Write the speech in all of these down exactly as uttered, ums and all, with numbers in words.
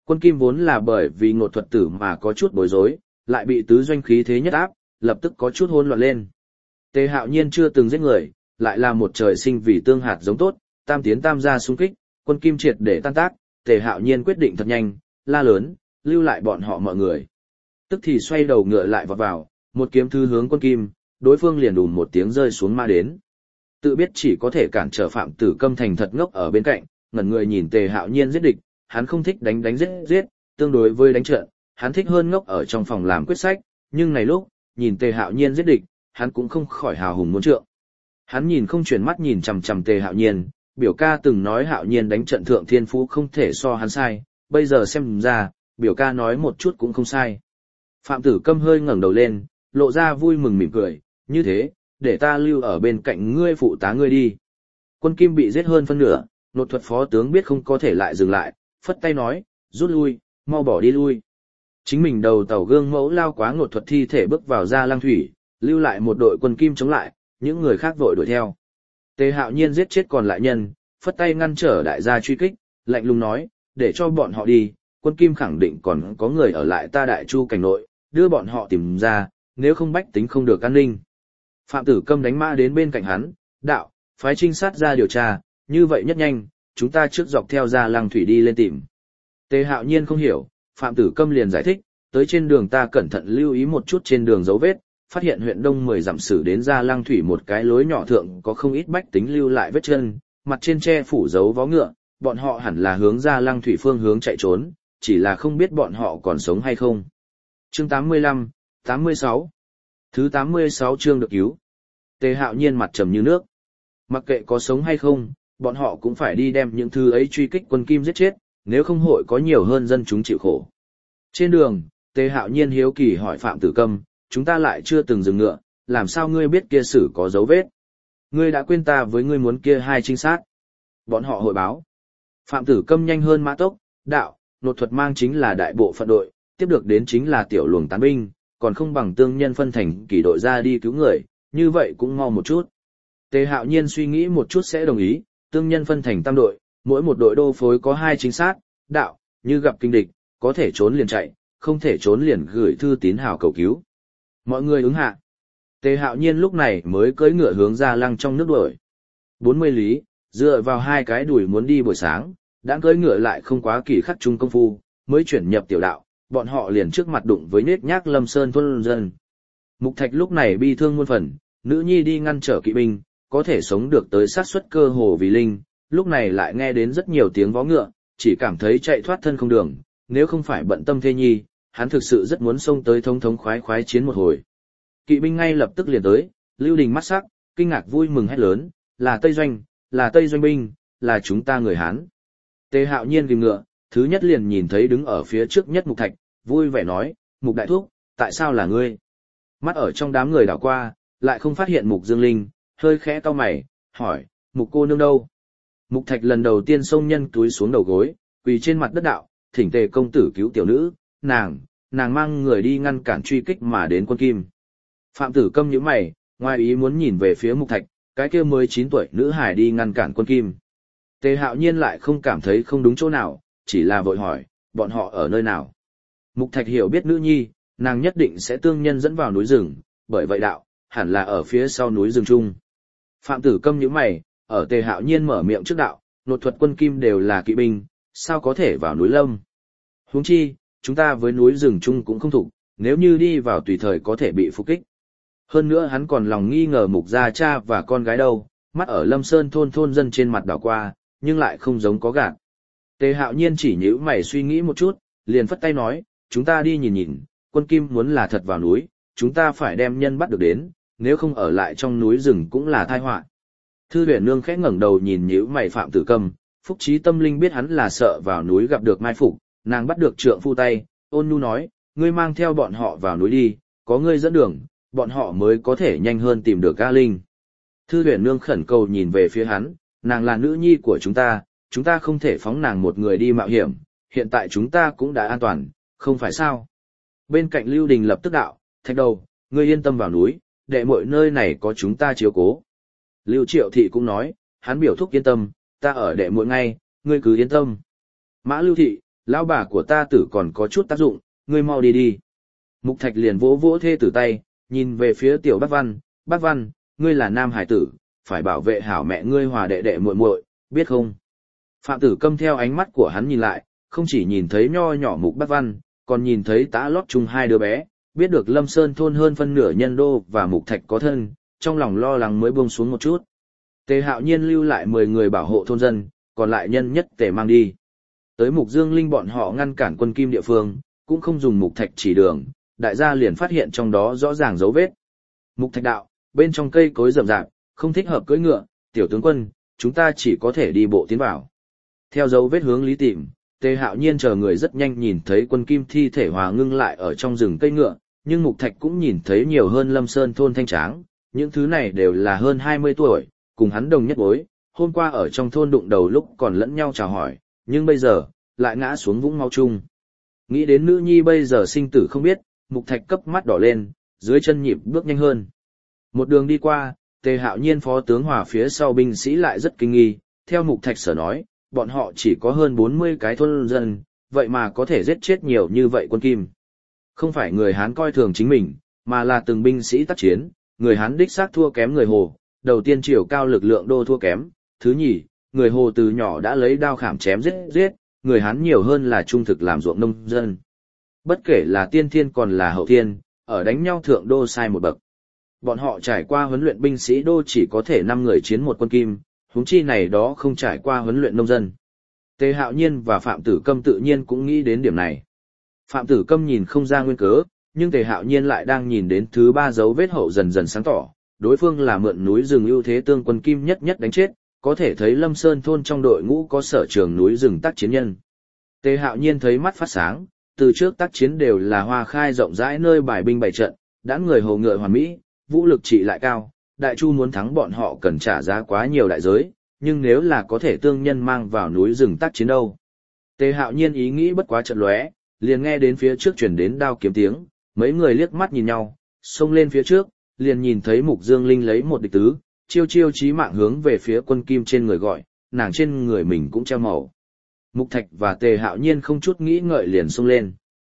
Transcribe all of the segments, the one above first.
Quân Kim vốn là bởi vì ngột thuật tử mà có chút bối rối, lại bị tứ doanh khí thế nhất áp, lập tức có chút hỗn loạn lên. Tề Hạo Nhiên chưa từng giết người, lại là một trời sinh vì tương hạt giống tốt, tam tiến tam gia xung kích, Quân Kim triệt để tan tác, Tề Hạo Nhiên quyết định thật nhanh, la lớn, lưu lại bọn họ mọi người. Tức thì xoay đầu ngựa lại vọt vào, một kiếm thư hướng Quân Kim, đối phương liền đùn một tiếng rơi xuống ma đến. Tự biết chỉ có thể cản trở Phạm Tử Câm thành thật ngốc ở bên cạnh, ngẩn người nhìn Tề Hạo Nhiên giết địch, hắn không thích đánh đánh giết giết, tương đối với đánh trận, hắn thích hơn ngốc ở trong phòng làm quyết sách, nhưng này lúc, nhìn Tề Hạo Nhiên giết địch, hắn cũng không khỏi hào hùng muốn trượng. Hắn nhìn không chuyển mắt nhìn chằm chằm Tề Hạo Nhiên, biểu ca từng nói Hạo Nhiên đánh trận thượng thiên phú không thể so hắn sai, bây giờ xem ra, biểu ca nói một chút cũng không sai. Phạm Tử Câm hơi ngẩng đầu lên, lộ ra vui mừng mỉm cười, như thế, để ta lưu ở bên cạnh ngươi phụ tá ngươi đi. Quân Kim bị giết hơn phân nửa, nột thuật phó tướng biết không có thể lại dừng lại, phất tay nói, rút lui, mau bỏ đi lui. Chính mình đầu tàu gương mẫu lao quá ngột thuật thi thể bước vào Gia Lang thủy, lưu lại một đội quân Kim chống lại, những người khác vội đuổi theo. Tề Hạo Nhiên giết chết còn lại nhân, phất tay ngăn trở đại gia truy kích, lạnh lùng nói, để cho bọn họ đi, quân Kim khẳng định còn có người ở lại ta Đại Chu cảnh nội, đưa bọn họ tìm ra, nếu không bách tính không được an ninh. Phạm Tử Câm đánh mã đến bên cạnh hắn, đạo, phái trinh sát ra điều tra, như vậy nhất nhanh, chúng ta trước dọc theo Gia Lang thủy đi lên tìm. Tề Hạo Nhiên không hiểu, Phạm Tử Câm liền giải thích, tới trên đường ta cẩn thận lưu ý một chút trên đường dấu vết, phát hiện huyện Đông mười dặm sử đến Gia Lang thủy một cái lối nhỏ thượng có không ít bách tính lưu lại vết chân, mặt trên che phủ dấu vó ngựa, bọn họ hẳn là hướng Gia Lang thủy phương hướng chạy trốn, chỉ là không biết bọn họ còn sống hay không. Chương tám mươi lăm, tám mươi sáu. Thứ tám mươi sáu chương được cứu. Tề Hạo Nhiên mặt trầm như nước. Mặc kệ có sống hay không, bọn họ cũng phải đi đem những thứ ấy truy kích quân Kim giết chết, nếu không hội có nhiều hơn dân chúng chịu khổ. Trên đường, Tề Hạo Nhiên hiếu kỳ hỏi Phạm Tử Câm, chúng ta lại chưa từng dừng ngựa, làm sao ngươi biết kia sử có dấu vết? Ngươi đã quên ta với ngươi muốn kia hai trinh sát. Bọn họ hội báo. Phạm Tử Câm nhanh hơn mã tốc, đạo, nột thuật mang chính là đại bộ phận đội, tiếp được đến chính là tiểu luồng tán binh, còn không bằng tương nhân phân thành kỳ đội ra đi cứu người, như vậy cũng mau một chút. Tề Hạo Nhiên suy nghĩ một chút sẽ đồng ý, tương nhân phân thành tam đội, mỗi một đội đô phối có hai chính sát, đạo, như gặp kinh địch, có thể trốn liền chạy, không thể trốn liền gửi thư tín hào cầu cứu. Mọi người ứng hạ. Tề Hạo Nhiên lúc này mới cưỡi ngựa hướng Gia Lăng trong nước đuổi. bốn mươi lý, dựa vào hai cái đuổi muốn đi buổi sáng, đã cưỡi ngựa lại không quá kỳ khắc trung công phu, mới chuyển nhập tiểu đạo, bọn họ liền trước mặt đụng với nết nhác Lâm Sơn thôn dân. Mục Thạch lúc này bi thương muôn phần, nữ nhi đi ngăn trở kỵ binh, có thể sống được tới sát suất cơ hồ vì linh, lúc này lại nghe đến rất nhiều tiếng vó ngựa, chỉ cảm thấy chạy thoát thân không đường, nếu không phải bận tâm thê nhi, hắn thực sự rất muốn xông tới thống thống khoái khoái chiến một hồi. Kỵ binh ngay lập tức liền tới, Lưu Đình mắt sắc, kinh ngạc vui mừng hét lớn, là Tây Doanh, là Tây Doanh binh, là chúng ta người Hán. Tề Hạo Nhiên ghim ngựa, thứ nhất liền nhìn thấy đứng ở phía trước nhất Mục Thạch, vui vẻ nói, Mục Đại Thúc, tại sao là ngươi? Mắt ở trong đám người đảo qua, lại không phát hiện Mục Dương Linh, hơi khẽ cau mày, hỏi, Mục cô nương đâu? Mục Thạch lần đầu tiên xông nhân túi xuống đầu gối, quỳ trên mặt đất đạo, thỉnh Tề công tử cứu tiểu nữ, nàng, nàng mang người đi ngăn cản truy kích mà đến quân Kim. Phạm Tử Câm nhíu mày, ngoài ý muốn nhìn về phía Mục Thạch, cái kia mới chín tuổi nữ hải đi ngăn cản quân Kim. Tề Hạo Nhiên lại không cảm thấy không đúng chỗ nào, chỉ là vội hỏi, bọn họ ở nơi nào? Mục Thạch hiểu biết nữ nhi, nàng nhất định sẽ tương nhân dẫn vào núi rừng, bởi vậy đạo, hẳn là ở phía sau núi rừng chung. Phạm Tử Câm nhíu mày, ở Tề Hạo Nhiên mở miệng trước đạo, nột thuật quân Kim đều là kỵ binh, sao có thể vào núi lâm? Huống chi, chúng ta với núi rừng chung cũng không thủ, nếu như đi vào tùy thời có thể bị phục kích. Hơn nữa hắn còn lòng nghi ngờ Mục gia cha và con gái đâu, mắt ở Lâm Sơn thôn thôn dân trên mặt đảo qua, nhưng lại không giống có gạt. Tề Hạo Nhiên chỉ nhíu mày suy nghĩ một chút, liền phất tay nói, chúng ta đi nhìn nhìn, quân Kim muốn là thật vào núi, chúng ta phải đem nhân bắt được đến, nếu không ở lại trong núi rừng cũng là tai họa. Thư Huyền Nương khẽ ngẩng đầu nhìn nhíu mày Phạm Tử Câm, Phúc Trí tâm linh biết hắn là sợ vào núi gặp được mai phục, nàng bắt được trượng phu tay, ôn nhu nói, ngươi mang theo bọn họ vào núi đi, có ngươi dẫn đường, bọn họ mới có thể nhanh hơn tìm được A Linh. Thư Huyền Nương khẩn cầu nhìn về phía hắn, nàng là nữ nhi của chúng ta, chúng ta không thể phóng nàng một người đi mạo hiểm, hiện tại chúng ta cũng đã an toàn, không phải sao? Bên cạnh Lưu Đình lập tức đạo, Thạch Đầu, ngươi yên tâm vào núi, đệ muội nơi này có chúng ta chiếu cố. Lưu Triệu Thị cũng nói, hắn biểu thúc yên tâm, ta ở đệ muội ngay, ngươi cứ yên tâm. Mã Lưu Thị, lão bà của ta tử còn có chút tác dụng, ngươi mau đi đi. Mục Thạch liền vỗ vỗ thê tử tay, nhìn về phía tiểu Bác Văn, Bác Văn, ngươi là nam hải tử, phải bảo vệ hảo mẹ ngươi hòa đệ đệ muội muội, biết không? Phạm Tử Câm theo ánh mắt của hắn nhìn lại, không chỉ nhìn thấy nho nhỏ Mục Bác Văn, còn nhìn thấy tã lót chung hai đứa bé, biết được Lâm Sơn thôn hơn phân nửa nhân đô và Mục Thạch có thân, trong lòng lo lắng mới buông xuống một chút. Tề Hạo Nhiên lưu lại mười người bảo hộ thôn dân, còn lại nhân nhất Tề mang đi. Tới Mục Dương Linh bọn họ ngăn cản quân Kim địa phương, cũng không dùng Mục Thạch chỉ đường, đại gia liền phát hiện trong đó rõ ràng dấu vết. Mục Thạch đạo, bên trong cây cối rậm rạp, không thích hợp cưỡi ngựa, tiểu tướng quân, chúng ta chỉ có thể đi bộ tiến vào. Theo dấu vết hướng lý tìm, Tề Hạo Nhiên chờ người rất nhanh nhìn thấy quân Kim thi thể hòa ngưng lại ở trong rừng cây ngựa, nhưng Mục Thạch cũng nhìn thấy nhiều hơn Lâm Sơn thôn thanh tráng, những thứ này đều là hơn hai mươi tuổi, cùng hắn đồng nhất bối, hôm qua ở trong thôn đụng đầu lúc còn lẫn nhau chào hỏi, nhưng bây giờ, lại ngã xuống vũng máu chung. Nghĩ đến nữ nhi bây giờ sinh tử không biết, Mục Thạch cấp mắt đỏ lên, dưới chân nhịp bước nhanh hơn. Một đường đi qua, Tề Hạo Nhiên phó tướng hòa phía sau binh sĩ lại rất kinh nghi, theo Mục Thạch sở nói, bọn họ chỉ có hơn bốn mươi cái thôn dân, vậy mà có thể giết chết nhiều như vậy quân Kim. Không phải người Hán coi thường chính mình, mà là từng binh sĩ tác chiến, người Hán đích xác thua kém người Hồ, đầu tiên chiều cao lực lượng đô thua kém, thứ nhì, người Hồ từ nhỏ đã lấy đao khảm chém giết giết, người Hán nhiều hơn là trung thực làm ruộng nông dân. Bất kể là tiên thiên còn là hậu thiên, ở đánh nhau thượng đô sai một bậc. Bọn họ trải qua huấn luyện binh sĩ đô chỉ có thể năm người chiến một quân Kim, huống chi này đó không trải qua huấn luyện nông dân. Tề Hạo Nhiên và Phạm Tử Câm tự nhiên cũng nghĩ đến điểm này. Phạm Tử Câm nhìn không ra nguyên cớ, nhưng Tề Hạo Nhiên lại đang nhìn đến thứ ba dấu vết hậu dần dần sáng tỏ, đối phương là mượn núi rừng ưu thế tương quân Kim nhất nhất đánh chết, có thể thấy Lâm Sơn thôn trong đội ngũ có sở trường núi rừng tác chiến nhân. Tề Hạo Nhiên thấy mắt phát sáng, từ trước tác chiến đều là hoa khai rộng rãi nơi bài binh bày trận, đã người hầu ngựa hoàn mỹ, vũ lực trị lại cao, Đại Chu muốn thắng bọn họ cần trả giá quá nhiều đại giới, nhưng nếu là có thể tương nhân mang vào núi rừng tác chiến đâu. Tề Hạo Nhiên ý nghĩ bất quá trận lóe, liền nghe đến phía trước chuyển đến đao kiếm tiếng, mấy người liếc mắt nhìn nhau, xông lên phía trước, liền nhìn thấy Mục Dương Linh lấy một địch tứ, chiêu chiêu chí mạng hướng về phía quân Kim trên người gọi, nàng trên người mình cũng treo màu. Mục Thạch và Tề Hạo Nhiên không chút nghĩ ngợi liền xông lên.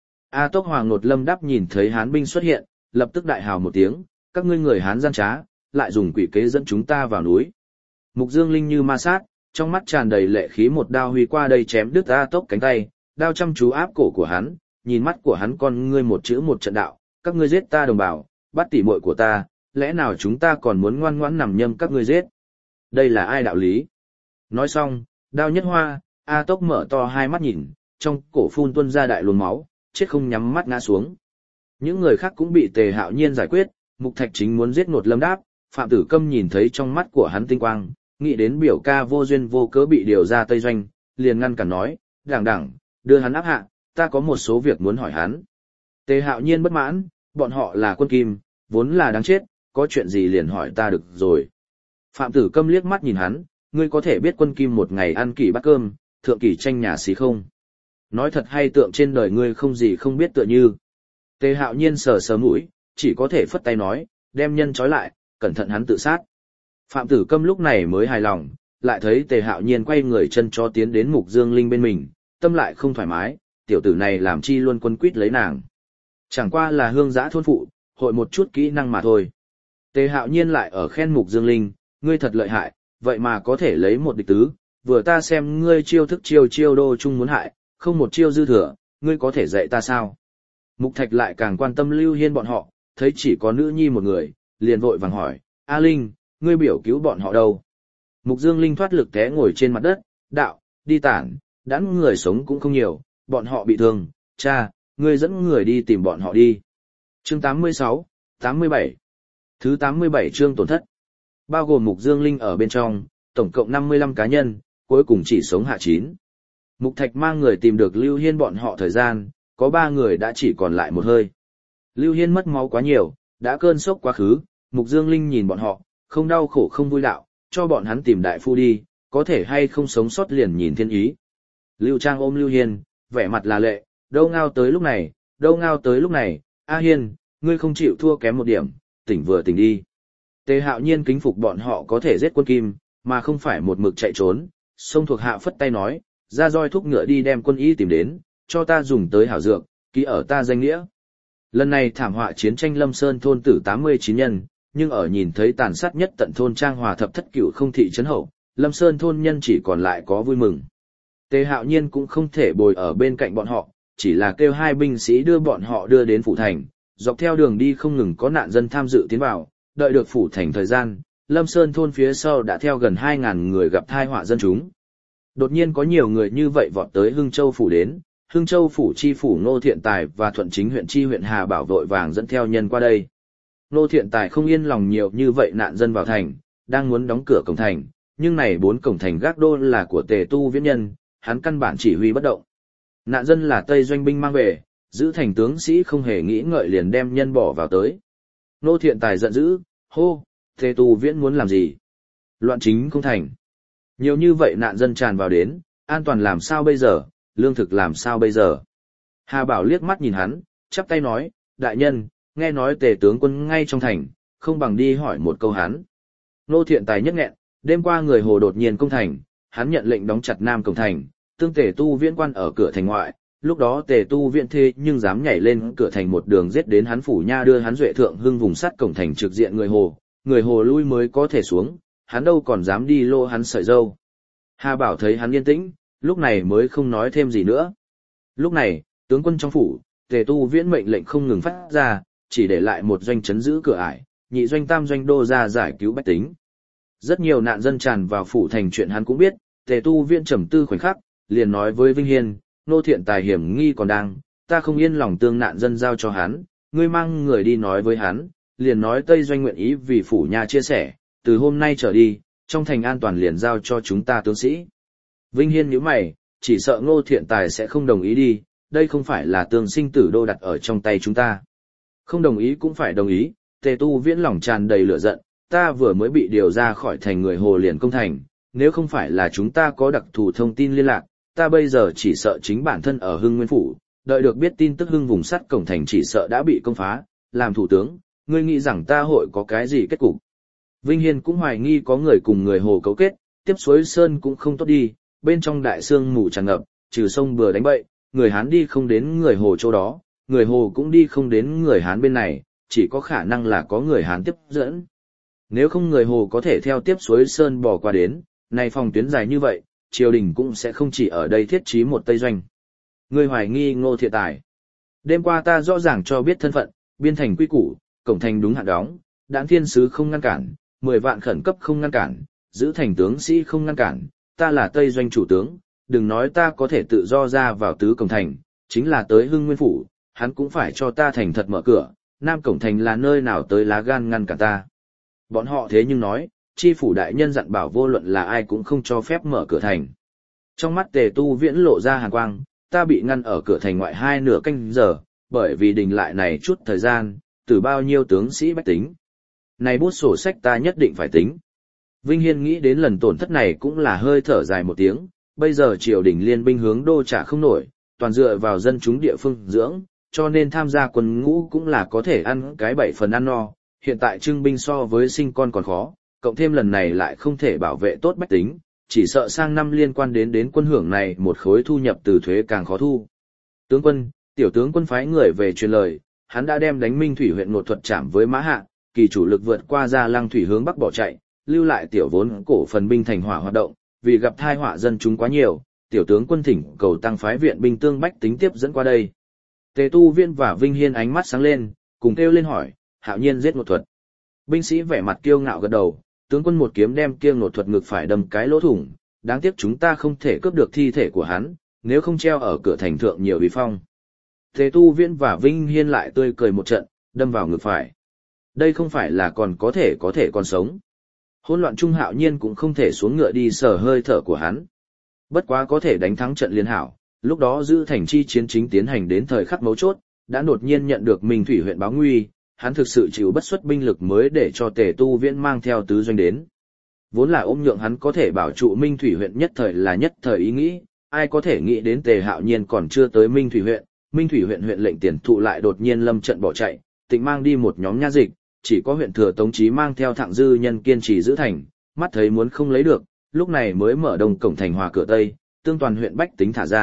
A Tốc Hoàng Nột Lâm Đáp nhìn thấy Hán binh xuất hiện, lập tức đại hào một tiếng, các ngươi người Hán gian trá, lại dùng quỷ kế dẫn chúng ta vào núi. Mục Dương Linh như ma sát, trong mắt tràn đầy lệ khí, một đao huy qua đây chém đứt A Tốc cánh tay, đao chăm chú áp cổ của hắn, nhìn mắt của hắn con ngươi một chữ một trận đạo, các ngươi giết ta đồng bào, bắt tỉ muội của ta, lẽ nào chúng ta còn muốn ngoan ngoãn nằm nhâm các ngươi giết? Đây là ai đạo lý? Nói xong, đao nhất hoa, A Tốc mở to hai mắt nhìn, trong cổ phun tuôn ra đại luồng máu, chết không nhắm mắt ngã xuống. Những người khác cũng bị Tề Hạo Nhiên giải quyết, Mục Thạch chính muốn giết Nột Lâm Đáp, Phạm Tử Câm nhìn thấy trong mắt của hắn tinh quang, nghĩ đến biểu ca vô duyên vô cớ bị điều ra Tây Doanh, liền ngăn cản nói, đảng đảng, đưa hắn áp hạ, ta có một số việc muốn hỏi hắn. Tề Hạo Nhiên bất mãn, bọn họ là quân Kim, vốn là đáng chết, có chuyện gì liền hỏi ta được rồi. Phạm Tử Câm liếc mắt nhìn hắn, ngươi có thể biết quân Kim một ngày ăn kỷ bát cơm, thượng kỷ tranh nhà xí không? Nói thật hay tượng trên đời ngươi không gì không biết tựa như. Tề Hạo Nhiên sờ sờ mũi, chỉ có thể phất tay nói, đem nhân trói lại, cẩn thận hắn tự sát. Phạm Tử Câm lúc này mới hài lòng, lại thấy Tề Hạo Nhiên quay người chân cho tiến đến Mục Dương Linh bên mình, tâm lại không thoải mái, tiểu tử này làm chi luôn quân quýt lấy nàng. Chẳng qua là hương giã thôn phụ, hội một chút kỹ năng mà thôi. Tề Hạo Nhiên lại ở khen Mục Dương Linh, ngươi thật lợi hại, vậy mà có thể lấy một địch tứ, vừa ta xem ngươi chiêu thức chiêu chiêu đô chung muốn hại, không một chiêu dư thừa, ngươi có thể dạy ta sao? Mục Thạch lại càng quan tâm Lưu Hiên bọn họ, thấy chỉ có nữ nhi một người, liền vội vàng hỏi, A Linh, ngươi biểu cứu bọn họ đâu? Mục Dương Linh thoát lực té ngồi trên mặt đất, đạo, đi tản, đãng người sống cũng không nhiều, bọn họ bị thương, cha, ngươi dẫn người đi tìm bọn họ đi. Chương tám mươi sáu, tám mươi bảy. Thứ tám mươi bảy chương tổn thất. Bao gồm Mục Dương Linh ở bên trong, tổng cộng năm mươi lăm cá nhân, cuối cùng chỉ sống hạ chín. Mục Thạch mang người tìm được Lưu Hiên bọn họ thời gian, có ba người đã chỉ còn lại một hơi. Lưu Hiên mất máu quá nhiều, đã cơn sốc quá khứ, Mục Dương Linh nhìn bọn họ, không đau khổ không vui đạo, cho bọn hắn tìm đại phu đi, có thể hay không sống sót liền nhìn thiên ý. Lưu Trang ôm Lưu Hiên, vẻ mặt là lệ, đâu ngao tới lúc này, đâu ngao tới lúc này, A Hiên, ngươi không chịu thua kém một điểm, tỉnh vừa tỉnh đi. Tề Hạo Nhiên kính phục bọn họ có thể giết quân Kim, mà không phải một mực chạy trốn, sông thuộc hạ phất tay nói, ra roi thúc ngựa đi đem quân y tìm đến, cho ta dùng tới hảo dược, ký ở ta danh nghĩa. Lần này thảm họa chiến tranh Lâm Sơn thôn tử tám mươi chín nhân, nhưng ở nhìn thấy tàn sát nhất tận thôn Trang Hòa thập thất cửu không thị trấn hậu, Lâm Sơn thôn nhân chỉ còn lại có vui mừng. Tề Hạo Nhiên cũng không thể bồi ở bên cạnh bọn họ, chỉ là kêu hai binh sĩ đưa bọn họ đưa đến phủ thành, dọc theo đường đi không ngừng có nạn dân tham dự tiến vào, đợi được phủ thành thời gian, Lâm Sơn thôn phía sau đã theo gần hai ngàn người gặp tai họa dân chúng. Đột nhiên có nhiều người như vậy vọt tới Hưng Châu phủ đến, Hưng Châu phủ chi phủ Ngô Thiện Tài và Thuận Chính huyện chi huyện Hà Bảo vội vàng dẫn theo nhân qua đây. Ngô Thiện Tài không yên lòng nhiều như vậy nạn dân vào thành, đang muốn đóng cửa cổng thành, nhưng này bốn cổng thành gác đô là của Tề Tu Viễn nhân, hắn căn bản chỉ huy bất động. Nạn dân là Tây doanh binh mang về, giữ thành tướng sĩ không hề nghĩ ngợi liền đem nhân bỏ vào tới. Ngô Thiện Tài giận dữ, hô, Tề Tu Viễn muốn làm gì? Loạn chính không thành. Nhiều như vậy nạn dân tràn vào đến, an toàn làm sao bây giờ, lương thực làm sao bây giờ? Hà Bảo liếc mắt nhìn hắn, chắp tay nói, đại nhân, nghe nói Tề tướng quân ngay trong thành, không bằng đi hỏi một câu hắn. Ngô Thiện Tài nhất nghẹn, đêm qua người Hồ đột nhiên công thành, hắn nhận lệnh đóng chặt Nam cổng thành, tương Tề Tu Viễn quan ở cửa thành ngoại, lúc đó Tề Tu Viễn thế nhưng dám nhảy lên cửa thành một đường giết đến hắn phủ nha đưa hắn duệ thượng hưng vùng sắt cổng thành trực diện người Hồ, người Hồ lui mới có thể xuống, hắn đâu còn dám đi lô hắn sợi dâu. Hà Bảo thấy hắn yên tĩnh, lúc này mới không nói thêm gì nữa. Lúc này, tướng quân trong phủ, Tề Tu Viễn mệnh lệnh không ngừng phát ra, chỉ để lại một doanh trấn giữ cửa ải, nhị doanh tam doanh đô ra giải cứu bách tính. Rất nhiều nạn dân tràn vào phủ thành chuyện hắn cũng biết, Tề Tu Viễn trầm tư khoảnh khắc, liền nói với Vinh Hiên, Ngô Thiện Tài hiểm nghi còn đang, ta không yên lòng tương nạn dân giao cho hắn, ngươi mang người đi nói với hắn, liền nói Tây doanh nguyện ý vì phủ nhà chia sẻ, từ hôm nay trở đi, trong thành an toàn liền giao cho chúng ta tướng sĩ. Vinh Hiên nhíu mày, chỉ sợ Ngô Thiện Tài sẽ không đồng ý đi, đây không phải là tương sinh tử đô đặt ở trong tay chúng ta. Không đồng ý cũng phải đồng ý, Tề Tu Viễn lòng tràn đầy lửa giận, ta vừa mới bị điều ra khỏi thành người Hồ liền công thành, nếu không phải là chúng ta có đặc thù thông tin liên lạc, ta bây giờ chỉ sợ chính bản thân ở Hưng Nguyên Phủ, đợi được biết tin tức Hưng vùng sắt cổng thành chỉ sợ đã bị công phá, làm thủ tướng, ngươi nghĩ rằng ta hội có cái gì kết cục. Vinh Hiên cũng hoài nghi có người cùng người Hồ cấu kết, tiếp suối Sơn cũng không tốt đi, bên trong đại sương mù tràn ngập, trừ sông bừa đánh bậy, người Hán đi không đến người Hồ chỗ đó, người Hồ cũng đi không đến người Hán bên này, chỉ có khả năng là có người Hán tiếp dẫn. Nếu không người Hồ có thể theo tiếp suối Sơn bò qua đến, này phòng tuyến dài như vậy, triều đình cũng sẽ không chỉ ở đây thiết trí một Tây doanh. Người hoài nghi Ngô Thiện Tài. Đêm qua ta rõ ràng cho biết thân phận, biên thành quy củ, cổng thành đúng hạn đóng, Đãn thiên sứ không ngăn cản, mười vạn khẩn cấp không ngăn cản, giữ thành tướng sĩ không ngăn cản, ta là Tây doanh chủ tướng, đừng nói ta có thể tự do ra vào tứ cổng thành, chính là tới Hưng Nguyên Phủ, hắn cũng phải cho ta thành thật mở cửa, Nam cổng thành là nơi nào tới lá gan ngăn cản ta. Bọn họ thế nhưng nói, chi phủ đại nhân dặn bảo vô luận là ai cũng không cho phép mở cửa thành. Trong mắt Tề Tu Viễn lộ ra hàn quang, ta bị ngăn ở cửa thành ngoại hai nửa canh giờ, bởi vì đình lại này chút thời gian, từ bao nhiêu tướng sĩ bách tính. Này bút sổ sách ta nhất định phải tính. Vinh Hiên nghĩ đến lần tổn thất này cũng là hơi thở dài một tiếng, bây giờ triều đình liên binh hướng đô trả không nổi, toàn dựa vào dân chúng địa phương dưỡng, cho nên tham gia quân ngũ cũng là có thể ăn cái bảy phần ăn no, hiện tại trưng binh so với sinh con còn khó, cộng thêm lần này lại không thể bảo vệ tốt bách tính, chỉ sợ sang năm liên quan đến đến quân hưởng này một khối thu nhập từ thuế càng khó thu. Tướng quân, tiểu tướng quân phái người về truyền lời, hắn đã đem đánh Minh Thủy huyện Ngột Thuật chạm với Mã Hạ, kỳ chủ lực vượt qua Gia Lăng Thủy hướng bắc bỏ chạy, lưu lại tiểu vốn cổ phần binh thành hỏa hoạt động, vì gặp tai họa dân chúng quá nhiều, tiểu tướng quân thỉnh cầu tăng phái viện binh tương bách tính tiếp dẫn qua đây. Tề Tu Viễn và Vinh Hiên ánh mắt sáng lên, cùng kêu lên hỏi, Hạo Nhiên giết Ngột Thuật. Binh sĩ vẻ mặt kiêu ngạo gật đầu, tướng quân một kiếm đem kia Ngột Thuật ngực phải đâm cái lỗ thủng, đáng tiếc chúng ta không thể cướp được thi thể của hắn, nếu không treo ở cửa thành thượng nhiều uy phong. Tề Tu Viễn và Vinh Hiên lại tươi cười một trận, đâm vào ngực phải. Đây không phải là còn có thể có thể còn sống. Hỗn loạn trung Hạo Nhiên cũng không thể xuống ngựa đi sờ hơi thở của hắn. Bất quá có thể đánh thắng trận liên hảo, lúc đó giữ thành chi chiến chính tiến hành đến thời khắc mấu chốt, đã đột nhiên nhận được Minh Thủy huyện báo nguy, hắn thực sự chịu bất xuất binh lực mới để cho Tề Tu Viễn mang theo tứ doanh đến. Vốn là ôm nhượng hắn có thể bảo trụ Minh Thủy huyện nhất thời là nhất thời ý nghĩ, ai có thể nghĩ đến Tề Hạo Nhiên còn chưa tới Minh Thủy huyện, Minh Thủy huyện huyện lệnh tiền thụ lại đột nhiên lâm trận bỏ chạy, tịnh mang đi một nhóm nha dịch, chỉ có huyện thừa Tống Chí mang theo thạng dư nhân kiên trì giữ thành, mắt thấy muốn không lấy được, lúc này mới mở đông cổng thành hòa cửa tây, tương toàn huyện bách tính thả ra,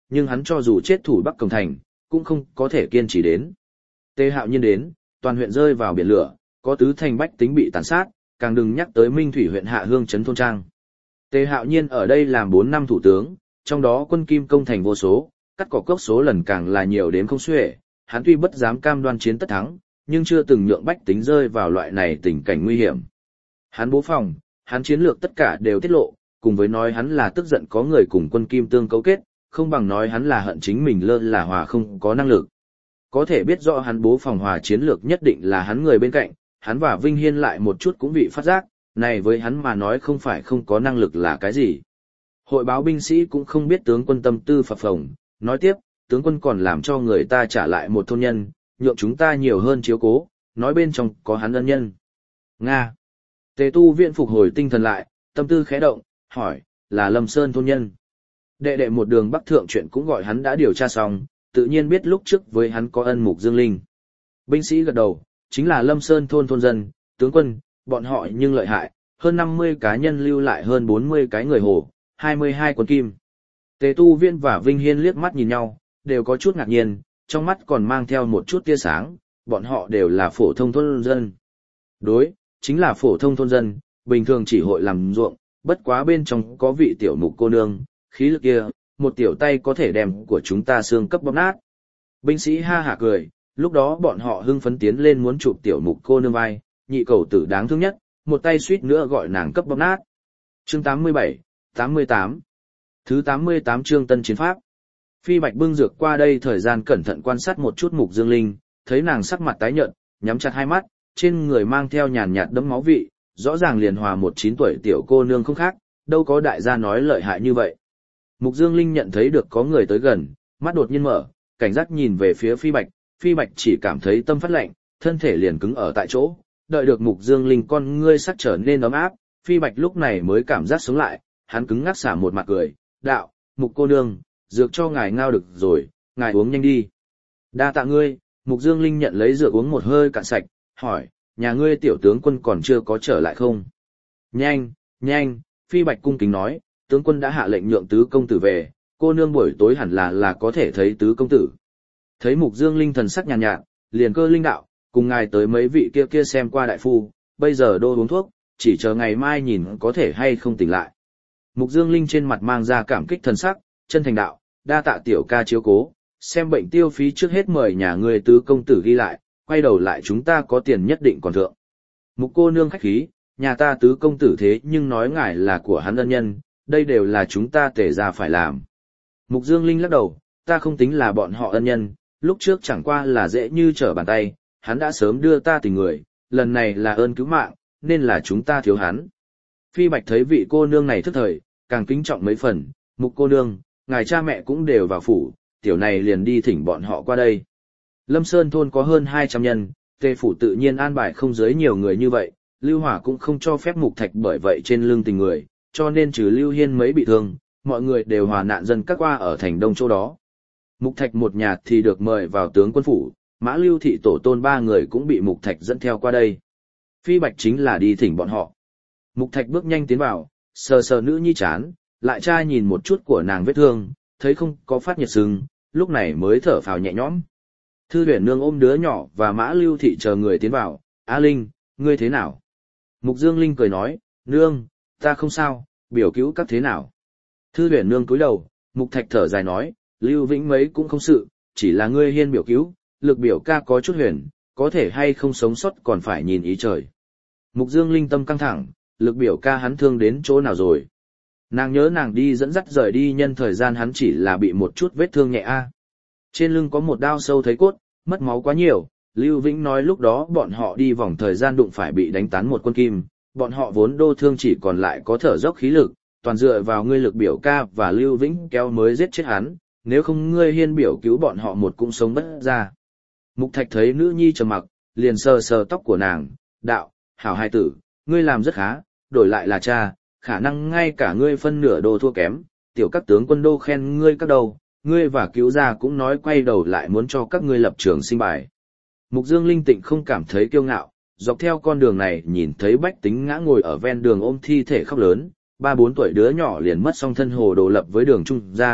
nhưng hắn cho dù chết thủ Bắc Cổng Thành, cũng không có thể kiên trì đến. Tề Hạo Nhiên đến, toàn huyện rơi vào biển lửa, có tứ thành bách tính bị tàn sát, càng đừng nhắc tới Minh Thủy huyện Hạ Hương trấn thôn trang. Tề Hạo Nhiên ở đây làm bốn năm thủ tướng, trong đó quân kim công thành vô số, cắt cỏ cốc số lần càng là nhiều đến không xuể, hắn tuy bất dám cam đoan chiến tất thắng, nhưng chưa từng nhượng bách tính rơi vào loại này tình cảnh nguy hiểm. Hắn bố phòng, hắn chiến lược tất cả đều tiết lộ, cùng với nói hắn là tức giận có người cùng quân kim tương cấu kết, không bằng nói hắn là hận chính mình lơ là hòa không có năng lực. Có thể biết rõ hắn bố phòng hòa chiến lược nhất định là hắn người bên cạnh, hắn và Vinh Hiên lại một chút cũng bị phát giác, này với hắn mà nói không phải không có năng lực là cái gì. Hội báo binh sĩ cũng không biết tướng quân tâm tư phập phồng, nói tiếp, tướng quân còn làm cho người ta trả lại một thôn nhân, nhượng chúng ta nhiều hơn chiếu cố, nói bên trong có hắn ân nhân. Nga. Tề Tu Viễn phục hồi tinh thần lại, tâm tư khẽ động, hỏi, là Lâm Sơn thôn nhân. Đệ đệ một đường bắc thượng chuyện cũng gọi hắn đã điều tra xong, tự nhiên biết lúc trước với hắn có ân Mục Dương Linh. Binh sĩ gật đầu, chính là Lâm Sơn thôn thôn dân, tướng quân, bọn họ nhưng lợi hại, hơn năm mươi cá nhân lưu lại hơn bốn mươi cái người hồ, hai mươi hai quân kim. Tề Tu Viễn và Vinh Hiên liếc mắt nhìn nhau, đều có chút ngạc nhiên, trong mắt còn mang theo một chút tia sáng, bọn họ đều là phổ thông thôn dân. Đối, chính là phổ thông thôn dân, bình thường chỉ hội làm ruộng, bất quá bên trong có vị tiểu Mục cô nương, khí lực kia, một tiểu tay có thể đem của chúng ta xương cấp bóp nát. Binh sĩ ha hả cười, lúc đó bọn họ hưng phấn tiến lên muốn chụp tiểu Mục cô nương vai, nhị cầu tử đáng thương nhất, một tay suýt nữa gọi nàng cấp bóp nát. Chương tám mươi bảy, tám mươi tám. Thứ tám mươi tám chương Tân Chiến Pháp. Phi Bạch bưng dược qua đây thời gian cẩn thận quan sát một chút Mục Dương Linh, thấy nàng sắc mặt tái nhợt, nhắm chặt hai mắt, trên người mang theo nhàn nhạt đẫm máu vị, rõ ràng liền hòa một chín tuổi tiểu cô nương không khác, đâu có đại gia nói lợi hại như vậy. Mục Dương Linh nhận thấy được có người tới gần, mắt đột nhiên mở, cảnh giác nhìn về phía Phi Bạch, Phi Bạch chỉ cảm thấy tâm phát lạnh, thân thể liền cứng ở tại chỗ, đợi được Mục Dương Linh con ngươi sắc trở nên ấm áp, Phi Bạch lúc này mới cảm giác sống lại, hắn cứng ngắc xả một mặt cười, đạo, Mục cô nương, dược cho ngài ngao được rồi, ngài uống nhanh đi. Đa tạ ngươi, Mục Dương Linh nhận lấy dược uống một hơi cạn sạch, hỏi, nhà ngươi tiểu tướng quân còn chưa có trở lại không? Nhanh, nhanh, Phi Bạch cung kính nói, tướng quân đã hạ lệnh nhượng tứ công tử về, cô nương buổi tối hẳn là là có thể thấy tứ công tử. Thấy Mục Dương Linh thần sắc nhàn nhạt, nhạt, liền cơ linh đạo, cùng ngài tới mấy vị kia kia xem qua đại phu, bây giờ đô uống thuốc, chỉ chờ ngày mai nhìn có thể hay không tỉnh lại. Mục Dương Linh trên mặt mang ra cảm kích thần sắc, chân thành đạo, đa tạ tiểu ca chiếu cố, xem bệnh tiêu phí trước hết mời nhà ngươi tứ công tử ghi lại, quay đầu lại chúng ta có tiền nhất định còn thượng. Mục cô nương khách khí, nhà ta tứ công tử thế nhưng nói ngài là của hắn ân nhân, đây đều là chúng ta tề ra phải làm. Mục Dương Linh lắc đầu, ta không tính là bọn họ ân nhân, lúc trước chẳng qua là dễ như trở bàn tay, hắn đã sớm đưa ta tình người, lần này là ơn cứu mạng, nên là chúng ta thiếu hắn. Phi Bạch thấy vị cô nương này thức thời, càng kính trọng mấy phần, Mục cô nương, ngài cha mẹ cũng đều vào phủ, tiểu này liền đi thỉnh bọn họ qua đây. Lâm Sơn thôn có hơn hai trăm nhân, tề phủ tự nhiên an bài không dưới nhiều người như vậy, Lưu Hỏa cũng không cho phép Mục Thạch bởi vậy trên lưng tình người, cho nên trừ Lưu Hiên mấy bị thương, mọi người đều hòa nạn dân các qua ở thành đông chỗ đó. Mục Thạch một nhà thì được mời vào tướng quân phủ, Mã Lưu thị tổ tôn ba người cũng bị Mục Thạch dẫn theo qua đây. Phi Bạch chính là đi thỉnh bọn họ. Mục Thạch bước nhanh tiến vào, sờ sờ nữ nhi chán, lại tra nhìn một chút của nàng vết thương, thấy không có phát nhiệt sưng, lúc này mới thở phào nhẹ nhõm. Thư Huyền Nương ôm đứa nhỏ và Mã Lưu thị chờ người tiến vào, A Linh, ngươi thế nào? Mục Dương Linh cười nói, Nương, ta không sao, biểu cứu các thế nào? Thư Huyền Nương cúi đầu, Mục Thạch thở dài nói, Lưu Vĩnh mấy cũng không sự, chỉ là ngươi hiên biểu cứu, lực biểu ca có chút huyền, có thể hay không sống sót còn phải nhìn ý trời. Mục Dương Linh tâm căng thẳng, lực biểu ca hắn thương đến chỗ nào rồi? Nàng nhớ nàng đi dẫn dắt rời đi nhân thời gian hắn chỉ là bị một chút vết thương nhẹ a. Trên lưng có một đao sâu thấy cốt, mất máu quá nhiều, Lưu Vĩnh nói lúc đó bọn họ đi vòng thời gian đụng phải bị đánh tán một quân kim, bọn họ vốn đô thương chỉ còn lại có thở dốc khí lực, toàn dựa vào ngươi lực biểu ca và Lưu Vĩnh kéo mới giết chết hắn, nếu không ngươi hiên biểu cứu bọn họ một cũng sống bất ra. Mục Thạch thấy nữ nhi trầm mặc, liền sờ sờ tóc của nàng, đạo, hảo hai tử, ngươi làm rất khá, đổi lại là cha, khả năng ngay cả ngươi phân nửa đô thua kém, tiểu các tướng quân đô khen ngươi các đầu, ngươi và cứu gia cũng nói quay đầu lại muốn cho các ngươi lập trường sinh bài. Mục Dương Linh Tịnh không cảm thấy kiêu ngạo, dọc theo con đường này nhìn thấy bách tính ngã ngồi ở ven đường ôm thi thể khóc lớn, ba bốn tuổi đứa nhỏ liền mất song thân hồ đồ lập với đường trung gian,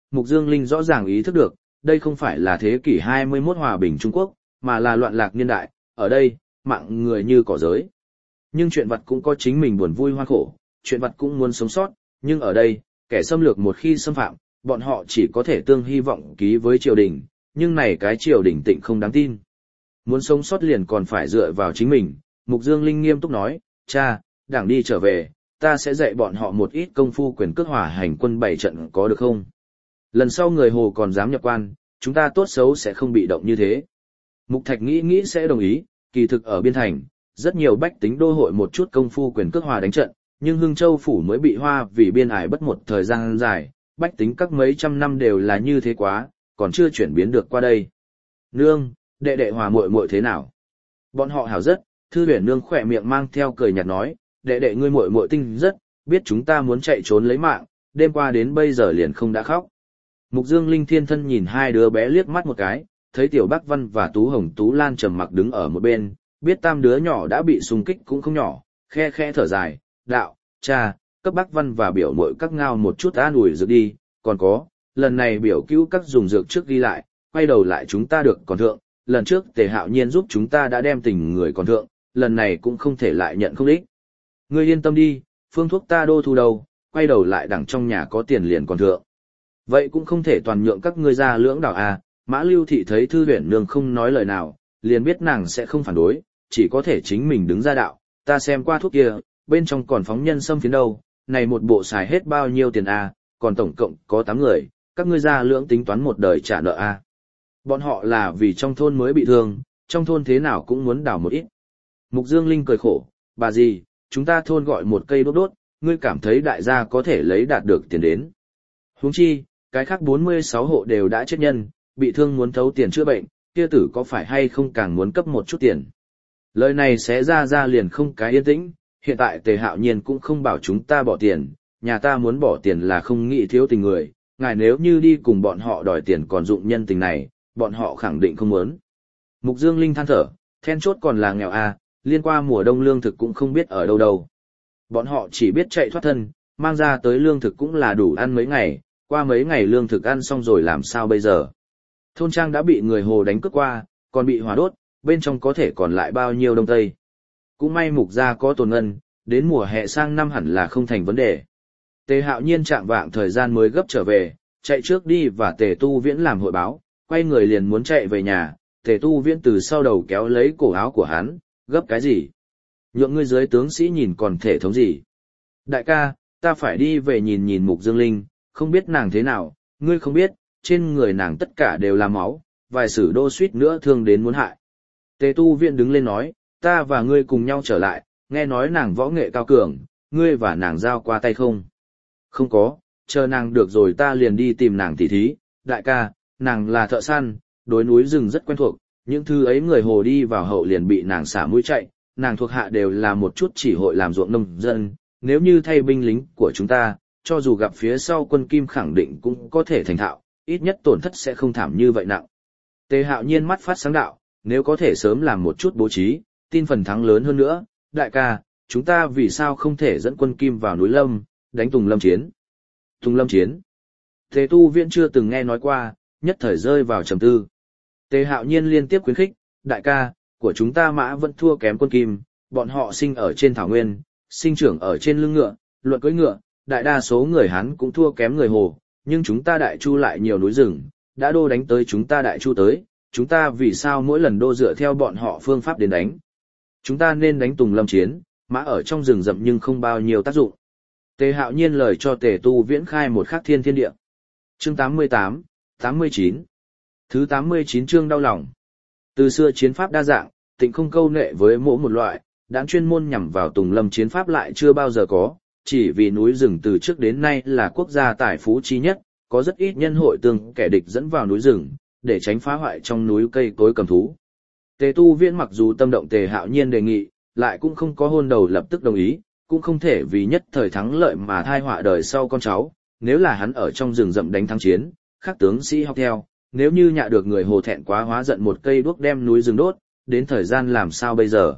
Mục Dương Linh rõ ràng ý thức được, đây không phải là thế kỷ hai mươi mốt hòa bình Trung Quốc, mà là loạn lạc niên đại, ở đây, mạng người như cỏ giới. Nhưng chuyện vật cũng có chính mình buồn vui hoan khổ, chuyện vật cũng muốn sống sót, nhưng ở đây, kẻ xâm lược một khi xâm phạm, bọn họ chỉ có thể tương hy vọng ký với triều đình, nhưng này cái triều đình tịnh không đáng tin. Muốn sống sót liền còn phải dựa vào chính mình, Mục Dương Linh nghiêm túc nói, cha, đảng đi trở về, ta sẽ dạy bọn họ một ít công phu quyền cước hỏa hành quân bảy trận có được không? Lần sau người Hồ còn dám nhập quan, chúng ta tốt xấu sẽ không bị động như thế. Mục Thạch nghĩ nghĩ sẽ đồng ý, kỳ thực ở biên thành, rất nhiều bách tính đô hội một chút công phu quyền cước hòa đánh trận, nhưng Hưng Châu phủ mới bị hoa vì biên ải bất một thời gian dài, bách tính các mấy trăm năm đều là như thế quá, còn chưa chuyển biến được qua đây. Nương, đệ đệ hòa muội muội thế nào? Bọn họ hảo rất, Thư Huyền Nương khỏe miệng mang theo cười nhạt nói, đệ đệ ngươi muội muội tinh rất, biết chúng ta muốn chạy trốn lấy mạng, đêm qua đến bây giờ liền không đã khóc. Mục Dương Linh thiên thân nhìn hai đứa bé liếc mắt một cái, thấy Tiểu Bác Văn và Tú Hồng Tú Lan trầm mặc đứng ở một bên, biết tam đứa nhỏ đã bị xung kích cũng không nhỏ, khe khe thở dài, đạo, cha, cấp Bác Văn và biểu muội các ngao một chút an ủi dược đi, còn có, lần này biểu cứu các dùng dược trước ghi lại, quay đầu lại chúng ta được còn thượng, lần trước Tề Hạo Nhiên giúp chúng ta đã đem tình người còn thượng, lần này cũng không thể lại nhận không ích. Ngươi yên tâm đi, phương thuốc ta đô thu đâu, quay đầu lại đằng trong nhà có tiền liền còn thượng. Vậy cũng không thể toàn nhượng các ngươi ra lưỡng đảo à, Mã Lưu Thị thấy Thư Huyền Nương không nói lời nào, liền biết nàng sẽ không phản đối, chỉ có thể chính mình đứng ra đạo, ta xem qua thuốc kia, bên trong còn phóng nhân sâm phiến đâu, này một bộ xài hết bao nhiêu tiền à, còn tổng cộng có tám người, các ngươi ra lưỡng tính toán một đời trả nợ à. Bọn họ là vì trong thôn mới bị thương, trong thôn thế nào cũng muốn đào một ít. Mục Dương Linh cười khổ, bà gì, chúng ta thôn gọi một cây đốt đốt, ngươi cảm thấy đại gia có thể lấy đạt được tiền đến. Huống chi, cái khác bốn mươi sáu hộ đều đã chết nhân, bị thương muốn thấu tiền chữa bệnh, kia tử có phải hay không càng muốn cấp một chút tiền. Lời này sẽ ra ra liền không cái yên tĩnh, hiện tại Tề Hạo Nhiên cũng không bảo chúng ta bỏ tiền, nhà ta muốn bỏ tiền là không nghĩ thiếu tình người, ngài nếu như đi cùng bọn họ đòi tiền còn dụng nhân tình này, bọn họ khẳng định không muốn. Mục Dương Linh than thở, then chốt còn là nghèo à, liên qua mùa đông lương thực cũng không biết ở đâu đâu. Bọn họ chỉ biết chạy thoát thân, mang ra tới lương thực cũng là đủ ăn mấy ngày, qua mấy ngày lương thực ăn xong rồi làm sao bây giờ. Thôn trang đã bị người Hồ đánh cướp qua, còn bị hỏa đốt, bên trong có thể còn lại bao nhiêu đông tây. Cũng may Mục gia có tồn ngân, đến mùa hè sang năm hẳn là không thành vấn đề. Tề Hạo Nhiên chạm vạng thời gian mới gấp trở về, chạy trước đi và Tề Tu Viễn làm hội báo, quay người liền muốn chạy về nhà, Tề Tu Viễn từ sau đầu kéo lấy cổ áo của hắn, gấp cái gì? Nhượng ngươi dưới tướng sĩ nhìn còn thể thống gì? Đại ca, ta phải đi về nhìn nhìn Mục Dương Linh, không biết nàng thế nào, ngươi không biết, trên người nàng tất cả đều là máu, vài sử đô suýt nữa thương đến muốn hại. Tề Tu Viễn đứng lên nói, ta và ngươi cùng nhau trở lại, nghe nói nàng võ nghệ cao cường, ngươi và nàng giao qua tay không? Không có, chờ nàng được rồi ta liền đi tìm nàng tỉ thí, đại ca, nàng là thợ săn, đối núi rừng rất quen thuộc, những thứ ấy người Hồ đi vào hậu liền bị nàng xả mũi chạy, nàng thuộc hạ đều là một chút chỉ hội làm ruộng nông dân, nếu như thay binh lính của chúng ta, cho dù gặp phía sau quân Kim khẳng định cũng có thể thành thạo, ít nhất tổn thất sẽ không thảm như vậy nặng. Tề Hạo Nhiên mắt phát sáng đạo, nếu có thể sớm làm một chút bố trí, tin phần thắng lớn hơn nữa, đại ca, chúng ta vì sao không thể dẫn quân Kim vào núi Lâm, đánh Tùng Lâm chiến. Tùng Lâm chiến. Tề Tu Viễn chưa từng nghe nói qua, nhất thời rơi vào trầm tư. Tề Hạo Nhiên liên tiếp khuyến khích, đại ca, của chúng ta mã vẫn thua kém quân Kim, bọn họ sinh ở trên thảo nguyên, sinh trưởng ở trên lưng ngựa, luận cưỡi ngựa, đại đa số người Hán cũng thua kém người Hồ, nhưng chúng ta Đại Chu lại nhiều núi rừng, đã đô đánh tới chúng ta Đại Chu tới, chúng ta vì sao mỗi lần đô dựa theo bọn họ phương pháp đến đánh. Chúng ta nên đánh Tùng Lâm chiến, mã ở trong rừng rậm nhưng không bao nhiêu tác dụng. Tề Hạo Nhiên lời cho Tề Tu Viễn khai một khắc thiên thiên địa. Chương tám mươi tám, tám mươi chín. Thứ tám mươi chín chương đau lòng. Từ xưa chiến pháp đa dạng, tịnh không câu nệ với mỗi một loại, đáng chuyên môn nhằm vào Tùng Lâm chiến pháp lại chưa bao giờ có, chỉ vì núi rừng từ trước đến nay là quốc gia tài phú chi nhất, có rất ít nhân hội tương kẻ địch dẫn vào núi rừng, để tránh phá hoại trong núi cây cối cầm thú. Tề Tu Viễn mặc dù tâm động Tề Hạo Nhiên đề nghị, lại cũng không có hôn đầu lập tức đồng ý, cũng không thể vì nhất thời thắng lợi mà thai họa đời sau con cháu, nếu là hắn ở trong rừng rậm đánh thắng chiến, khác tướng sĩ học theo, nếu như nhạ được người Hồ thẹn quá hóa giận một cây đuốc đem núi rừng đốt, đến thời gian làm sao bây giờ?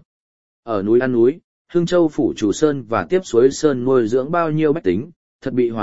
Ở núi ăn núi, Hương Châu phủ Chủ Sơn và tiếp suối Sơn nuôi dưỡng bao nhiêu bách tính, thật bị hỏa đốt,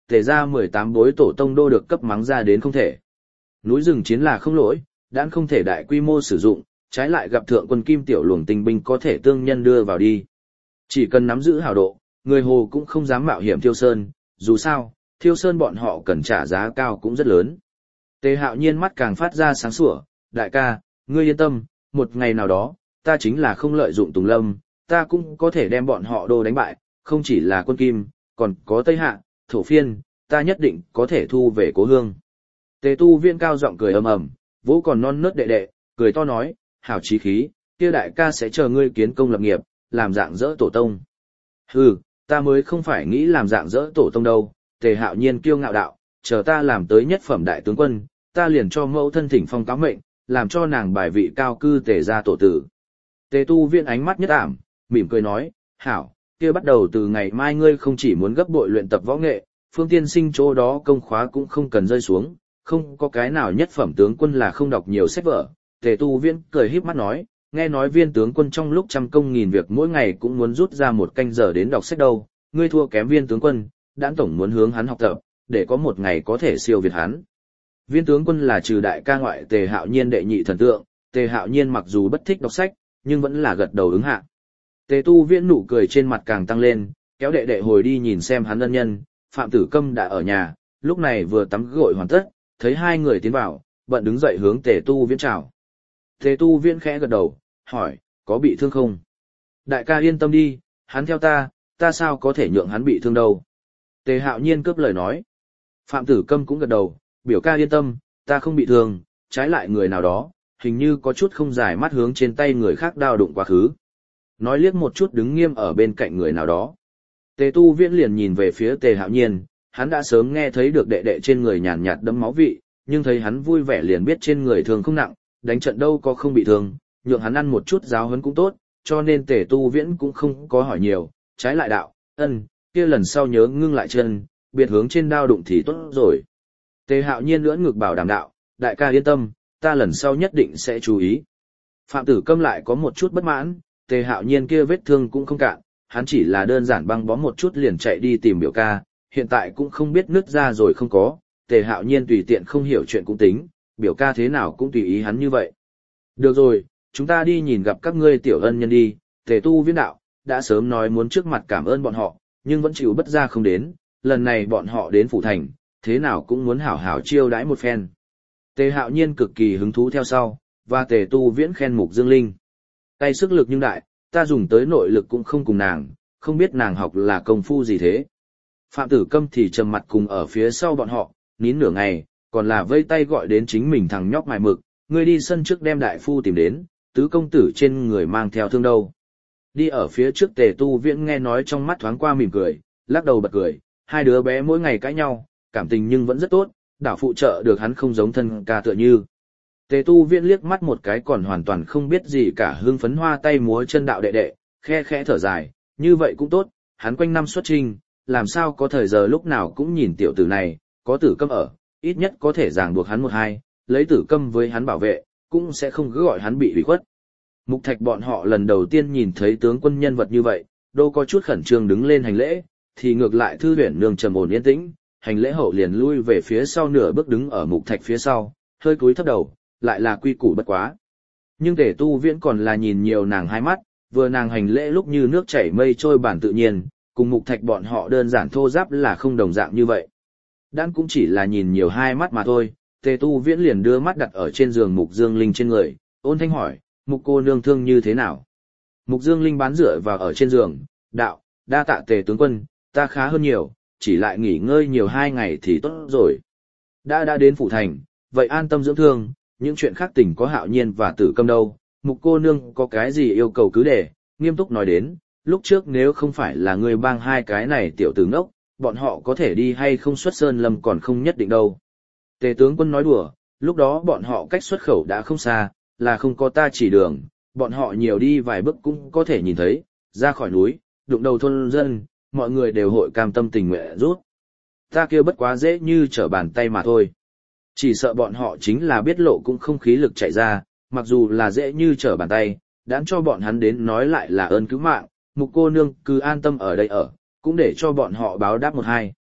tề ra mười tám bối tổ tông đô được cấp mắng ra đến không thể. Núi rừng chiến là không lỗi, đan không thể đại quy mô sử dụng, trái lại gặp thượng quân kim tiểu luồng tinh binh có thể tương nhân đưa vào đi. Chỉ cần nắm giữ hào độ, người Hồ cũng không dám mạo hiểm Thiêu Sơn, dù sao, Thiêu Sơn bọn họ cần trả giá cao cũng rất lớn. Tề Hạo Nhiên mắt càng phát ra sáng sủa, đại ca, ngươi yên tâm, một ngày nào đó, ta chính là không lợi dụng Tùng Lâm, ta cũng có thể đem bọn họ đô đánh bại, không chỉ là quân kim, còn có Tây Hạ, Thổ Phiên, ta nhất định có thể thu về cố hương. Tề Tu Viên cao giọng cười ầm ầm, vỗ còn non nớt đệ đệ, cười to nói, hảo chí khí, kia đại ca sẽ chờ ngươi kiến công lập nghiệp, làm dạng dỡ tổ tông. Hừ, ta mới không phải nghĩ làm dạng dỡ tổ tông đâu, Tề Hạo Nhiên kiêu ngạo đạo, chờ ta làm tới nhất phẩm đại tướng quân, ta liền cho mẫu thân thỉnh phong cáo mệnh, làm cho nàng bài vị cao cư Tề gia tổ tử. Tề Tu Viên ánh mắt nhất ảm, mỉm cười nói, hảo, kia bắt đầu từ ngày mai ngươi không chỉ muốn gấp bội luyện tập võ nghệ, Phương Tiên Sinh chỗ đó công khóa cũng không cần rơi xuống, không có cái nào nhất phẩm tướng quân là không đọc nhiều sách vở. Tề Tu Viên cười híp mắt nói, nghe nói viên tướng quân trong lúc trăm công nghìn việc mỗi ngày cũng muốn rút ra một canh giờ đến đọc sách đâu, ngươi thua kém viên tướng quân, đãn tổng muốn hướng hắn học tập, để có một ngày có thể siêu việt hắn. Viên tướng quân là trừ đại ca ngoại Tề Hạo Nhiên đệ nhị thần tượng, Tề Hạo Nhiên mặc dù bất thích đọc sách, nhưng vẫn là gật đầu ứng hạ. Tề Tu Viễn nụ cười trên mặt càng tăng lên, kéo đệ đệ hồi đi nhìn xem hắn ân nhân, Phạm Tử Câm đã ở nhà, lúc này vừa tắm gội hoàn tất, thấy hai người tiến vào, bận đứng dậy hướng Tề Tu Viễn chào. Tề Tu Viễn khẽ gật đầu, hỏi, có bị thương không? Đại ca yên tâm đi, hắn theo ta, ta sao có thể nhượng hắn bị thương đâu. Tề Hạo Nhiên cướp lời nói. Phạm Tử Câm cũng gật đầu, biểu ca yên tâm, ta không bị thương, trái lại người nào đó, hình như có chút không giải mắt hướng trên tay người khác đao đụng quá khứ. Nói liếc một chút đứng nghiêm ở bên cạnh người nào đó. Tề Tu Viễn liền nhìn về phía Tề Hạo Nhiên, hắn đã sớm nghe thấy được đệ đệ trên người nhàn nhạt đẫm máu vị, nhưng thấy hắn vui vẻ liền biết trên người thương không nặng, đánh trận đâu có không bị thương, nhượng hắn ăn một chút giáo huấn cũng tốt, cho nên Tề Tu Viễn cũng không có hỏi nhiều, trái lại đạo, ân, kia lần sau nhớ ngưng lại chân, biệt hướng trên đao đụng thì tốt rồi. Tề Hạo Nhiên lưỡn ngực bảo đảm đạo, đại ca yên tâm, ta lần sau nhất định sẽ chú ý. Phạm Tử Câm lại có một chút bất mãn, Tề Hạo Nhiên kia vết thương cũng không cạn, hắn chỉ là đơn giản băng bó một chút liền chạy đi tìm biểu ca, hiện tại cũng không biết nứt ra rồi không có, Tề Hạo Nhiên tùy tiện không hiểu chuyện cũng tính, biểu ca thế nào cũng tùy ý hắn như vậy. Được rồi, chúng ta đi nhìn gặp các ngươi tiểu ân nhân đi, Tề Tu Viễn đạo, đã sớm nói muốn trước mặt cảm ơn bọn họ, nhưng vẫn chịu bất ra không đến, lần này bọn họ đến phủ thành, thế nào cũng muốn hảo hảo chiêu đãi một phen. Tề Hạo Nhiên cực kỳ hứng thú theo sau, và Tề Tu Viễn khen Mục Dương Linh. Tay sức lực nhưng đại, ta dùng tới nội lực cũng không cùng nàng, không biết nàng học là công phu gì thế. Phạm Tử Câm thì trầm mặt cùng ở phía sau bọn họ, nín nửa ngày, còn là vây tay gọi đến chính mình thằng nhóc mài mực, ngươi đi sân trước đem đại phu tìm đến, tứ công tử trên người mang theo thương đâu. Đi ở phía trước Tề Tu Viễn nghe nói trong mắt thoáng qua mỉm cười, lắc đầu bật cười, hai đứa bé mỗi ngày cãi nhau, cảm tình nhưng vẫn rất tốt, đảo phụ trợ được hắn không giống thân ca tựa như. Tề Tu Viễn liếc mắt một cái còn hoàn toàn không biết gì cả hưng phấn hoa tay múa chân đạo đệ đệ, khe khẽ thở dài, như vậy cũng tốt, hắn quanh năm xuất trinh, làm sao có thời giờ lúc nào cũng nhìn tiểu tử này, có Tử Câm ở, ít nhất có thể ràng buộc hắn một hai, lấy Tử Câm với hắn bảo vệ, cũng sẽ không cứ gọi hắn bị ủy khuất. Mục Thạch bọn họ lần đầu tiên nhìn thấy tướng quân nhân vật như vậy, đô có chút khẩn trương đứng lên hành lễ, thì ngược lại Thư Huyền Nương trầm ổn yên tĩnh, hành lễ hậu liền lui về phía sau nửa bước đứng ở Mục Thạch phía sau, hơi cúi thấp đầu, lại là quy củ bất quá. Nhưng Tề Tu Viễn còn là nhìn nhiều nàng hai mắt, vừa nàng hành lễ lúc như nước chảy mây trôi bản tự nhiên, cùng Mục Thạch bọn họ đơn giản thô giáp là không đồng dạng như vậy. Đan cũng chỉ là nhìn nhiều hai mắt mà thôi, Tề Tu Viễn liền đưa mắt đặt ở trên giường Mục Dương Linh trên người, ôn thanh hỏi, Mục cô nương thương như thế nào? Mục Dương Linh bán dựa vào ở trên giường, đạo, đa tạ Tề tướng quân, ta khá hơn nhiều, chỉ lại nghỉ ngơi nhiều hai ngày thì tốt rồi. Đã đã đến phủ thành, vậy an tâm dưỡng thương, những chuyện khác tỉnh có Hạo Nhiên và Tử Câm đâu, Mục cô nương có cái gì yêu cầu cứ để, nghiêm túc nói đến, lúc trước nếu không phải là người bang hai cái này tiểu tử ngốc, bọn họ có thể đi hay không xuất sơn lâm còn không nhất định đâu. Tề tướng quân nói đùa, lúc đó bọn họ cách xuất khẩu đã không xa, là không có ta chỉ đường, bọn họ nhiều đi vài bước cũng có thể nhìn thấy, ra khỏi núi, đụng đầu thôn dân, mọi người đều hội cam tâm tình nguyện rút. Ta kêu bất quá dễ như trở bàn tay mà thôi. Chỉ sợ bọn họ chính là biết lộ cũng không khí lực chạy ra, mặc dù là dễ như trở bàn tay, đáng cho bọn hắn đến nói lại là ơn cứu mạng, Mục cô nương cứ an tâm ở đây ở, cũng để cho bọn họ báo đáp một hai.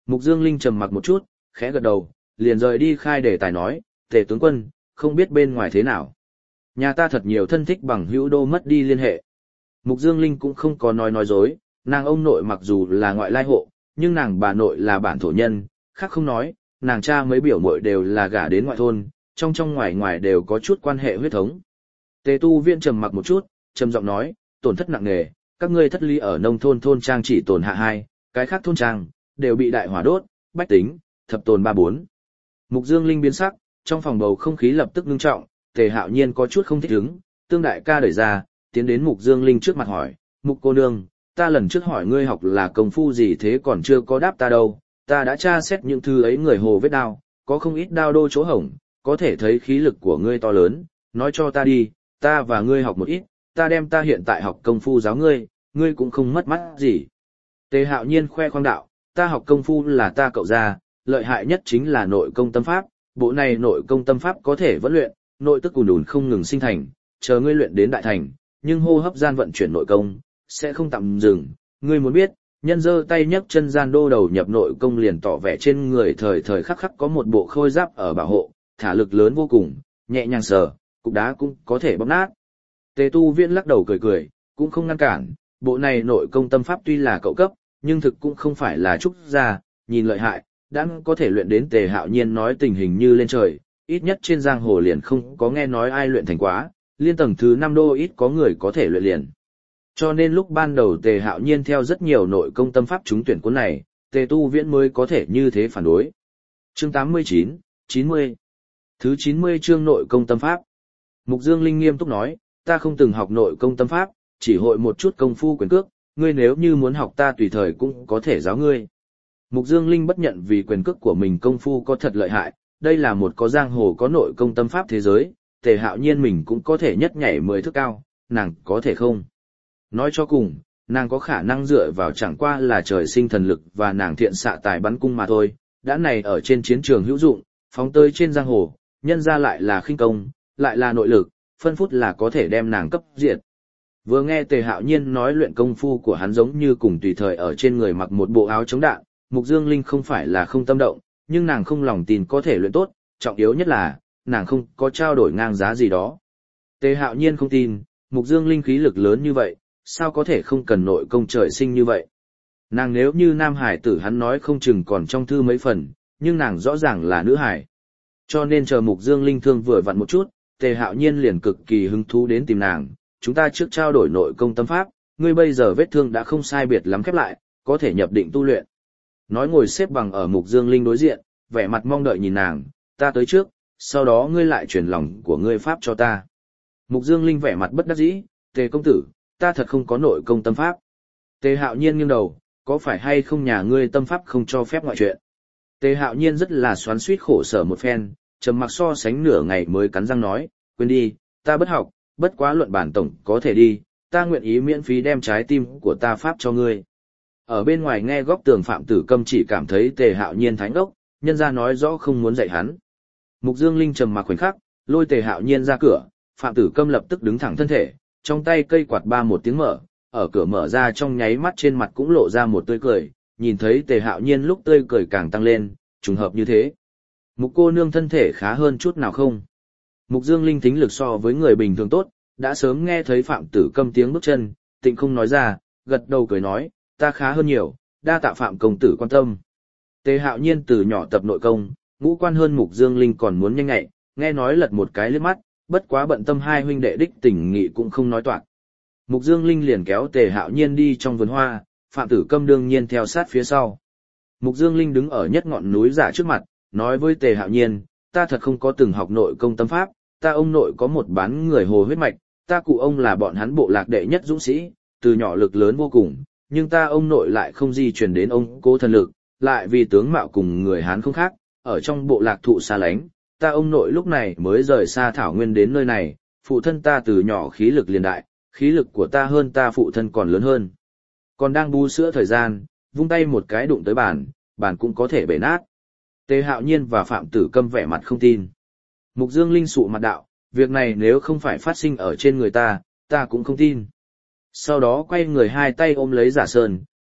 Mục Dương Linh trầm mặc một chút, khẽ gật đầu, liền rời đi khai đề tài nói, Tề tướng quân, không biết bên ngoài thế nào. Nhà ta thật nhiều thân thích bằng hữu đô mất đi liên hệ. Mục Dương Linh cũng không có nói nói dối, nàng ông nội mặc dù là ngoại lai hộ, nhưng nàng bà nội là bản thổ nhân, khác không nói, nàng cha mấy biểu muội đều là gả đến ngoại thôn, trong trong ngoài ngoài đều có chút quan hệ huyết thống. Tề Tu Viễn trầm mặc một chút, trầm giọng nói, tổn thất nặng nề, các ngươi thất ly ở nông thôn thôn trang chỉ tổn hạ hai, cái khác thôn trang đều bị đại hỏa đốt, bách tính thập tồn ba bốn. Mục Dương Linh biến sắc, trong phòng bầu không khí lập tức ngưng trọng, Tề Hạo Nhiên có chút không thích ứng, Tương đại ca đẩy ra, tiến đến Mục Dương Linh trước mặt hỏi, Mục cô nương, ta lần trước hỏi ngươi học là công phu gì thế còn chưa có đáp ta đâu, ta đã tra xét những thứ ấy người hồ vết đao, có không ít đao đô chỗ hổng, có thể thấy khí lực của ngươi to lớn, nói cho ta đi, ta và ngươi học một ít, ta đem ta hiện tại học công phu giáo ngươi, ngươi cũng không mất mắt gì. Tề Hạo Nhiên khoe khoang đạo, ta học công phu là ta cậu ra, lợi hại nhất chính là nội công tâm pháp, bộ này nội công tâm pháp có thể vẫn luyện, nội tức ùn ùn không ngừng sinh thành, chờ ngươi luyện đến đại thành, nhưng hô hấp gian vận chuyển nội công, sẽ không tạm dừng, ngươi muốn biết, nhân giơ tay nhấc chân gian đô đầu nhập nội công liền tỏ vẻ trên người thời thời khắc khắc có một bộ khôi giáp ở bảo hộ, thả lực lớn vô cùng, nhẹ nhàng sờ, cục đá cũng có thể bóp nát. Tề Tu Viễn lắc đầu cười cười, cũng không ngăn cản, bộ này nội công tâm pháp tuy là cậu cấp, nhưng thực cũng không phải là trúc gia, nhìn lợi hại, đã có thể luyện đến. Tề Hạo Nhiên nói tình hình như lên trời, ít nhất trên giang hồ liền không có nghe nói ai luyện thành quá, liên tầng thứ năm đô ít có người có thể luyện liền. Cho nên lúc ban đầu Tề Hạo Nhiên theo rất nhiều nội công tâm pháp trúng tuyển cuốn này, Tề Tu Viễn mới có thể như thế phản đối. Chương tám mươi chín, chín mươi. Thứ chín mươi chương nội công tâm pháp. Mục Dương Linh nghiêm túc nói, ta không từng học nội công tâm pháp, chỉ hội một chút công phu quyền cước, ngươi nếu như muốn học ta tùy thời cũng có thể giáo ngươi. Mục Dương Linh bất nhận vì quyền cước của mình công phu có thật lợi hại, đây là một có giang hồ có nội công tâm pháp thế giới, Tề Hạo Nhiên mình cũng có thể nhất nhảy mười thước cao, nàng có thể không? Nói cho cùng, nàng có khả năng dựa vào chẳng qua là trời sinh thần lực và nàng thiện xạ tài bắn cung mà thôi, đã này ở trên chiến trường hữu dụng, phóng tới trên giang hồ, nhân ra lại là khinh công, lại là nội lực, phân phút là có thể đem nàng cấp diệt. Vừa nghe Tề Hạo Nhiên nói luyện công phu của hắn giống như cùng tùy thời ở trên người mặc một bộ áo chống đạn, Mục Dương Linh không phải là không tâm động, nhưng nàng không lòng tin có thể luyện tốt, trọng yếu nhất là, nàng không có trao đổi ngang giá gì đó. Tề Hạo Nhiên không tin, Mục Dương Linh khí lực lớn như vậy, sao có thể không cần nội công trời sinh như vậy. Nàng nếu như nam hải tử hắn nói không chừng còn trong thư mấy phần, nhưng nàng rõ ràng là nữ hải. Cho nên chờ Mục Dương Linh thương vừa vặn một chút, Tề Hạo Nhiên liền cực kỳ hứng thú đến tìm nàng, chúng ta trước trao đổi nội công tâm pháp, ngươi bây giờ vết thương đã không sai biệt lắm khép lại, có thể nhập định tu luyện. Nói ngồi xếp bằng ở Mục Dương Linh đối diện, vẻ mặt mong đợi nhìn nàng, ta tới trước, sau đó ngươi lại truyền lòng của ngươi pháp cho ta. Mục Dương Linh vẻ mặt bất đắc dĩ, Tề công tử, ta thật không có nội công tâm pháp. Tề Hạo Nhiên nghiêng đầu, có phải hay không nhà ngươi tâm pháp không cho phép ngoại chuyện. Tề Hạo Nhiên rất là xoắn xuýt khổ sở một phen, trầm mặc so sánh nửa ngày mới cắn răng nói, quên đi, ta bất học, bất quá luận bản tổng có thể đi, ta nguyện ý miễn phí đem trái tim của ta pháp cho ngươi. Ở bên ngoài nghe góc tường Phạm Tử Câm chỉ cảm thấy Tề Hạo Nhiên thánh đốc, nhân ra nói rõ không muốn dạy hắn. Mục Dương Linh trầm mặc khoảnh khắc, lôi Tề Hạo Nhiên ra cửa, Phạm Tử Câm lập tức đứng thẳng thân thể, trong tay cây quạt ba một tiếng mở, ở cửa mở ra trong nháy mắt trên mặt cũng lộ ra một tươi cười, nhìn thấy Tề Hạo Nhiên lúc tươi cười càng tăng lên, trùng hợp như thế. Mục cô nương thân thể khá hơn chút nào không? Mục Dương Linh thính lực so với người bình thường tốt, đã sớm nghe thấy Phạm Tử Câm tiếng bước chân, tịnh không nói ra, gật đầu cười nói, ta khá hơn nhiều, đa tạ Phạm công tử quan tâm. Tề Hạo Nhiên từ nhỏ tập nội công, ngũ quan hơn Mục Dương Linh còn muốn nhanh nhạy, nghe nói lật một cái liếc mắt, bất quá bận tâm hai huynh đệ đích tình nghị cũng không nói toạc. Mục Dương Linh liền kéo Tề Hạo Nhiên đi trong vườn hoa, Phạm Tử Câm đương nhiên theo sát phía sau. Mục Dương Linh đứng ở nhất ngọn núi giả trước mặt, nói với Tề Hạo Nhiên, ta thật không có từng học nội công tâm pháp, ta ông nội có một bán người hồ huyết mạch, ta cụ ông là bọn hắn bộ lạc đệ nhất dũng sĩ, từ nhỏ lực lớn vô cùng, nhưng ta ông nội lại không di truyền đến ông cố thần lực, lại vì tướng mạo cùng người Hán không khác, ở trong bộ lạc thụ xa lánh, ta ông nội lúc này mới rời xa thảo nguyên đến nơi này, phụ thân ta từ nhỏ khí lực liền đại, khí lực của ta hơn ta phụ thân còn lớn hơn. Còn đang bu sữa thời gian, vung tay một cái đụng tới bàn, bàn cũng có thể bể nát. Tề Hạo Nhiên và Phạm Tử Câm vẻ mặt không tin. Mục Dương Linh sụ mặt đạo, việc này nếu không phải phát sinh ở trên người ta, ta cũng không tin. Sau đó quay người hai tay ôm lấy Giả Sơn,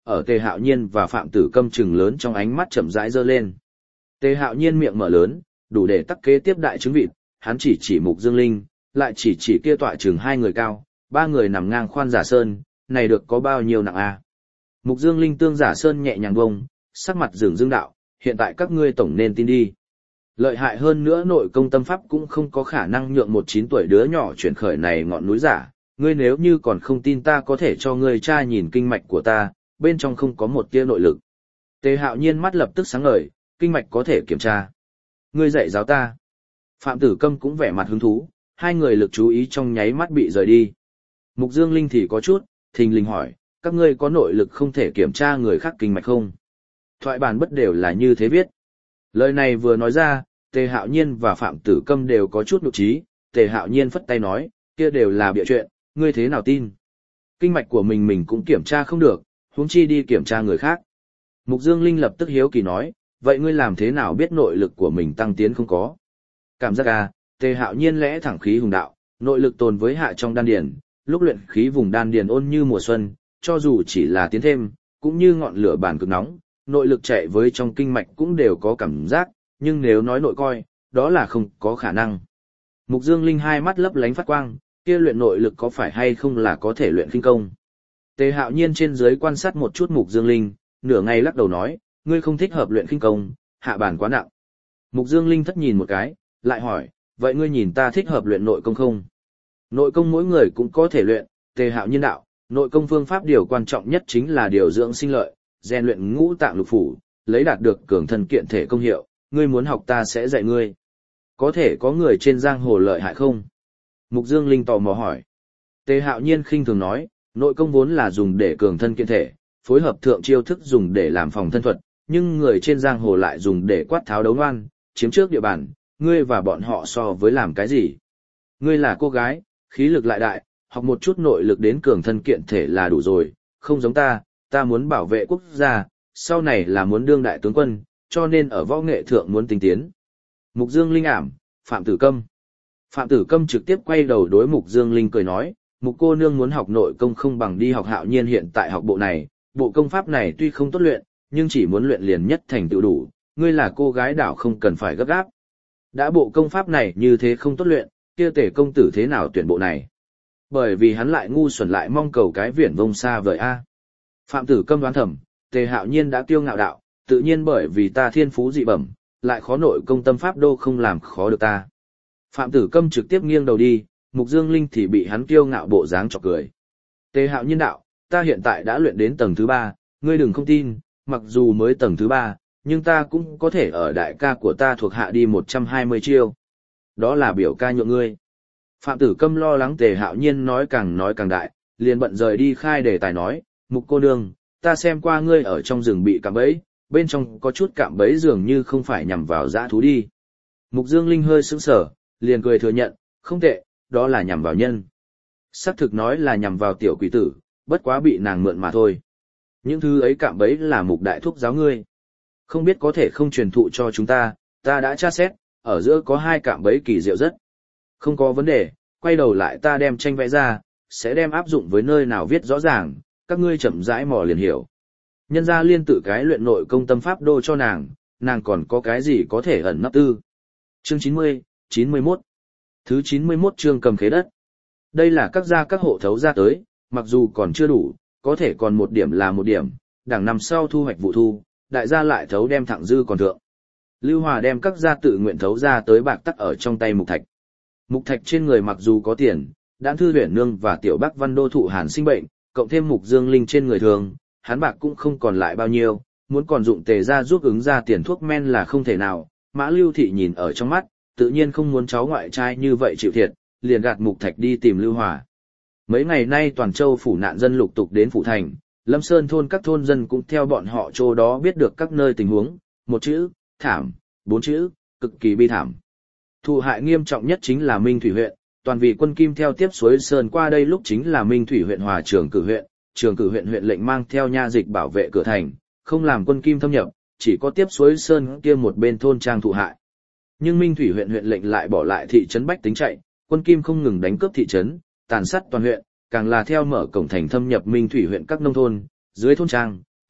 ở Tề Hạo Nhiên và Phạm Tử Câm trừng lớn trong ánh mắt chậm rãi giơ lên. Tề Hạo Nhiên miệng mở lớn, đủ để tắc kế tiếp đại trứng vịt, hắn chỉ chỉ Mục Dương Linh, lại chỉ chỉ kia tọa chừng hai người cao, ba người nằm ngang khoan giả sơn, này được có bao nhiêu nặng a? Mục Dương Linh tương giả sơn nhẹ nhàng bông, sắc mặt dường dương đạo, hiện tại các ngươi tổng nên tin đi. Lợi hại hơn nữa nội công tâm pháp cũng không có khả năng nhượng một chín tuổi đứa nhỏ chuyển khởi này ngọn núi giả, ngươi nếu như còn không tin ta có thể cho ngươi tra nhìn kinh mạch của ta, bên trong không có một tia nội lực. Tề Hạo Nhiên mắt lập tức sáng ngời, kinh mạch có thể kiểm tra. Ngươi dạy giáo ta. Phạm Tử Câm cũng vẻ mặt hứng thú, hai người lực chú ý trong nháy mắt bị rời đi. Mục Dương Linh thì có chút, thình lình hỏi, các ngươi có nội lực không thể kiểm tra người khác kinh mạch không? Thoại bản bất đều là như thế viết. Lời này vừa nói ra, Tề Hạo Nhiên và Phạm Tử Câm đều có chút nhục trí, Tề Hạo Nhiên phất tay nói, kia đều là bịa chuyện, ngươi thế nào tin? Kinh mạch của mình mình cũng kiểm tra không được, huống chi đi kiểm tra người khác. Mục Dương Linh lập tức hiếu kỳ nói, vậy ngươi làm thế nào biết nội lực của mình tăng tiến không có? Cảm giác à, Tề Hạo Nhiên lẽ thẳng khí hùng đạo, nội lực tồn với hạ trong đan điền, lúc luyện khí vùng đan điền ôn như mùa xuân, cho dù chỉ là tiến thêm, cũng như ngọn lửa bản cực nóng, nội lực chạy với trong kinh mạch cũng đều có cảm giác, nhưng nếu nói nội coi, đó là không có khả năng. Mục Dương Linh hai mắt lấp lánh phát quang, kia luyện nội lực có phải hay không là có thể luyện khinh công. Tề Hạo Nhiên trên dưới quan sát một chút Mục Dương Linh, nửa ngày lắc đầu nói, ngươi không thích hợp luyện khinh công, hạ bản quá nặng. Mục Dương Linh thất nhìn một cái, lại hỏi, vậy ngươi nhìn ta thích hợp luyện nội công không? Nội công mỗi người cũng có thể luyện, Tề Hạo Nhiên đạo, nội công phương pháp điều quan trọng nhất chính là điều dưỡng sinh lợi, rèn luyện ngũ tạng lục phủ, lấy đạt được cường thân kiện thể công hiệu, ngươi muốn học ta sẽ dạy ngươi. Có thể có người trên giang hồ lợi hại không? Mục Dương Linh tò mò hỏi. Tề Hạo Nhiên khinh thường nói, nội công vốn là dùng để cường thân kiện thể, phối hợp thượng chiêu thức dùng để làm phòng thân thuật, nhưng người trên giang hồ lại dùng để quát tháo đấu ngoan, chiếm trước địa bàn, ngươi và bọn họ so với làm cái gì? Ngươi là cô gái, khí lực lại đại, học một chút nội lực đến cường thân kiện thể là đủ rồi, không giống ta, ta muốn bảo vệ quốc gia, sau này là muốn đương đại tướng quân, cho nên ở võ nghệ thượng muốn tinh tiến. Mục Dương Linh ảm, Phạm Tử Câm. Phạm Tử Câm trực tiếp quay đầu đối Mục Dương Linh cười nói, Mục cô nương muốn học nội công không bằng đi học Hạo Nhiên hiện tại học bộ này, bộ công pháp này tuy không tốt luyện, nhưng chỉ muốn luyện liền nhất thành tựu đủ, ngươi là cô gái đảo không cần phải gấp gáp. Đã bộ công pháp này như thế không tốt luyện, kia Tề công tử thế nào tuyển bộ này? Bởi vì hắn lại ngu xuẩn lại mong cầu cái viển vông xa vời a. Phạm Tử Câm đoán thầm, Tề Hạo Nhiên đã kiêu ngạo đạo, tự nhiên bởi vì ta thiên phú dị bẩm, lại khó nội công tâm pháp đô không làm khó được ta. Phạm Tử Câm trực tiếp nghiêng đầu đi, Mục Dương Linh thì bị hắn kiêu ngạo bộ dáng chọc cười. Tề Hạo Nhiên đạo, ta hiện tại đã luyện đến tầng thứ ba, ngươi đừng không tin, mặc dù mới tầng thứ ba, nhưng ta cũng có thể ở đại ca của ta thuộc hạ đi một trăm hai mươi chiêu. Đó là biểu ca nhượng ngươi. Phạm Tử Câm lo lắng Tề Hạo Nhiên nói càng nói càng đại, liền bận rời đi khai đề tài nói, Mục cô nương, ta xem qua ngươi ở trong rừng bị cạm bẫy, bên trong có chút cạm bẫy dường như không phải nhằm vào dã thú đi. Mục Dương Linh hơi sững sờ, liền cười thừa nhận, không tệ, đó là nhằm vào nhân. Xác thực nói là nhằm vào tiểu quỷ tử, bất quá bị nàng mượn mà thôi. Những thứ ấy cạm bẫy là Mục đại thúc giáo ngươi. Không biết có thể không truyền thụ cho chúng ta, ta đã tra xét, ở giữa có hai cạm bẫy kỳ diệu rất. Không có vấn đề, quay đầu lại ta đem tranh vẽ ra, sẽ đem áp dụng với nơi nào viết rõ ràng, các ngươi chậm rãi mò liền hiểu. Nhân gia liên tự cái luyện nội công tâm pháp đô cho nàng, nàng còn có cái gì có thể ẩn nấp tư. Chương chín mươi, chín mươi mốt. Thứ chín mươi mốt chương cầm khế đất. Đây là các gia các hộ thấu ra tới, mặc dù còn chưa đủ, có thể còn một điểm là một điểm, đằng năm sau thu hoạch vụ thu, đại gia lại thấu đem thẳng dư còn thượng. Lưu Hòa đem các gia tự nguyện thấu ra tới bạc tắc ở trong tay Mục Thạch. Mục Thạch trên người mặc dù có tiền, Đãn Thư Huyền Nương và Tiểu Bắc Văn đô thụ hàn sinh bệnh, cộng thêm Mục Dương Linh trên người thường, hắn bạc cũng không còn lại bao nhiêu, muốn còn dụng Tề gia giúp ứng ra tiền thuốc men là không thể nào. Mã Lưu Thị nhìn ở trong mắt, tự nhiên không muốn cháu ngoại trai như vậy chịu thiệt, liền gạt Mục Thạch đi tìm Lưu Hòa. Mấy ngày nay toàn châu phủ nạn dân lục tục đến phủ thành, Lâm Sơn thôn các thôn dân cũng theo bọn họ chỗ đó biết được các nơi tình huống, một chữ, thảm, bốn chữ, cực kỳ bi thảm. Thụ hại nghiêm trọng nhất chính là Minh Thủy huyện, toàn vì quân Kim theo tiếp suối Sơn qua đây lúc chính là Minh Thủy huyện hòa Trường Cử huyện, Trường Cử huyện huyện lệnh mang theo nha dịch bảo vệ cửa thành, không làm quân Kim thâm nhập, chỉ có tiếp suối Sơn kia một bên thôn trang thụ hại. Nhưng Minh Thủy huyện huyện lệnh lại bỏ lại thị trấn bách tính chạy, quân Kim không ngừng đánh cướp thị trấn, tàn sát toàn huyện, càng là theo mở cổng thành thâm nhập Minh Thủy huyện các nông thôn, dưới thôn trang,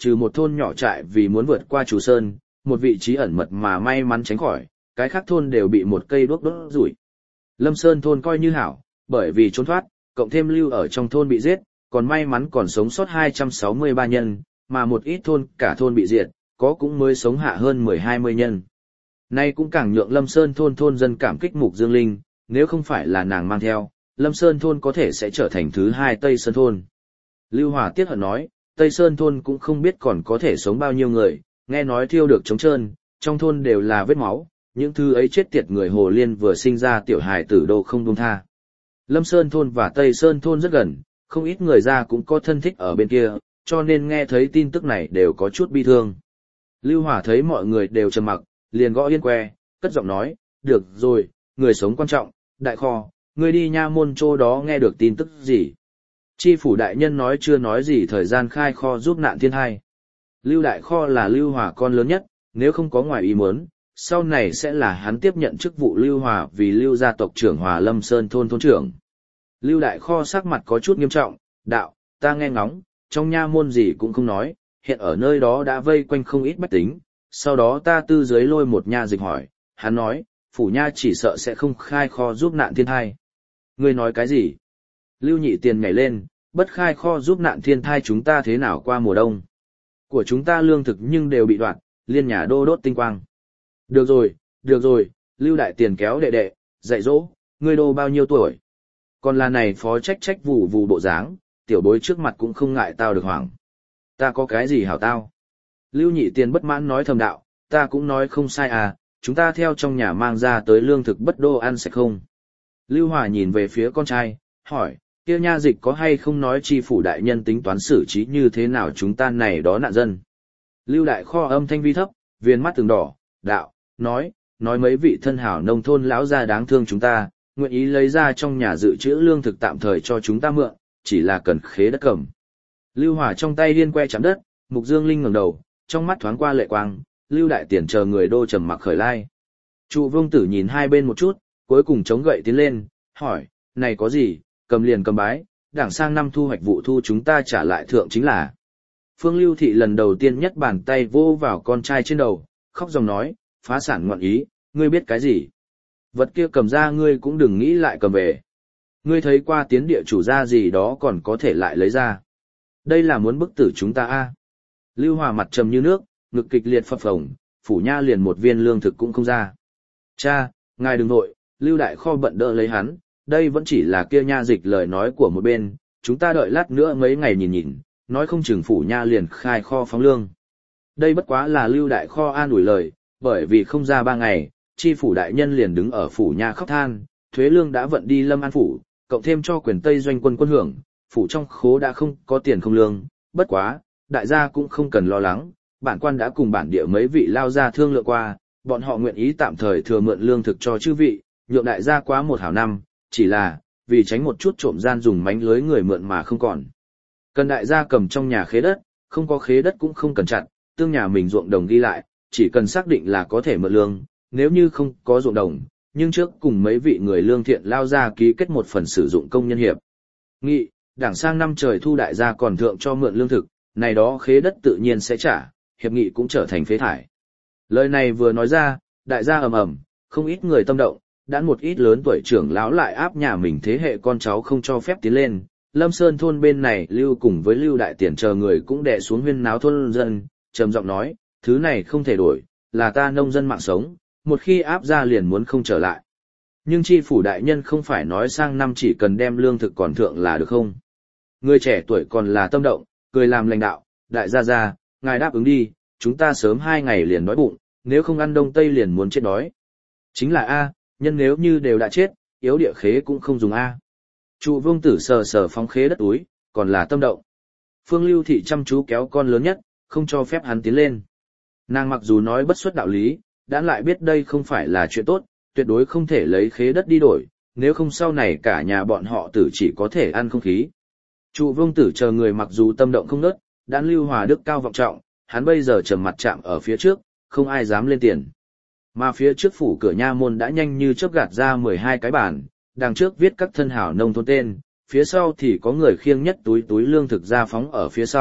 trừ một thôn nhỏ trại vì muốn vượt qua Trù Sơn, một vị trí ẩn mật mà may mắn tránh khỏi, cái khác thôn đều bị một cây đuốc đốt rủi. Lâm Sơn thôn coi như hảo, bởi vì trốn thoát, cộng thêm lưu ở trong thôn bị giết, còn may mắn còn sống sót hai trăm sáu mươi ba nhân, mà một ít thôn cả thôn bị diệt, có cũng mới sống hạ hơn mười hai mươi nhân. Nay cũng càng nhượng Lâm Sơn thôn thôn dân cảm kích Mục Dương Linh, nếu không phải là nàng mang theo, Lâm Sơn thôn có thể sẽ trở thành thứ hai Tây Sơn thôn. Lưu Hòa tiếc hận nói, Tây Sơn thôn cũng không biết còn có thể sống bao nhiêu người, nghe nói thiêu được trống trơn, trong thôn đều là vết máu, những thứ ấy chết tiệt người Hồ Liên vừa sinh ra tiểu hài tử đồ không buông tha. Lâm Sơn thôn và Tây Sơn thôn rất gần, không ít người ra cũng có thân thích ở bên kia, cho nên nghe thấy tin tức này đều có chút bi thương. Lưu Hòa thấy mọi người đều trầm mặc, liền gõ yên que, cất giọng nói, được rồi, người sống quan trọng, đại kho, người đi nha môn chỗ đó nghe được tin tức gì. Chi phủ đại nhân nói chưa nói gì thời gian khai kho giúp nạn thiên hai. Lưu đại kho là Lưu Hòa con lớn nhất, nếu không có ngoài ý muốn, sau này sẽ là hắn tiếp nhận chức vụ Lưu Hòa vì Lưu gia tộc trưởng Hòa Lâm Sơn thôn thôn trưởng. Lưu đại kho sắc mặt có chút nghiêm trọng, đạo, ta nghe ngóng, trong nha môn gì cũng không nói, hiện ở nơi đó đã vây quanh không ít bách tính, sau đó ta tư dưới lôi một nha dịch hỏi, hắn nói, phủ nha chỉ sợ sẽ không khai kho giúp nạn thiên thai. Ngươi nói cái gì? Lưu Nhị Tiền nhảy lên, bất khai kho giúp nạn thiên thai chúng ta thế nào qua mùa đông? Của chúng ta lương thực nhưng đều bị đoạn, liên nhà đô đốt tinh quang. Được rồi, được rồi, Lưu Đại Tiền kéo đệ đệ, dạy dỗ, ngươi đô bao nhiêu tuổi? Còn là này phó trách trách vù vù bộ dáng, tiểu bối trước mặt cũng không ngại tao được hoảng. Ta có cái gì hảo tao? Lưu Nhị Tiền bất mãn nói thầm đạo, ta cũng nói không sai à, chúng ta theo trong nhà mang ra tới lương thực bất đô ăn sạch không? Lưu Hòa nhìn về phía con trai, hỏi, kia nha dịch có hay không nói chi phủ đại nhân tính toán xử trí như thế nào chúng ta này đó nạn dân? Lưu Đại Kho âm thanh vi thấp, viên mắt từng đỏ, đạo, nói, nói mấy vị thân hảo nông thôn lão gia đáng thương chúng ta, nguyện ý lấy ra trong nhà dự trữ lương thực tạm thời cho chúng ta mượn, chỉ là cần khế đất cầm. Lưu Hòa trong tay điên que chạm đất, Mục Dương Linh ngẩng đầu, trong mắt thoáng qua lệ quang, Lưu Đại Tiền chờ người đô trầm mặc khởi lai. Trụ Vương Tử nhìn hai bên một chút, cuối cùng chống gậy tiến lên, hỏi, này có gì, cầm liền cầm bái, đảng sang năm thu hoạch vụ thu chúng ta trả lại thượng chính là. Phương Lưu Thị lần đầu tiên nhất bàn tay vô vào con trai trên đầu, khóc dòng nói, phá sản ngoạn ý, ngươi biết cái gì? Vật kia cầm ra ngươi cũng đừng nghĩ lại cầm về. Ngươi thấy qua tiến địa chủ ra gì đó còn có thể lại lấy ra. Đây là muốn bức tử chúng ta a. Lưu Hòa mặt trầm như nước, ngực kịch liệt phập phồng, phủ nha liền một viên lương thực cũng không ra. Cha, ngài đừng nội, Lưu Đại Kho bận đỡ lấy hắn, đây vẫn chỉ là kia nha dịch lời nói của một bên, chúng ta đợi lát nữa mấy ngày nhìn nhìn, nói không chừng phủ nha liền khai kho phóng lương. Đây bất quá là Lưu Đại Kho an ủi lời, bởi vì không ra ba ngày, chi phủ đại nhân liền đứng ở phủ nha khóc than, thuế lương đã vận đi Lâm An phủ, cộng thêm cho quyền Tây doanh quân quân hưởng, phủ trong khố đã không có tiền không lương, bất quá, đại gia cũng không cần lo lắng, bản quan đã cùng bản địa mấy vị lao gia thương lượng qua, bọn họ nguyện ý tạm thời thừa mượn lương thực cho chư vị, nhượng đại gia quá một hảo năm, chỉ là, vì tránh một chút trộm gian dùng mánh lưới người mượn mà không còn. Cần đại gia cầm trong nhà khế đất, không có khế đất cũng không cần chặn, tương nhà mình ruộng đồng ghi lại, chỉ cần xác định là có thể mượn lương, nếu như không có ruộng đồng, nhưng trước cùng mấy vị người lương thiện lao ra ký kết một phần sử dụng công nhân hiệp nghị, đảng sang năm trời thu đại gia còn thượng cho mượn lương thực, này đó khế đất tự nhiên sẽ trả, hiệp nghị cũng trở thành phế thải. Lời này vừa nói ra, đại gia ầm ầm, không ít người tâm động, đã một ít lớn tuổi trưởng lão lại áp nhà mình thế hệ con cháu không cho phép tiến lên. Lâm Sơn thôn bên này Lưu cùng với Lưu Đại Tiền chờ người cũng đè xuống huyên náo thôn dân, trầm giọng nói, thứ này không thể đổi, là ta nông dân mạng sống, một khi áp ra liền muốn không trở lại. Nhưng chi phủ đại nhân không phải nói sang năm chỉ cần đem lương thực còn thượng là được không? Người trẻ tuổi còn là tâm động, cười làm lãnh đạo, đại gia gia, ngài đáp ứng đi, chúng ta sớm hai ngày liền đói bụng, nếu không ăn đông tây liền muốn chết đói. Chính là A, nhân nếu như đều đã chết, yếu địa khế cũng không dùng A. Trụ Vương Tử sờ sờ phóng khế đất túi, còn là tâm động. Phương Lưu Thị chăm chú kéo con lớn nhất, không cho phép hắn tiến lên. Nàng mặc dù nói bất xuất đạo lý, đã lại biết đây không phải là chuyện tốt, tuyệt đối không thể lấy khế đất đi đổi, nếu không sau này cả nhà bọn họ tử chỉ có thể ăn không khí. Trụ Vương Tử chờ người mặc dù tâm động không nớt, đã Lưu Hòa đức cao vọng trọng, hắn bây giờ trầm mặt chạm ở phía trước, không ai dám lên tiền. Mà phía trước phủ cửa nha môn đã nhanh như chớp gạt ra mười hai cái bản, đằng trước viết các thân hảo nông thôn tên, phía sau thì có người khiêng nhất túi túi lương thực ra phóng ở phía sau,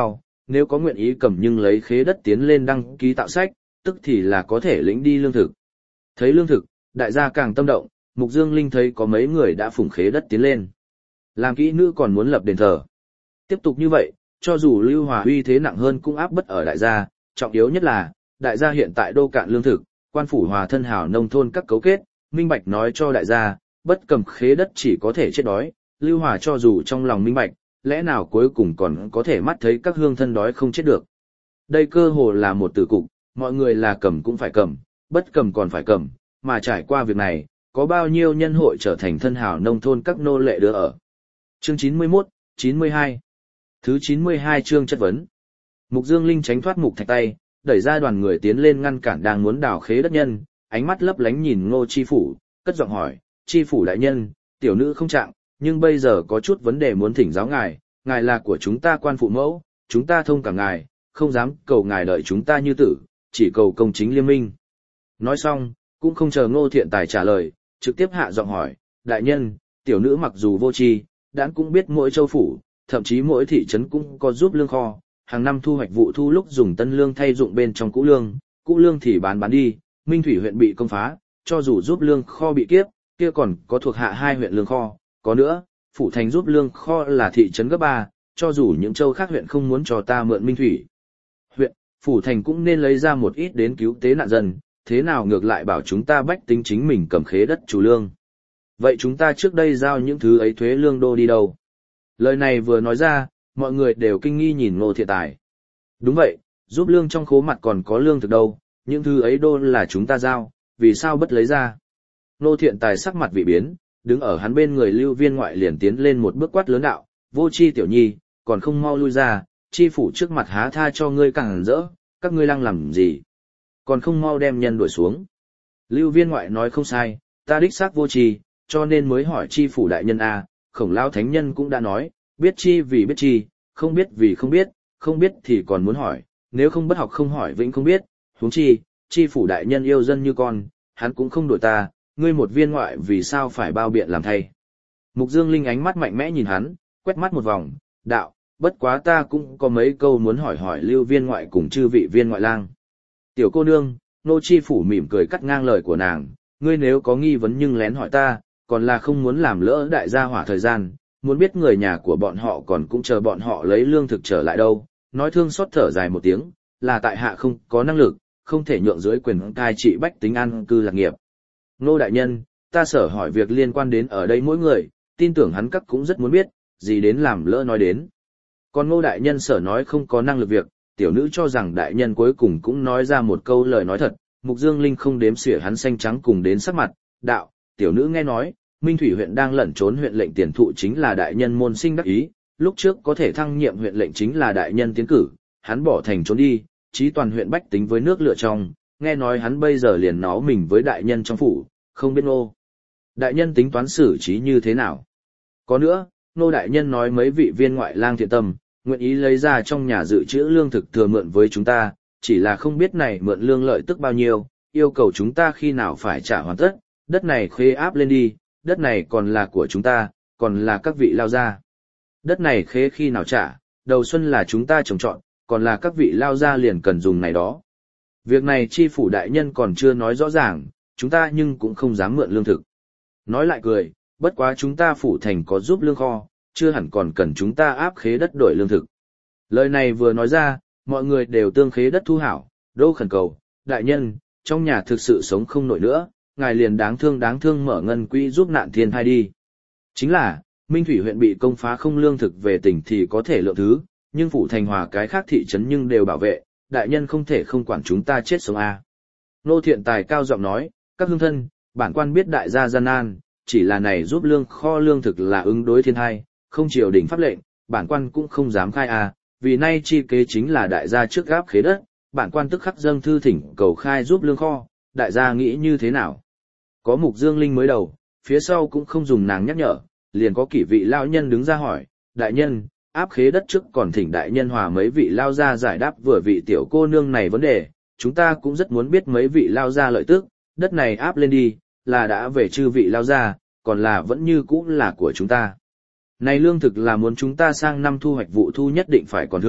nếu có nguyện ý cầm nhưng lấy khế đất tiến lên đăng ký tạo sách, tức thì là có thể lĩnh đi lương thực. Thấy lương thực, đại gia càng tâm động, Mục Dương Linh thấy có mấy người đã phủng khế đất tiến lên. Làm kỹ nữ còn muốn lập đền thờ. Tiếp tục như vậy, cho dù Lưu Hòa uy thế nặng hơn cũng áp bất ở đại gia, trọng yếu nhất là, đại gia hiện tại đô cạn lương thực, quan phủ hòa thân hảo nông thôn các cấu kết, minh bạch nói cho đại gia, bất cầm khế đất chỉ có thể chết đói, Lưu Hòa cho dù trong lòng minh bạch, lẽ nào cuối cùng còn có thể mắt thấy các hương thân đói không chết được. Đây cơ hồ là một tử cục, mọi người là cầm cũng phải cầm, bất cầm còn phải cầm, mà trải qua việc này, có bao nhiêu nhân hội trở thành thân hảo nông thôn các nô lệ đưa ở. Chương chín mươi mốt, chín mươi hai. Thứ chín mươi hai chương chất vấn. Mục Dương Linh tránh thoát Mục Thạch tay, đẩy ra đoàn người tiến lên ngăn cản đang muốn đào khế đất nhân, ánh mắt lấp lánh nhìn Ngô chi phủ, cất giọng hỏi, chi phủ đại nhân, tiểu nữ không trạng, nhưng bây giờ có chút vấn đề muốn thỉnh giáo ngài, ngài là của chúng ta quan phụ mẫu, chúng ta thông cảm ngài, không dám cầu ngài đợi chúng ta như tử, chỉ cầu công chính liên minh. Nói xong, cũng không chờ Ngô Thiện Tài trả lời, trực tiếp hạ giọng hỏi, đại nhân, tiểu nữ mặc dù vô tri, đãn cũng biết mỗi châu phủ, thậm chí mỗi thị trấn cũng có giúp lương kho, hàng năm thu hoạch vụ thu lúc dùng tân lương thay dụng bên trong cũ lương, cũ lương thì bán bán đi, Minh Thủy huyện bị công phá, cho dù giúp lương kho bị kiếp, kia còn có thuộc hạ hai huyện lương kho, có nữa, phủ thành giúp lương kho là thị trấn cấp ba, cho dù những châu khác huyện không muốn cho ta mượn Minh Thủy huyện, phủ thành cũng nên lấy ra một ít đến cứu tế nạn dân, thế nào ngược lại bảo chúng ta bách tính chính mình cầm khế đất chủ lương. Vậy chúng ta trước đây giao những thứ ấy thuế lương đô đi đâu? Lời này vừa nói ra, mọi người đều kinh nghi nhìn Ngô Thiện Tài. Đúng vậy, giúp lương trong khố mặt còn có lương thực đâu, những thứ ấy đô là chúng ta giao, vì sao bất lấy ra? Ngô Thiện Tài sắc mặt vị biến, đứng ở hắn bên người Lưu Viên Ngoại liền tiến lên một bước quát lớn đạo, vô chi tiểu nhi, còn không mau lui ra, chi phủ trước mặt há tha cho ngươi càng rỡ, các ngươi lăng làm gì? Còn không mau đem nhân đuổi xuống. Lưu Viên Ngoại nói không sai, ta đích xác vô chi, cho nên mới hỏi chi phủ đại nhân a, Khổng Lão thánh nhân cũng đã nói, biết chi vì biết chi, không biết vì không biết, không biết thì còn muốn hỏi, nếu không bất học không hỏi vĩnh không biết, huống chi, chi phủ đại nhân yêu dân như con, hắn cũng không đổi ta, ngươi một viên ngoại vì sao phải bao biện làm thay. Mục Dương Linh ánh mắt mạnh mẽ nhìn hắn, quét mắt một vòng, đạo, bất quá ta cũng có mấy câu muốn hỏi hỏi Lưu Viên Ngoại cùng chư vị viên ngoại lang. Tiểu cô nương, Nô chi phủ mỉm cười cắt ngang lời của nàng, ngươi nếu có nghi vấn nhưng lén hỏi ta, còn là không muốn làm lỡ đại gia hỏa thời gian, muốn biết người nhà của bọn họ còn cũng chờ bọn họ lấy lương thực trở lại đâu, nói thương xót thở dài một tiếng, là tại hạ không có năng lực, không thể nhượng dưới quyền cai trị bách tính an cư lạc nghiệp. Nô đại nhân, ta sở hỏi việc liên quan đến ở đây mỗi người, tin tưởng hắn các cũng rất muốn biết, gì đến làm lỡ nói đến. Còn Ngô đại nhân sở nói không có năng lực việc, tiểu nữ cho rằng đại nhân cuối cùng cũng nói ra một câu lời nói thật, Mục Dương Linh không đếm xỉa hắn xanh trắng cùng đến sắc mặt, đạo, tiểu nữ nghe nói, Minh Thủy huyện đang lẩn trốn huyện lệnh tiền thụ chính là đại nhân môn sinh đắc ý, lúc trước có thể thăng nhiệm huyện lệnh chính là đại nhân tiến cử, hắn bỏ thành trốn đi, chí toàn huyện bách tính với nước lựa trong, nghe nói hắn bây giờ liền nó mình với đại nhân trong phủ, không biết Ngô đại nhân tính toán xử trí như thế nào. Có nữa, Ngô đại nhân nói mấy vị viên ngoại lang thiện tâm, nguyện ý lấy ra trong nhà dự trữ lương thực thừa mượn với chúng ta, chỉ là không biết này mượn lương lợi tức bao nhiêu, yêu cầu chúng ta khi nào phải trả hoàn tất, đất này khế áp lên đi, đất này còn là của chúng ta, còn là các vị lao gia. Đất này khế khi nào trả, đầu xuân là chúng ta trồng trọt, còn là các vị lao gia liền cần dùng này đó. Việc này chi phủ đại nhân còn chưa nói rõ ràng, chúng ta nhưng cũng không dám mượn lương thực. Nói lại cười, bất quá chúng ta phủ thành có giúp lương kho, chưa hẳn còn cần chúng ta áp khế đất đổi lương thực. Lời này vừa nói ra, mọi người đều tương khế đất thu hảo, đô khẩn cầu, đại nhân, trong nhà thực sự sống không nổi nữa, ngài liền đáng thương đáng thương mở ngân quỹ giúp nạn thiên thai đi. Chính là, Minh Thủy huyện bị công phá không lương thực về tỉnh thì có thể lượng thứ, nhưng phủ thành hòa cái khác thị trấn nhưng đều bảo vệ, đại nhân không thể không quản chúng ta chết sống a. Nô Thiện Tài cao giọng nói, các hương thân, bản quan biết đại gia gian nan, chỉ là này giúp lương kho lương thực là ứng đối thiên thai, không triều đình pháp lệnh, bản quan cũng không dám khai a, vì nay chi kế chính là đại gia trước gáp khế đất, bản quan tức khắc dâng thư thỉnh cầu khai giúp lương kho, đại gia nghĩ như thế nào? Có Mục Dương Linh mới đầu, phía sau cũng không dùng nàng nhắc nhở, liền có kỷ vị lao nhân đứng ra hỏi, đại nhân, áp khế đất trước còn thỉnh đại nhân hòa mấy vị lao ra giải đáp vừa vị tiểu cô nương này vấn đề, chúng ta cũng rất muốn biết mấy vị lao ra lợi tức, đất này áp lên đi, là đã về chư vị lao ra, còn là vẫn như cũ là của chúng ta. Này lương thực là muốn chúng ta sang năm thu hoạch vụ thu nhất định phải còn thượng,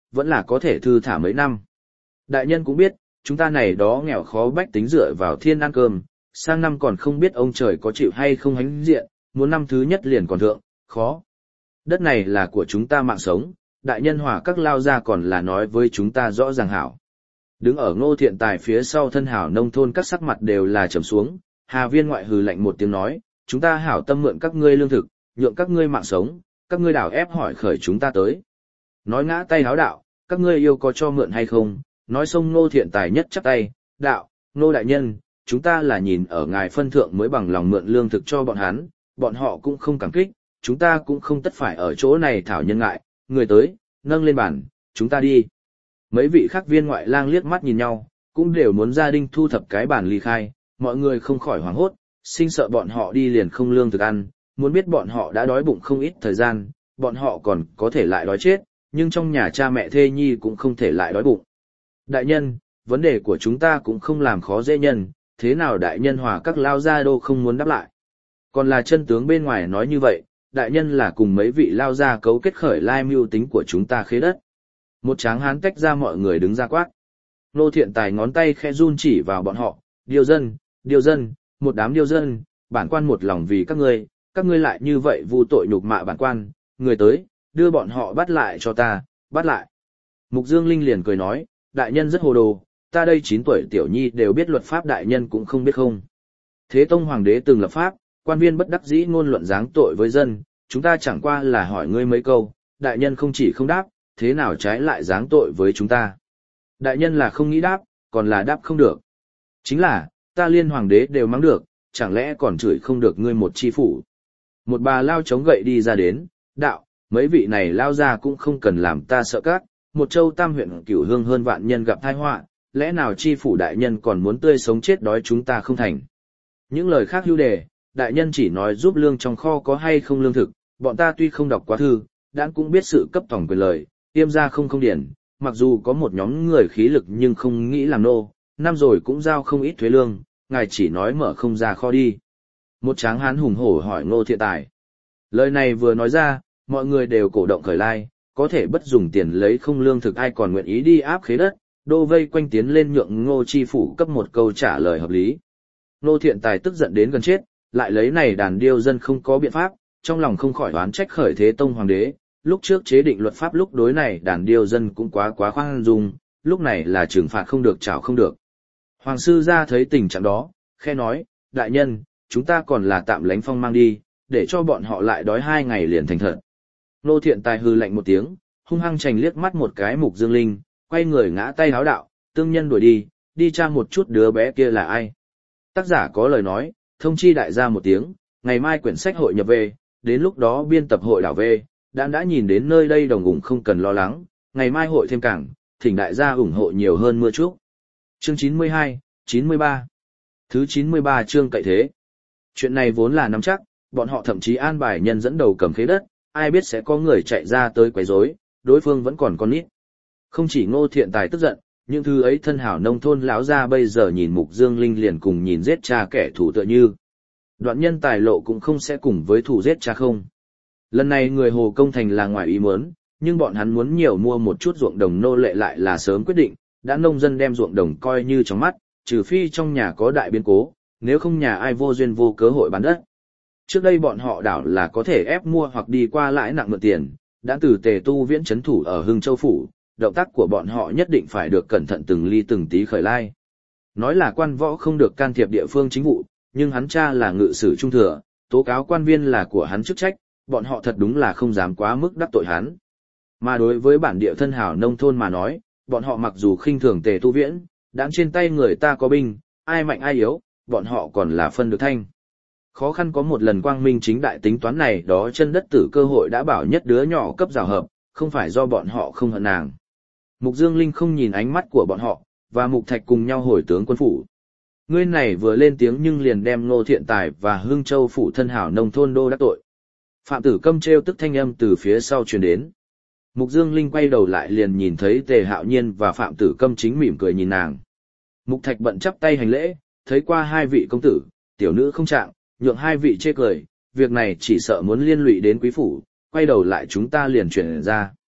vẫn là có thể thư thả mấy năm. Đại nhân cũng biết, chúng ta này đó nghèo khó bách tính dựa vào thiên ăn cơm, sang năm còn không biết ông trời có chịu hay không hánh diện, muốn năm thứ nhất liền còn thượng, khó. Đất này là của chúng ta mạng sống, đại nhân hòa các lao ra còn là nói với chúng ta rõ ràng hảo. Đứng ở Ngô Thiện Tài phía sau thân hảo nông thôn các sắc mặt đều là trầm xuống, Hà Viên ngoại hừ lạnh một tiếng nói, chúng ta hảo tâm mượn các ngươi lương thực, nhượng các ngươi mạng sống, các ngươi đảo ép hỏi khởi chúng ta tới. Nói ngã tay háo đạo, các ngươi yêu có cho mượn hay không, nói xong Ngô Thiện Tài nhất chắp tay, đạo, Ngô đại nhân, chúng ta là nhìn ở ngài phân thượng mới bằng lòng mượn lương thực cho bọn hắn, bọn họ cũng không cảm kích, chúng ta cũng không tất phải ở chỗ này thảo nhân ngại, người tới, nâng lên bàn, chúng ta đi. Mấy vị khác viên ngoại lang liếc mắt nhìn nhau, cũng đều muốn gia đình thu thập cái bàn ly khai, mọi người không khỏi hoảng hốt, sinh sợ bọn họ đi liền không lương thực ăn, muốn biết bọn họ đã đói bụng không ít thời gian, bọn họ còn có thể lại đói chết, nhưng trong nhà cha mẹ thê nhi cũng không thể lại đói bụng. Đại nhân, vấn đề của chúng ta cũng không làm khó dễ nhân, thế nào đại nhân hòa các lao gia đô không muốn đáp lại. Còn là chân tướng bên ngoài nói như vậy, đại nhân là cùng mấy vị lao gia cấu kết khởi lai mưu tính của chúng ta khế đất. Một tráng hán tách ra mọi người đứng ra quát. Nô Thiện Tài ngón tay khẽ run chỉ vào bọn họ, điêu dân, điêu dân, một đám điêu dân, bản quan một lòng vì các ngươi, các ngươi lại như vậy vu tội nhục mạ bản quan, người tới, đưa bọn họ bắt lại cho ta, bắt lại. Mục Dương Linh liền cười nói, đại nhân rất hồ đồ, ta đây chín tuổi tiểu nhi đều biết luật pháp đại nhân cũng không biết không. Thế Tông Hoàng đế từng lập pháp, quan viên bất đắc dĩ ngôn luận giáng tội với dân, chúng ta chẳng qua là hỏi ngươi mấy câu, đại nhân không chỉ không đáp, thế nào trái lại giáng tội với chúng ta. Đại nhân là không nghĩ đáp, còn là đáp không được. Chính là, ta liên hoàng đế đều mắng được, chẳng lẽ còn chửi không được ngươi một chi phủ. Một bà lao chống gậy đi ra đến, đạo, mấy vị này lao ra cũng không cần làm ta sợ các, một châu tam huyện cửu hương hơn vạn nhân gặp tai họa, lẽ nào chi phủ đại nhân còn muốn tươi sống chết đói chúng ta không thành. Những lời khác hưu đề, đại nhân chỉ nói giúp lương trong kho có hay không lương thực, bọn ta tuy không đọc quá thư, đã cũng biết sự cấp tổng quyền lời, tiêm ra không không điển, mặc dù có một nhóm người khí lực nhưng không nghĩ làm nô, năm rồi cũng giao không ít thuế lương, ngài chỉ nói mở không ra kho đi. Một tráng hán hùng hổ hỏi Ngô Thiện Tài. Lời này vừa nói ra, mọi người đều cổ động khởi lai, có thể bất dùng tiền lấy không lương thực ai còn nguyện ý đi áp khế đất, đô vây quanh tiến lên nhượng Ngô chi phủ cấp một câu trả lời hợp lý. Ngô Thiện Tài tức giận đến gần chết, lại lấy này đàn điêu dân không có biện pháp, trong lòng không khỏi oán trách khởi Thế Tông Hoàng đế, lúc trước chế định luật pháp lúc đối này đàn điêu dân cũng quá quá khoan dung, lúc này là trừng phạt không được chảo không được. Hoàng sư ra thấy tình trạng đó, khe nói, đại nhân, chúng ta còn là tạm lánh phong mang đi, để cho bọn họ lại đói hai ngày liền thành thật. Nô Thiện Tài hư lạnh một tiếng, hung hăng chành liếc mắt một cái Mục Dương Linh, quay người ngã tay háo đạo, tương nhân đuổi đi, đi tra một chút đứa bé kia là ai. Tác giả có lời nói, thông chi đại gia một tiếng, ngày mai quyển sách hội nhập về, đến lúc đó biên tập hội đảo về, đã đã nhìn đến nơi đây đồng ủng không cần lo lắng, ngày mai hội thêm cảng, thỉnh đại gia ủng hộ nhiều hơn mưa chúc. Chương chín mươi hai, chín mươi ba. Thứ chín mươi ba chương cậy thế. Chuyện này vốn là nắm chắc, bọn họ thậm chí an bài nhân dẫn đầu cầm khế đất, ai biết sẽ có người chạy ra tới quấy rối, đối phương vẫn còn con nít. Không chỉ Ngô Thiện Tài tức giận, những thứ ấy thân hảo nông thôn lão ra bây giờ nhìn Mục Dương Linh liền cùng nhìn giết cha kẻ thù tựa như. Đoạn nhân tài lộ cũng không sẽ cùng với thủ giết cha không. Lần này người Hồ Công Thành là ngoài ý muốn, nhưng bọn hắn muốn nhiều mua một chút ruộng đồng nô lệ lại là sớm quyết định, đã nông dân đem ruộng đồng coi như trong mắt, trừ phi trong nhà có đại biến cố, nếu không nhà ai vô duyên vô cớ hội bán đất. Trước đây bọn họ đảo là có thể ép mua hoặc đi qua lãi nặng mượn tiền, đã từ Tề Tu Viễn trấn thủ ở Hưng Châu phủ, động tác của bọn họ nhất định phải được cẩn thận từng ly từng tí khởi lai. Nói là quan võ không được can thiệp địa phương chính vụ, nhưng hắn cha là ngự sử trung thừa, tố cáo quan viên là của hắn chức trách, bọn họ thật đúng là không dám quá mức đắc tội hắn. Mà đối với bản địa thân hảo nông thôn mà nói, bọn họ mặc dù khinh thường Tề Tu Viễn, đáng trên tay người ta có binh, ai mạnh ai yếu, bọn họ còn là phân được thanh. Khó khăn có một lần quang minh chính đại tính toán này đó chân đất tử cơ hội đã bảo nhất đứa nhỏ cấp rào hợp, không phải do bọn họ không hận nàng. Mục Dương Linh không nhìn ánh mắt của bọn họ, và Mục Thạch cùng nhau hồi tướng quân phủ. Ngươi này vừa lên tiếng nhưng liền đem Ngô Thiện Tài và Hương Châu phủ thân hảo nông thôn đô đắc tội. Phạm Tử Câm trêu tức thanh âm từ phía sau truyền đến. Mục Dương Linh quay đầu lại liền nhìn thấy Tề Hạo Nhiên và Phạm Tử Câm chính mỉm cười nhìn nàng. Mục Thạch bận chắp tay hành lễ, thấy qua hai vị công tử, tiểu nữ không trạng, nhượng hai vị chê cười, việc này chỉ sợ muốn liên lụy đến quý phủ, quay đầu lại chúng ta liền chuyển ra.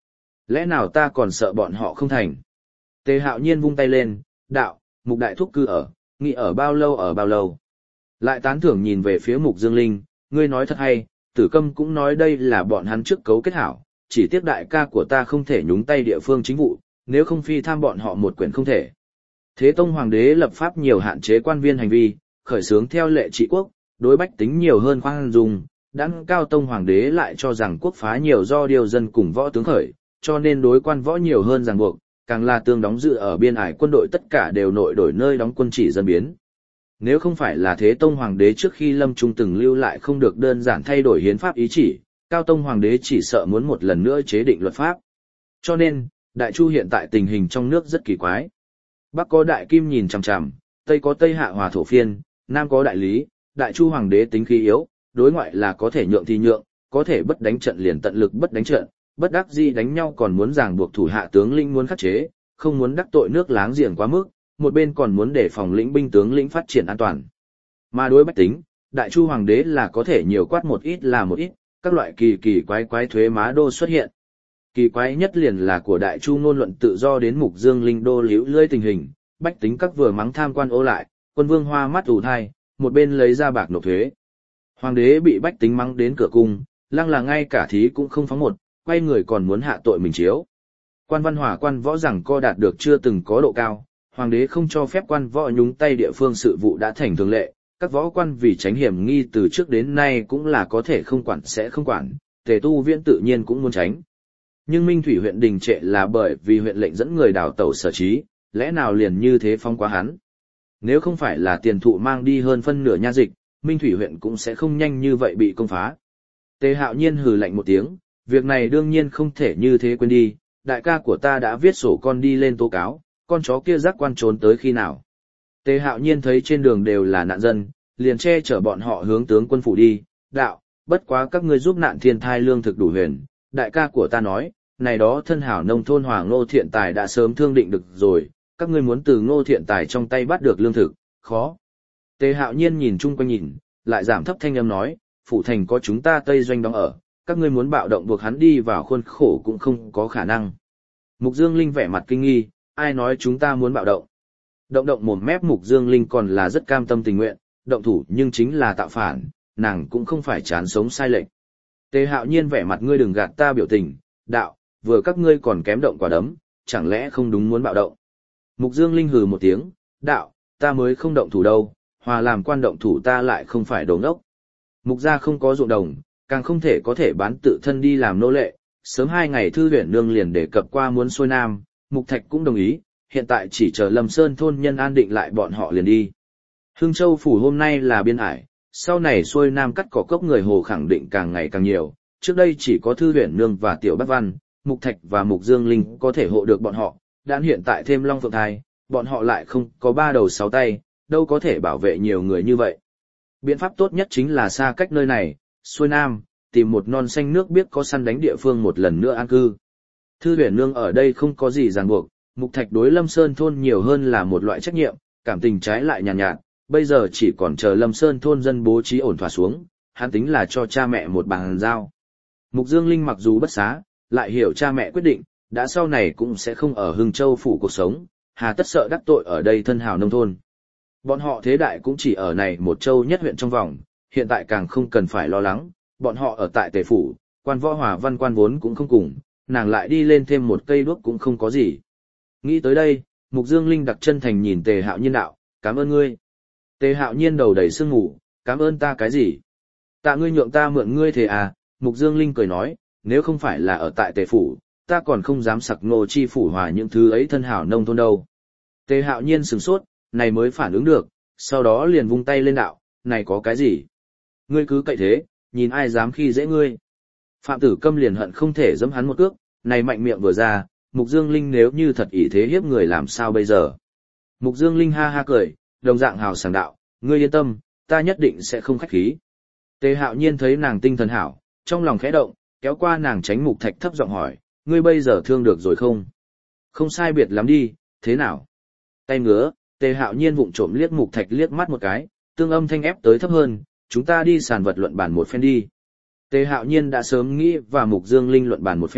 Lẽ nào ta còn sợ bọn họ không thành? Tề Hạo Nhiên vung tay lên, đạo, Mục đại thúc cư ở, nghĩ ở bao lâu ở bao lâu. Lại tán thưởng nhìn về phía Mục Dương Linh, ngươi nói thật hay, Tử Câm cũng nói đây là bọn hắn trước cấu kết hảo, chỉ tiếc đại ca của ta không thể nhúng tay địa phương chính vụ, nếu không phi tham bọn họ một quyển không thể. Thế Tông Hoàng đế lập pháp nhiều hạn chế quan viên hành vi, khởi xướng theo lệ trị quốc, đối bách tính nhiều hơn khoan dung, đãng Cao Tông Hoàng đế lại cho rằng quốc phá nhiều do điều dân cùng võ tướng khởi, cho nên đối quan võ nhiều hơn ràng buộc, càng là tương đóng dự ở biên ải quân đội tất cả đều nội đổi nơi đóng quân chỉ dân biến. Nếu không phải là Thế Tông Hoàng đế trước khi lâm trung từng lưu lại không được đơn giản thay đổi hiến pháp ý chỉ, Cao Tông Hoàng đế chỉ sợ muốn một lần nữa chế định luật pháp. Cho nên, Đại Chu hiện tại tình hình trong nước rất kỳ quái. Bắc có Đại Kim nhìn chằm chằm, Tây có Tây Hạ Hòa thổ phiên, Nam có Đại Lý, Đại Chu Hoàng đế tính khí yếu, đối ngoại là có thể nhượng thì nhượng, có thể bất đánh trận liền tận lực bất đánh trận, bất đắc dĩ đánh nhau còn muốn ràng buộc thủ hạ tướng lĩnh muốn khắc chế, không muốn đắc tội nước láng giềng quá mức, một bên còn muốn để phòng lĩnh binh tướng lĩnh phát triển an toàn. Mà đối bách tính, Đại Chu Hoàng đế là có thể nhiều quát một ít là một ít, các loại kỳ kỳ quái quái thuế má đô xuất hiện. Kỳ quái nhất liền là của Đại Chu ngôn luận tự do đến Mục Dương Linh đô liễu lưỡi tình hình, bách tính các vừa mắng tham quan ô lại, quân vương hoa mắt ủ thai, một bên lấy ra bạc nộp thuế. Hoàng đế bị bách tính mắng đến cửa cung, lăng là ngay cả thí cũng không phóng một, quay người còn muốn hạ tội mình chiếu. Quan văn hòa quan võ rằng co đạt được chưa từng có độ cao, hoàng đế không cho phép quan võ nhúng tay địa phương sự vụ đã thành thường lệ, các võ quan vì tránh hiểm nghi từ trước đến nay cũng là có thể không quản sẽ không quản, Tề Tu Viễn tự nhiên cũng muốn tránh. Nhưng Minh Thủy huyện đình trệ là bởi vì huyện lệnh dẫn người đào tẩu sở trí, lẽ nào liền như thế phong quá hắn. Nếu không phải là tiền thụ mang đi hơn phân nửa nha dịch, Minh Thủy huyện cũng sẽ không nhanh như vậy bị công phá. Tề Hạo Nhiên hừ lạnh một tiếng, việc này đương nhiên không thể như thế quên đi, đại ca của ta đã viết sổ con đi lên tố cáo, con chó kia giác quan trốn tới khi nào. Tề Hạo Nhiên thấy trên đường đều là nạn dân, liền che chở bọn họ hướng tướng quân phủ đi, đạo, bất quá các ngươi giúp nạn thiên thai lương thực đủ huyền, đại ca của ta nói, này đó thân hảo nông thôn Hoàng Ngô Thiện Tài đã sớm thương định được rồi, các ngươi muốn từ Ngô Thiện Tài trong tay bắt được lương thực, khó. Tề Hạo Nhiên nhìn chung quanh nhìn, lại giảm thấp thanh âm nói, phủ thành có chúng ta Tây Doanh đóng ở, các ngươi muốn bạo động buộc hắn đi vào khuôn khổ cũng không có khả năng. Mục Dương Linh vẻ mặt kinh nghi, ai nói chúng ta muốn bạo động. Động động mồm mép Mục Dương Linh còn là rất cam tâm tình nguyện, động thủ nhưng chính là tạo phản, nàng cũng không phải chán sống sai lệch. Tề Hạo Nhiên vẻ mặt ngươi đừng gạt ta biểu tình, đạo, vừa các ngươi còn kém động quả đấm, chẳng lẽ không đúng muốn bạo động. Mục Dương Linh hừ một tiếng, đạo, ta mới không động thủ đâu, hòa làm quan động thủ ta lại không phải đồ ngốc. Mục gia không có ruộng đồng, càng không thể có thể bán tự thân đi làm nô lệ, sớm hai ngày Thư Huyền Nương liền đề cập qua muốn xuôi nam, Mục Thạch cũng đồng ý, hiện tại chỉ chờ Lâm Sơn thôn nhân an định lại bọn họ liền đi. Hương Châu phủ hôm nay là biên ải, sau này xuôi nam cắt cỏ cốc người hồ khẳng định càng ngày càng nhiều, trước đây chỉ có Thư Huyền Nương và Tiểu Bác Văn, Mục Thạch và Mục Dương Linh có thể hộ được bọn họ, đan hiện tại thêm Long Phượng Thai, bọn họ lại không có ba đầu sáu tay, đâu có thể bảo vệ nhiều người như vậy. Biện pháp tốt nhất chính là xa cách nơi này, xuôi nam, tìm một non xanh nước biếc có săn đánh địa phương một lần nữa an cư. Thư Huyền Nương ở đây không có gì ràng buộc, Mục Thạch đối Lâm Sơn thôn nhiều hơn là một loại trách nhiệm, cảm tình trái lại nhàn nhạt, nhạt, bây giờ chỉ còn chờ Lâm Sơn thôn dân bố trí ổn thỏa xuống, hắn tính là cho cha mẹ một bàn giao. Mục Dương Linh mặc dù bất xá, lại hiểu cha mẹ quyết định, đã sau này cũng sẽ không ở Hưng Châu phủ cuộc sống, hà tất sợ đắc tội ở đây thân hào nông thôn. Bọn họ thế đại cũng chỉ ở này một châu nhất huyện trong vòng, hiện tại càng không cần phải lo lắng, bọn họ ở tại Tề phủ, quan võ hòa văn quan vốn cũng không cùng, nàng lại đi lên thêm một cây đuốc cũng không có gì. Nghĩ tới đây, Mục Dương Linh đặc chân thành nhìn Tề Hạo Nhiên đạo, cảm ơn ngươi. Tề Hạo Nhiên đầu đầy sương ngủ, cảm ơn ta cái gì? Tạ ngươi nhượng ta mượn ngươi thế à? Mục Dương Linh cười nói, nếu không phải là ở tại Tề phủ, ta còn không dám sặc Ngô Chi phủ hòa những thứ ấy thân hảo nông thôn đâu. Tề Hạo Nhiên sửng sốt, này mới phản ứng được, sau đó liền vung tay lên đạo, này có cái gì? Ngươi cứ cậy thế, nhìn ai dám khi dễ ngươi. Phạm Tử Câm liền hận không thể giẫm hắn một cước, này mạnh miệng vừa ra, Mục Dương Linh nếu như thật ý thế hiếp người làm sao bây giờ? Mục Dương Linh ha ha cười, đồng dạng hào sảng đạo, ngươi yên tâm, ta nhất định sẽ không khách khí. Tề Hạo Nhiên thấy nàng tinh thần hảo, trong lòng khẽ động, kéo qua nàng tránh Mục Thạch thấp giọng hỏi, ngươi bây giờ thương được rồi không? Không sai biệt lắm đi, thế nào? Tay ngứa, Tề Hạo Nhiên vụng trộm liếc Mục Thạch liếc mắt một cái, tương âm thanh ép tới thấp hơn, chúng ta đi sàn vật luận bản một phen đi. Tề Hạo Nhiên đã sớm nghĩ và Mục Dương Linh luận bản một phen,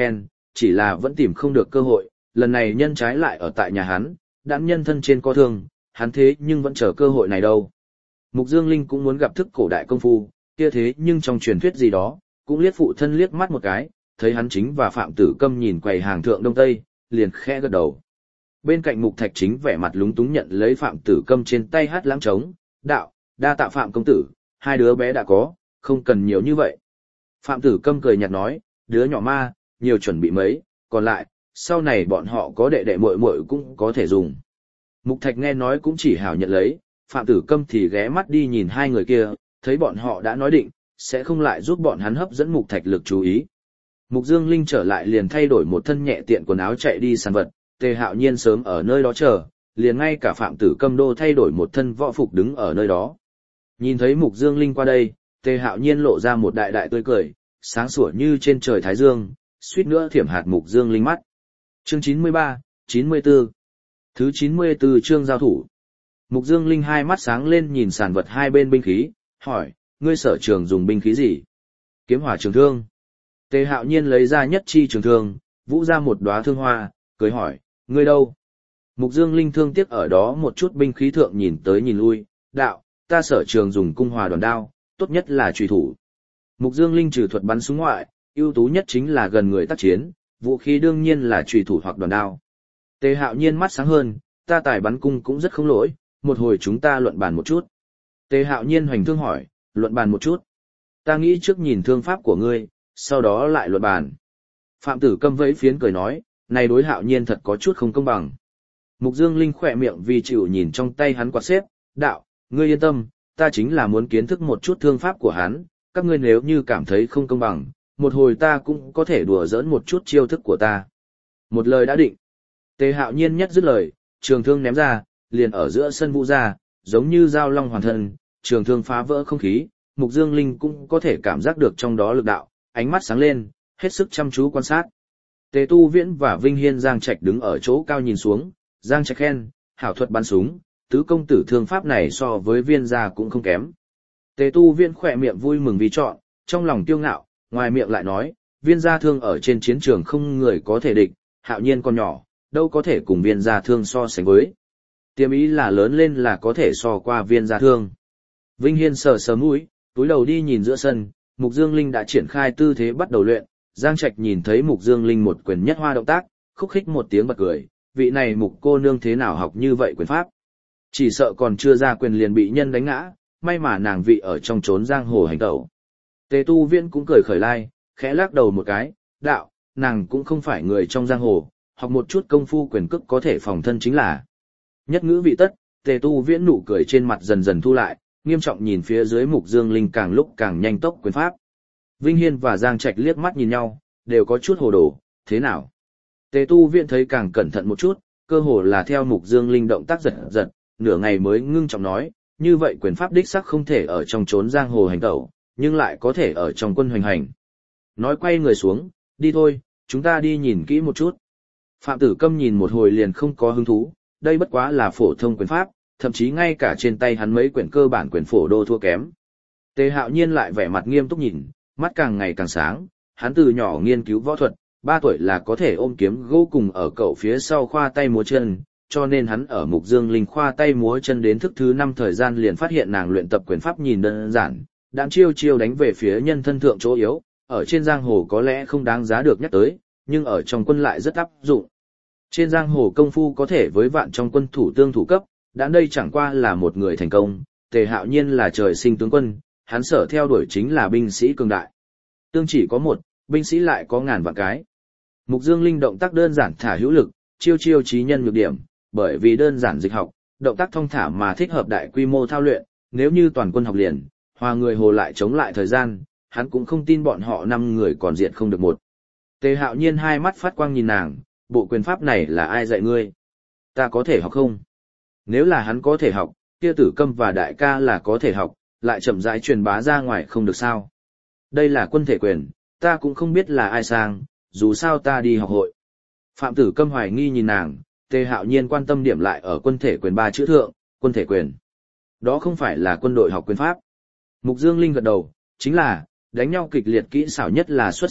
chỉ là vẫn tìm không được cơ hội, lần này nhân trái lại ở tại nhà hắn, đãn nhân thân trên có thương, hắn thế nhưng vẫn chờ cơ hội này đâu. Mục Dương Linh cũng muốn gặp thức cổ đại công phu, kia thế nhưng trong truyền thuyết gì đó, cũng liếc phụ thân liếc mắt một cái, thấy hắn chính và Phạm Tử Câm nhìn quầy hàng thượng đông tây, liền khẽ gật đầu. Bên cạnh Mục Thạch Chính vẻ mặt lúng túng nhận lấy Phạm Tử Câm trên tay hát lãng trống, đạo, đa tạ Phạm công tử, hai đứa bé đã có, không cần nhiều như vậy. Phạm Tử Câm cười nhạt nói, đứa nhỏ ma, nhiều chuẩn bị mấy, còn lại, sau này bọn họ có đệ đệ muội muội cũng có thể dùng. Mục Thạch nghe nói cũng chỉ hảo nhận lấy, Phạm Tử Câm thì ghé mắt đi nhìn hai người kia, thấy bọn họ đã nói định, sẽ không lại giúp bọn hắn hấp dẫn Mục Thạch lực chú ý. Mục Dương Linh trở lại liền thay đổi một thân nhẹ tiện quần áo chạy đi săn vật, Tề Hạo Nhiên sớm ở nơi đó chờ, liền ngay cả Phạm Tử Câm đô thay đổi một thân võ phục đứng ở nơi đó. Nhìn thấy Mục Dương Linh qua đây, Tề Hạo Nhiên lộ ra một đại đại tươi cười, sáng sủa như trên trời thái dương, suýt nữa thiểm hạt Mục Dương Linh mắt. Chương chín mươi ba, chín mươi tư. Thứ chín mươi tư chương giao thủ. Mục Dương Linh hai mắt sáng lên nhìn sàn vật hai bên binh khí, hỏi, ngươi sở trường dùng binh khí gì? Kiếm hỏa trường thương. Tề Hạo Nhiên lấy ra nhất chi trường thương, vũ ra một đóa thương hoa, cười hỏi, ngươi đâu? Mục Dương Linh thương tiếc ở đó một chút binh khí thượng nhìn tới nhìn lui, đạo, ta sở trường dùng cung hòa đoàn đao, tốt nhất là truy thủ. Mục Dương Linh trừ thuật bắn súng ngoại, ưu tú nhất chính là gần người tác chiến, vũ khí đương nhiên là truy thủ hoặc đoàn đao. Tề Hạo Nhiên mắt sáng hơn, ta tài bắn cung cũng rất không lỗi, một hồi chúng ta luận bàn một chút. Tề Hạo Nhiên hoành thương hỏi, luận bàn một chút. Ta nghĩ trước nhìn thương pháp của ngươi, sau đó lại luận bàn. Phạm Tử Câm vẫy phiến cười nói, này đối Hạo Nhiên thật có chút không công bằng. Mục Dương Linh khỏe miệng vì chịu nhìn trong tay hắn quạt xếp, đạo, ngươi yên tâm, ta chính là muốn kiến thức một chút thương pháp của hắn, các ngươi nếu như cảm thấy không công bằng, một hồi ta cũng có thể đùa giỡn một chút chiêu thức của ta. Một lời đã định. Tề Hạo Nhiên nhất dứt lời, trường thương ném ra, liền ở giữa sân vũ ra, giống như dao long hoàn thân, trường thương phá vỡ không khí, Mục Dương Linh cũng có thể cảm giác được trong đó lực đạo, ánh mắt sáng lên, hết sức chăm chú quan sát. Tề Tu Viễn và Vinh Hiên Giang Trạch đứng ở chỗ cao nhìn xuống, Giang Trạch khen, hảo thuật bắn súng, tứ công tử thương pháp này so với Viên gia cũng không kém. Tề Tu Viễn khỏe miệng vui mừng vì chọn, trong lòng kiêu ngạo, ngoài miệng lại nói, Viên gia thương ở trên chiến trường không người có thể địch, Hạo Nhiên còn nhỏ, đâu có thể cùng Viên gia thương so sánh với. Tiêm ý là lớn lên là có thể so qua Viên gia thương. Vinh Hiên sờ sờ mũi, túi đầu đi nhìn giữa sân, Mục Dương Linh đã triển khai tư thế bắt đầu luyện, Giang Trạch nhìn thấy Mục Dương Linh một quyền nhất hoa động tác, khúc khích một tiếng bật cười, vị này Mục cô nương thế nào học như vậy quyền pháp? Chỉ sợ còn chưa ra quyền liền bị nhân đánh ngã, may mà nàng vị ở trong trốn giang hồ hành tẩu. Tề Tu Viễn cũng cười khởi lai, khẽ lắc đầu một cái, đạo, nàng cũng không phải người trong giang hồ, học một chút công phu quyền cước có thể phòng thân chính là. Nhất ngữ vị tất, Tề Tu Viễn nụ cười trên mặt dần dần thu lại, nghiêm trọng nhìn phía dưới Mục Dương Linh càng lúc càng nhanh tốc quyền pháp. Vinh Hiên và Giang Trạch liếc mắt nhìn nhau, đều có chút hồ đồ, thế nào? Tề Tu Viễn thấy càng cẩn thận một chút, cơ hồ là theo Mục Dương Linh động tác giật giật, nửa ngày mới ngưng trọng nói, như vậy quyền pháp đích sắc không thể ở trong trốn giang hồ hành tẩu, nhưng lại có thể ở trong quân hoành hành. Nói quay người xuống, đi thôi, chúng ta đi nhìn kỹ một chút. Phạm Tử Câm nhìn một hồi liền không có hứng thú, đây bất quá là phổ thông quyền pháp, thậm chí ngay cả trên tay hắn mấy quyển cơ bản quyền phổ đô thua kém. Tề Hạo Nhiên lại vẻ mặt nghiêm túc nhìn, mắt càng ngày càng sáng, hắn từ nhỏ nghiên cứu võ thuật, ba tuổi là có thể ôm kiếm gỗ cùng ở cậu phía sau khoa tay múa chân, cho nên hắn ở Mục Dương Linh khoa tay múa chân đến thức thứ năm thời gian liền phát hiện nàng luyện tập quyền pháp nhìn đơn giản, đạm chiêu chiêu đánh về phía nhân thân thượng chỗ yếu, ở trên giang hồ có lẽ không đáng giá được nhắc tới, nhưng ở trong quân lại rất áp dụng. Trên giang hồ công phu có thể với vạn trong quân thủ tương thủ cấp, đã đây chẳng qua là một người thành công, Tề Hạo Nhiên là trời sinh tướng quân, hắn sở theo đuổi chính là binh sĩ cường đại. Tương chỉ có một, binh sĩ lại có ngàn vạn cái. Mục Dương Linh động tác đơn giản thả hữu lực, chiêu chiêu trí nhân nhược điểm, bởi vì đơn giản dịch học, động tác thông thả mà thích hợp đại quy mô thao luyện, nếu như toàn quân học liền, hòa người hồ lại chống lại thời gian, hắn cũng không tin bọn họ năm người còn diệt không được một. Tề Hạo Nhiên hai mắt phát quang nhìn nàng, bộ quyền pháp này là ai dạy ngươi? Ta có thể học không? Nếu là hắn có thể học, kia Tử Câm và đại ca là có thể học, lại chậm rãi truyền bá ra ngoài không được sao? Đây là quân thể quyền, ta cũng không biết là ai sang, dù sao ta đi học hội. Phạm Tử Câm hoài nghi nhìn nàng, Tề Hạo Nhiên quan tâm điểm lại ở quân thể quyền ba chữ thượng, quân thể quyền. Đó không phải là quân đội học quyền pháp. Mục Dương Linh gật đầu, chính là, đánh nhau kịch liệt kỹ xảo nhất là xuất sắc,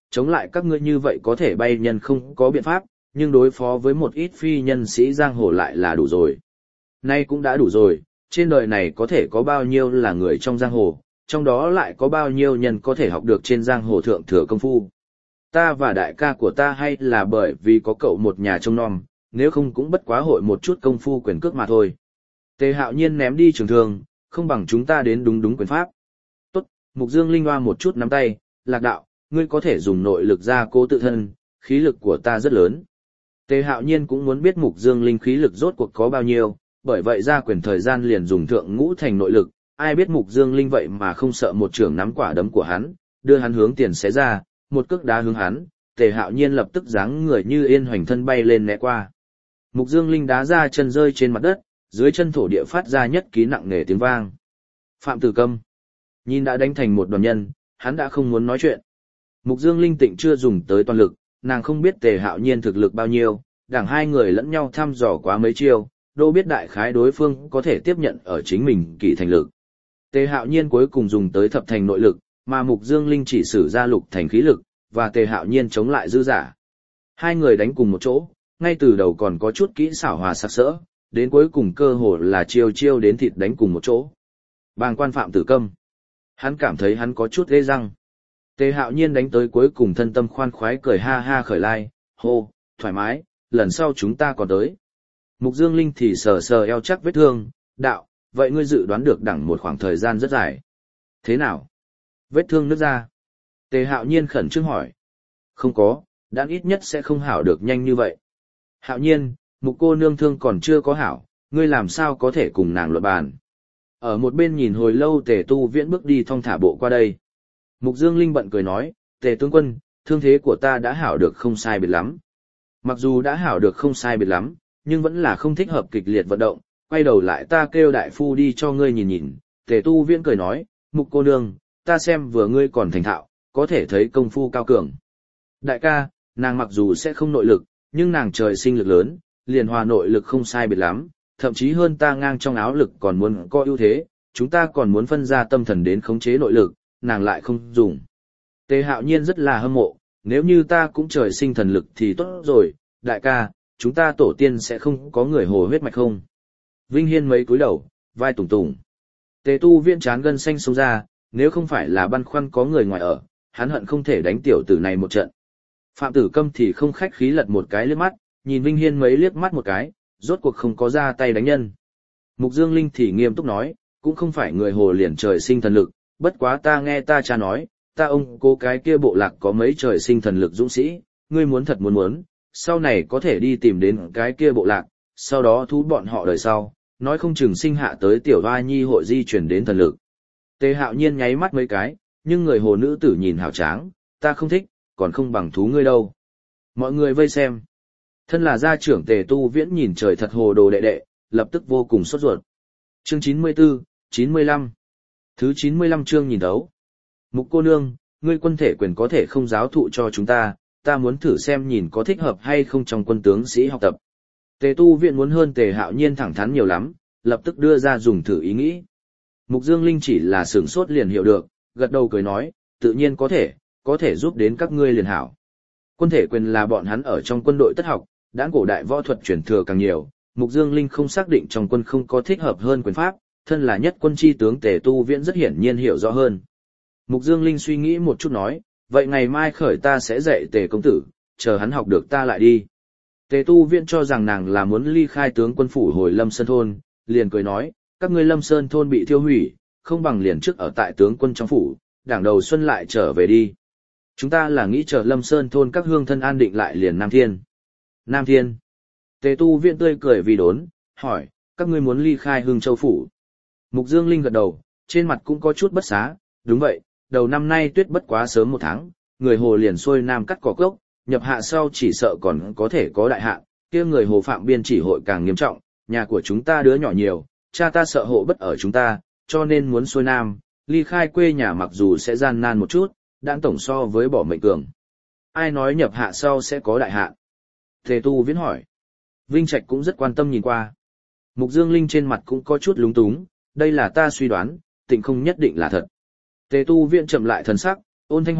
chống lại các ngươi như vậy có thể bay nhân không có biện pháp, nhưng đối phó với một ít phi nhân sĩ giang hồ lại là đủ rồi. Nay cũng đã đủ rồi, trên đời này có thể có bao nhiêu là người trong giang hồ, trong đó lại có bao nhiêu nhân có thể học được trên giang hồ thượng thừa công phu. Ta và đại ca của ta hay là bởi vì có cậu một nhà trông nom, nếu không cũng bất quá hội một chút công phu quyền cước mà thôi. Tề Hạo Nhiên ném đi trường thương, không bằng chúng ta đến đúng đúng quyền pháp. Tốt, Mục Dương Linh hoa một chút nắm tay, Lạc đạo, ngươi có thể dùng nội lực ra cố tự thân, khí lực của ta rất lớn. Tề Hạo Nhiên cũng muốn biết Mục Dương Linh khí lực rốt cuộc có bao nhiêu, bởi vậy ra quyền thời gian liền dùng thượng ngũ thành nội lực, ai biết Mục Dương Linh vậy mà không sợ một trường nắm quả đấm của hắn, đưa hắn hướng tiền xé ra, một cước đá hướng hắn, Tề Hạo Nhiên lập tức giáng người như yên hoành thân bay lên né qua. Mục Dương Linh đá ra chân rơi trên mặt đất, dưới chân thổ địa phát ra nhất ký nặng nề tiếng vang. Phạm Tử Câm nhìn đã đánh thành một đoàn nhân, hắn đã không muốn nói chuyện. Mục Dương Linh tịnh chưa dùng tới toàn lực, nàng không biết Tề Hạo Nhiên thực lực bao nhiêu, đảng hai người lẫn nhau thăm dò quá mấy chiêu, đâu biết đại khái đối phương có thể tiếp nhận ở chính mình kỳ thành lực. Tề Hạo Nhiên cuối cùng dùng tới thập thành nội lực, mà Mục Dương Linh chỉ sử ra lục thành khí lực, và Tề Hạo Nhiên chống lại dư giả. Hai người đánh cùng một chỗ, ngay từ đầu còn có chút kỹ xảo hòa sắc sỡ, đến cuối cùng cơ hồ là chiêu chiêu đến thịt đánh cùng một chỗ. Bàng quan Phạm Tử Câm, hắn cảm thấy hắn có chút ghê răng. Tề Hạo Nhiên đánh tới cuối cùng thân tâm khoan khoái cười ha ha khởi lai, hô, thoải mái, lần sau chúng ta còn tới. Mục Dương Linh thì sờ sờ eo chắc vết thương, đạo, vậy ngươi dự đoán được đẳng một khoảng thời gian rất dài. Thế nào? Vết thương nứt ra. Tề Hạo Nhiên khẩn trương hỏi. Không có, đã ít nhất sẽ không hảo được nhanh như vậy. Hạo Nhiên, Mục cô nương thương còn chưa có hảo, ngươi làm sao có thể cùng nàng luận bàn. Ở một bên nhìn hồi lâu Tề Tu Viễn bước đi thong thả bộ qua đây. Mục Dương Linh bận cười nói, Tề tướng quân, thương thế của ta đã hảo được không sai biệt lắm. Mặc dù đã hảo được không sai biệt lắm, nhưng vẫn là không thích hợp kịch liệt vận động, quay đầu lại ta kêu đại phu đi cho ngươi nhìn nhìn. Tề Tu Viễn cười nói, Mục cô nương, ta xem vừa ngươi còn thành thạo, có thể thấy công phu cao cường. Đại ca, nàng mặc dù sẽ không nội lực, nhưng nàng trời sinh lực lớn, liền hòa nội lực không sai biệt lắm, thậm chí hơn ta ngang trong áo lực còn muốn có ưu thế, chúng ta còn muốn phân ra tâm thần đến khống chế nội lực, nàng lại không dùng. Tề Hạo Nhiên rất là hâm mộ, nếu như ta cũng trời sinh thần lực thì tốt rồi, đại ca, chúng ta tổ tiên sẽ không có người hồ huyết mạch không? Vinh Hiên mấy cúi đầu, vai tùng tùng. Tề Tu Viễn chán gân xanh xông ra, nếu không phải là băn khoăn có người ngoài ở, hắn hận không thể đánh tiểu tử này một trận. Phạm Tử Câm thì không khách khí lật một cái liếc mắt, nhìn Vinh Hiên mấy liếc mắt một cái, rốt cuộc không có ra tay đánh nhân. Mục Dương Linh thì nghiêm túc nói, cũng không phải người hồ liền trời sinh thần lực, bất quá ta nghe ta cha nói, ta ông cô cái kia bộ lạc có mấy trời sinh thần lực dũng sĩ, ngươi muốn thật muốn muốn, sau này có thể đi tìm đến cái kia bộ lạc, sau đó thu bọn họ đời sau, nói không chừng sinh hạ tới tiểu hoa nhi hội di chuyển đến thần lực. Tề Hạo Nhiên nháy mắt mấy cái, nhưng người hồ nữ tử nhìn hào tráng, ta không thích, còn không bằng thú ngươi đâu. Mọi người vây xem. Thân là gia trưởng Tề Tu Viễn nhìn trời thật hồ đồ đệ đệ, lập tức vô cùng sốt ruột. Chương chín mươi tư, chín mươi lăm. Thứ chín mươi lăm chương nhìn thấu. Mục cô nương, ngươi quân thể quyền có thể không giáo thụ cho chúng ta, ta muốn thử xem nhìn có thích hợp hay không trong quân tướng sĩ học tập. Tề Tu Viễn muốn hơn Tề Hạo Nhiên thẳng thắn nhiều lắm, lập tức đưa ra dùng thử ý nghĩ. Mục Dương Linh chỉ là sửng sốt liền hiểu được, gật đầu cười nói, tự nhiên có thể, có thể giúp đến các ngươi liền hảo. Quân thể quyền là bọn hắn ở trong quân đội tất học, đãng cổ đại võ thuật truyền thừa càng nhiều, Mục Dương Linh không xác định trong quân không có thích hợp hơn quyền pháp, thân là nhất quân chi tướng Tề Tu Viễn rất hiển nhiên hiểu rõ hơn. Mục Dương Linh suy nghĩ một chút nói, vậy ngày mai khởi ta sẽ dạy Tề công tử, chờ hắn học được ta lại đi. Tề Tu Viễn cho rằng nàng là muốn ly khai tướng quân phủ hồi Lâm Sơn thôn, liền cười nói, các ngươi Lâm Sơn thôn bị thiêu hủy, không bằng liền trước ở tại tướng quân trong phủ, đảng đầu xuân lại trở về đi. Chúng ta là nghĩ chờ Lâm Sơn thôn các hương thân an định lại liền Nam Thiên. Nam Thiên. Tề Tu Viễn tươi cười vì đốn, hỏi, các ngươi muốn ly khai Hương Châu phủ. Mục Dương Linh gật đầu, trên mặt cũng có chút bất xá, đúng vậy, đầu năm nay tuyết bất quá sớm một tháng, người hồ liền xuôi nam cắt cỏ gốc, nhập hạ sau chỉ sợ còn có thể có đại hạn, kia người hồ phạm biên chỉ hội càng nghiêm trọng, nhà của chúng ta đứa nhỏ nhiều, cha ta sợ hộ bất ở chúng ta, cho nên muốn xuôi nam, ly khai quê nhà mặc dù sẽ gian nan một chút, đãng tổng so với bỏ mệnh cường. Ai nói nhập hạ sau sẽ có đại hạn? Tề Tu Viễn hỏi. Vinh Trạch cũng rất quan tâm nhìn qua. Mục Dương Linh trên mặt cũng có chút lúng túng, đây là ta suy đoán, tịnh không nhất định là thật. Tề Tu Viễn chậm lại thần sắc, ôn thanh hỏi,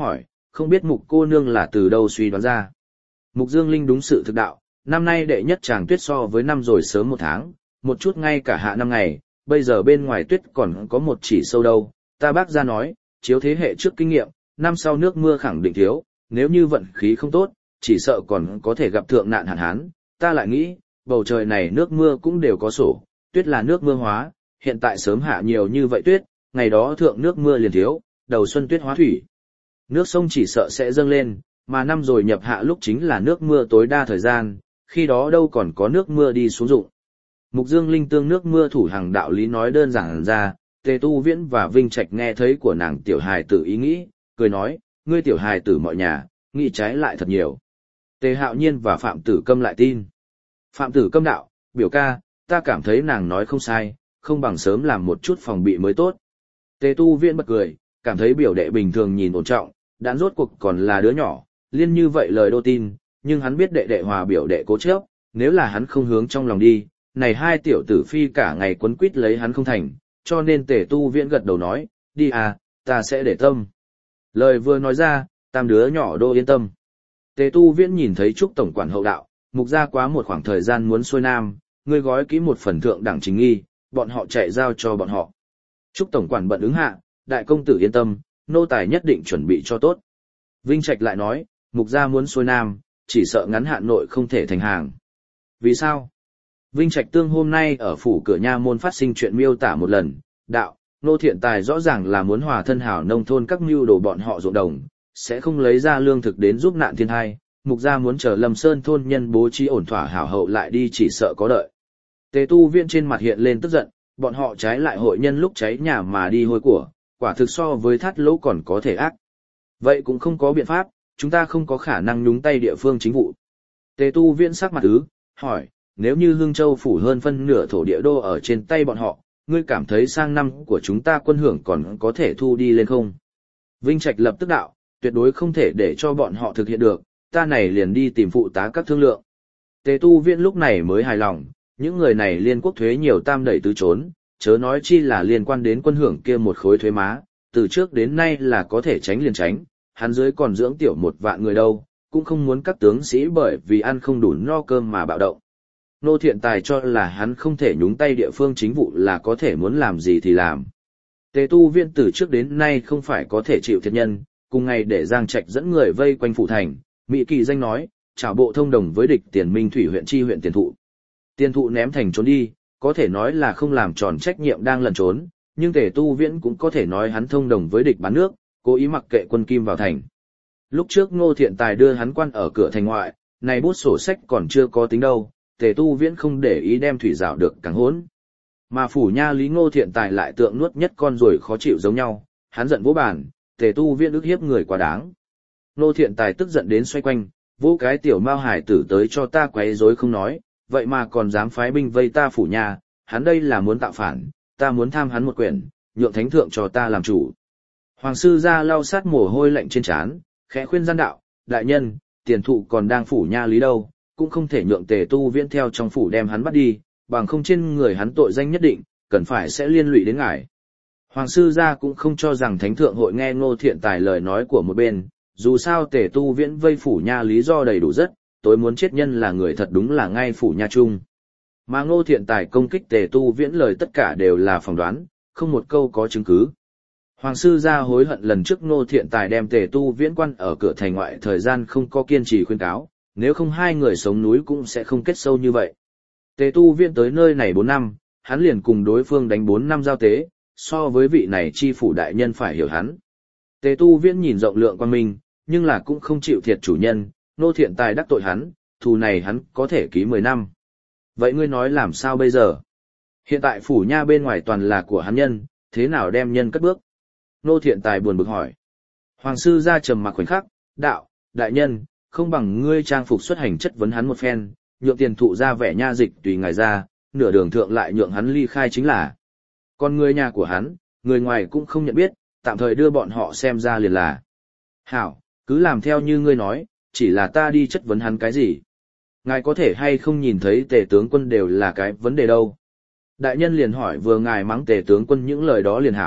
không biết Mục cô nương là từ đâu suy đoán ra. Mục Dương Linh đúng sự thực đạo, năm nay đệ nhất tràng tuyết so với năm rồi sớm một tháng, một chút ngay cả hạ năm ngày, bây giờ bên ngoài tuyết còn có một chỉ sâu đâu, ta bác ra nói, chiếu thế hệ trước kinh nghiệm, năm sau nước mưa khẳng định thiếu, nếu như vận khí không tốt, chỉ sợ còn có thể gặp thượng nạn hạn hán, ta lại nghĩ, bầu trời này nước mưa cũng đều có sổ, tuyết là nước mưa hóa, hiện tại sớm hạ nhiều như vậy tuyết, ngày đó thượng nước mưa liền thiếu, đầu xuân tuyết hóa thủy. Nước sông chỉ sợ sẽ dâng lên, mà năm rồi nhập hạ lúc chính là nước mưa tối đa thời gian, khi đó đâu còn có nước mưa đi xuống dụng. Mục Dương Linh tương nước mưa thủ hàng đạo lý nói đơn giản ra, Tề Tu Viễn và Vinh Trạch nghe thấy của nàng tiểu hài tử ý nghĩ, cười nói, ngươi tiểu hài tử mọi nhà, nghĩ trái lại thật nhiều. Tề Hạo Nhiên và Phạm Tử Câm lại tin. Phạm Tử Câm đạo, biểu ca, ta cảm thấy nàng nói không sai, không bằng sớm làm một chút phòng bị mới tốt. Tề Tu Viễn bật cười, cảm thấy biểu đệ bình thường nhìn ổn trọng, đạn rốt cuộc còn là đứa nhỏ, liên như vậy lời đô tin, nhưng hắn biết đệ đệ hòa biểu đệ cố chấp, nếu là hắn không hướng trong lòng đi, này hai tiểu tử phi cả ngày quấn quýt lấy hắn không thành, cho nên Tề Tu Viễn gật đầu nói, đi à, ta sẽ để tâm. Lời vừa nói ra, tam đứa nhỏ đô yên tâm. Tề Tu Viễn nhìn thấy Trúc tổng quản hậu đạo, Mục gia quá một khoảng thời gian muốn xuôi nam, ngươi gói kỹ một phần thượng đẳng chính nghi, bọn họ chạy giao cho bọn họ. Trúc tổng quản bận ứng hạ, đại công tử yên tâm, nô tài nhất định chuẩn bị cho tốt. Vinh Trạch lại nói, Mục gia muốn xuôi nam, chỉ sợ ngắn hạn nội không thể thành hàng. Vì sao? Vinh Trạch Tương hôm nay ở phủ cửa nha môn phát sinh chuyện miêu tả một lần, đạo, nô thiện tài rõ ràng là muốn hòa thân hảo nông thôn các mưu đồ bọn họ ruộng đồng, sẽ không lấy ra lương thực đến giúp nạn thiên hai, Mục gia muốn chờ Lâm Sơn thôn nhân bố trí ổn thỏa hảo hậu lại đi chỉ sợ có đợi. Tề Tu Viễn trên mặt hiện lên tức giận, bọn họ trái lại hội nhân lúc cháy nhà mà đi hôi của, quả thực so với thắt lỗ còn có thể ác. Vậy cũng không có biện pháp, chúng ta không có khả năng nhúng tay địa phương chính vụ. Tề Tu Viễn sắc mặt ứ, hỏi, nếu như Hương Châu phủ hơn phân nửa thổ địa đô ở trên tay bọn họ, ngươi cảm thấy sang năm của chúng ta quân hưởng còn có thể thu đi lên không? Vinh Trạch lập tức đạo, tuyệt đối không thể để cho bọn họ thực hiện được, ta này liền đi tìm phụ tá các thương lượng. Tề Tu Viễn lúc này mới hài lòng, những người này liên quốc thuế nhiều tam đẩy tứ trốn, chớ nói chi là liên quan đến quân hưởng kia một khối thuế má, từ trước đến nay là có thể tránh liền tránh, hắn dưới còn dưỡng tiểu một vạn người đâu, cũng không muốn các tướng sĩ bởi vì ăn không đủ no cơm mà bạo động. Nô thiện tài cho là hắn không thể nhúng tay địa phương chính vụ là có thể muốn làm gì thì làm. Tề Tu Viễn từ trước đến nay không phải có thể chịu thiệt nhân, cùng ngày để Giang Trạch dẫn người vây quanh phủ thành, Mỹ Kỳ danh nói, chào bộ thông đồng với địch tiền minh thủy huyện chi huyện tiền thụ. Tiền thụ ném thành trốn đi, có thể nói là không làm tròn trách nhiệm đang lẩn trốn, nhưng Tề Tu Viễn cũng có thể nói hắn thông đồng với địch bán nước, cố ý mặc kệ quân Kim vào thành. Lúc trước Ngô Thiện Tài đưa hắn quan ở cửa thành ngoại, này bút sổ sách còn chưa có tính đâu, Tề Tu Viễn không để ý đem thủy rào được càng hỗn. Mà phủ nha Lý Ngô Thiện Tài lại tượng nuốt nhất con rồi khó chịu giống nhau, hắn giận vỗ bàn, Tề Tu Viễn ức hiếp người quá đáng. Ngô Thiện Tài tức giận đến xoay quanh, vỗ cái tiểu mao hải tử tới cho ta quấy rối không nói, vậy mà còn dám phái binh vây ta phủ nha, hắn đây là muốn tạo phản, ta muốn tham hắn một quyền, nhượng thánh thượng cho ta làm chủ. Hoàng sư ra lau sát mồ hôi lạnh trên trán, khẽ khuyên gian đạo, đại nhân, tiền thụ còn đang phủ nha Lý đâu, cũng không thể nhượng Tề Tu Viễn theo trong phủ đem hắn bắt đi, bằng không trên người hắn tội danh nhất định, cần phải sẽ liên lụy đến ngài. Hoàng sư gia cũng không cho rằng thánh thượng hội nghe Ngô Thiện Tài lời nói của một bên, dù sao Tề Tu Viễn vây phủ nha lý do đầy đủ rất, tối muốn chết nhân là người thật đúng là ngay phủ nha chung. Mà Ngô Thiện Tài công kích Tề Tu Viễn lời tất cả đều là phỏng đoán, không một câu có chứng cứ. Hoàng sư gia hối hận lần trước Ngô Thiện Tài đem Tề Tu Viễn quan ở cửa thành ngoại thời gian không có kiên trì khuyên cáo, nếu không hai người sống núi cũng sẽ không kết sâu như vậy. Tề Tu Viễn tới nơi này bốn năm, hắn liền cùng đối phương đánh bốn năm giao tế, so với vị này chi phủ đại nhân phải hiểu hắn. Tề Tu Viễn nhìn rộng lượng quan minh, nhưng là cũng không chịu thiệt chủ nhân, Ngô Thiện Tài đắc tội hắn, thù này hắn có thể ký mười năm. Vậy ngươi nói làm sao bây giờ? Hiện tại phủ nha bên ngoài toàn là của hắn nhân, thế nào đem nhân cất bước? Ngô Thiện Tài buồn bực hỏi. Hoàng sư ra trầm mặc khoảnh khắc, đạo, đại nhân, không bằng ngươi trang phục xuất hành chất vấn hắn một phen, nhượng tiền thụ ra vẻ nha dịch tùy ngài ra, nửa đường thượng lại nhượng hắn ly khai chính là. Còn người nhà của hắn, người ngoài cũng không nhận biết, tạm thời đưa bọn họ xem ra liền là. Hảo, cứ làm theo như ngươi nói, chỉ là ta đi chất vấn hắn cái gì. Ngài có thể hay không nhìn thấy Tề tướng quân đều là cái vấn đề đâu. Đại nhân liền hỏi vừa ngài mắng Tề tướng quân những lời đó liền hảo,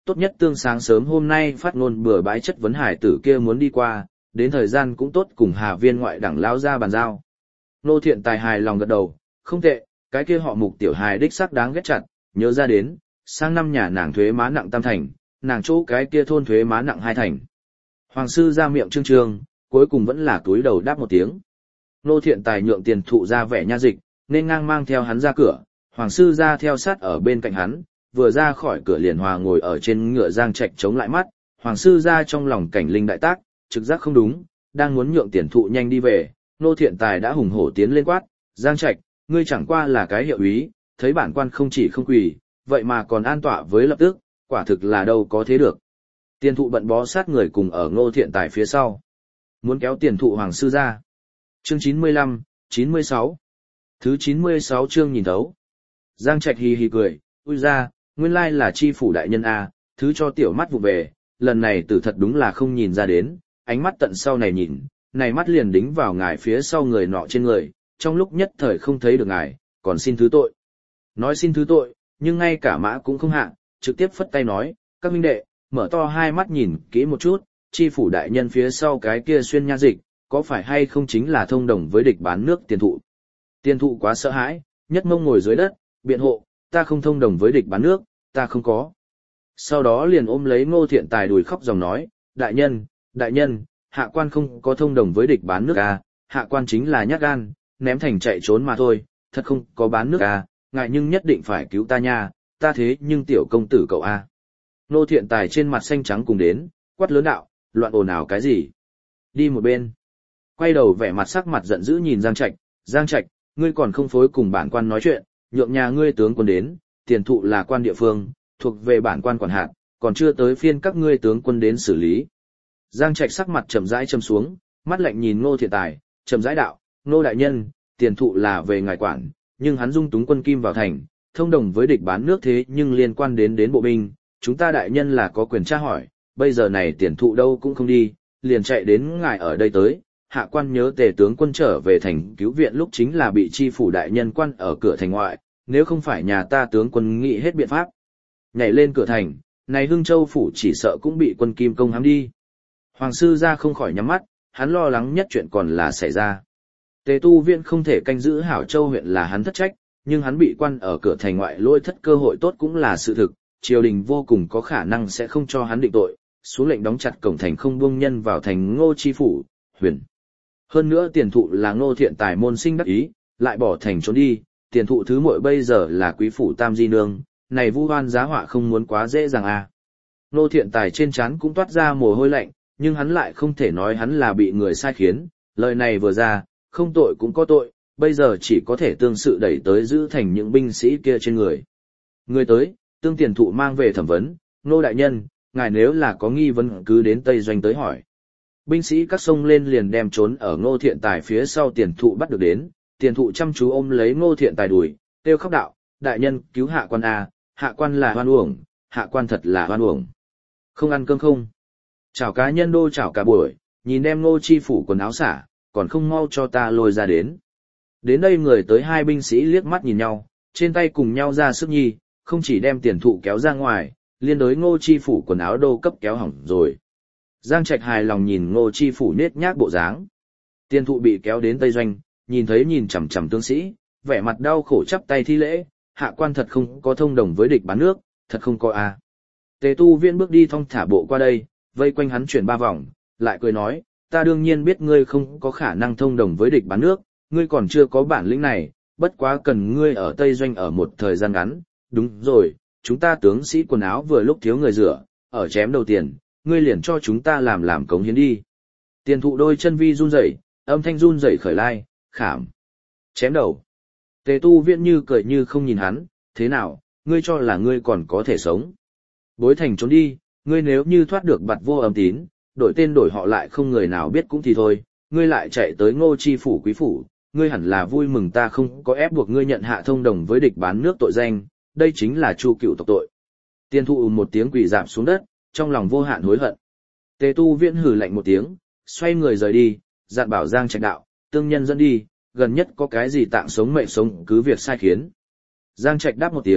tốt nhất tương sáng sớm hôm nay phát ngôn bừa bãi chất vấn hải tử kia muốn đi qua, đến thời gian cũng tốt cùng Hà Viên ngoại đẳng lao ra bàn giao. Nô Thiện Tài hài lòng gật đầu, không tệ, cái kia họ Mục tiểu hài đích xác đáng ghét chặt, nhớ ra đến, sang năm nhà nàng thuế má nặng tam thành, nàng chỗ cái kia thôn thuế má nặng hai thành. Hoàng sư ra miệng trương trương, cuối cùng vẫn là túi đầu đáp một tiếng. Nô Thiện Tài nhượng tiền thụ ra vẻ nha dịch, nên ngang mang theo hắn ra cửa, Hoàng sư ra theo sát ở bên cạnh hắn, vừa ra khỏi cửa liền hòa ngồi ở trên ngựa Giang Trạch chống lại mắt, Hoàng sư ra trong lòng cảnh linh đại tác, trực giác không đúng, đang muốn nhượng tiền thụ nhanh đi về, Nô Thiện Tài đã hùng hổ tiến lên quát, Giang Trạch, ngươi chẳng qua là cái hiệu úy, thấy bản quan không chỉ không quỳ, vậy mà còn an tọa với lập tức, quả thực là đâu có thế được. Tiền thụ bận bó sát người cùng ở Nô Thiện Tài phía sau, muốn kéo tiền thụ Hoàng sư ra. Chương chín mươi lăm, chín mươi sáu. Thứ chín mươi sáu chương nhìn thấu. Giang Trạch hì hì cười, ui ra, nguyên lai là chi phủ đại nhân a, thứ cho tiểu mắt vụ về, lần này tử thật đúng là không nhìn ra đến, ánh mắt tận sau này nhìn, này mắt liền đính vào ngài phía sau người nọ trên người, trong lúc nhất thời không thấy được ngài, còn xin thứ tội. Nói xin thứ tội, nhưng ngay cả mã cũng không hạ, trực tiếp phất tay nói, các huynh đệ, mở to hai mắt nhìn kỹ một chút, chi phủ đại nhân phía sau cái kia xuyên nha dịch, có phải hay không chính là thông đồng với địch bán nước tiền thụ. Tiền thụ quá sợ hãi, nhất mông ngồi dưới đất, biện hộ, ta không thông đồng với địch bán nước, ta không có. Sau đó liền ôm lấy Ngô Thiện Tài đùi khóc dòng nói, đại nhân, đại nhân, hạ quan không có thông đồng với địch bán nước à, hạ quan chính là nhát gan, ném thành chạy trốn mà thôi, thật không có bán nước à, ngại nhưng nhất định phải cứu ta nha, ta thế nhưng tiểu công tử cậu a. À. Ngô Thiện Tài trên mặt xanh trắng cùng đến, quát lớn đạo, loạn ồn ào cái gì? Đi một bên. Quay đầu vẻ mặt sắc mặt giận dữ nhìn Giang Trạch, Giang Trạch, ngươi còn không phối cùng bản quan nói chuyện, nhượng nhà ngươi tướng quân đến, tiền thụ là quan địa phương, thuộc về bản quan quản hạt, còn chưa tới phiên các ngươi tướng quân đến xử lý. Giang Trạch sắc mặt chậm rãi châm xuống, mắt lạnh nhìn Ngô Thiện Tài, chậm rãi đạo, Ngô đại nhân, tiền thụ là về ngài quản, nhưng hắn dung túng quân kim vào thành, thông đồng với địch bán nước thế nhưng liên quan đến đến bộ binh, chúng ta đại nhân là có quyền tra hỏi, bây giờ này tiền thụ đâu cũng không đi, liền chạy đến ngài ở đây tới. Hạ quan nhớ tề tướng quân trở về thành cứu viện lúc chính là bị chi phủ đại nhân quan ở cửa thành ngoại, nếu không phải nhà ta tướng quân nghĩ hết biện pháp. Nhảy lên cửa thành, này Hưng Châu phủ chỉ sợ cũng bị quân kim công hãm đi. Hoàng sư ra không khỏi nhắm mắt, hắn lo lắng nhất chuyện còn là xảy ra. Tề tu viện không thể canh giữ Hảo Châu huyện là hắn thất trách, nhưng hắn bị quan ở cửa thành ngoại lôi thất cơ hội tốt cũng là sự thực, triều đình vô cùng có khả năng sẽ không cho hắn định tội, xuống lệnh đóng chặt cổng thành không buông nhân vào thành Ngô chi phủ, huyền. Hơn nữa tiền thụ là Ngô Thiện Tài môn sinh đắc ý, lại bỏ thành trốn đi, tiền thụ thứ muội bây giờ là quý phủ tam di nương, này vu oan giá họa không muốn quá dễ dàng à. Ngô Thiện Tài trên trán cũng toát ra mồ hôi lạnh, nhưng hắn lại không thể nói hắn là bị người sai khiến, lời này vừa ra, không tội cũng có tội, bây giờ chỉ có thể tương sự đẩy tới giữ thành những binh sĩ kia trên người. Người tới, tương tiền thụ mang về thẩm vấn, Ngô đại nhân, ngài nếu là có nghi vấn cứ đến Tây Doanh tới hỏi. Binh sĩ các sông lên liền đem trốn ở Ngô Thiện Tài phía sau tiền thụ bắt được đến, tiền thụ chăm chú ôm lấy Ngô Thiện Tài đùi, kêu khóc đạo, đại nhân cứu hạ quan a, hạ quan là hoan uổng, hạ quan thật là hoan uổng. Không ăn cơm không? Chào cá nhân đô chào cả buổi, nhìn đem Ngô chi phủ quần áo xả, còn không mau cho ta lôi ra đến. Đến đây người tới hai binh sĩ liếc mắt nhìn nhau, trên tay cùng nhau ra sức nhi, không chỉ đem tiền thụ kéo ra ngoài, liên đối Ngô chi phủ quần áo đô cấp kéo hỏng rồi. Giang Trạch hài lòng nhìn Ngô chi phủ nết nhác bộ dáng. Tiền thụ bị kéo đến Tây Doanh, nhìn thấy nhìn chằm chằm tướng sĩ, vẻ mặt đau khổ chắp tay thi lễ, hạ quan thật không có thông đồng với địch bán nước, thật không có a. À. Tề tu viên bước đi thong thả bộ qua đây, vây quanh hắn chuyển ba vòng, lại cười nói, ta đương nhiên biết ngươi không có khả năng thông đồng với địch bán nước, ngươi còn chưa có bản lĩnh này, bất quá cần ngươi ở Tây Doanh ở một thời gian ngắn, đúng rồi, chúng ta tướng sĩ quần áo vừa lúc thiếu người rửa, ở chém đầu tiền, ngươi liền cho chúng ta làm làm cống hiến đi. Tiền thụ đôi chân vi run rẩy, âm thanh run rẩy khởi lai, khảm. Chém đầu. Tề tu viễn như cười như không nhìn hắn, thế nào, ngươi cho là ngươi còn có thể sống. Bối thành trốn đi, ngươi nếu như thoát được bặt vô âm tín, đổi tên đổi họ lại không người nào biết cũng thì thôi, ngươi lại chạy tới Ngô chi phủ quý phủ, ngươi hẳn là vui mừng ta không có ép buộc ngươi nhận hạ thông đồng với địch bán nước tội danh, đây chính là chu cựu tộc tội. Tiền thụ một tiếng quỳ rạp xuống đất, trong lòng vô hạn hối hận. Tề tu viễn hừ lạnh một tiếng, xoay người rời đi, dặn bảo Giang Trạch đạo, tương nhân dẫn đi, gần nhất có cái gì tạng sống mệnh sống cứ việc sai khiến. Giang Trạch đáp một tiếng,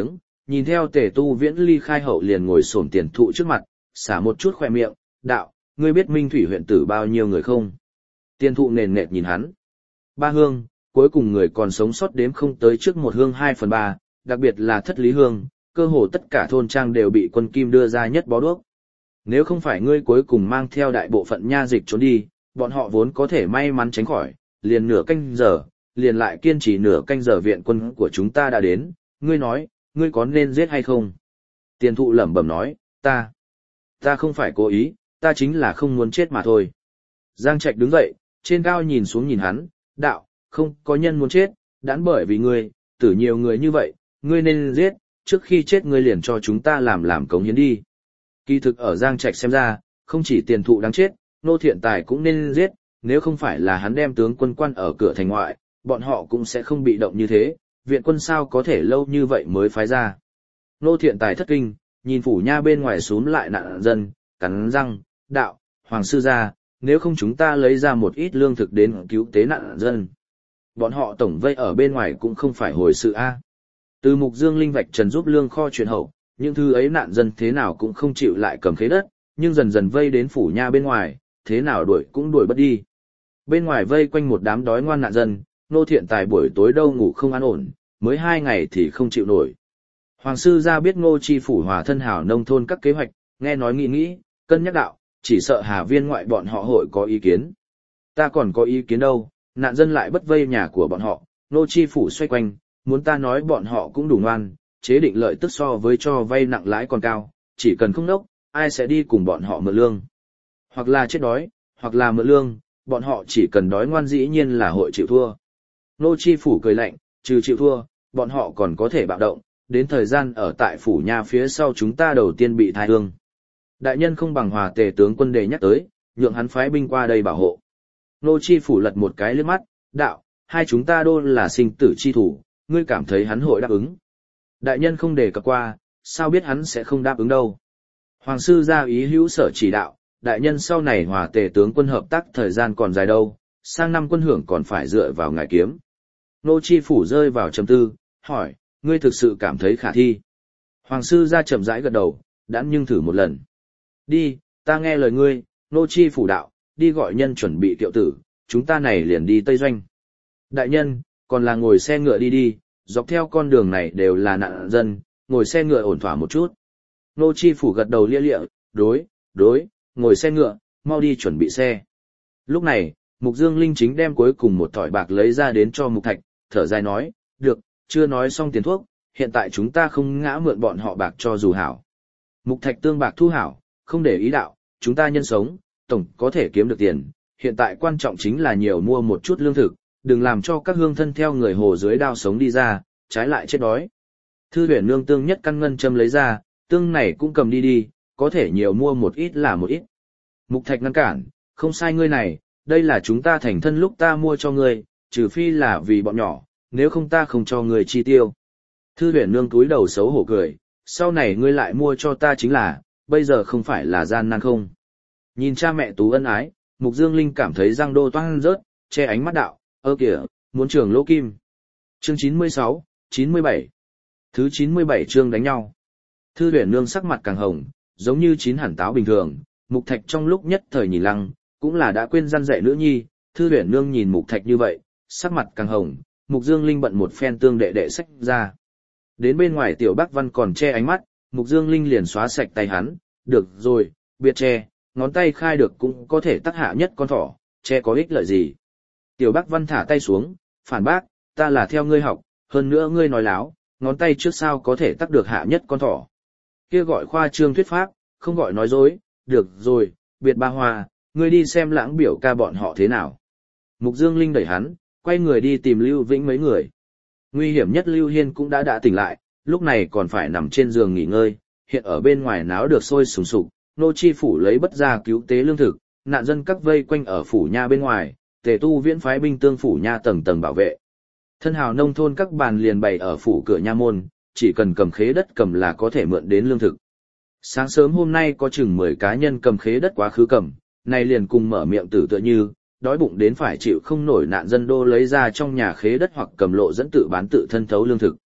nhìn theo tề tu viễn ly khai hậu liền ngồi xổm tiền thụ trước mặt, xả một chút khoe miệng, đạo, ngươi biết Minh Thủy huyện tử bao nhiêu người không? Tiền thụ nền nệt nhìn hắn. Ba hương, cuối cùng người còn sống sót đếm không tới trước một hương hai phần ba, đặc biệt là thất lý hương, cơ hồ tất cả thôn trang đều bị quân Kim đưa ra nhất bó đuốc. Nếu không phải ngươi cuối cùng mang theo đại bộ phận nha dịch trốn đi, bọn họ vốn có thể may mắn tránh khỏi, liền nửa canh giờ, liền lại kiên trì nửa canh giờ viện quân của chúng ta đã đến, ngươi nói, ngươi có nên giết hay không? Tiền thụ lẩm bẩm nói, ta, ta không phải cố ý, ta chính là không muốn chết mà thôi. Giang Trạch đứng dậy, trên cao nhìn xuống nhìn hắn, đạo, không có nhân muốn chết, đãn bởi vì ngươi, tử nhiều người như vậy, ngươi nên giết, trước khi chết ngươi liền cho chúng ta làm làm cống hiến đi. Kỳ thực ở Giang Trạch xem ra, không chỉ tiền thụ đáng chết, Ngô Thiện Tài cũng nên giết, nếu không phải là hắn đem tướng quân quan ở cửa thành ngoại, bọn họ cũng sẽ không bị động như thế, viện quân sao có thể lâu như vậy mới phái ra. Ngô Thiện Tài thất kinh, nhìn phủ nha bên ngoài xúm lại nạn dân, cắn răng, đạo, hoàng sư gia, nếu không chúng ta lấy ra một ít lương thực đến cứu tế nạn dân. Bọn họ tổng vây ở bên ngoài cũng không phải hồi sự a. Từ Mục Dương Linh vạch trần giúp lương kho truyền hậu, những thứ ấy nạn dân thế nào cũng không chịu lại cầm khế đất, nhưng dần dần vây đến phủ nha bên ngoài, thế nào đuổi cũng đuổi bất đi. Bên ngoài vây quanh một đám đói ngoan nạn dân, Ngô Thiện Tài buổi tối đâu ngủ không an ổn, mới hai ngày thì không chịu nổi. Hoàng sư gia biết Ngô Chi phủ hòa thân hảo nông thôn các kế hoạch, nghe nói nghĩ nghĩ, cân nhắc đạo, chỉ sợ Hà Viên ngoại bọn họ hội có ý kiến. Ta còn có ý kiến đâu, nạn dân lại bất vây nhà của bọn họ, Ngô Chi phủ xoay quanh, muốn ta nói bọn họ cũng đủ ngoan, chế định lợi tức so với cho vay nặng lãi còn cao, chỉ cần không nốc, ai sẽ đi cùng bọn họ mượn lương. Hoặc là chết đói, hoặc là mượn lương, bọn họ chỉ cần đói ngoan dĩ nhiên là hội chịu thua. Ngô Chi phủ cười lạnh, trừ chịu thua, bọn họ còn có thể bạo động, đến thời gian ở tại phủ nha phía sau chúng ta đầu tiên bị thai hương. Đại nhân không bằng Hòa Tề tướng quân đề nhắc tới, nhượng hắn phái binh qua đây bảo hộ. Ngô Chi phủ lật một cái liếc mắt, đạo, hai chúng ta đô là sinh tử chi thủ, ngươi cảm thấy hắn hội đáp ứng. Đại nhân không đề cập qua, sao biết hắn sẽ không đáp ứng đâu. Hoàng sư ra ý hữu sở chỉ đạo, đại nhân sau này Hòa Tề tướng quân hợp tác thời gian còn dài đâu, sang năm quân hưởng còn phải dựa vào ngài kiếm. Ngô Chi phủ rơi vào trầm tư, hỏi, ngươi thực sự cảm thấy khả thi. Hoàng sư ra chậm rãi gật đầu, đãn nhưng thử một lần. Đi, ta nghe lời ngươi, Ngô Chi phủ đạo, đi gọi nhân chuẩn bị kiệu tử, chúng ta này liền đi Tây Doanh. Đại nhân, còn là ngồi xe ngựa đi đi, dọc theo con đường này đều là nạn dân, ngồi xe ngựa ổn thỏa một chút. Ngô Chi phủ gật đầu lia lịa, đối, đối, ngồi xe ngựa, mau đi chuẩn bị xe. Lúc này, Mục Dương Linh chính đem cuối cùng một thỏi bạc lấy ra đến cho Mục Thạch, thở dài nói, được, chưa nói xong tiền thuốc, hiện tại chúng ta không ngã mượn bọn họ bạc cho dù hảo. Mục Thạch tương bạc thu hảo, không để ý đạo, chúng ta nhân sống, tổng có thể kiếm được tiền, hiện tại quan trọng chính là nhiều mua một chút lương thực, đừng làm cho các hương thân theo người hồ dưới đao sống đi ra, trái lại chết đói. Thư huyền nương tương nhất căn ngân châm lấy ra, tương này cũng cầm đi đi, có thể nhiều mua một ít là một ít. Mục Thạch ngăn cản, không sai ngươi này, đây là chúng ta thành thân lúc ta mua cho ngươi, trừ phi là vì bọn nhỏ, nếu không ta không cho ngươi chi tiêu. Thư huyền nương túi đầu xấu hổ cười, sau này ngươi lại mua cho ta chính là, bây giờ không phải là gian nan không. Nhìn cha mẹ tú ân ái, Mục Dương Linh cảm thấy răng đô toang rớt, che ánh mắt đạo, ơ kìa, muốn trường lỗ kim. Chương chín mươi sáu, chín mươi bảy. Thứ chín mươi bảy chương đánh nhau. Thư huyền nương sắc mặt càng hồng, giống như chín hẳn táo bình thường, Mục Thạch trong lúc nhất thời nhìn lăng, cũng là đã quên răn dạy nữ nhi, Thư huyền nương nhìn Mục Thạch như vậy, sắc mặt càng hồng, Mục Dương Linh bận một phen tương đệ đệ sách ra. Đến bên ngoài Tiểu Bác Văn còn che ánh mắt, Mục Dương Linh liền xóa sạch tay hắn, được rồi, biệt che, ngón tay khai được cũng có thể tắc hạ nhất con thỏ, che có ích lợi gì. Tiểu Bác Văn thả tay xuống, phản bác, ta là theo ngươi học, hơn nữa ngươi nói láo, ngón tay trước sao có thể tắc được hạ nhất con thỏ. Kia gọi khoa trương thuyết pháp, không gọi nói dối, được rồi, biệt ba hoa, ngươi đi xem lãng biểu ca bọn họ thế nào. Mục Dương Linh đẩy hắn, quay người đi tìm Lưu Vĩnh mấy người. Nguy hiểm nhất Lưu Hiên cũng đã đã tỉnh lại, lúc này còn phải nằm trên giường nghỉ ngơi, hiện ở bên ngoài náo được sôi sùng sục, Nô Chi phủ lấy bất ra cứu tế lương thực, nạn dân các vây quanh ở phủ nha bên ngoài, Tề Tu Viễn phái binh tương phủ nha tầng tầng bảo vệ. Thân hào nông thôn các bàn liền bày ở phủ cửa nha môn, chỉ cần cầm khế đất cầm là có thể mượn đến lương thực. Sáng sớm hôm nay có chừng mười cá nhân cầm khế đất quá khứ cầm, này liền cùng mở miệng tử tựa như, đói bụng đến phải chịu không nổi nạn dân đô lấy ra trong nhà khế đất hoặc cầm lộ dẫn tự bán tự thân thấu lương thực.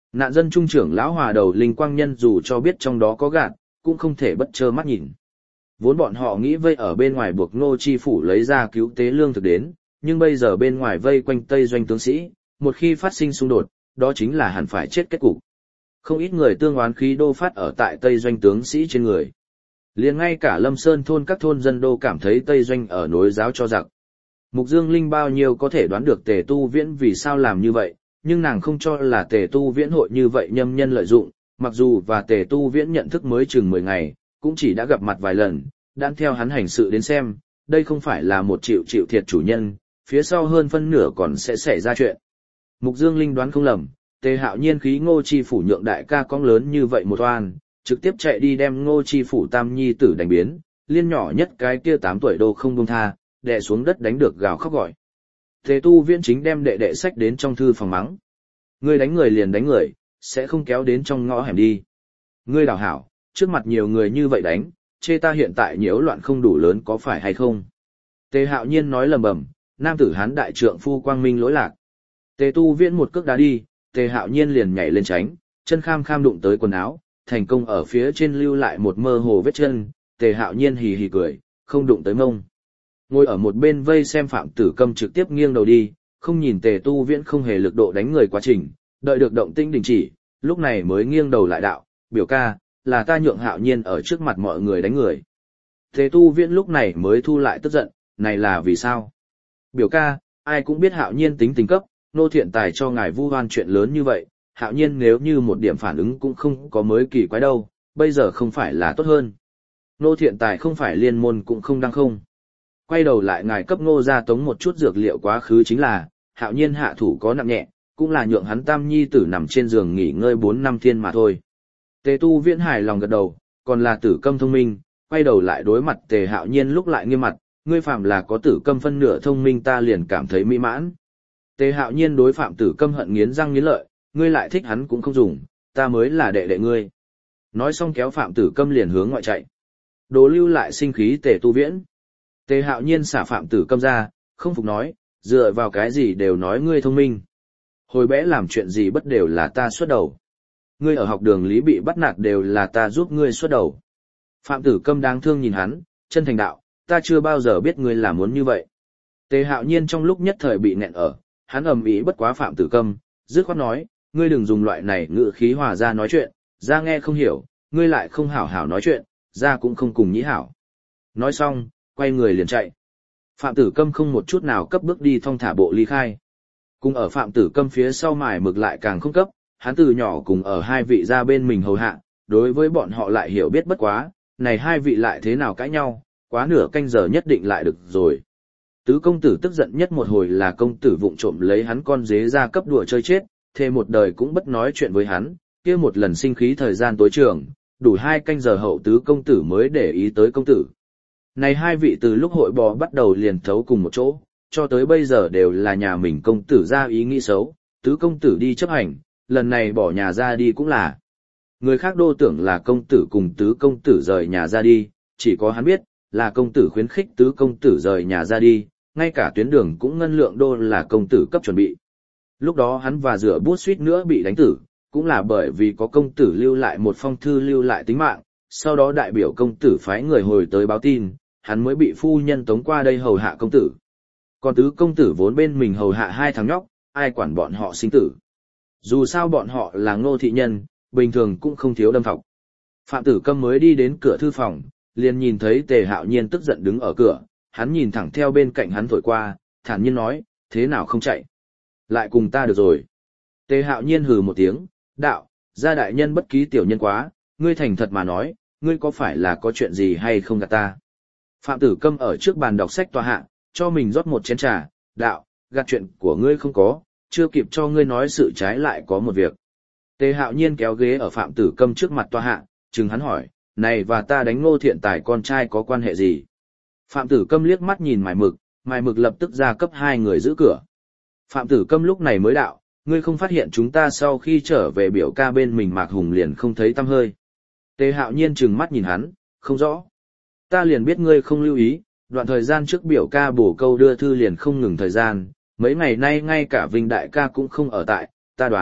Nạn dân trung trưởng lão hòa đầu Linh Quang Nhân dù cho biết trong đó có gạt, cũng không thể bất trơ mắt nhìn. Vốn bọn họ nghĩ vây ở bên ngoài buộc Ngô Chi Phủ lấy ra cứu tế lương thực đến, nhưng bây giờ bên ngoài vây quanh Tây Doanh tướng sĩ, một khi phát sinh xung đột, đó chính là hẳn phải chết kết cục. Không ít người tương oán khí đô phát ở tại Tây Doanh tướng sĩ trên người. Liền ngay cả Lâm Sơn thôn các thôn dân đô cảm thấy Tây Doanh ở nối giáo cho giặc. Mục Dương Linh bao nhiêu có thể đoán được Tề Tu Viễn vì sao làm như vậy, nhưng nàng không cho là Tề Tu Viễn hội như vậy nhâm nhân lợi dụng, mặc dù và Tề Tu Viễn nhận thức mới chừng mười ngày, cũng chỉ đã gặp mặt vài lần, đang theo hắn hành sự đến xem, đây không phải là một chịu chịu thiệt chủ nhân, phía sau hơn phân nửa còn sẽ xảy ra chuyện. Mục Dương Linh đoán không lầm, Tề Hạo Nhiên khí Ngô Chi Phủ nhượng đại ca cong lớn như vậy một oan, trực tiếp chạy đi đem Ngô Chi Phủ tam nhi tử đánh biến, liên nhỏ nhất cái kia tám tuổi đô không buông tha, đè xuống đất đánh được gào khóc gọi. Tề Tu Viễn chính đem đệ đệ sách đến trong thư phòng mắng. Ngươi đánh người liền đánh người, sẽ không kéo đến trong ngõ hẻm đi. Ngươi đào hảo, trước mặt nhiều người như vậy đánh, chê ta hiện tại nhiễu loạn không đủ lớn có phải hay không? Tề Hạo Nhiên nói lầm bầm, nam tử hán đại trượng phu quang minh lỗi lạc. Tề Tu Viễn một cước đá đi, Tề Hạo Nhiên liền nhảy lên tránh, chân kham kham đụng tới quần áo, thành công ở phía trên lưu lại một mơ hồ vết chân, Tề Hạo Nhiên hì hì cười, không đụng tới mông. Ngồi ở một bên vây xem Phạm Tử Câm trực tiếp nghiêng đầu đi, không nhìn Tề Tu Viễn không hề lực độ đánh người quá trình, đợi được động tĩnh đình chỉ, lúc này mới nghiêng đầu lại đạo, biểu ca, là ta nhượng Hạo Nhiên ở trước mặt mọi người đánh người. Tề Tu Viễn lúc này mới thu lại tức giận, này là vì sao? Biểu ca, ai cũng biết Hạo Nhiên tính tình cấp, nô thiện tài cho ngài vu oan chuyện lớn như vậy, Hạo Nhiên nếu như một điểm phản ứng cũng không có mới kỳ quái đâu, bây giờ không phải là tốt hơn. Nô thiện tài không phải liên môn cũng không đăng không. Quay đầu lại ngài cấp Ngô gia tống một chút dược liệu quá khứ chính là, Hạo Nhiên hạ thủ có nặng nhẹ, cũng là nhượng hắn tam nhi tử nằm trên giường nghỉ ngơi bốn năm thiên mà thôi. Tề Tu Viễn hài lòng gật đầu, còn là Tử Câm thông minh, quay đầu lại đối mặt Tề Hạo Nhiên lúc lại nghiêm mặt, ngươi phạm là có Tử Câm phân nửa thông minh ta liền cảm thấy mỹ mãn. Tề Hạo Nhiên đối Phạm Tử Câm hận nghiến răng nghiến lợi, ngươi lại thích hắn cũng không dùng, ta mới là đệ đệ ngươi. Nói xong kéo Phạm Tử Câm liền hướng ngoại chạy. Đồ lưu lại sinh khí Tề Tu Viễn. Tề Hạo Nhiên xả Phạm Tử Câm ra, không phục nói, dựa vào cái gì đều nói ngươi thông minh. Hồi bé làm chuyện gì bất đều là ta xuất đầu. Ngươi ở học đường lý bị bắt nạt đều là ta giúp ngươi xuất đầu. Phạm Tử Câm đáng thương nhìn hắn, chân thành đạo, ta chưa bao giờ biết ngươi là muốn như vậy. Tề Hạo Nhiên trong lúc nhất thời bị nghẹn ở, hắn ầm ĩ bất quá Phạm Tử Câm, dứt khoát nói, ngươi đừng dùng loại này ngữ khí hòa ra nói chuyện, ra nghe không hiểu, ngươi lại không hảo hảo nói chuyện, ra cũng không cùng nhĩ hảo. Nói xong, quay người liền chạy. Phạm Tử Câm không một chút nào cấp bước đi thong thả bộ ly khai. Cùng ở Phạm Tử Câm phía sau mài mực lại càng không cấp, hắn từ nhỏ cùng ở hai vị ra bên mình hầu hạ, đối với bọn họ lại hiểu biết bất quá, này hai vị lại thế nào cãi nhau, quá nửa canh giờ nhất định lại được rồi. Tứ công tử tức giận nhất một hồi là công tử vụng trộm lấy hắn con dế ra cấp đùa chơi chết, thề một đời cũng bất nói chuyện với hắn, kia một lần sinh khí thời gian tối trường, đủ hai canh giờ hậu tứ công tử mới để ý tới công tử. Này hai vị từ lúc hội bò bắt đầu liền thấu cùng một chỗ, cho tới bây giờ đều là nhà mình công tử ra ý nghĩ xấu, tứ công tử đi chấp hành, lần này bỏ nhà ra đi cũng là. Người khác đô tưởng là công tử cùng tứ công tử rời nhà ra đi, chỉ có hắn biết, là công tử khuyến khích tứ công tử rời nhà ra đi, ngay cả tuyến đường cũng ngân lượng đô là công tử cấp chuẩn bị. Lúc đó hắn và rửa bút suýt nữa bị đánh tử, cũng là bởi vì có công tử lưu lại một phong thư lưu lại tính mạng, sau đó đại biểu công tử phái người hồi tới báo tin, hắn mới bị phu nhân tống qua đây hầu hạ công tử. Còn tứ công tử vốn bên mình hầu hạ hai thằng nhóc, ai quản bọn họ sinh tử. Dù sao bọn họ là Ngô thị nhân, bình thường cũng không thiếu đâm thọc. Phạm Tử Câm mới đi đến cửa thư phòng, liền nhìn thấy Tề Hạo Nhiên tức giận đứng ở cửa, hắn nhìn thẳng theo bên cạnh hắn thổi qua, thản nhiên nói, thế nào không chạy? Lại cùng ta được rồi. Tề Hạo Nhiên hừ một tiếng, đạo, gia đại nhân bất ký tiểu nhân quá, ngươi thành thật mà nói, ngươi có phải là có chuyện gì hay không gạt ta? Phạm Tử Câm ở trước bàn đọc sách tòa hạ, cho mình rót một chén trà, đạo, gạt chuyện của ngươi không có, chưa kịp cho ngươi nói sự trái lại có một việc. Tề Hạo Nhiên kéo ghế ở Phạm Tử Câm trước mặt tòa hạ, chừng hắn hỏi, này và ta đánh Ngô Thiện Tài con trai có quan hệ gì? Phạm Tử Câm liếc mắt nhìn Mài Mực, Mài Mực lập tức ra cấp hai người giữ cửa. Phạm Tử Câm lúc này mới đạo, ngươi không phát hiện chúng ta sau khi trở về biểu ca bên mình Mạc Hùng liền không thấy tăm hơi. Tề Hạo Nhiên trừng mắt nhìn hắn, không rõ. Ta liền biết ngươi không lưu ý, đoạn thời gian trước biểu ca bổ câu đưa thư liền không ngừng thời gian, mấy ngày nay ngay cả Vinh đại ca cũng không ở tại, ta đoán,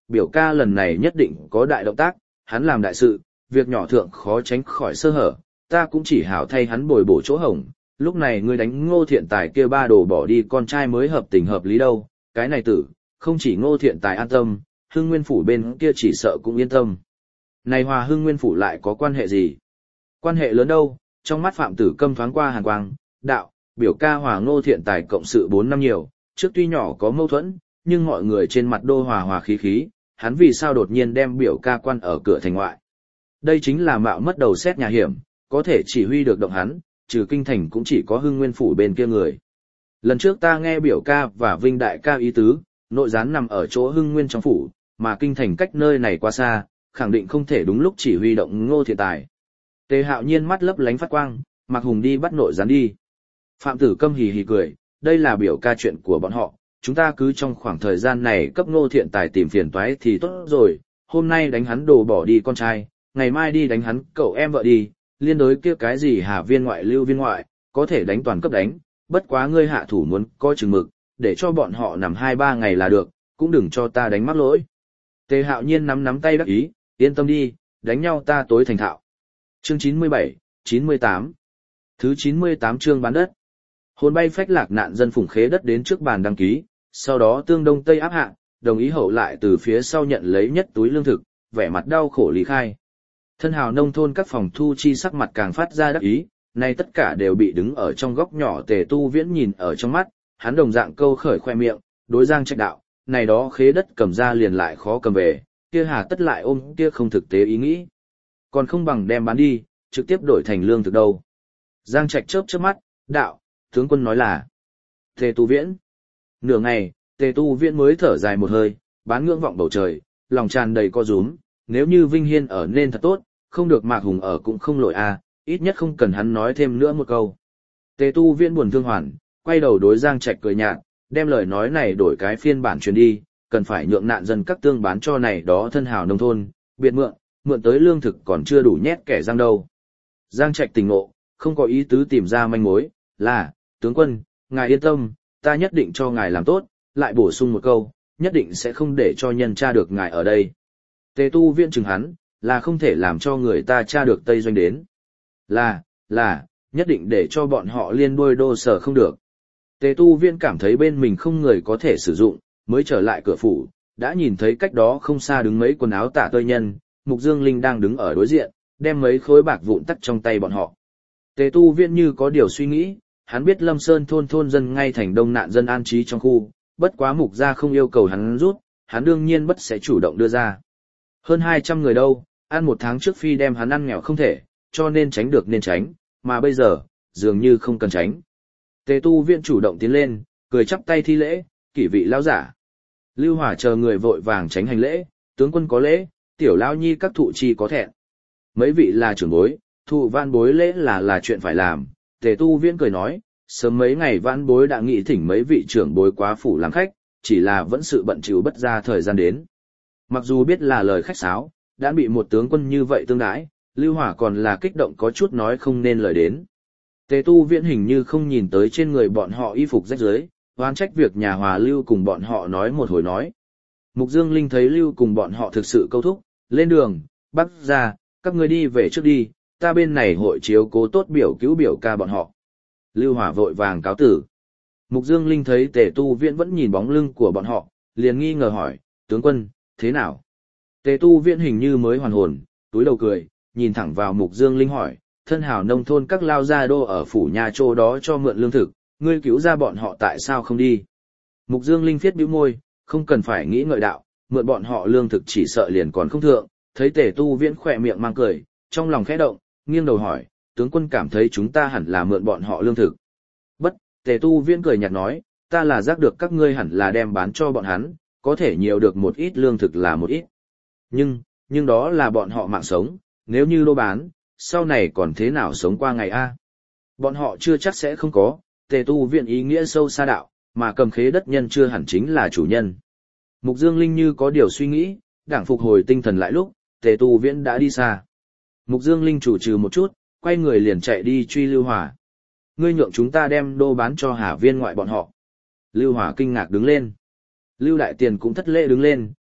biểu ca lần này nhất định có đại động tác, hắn làm đại sự, việc nhỏ thượng khó tránh khỏi sơ hở, ta cũng chỉ hảo thay hắn bồi bổ chỗ hổng, lúc này ngươi đánh Ngô Thiện Tài kia ba đồ bỏ đi con trai mới hợp tình hợp lý đâu, cái này tử, không chỉ Ngô Thiện Tài an tâm, Hưng Nguyên Phủ bên kia chỉ sợ cũng yên tâm. Này hòa Hưng Nguyên Phủ lại có quan hệ gì? Quan hệ lớn đâu, trong mắt Phạm Tử Câm thoáng qua hàn quang, đạo, biểu ca hòa Ngô Thiện Tài cộng sự bốn năm nhiều, trước tuy nhỏ có mâu thuẫn, nhưng mọi người trên mặt đô hòa hòa khí khí, hắn vì sao đột nhiên đem biểu ca quan ở cửa thành ngoại. Đây chính là mạo mất đầu xét nhà hiểm, có thể chỉ huy được động hắn, trừ kinh thành cũng chỉ có Hưng Nguyên Phủ bên kia người. Lần trước ta nghe biểu ca và Vinh Đại ca ý tứ, nội gián nằm ở chỗ Hưng Nguyên trong phủ, mà kinh thành cách nơi này quá xa, khẳng định không thể đúng lúc chỉ huy động Ngô Thiện Tài. Tề Hạo Nhiên mắt lấp lánh phát quang, Mạc Hùng đi bắt nội gián đi. Phạm Tử Câm hì hì cười, đây là biểu ca chuyện của bọn họ, chúng ta cứ trong khoảng thời gian này cấp Ngô Thiện Tài tìm phiền toái thì tốt rồi, hôm nay đánh hắn đồ bỏ đi con trai, ngày mai đi đánh hắn cậu em vợ đi, liên đối kia cái gì Hà viên ngoại lưu viên ngoại, có thể đánh toàn cấp đánh, bất quá ngươi hạ thủ muốn có chừng mực, để cho bọn họ nằm hai ba ngày là được, cũng đừng cho ta đánh mắc lỗi. Tề Hạo Nhiên nắm nắm tay đắc ý, yên tâm đi, đánh nhau ta tối thành thạo. Chương chín mươi bảy, chín mươi tám. Thứ chín mươi tám chương bán đất. Hồn bay phách lạc nạn dân phủng khế đất đến trước bàn đăng ký, sau đó tương đông tây áp hạ, đồng ý hậu lại từ phía sau nhận lấy nhất túi lương thực, vẻ mặt đau khổ lý khai. Thân hào nông thôn các phòng thu chi sắc mặt càng phát ra đắc ý, nay tất cả đều bị đứng ở trong góc nhỏ Tề Tu Viễn nhìn ở trong mắt, hắn đồng dạng câu khởi khoe miệng, đối Giang Trạch đạo, này đó khế đất cầm ra liền lại khó cầm về, kia hà tất lại ôm kia không thực tế ý nghĩ. Còn không bằng đem bán đi, trực tiếp đổi thành lương thực đâu. Giang Trạch chớp chớp mắt, đạo, tướng quân nói là Tề Tu Viễn. Nửa ngày, Tề Tu Viễn mới thở dài một hơi, bán ngưỡng vọng bầu trời, lòng tràn đầy co rúm, nếu như Vinh Hiên ở nên thật tốt, không được Mạc Hùng ở cũng không lội a, ít nhất không cần hắn nói thêm nữa một câu. Tề Tu Viễn buồn thương hoàn, quay đầu đối Giang Trạch cười nhạt, đem lời nói này đổi cái phiên bản truyền đi, cần phải nhượng nạn dân các tương bán cho này đó thân hào nông thôn, biệt mượn, mượn tới lương thực còn chưa đủ nhét kẻ răng đâu. Giang Trạch tỉnh ngộ, không có ý tứ tìm ra manh mối, là, tướng quân, ngài yên tâm, ta nhất định cho ngài làm tốt, lại bổ sung một câu, nhất định sẽ không để cho nhân tra được ngài ở đây. Tề Tu Viễn chừng hắn, là không thể làm cho người ta tra được Tây Doanh đến. Là, là, nhất định để cho bọn họ liên đuôi đô sở không được. Tề Tu Viễn cảm thấy bên mình không người có thể sử dụng, mới trở lại cửa phủ, đã nhìn thấy cách đó không xa đứng mấy quần áo tả tơi nhân, Mục Dương Linh đang đứng ở đối diện, đem mấy khối bạc vụn tắt trong tay bọn họ. Tề Tu Viễn như có điều suy nghĩ, hắn biết Lâm Sơn thôn thôn dân ngay thành đông nạn dân an trí trong khu, bất quá Mục gia không yêu cầu hắn rút, hắn đương nhiên bất sẽ chủ động đưa ra. Hơn hai trăm người đâu, ăn một tháng trước phi đem hắn ăn nghèo không thể, cho nên tránh được nên tránh, mà bây giờ, dường như không cần tránh. Tề Tu Viễn chủ động tiến lên, cười chắp tay thi lễ, kỷ vị lão giả. Lưu Hỏa chờ người vội vàng tránh hành lễ, tướng quân có lễ, tiểu lão nhi các thụ chi có thẹn. Mấy vị là trưởng bối, thụ van bối lễ là là chuyện phải làm. Tề Tu Viễn cười nói, sớm mấy ngày vãn bối đã nghĩ thỉnh mấy vị trưởng bối quá phủ làm khách, chỉ là vẫn sự bận chịu bất ra thời gian đến. Mặc dù biết là lời khách sáo, đã bị một tướng quân như vậy tương đãi, Lưu Hỏa còn là kích động có chút nói không nên lời đến. Tề Tu Viễn hình như không nhìn tới trên người bọn họ y phục rách rưới, oán trách việc nhà Hòa Lưu cùng bọn họ nói một hồi nói. Mục Dương Linh thấy Lưu cùng bọn họ thực sự câu thúc, lên đường, bắt ra, các ngươi đi về trước đi, ta bên này hội chiếu cố tốt biểu cứu biểu ca bọn họ. Lưu Hỏa vội vàng cáo tử. Mục Dương Linh thấy Tề Tu Viễn vẫn nhìn bóng lưng của bọn họ, liền nghi ngờ hỏi, tướng quân, thế nào? Tề Tu Viễn hình như mới hoàn hồn, túi đầu cười, nhìn thẳng vào Mục Dương Linh hỏi, thân hào nông thôn các lao gia đô ở phủ nhà châu đó cho mượn lương thực, ngươi cứu ra bọn họ tại sao không đi? Mục Dương Linh phiết bĩu môi, không cần phải nghĩ ngợi đạo, mượn bọn họ lương thực chỉ sợ liền còn không thượng, thấy Tề Tu Viễn khỏe miệng mang cười, trong lòng khẽ động, nghiêng đầu hỏi, tướng quân cảm thấy chúng ta hẳn là mượn bọn họ lương thực. Bất, Tề Tu Viễn cười nhạt nói, ta là giác được các ngươi hẳn là đem bán cho bọn hắn, có thể nhiều được một ít lương thực là một ít. Nhưng, nhưng đó là bọn họ mạng sống, nếu như lô bán, sau này còn thế nào sống qua ngày a? Bọn họ chưa chắc sẽ không có, Tề Tu Viễn ý nghĩa sâu xa đạo, mà cầm khế đất nhân chưa hẳn chính là chủ nhân. Mục Dương Linh như có điều suy nghĩ, đảng phục hồi tinh thần lại lúc, Tề Tu Viễn đã đi xa. Mục Dương Linh chủ trừ một chút, quay người liền chạy đi truy Lưu Hỏa. Ngươi nhượng chúng ta đem đô bán cho Hà viên ngoại bọn họ. Lưu Hỏa kinh ngạc đứng lên. Lưu Đại Tiền cũng thất lễ đứng lên,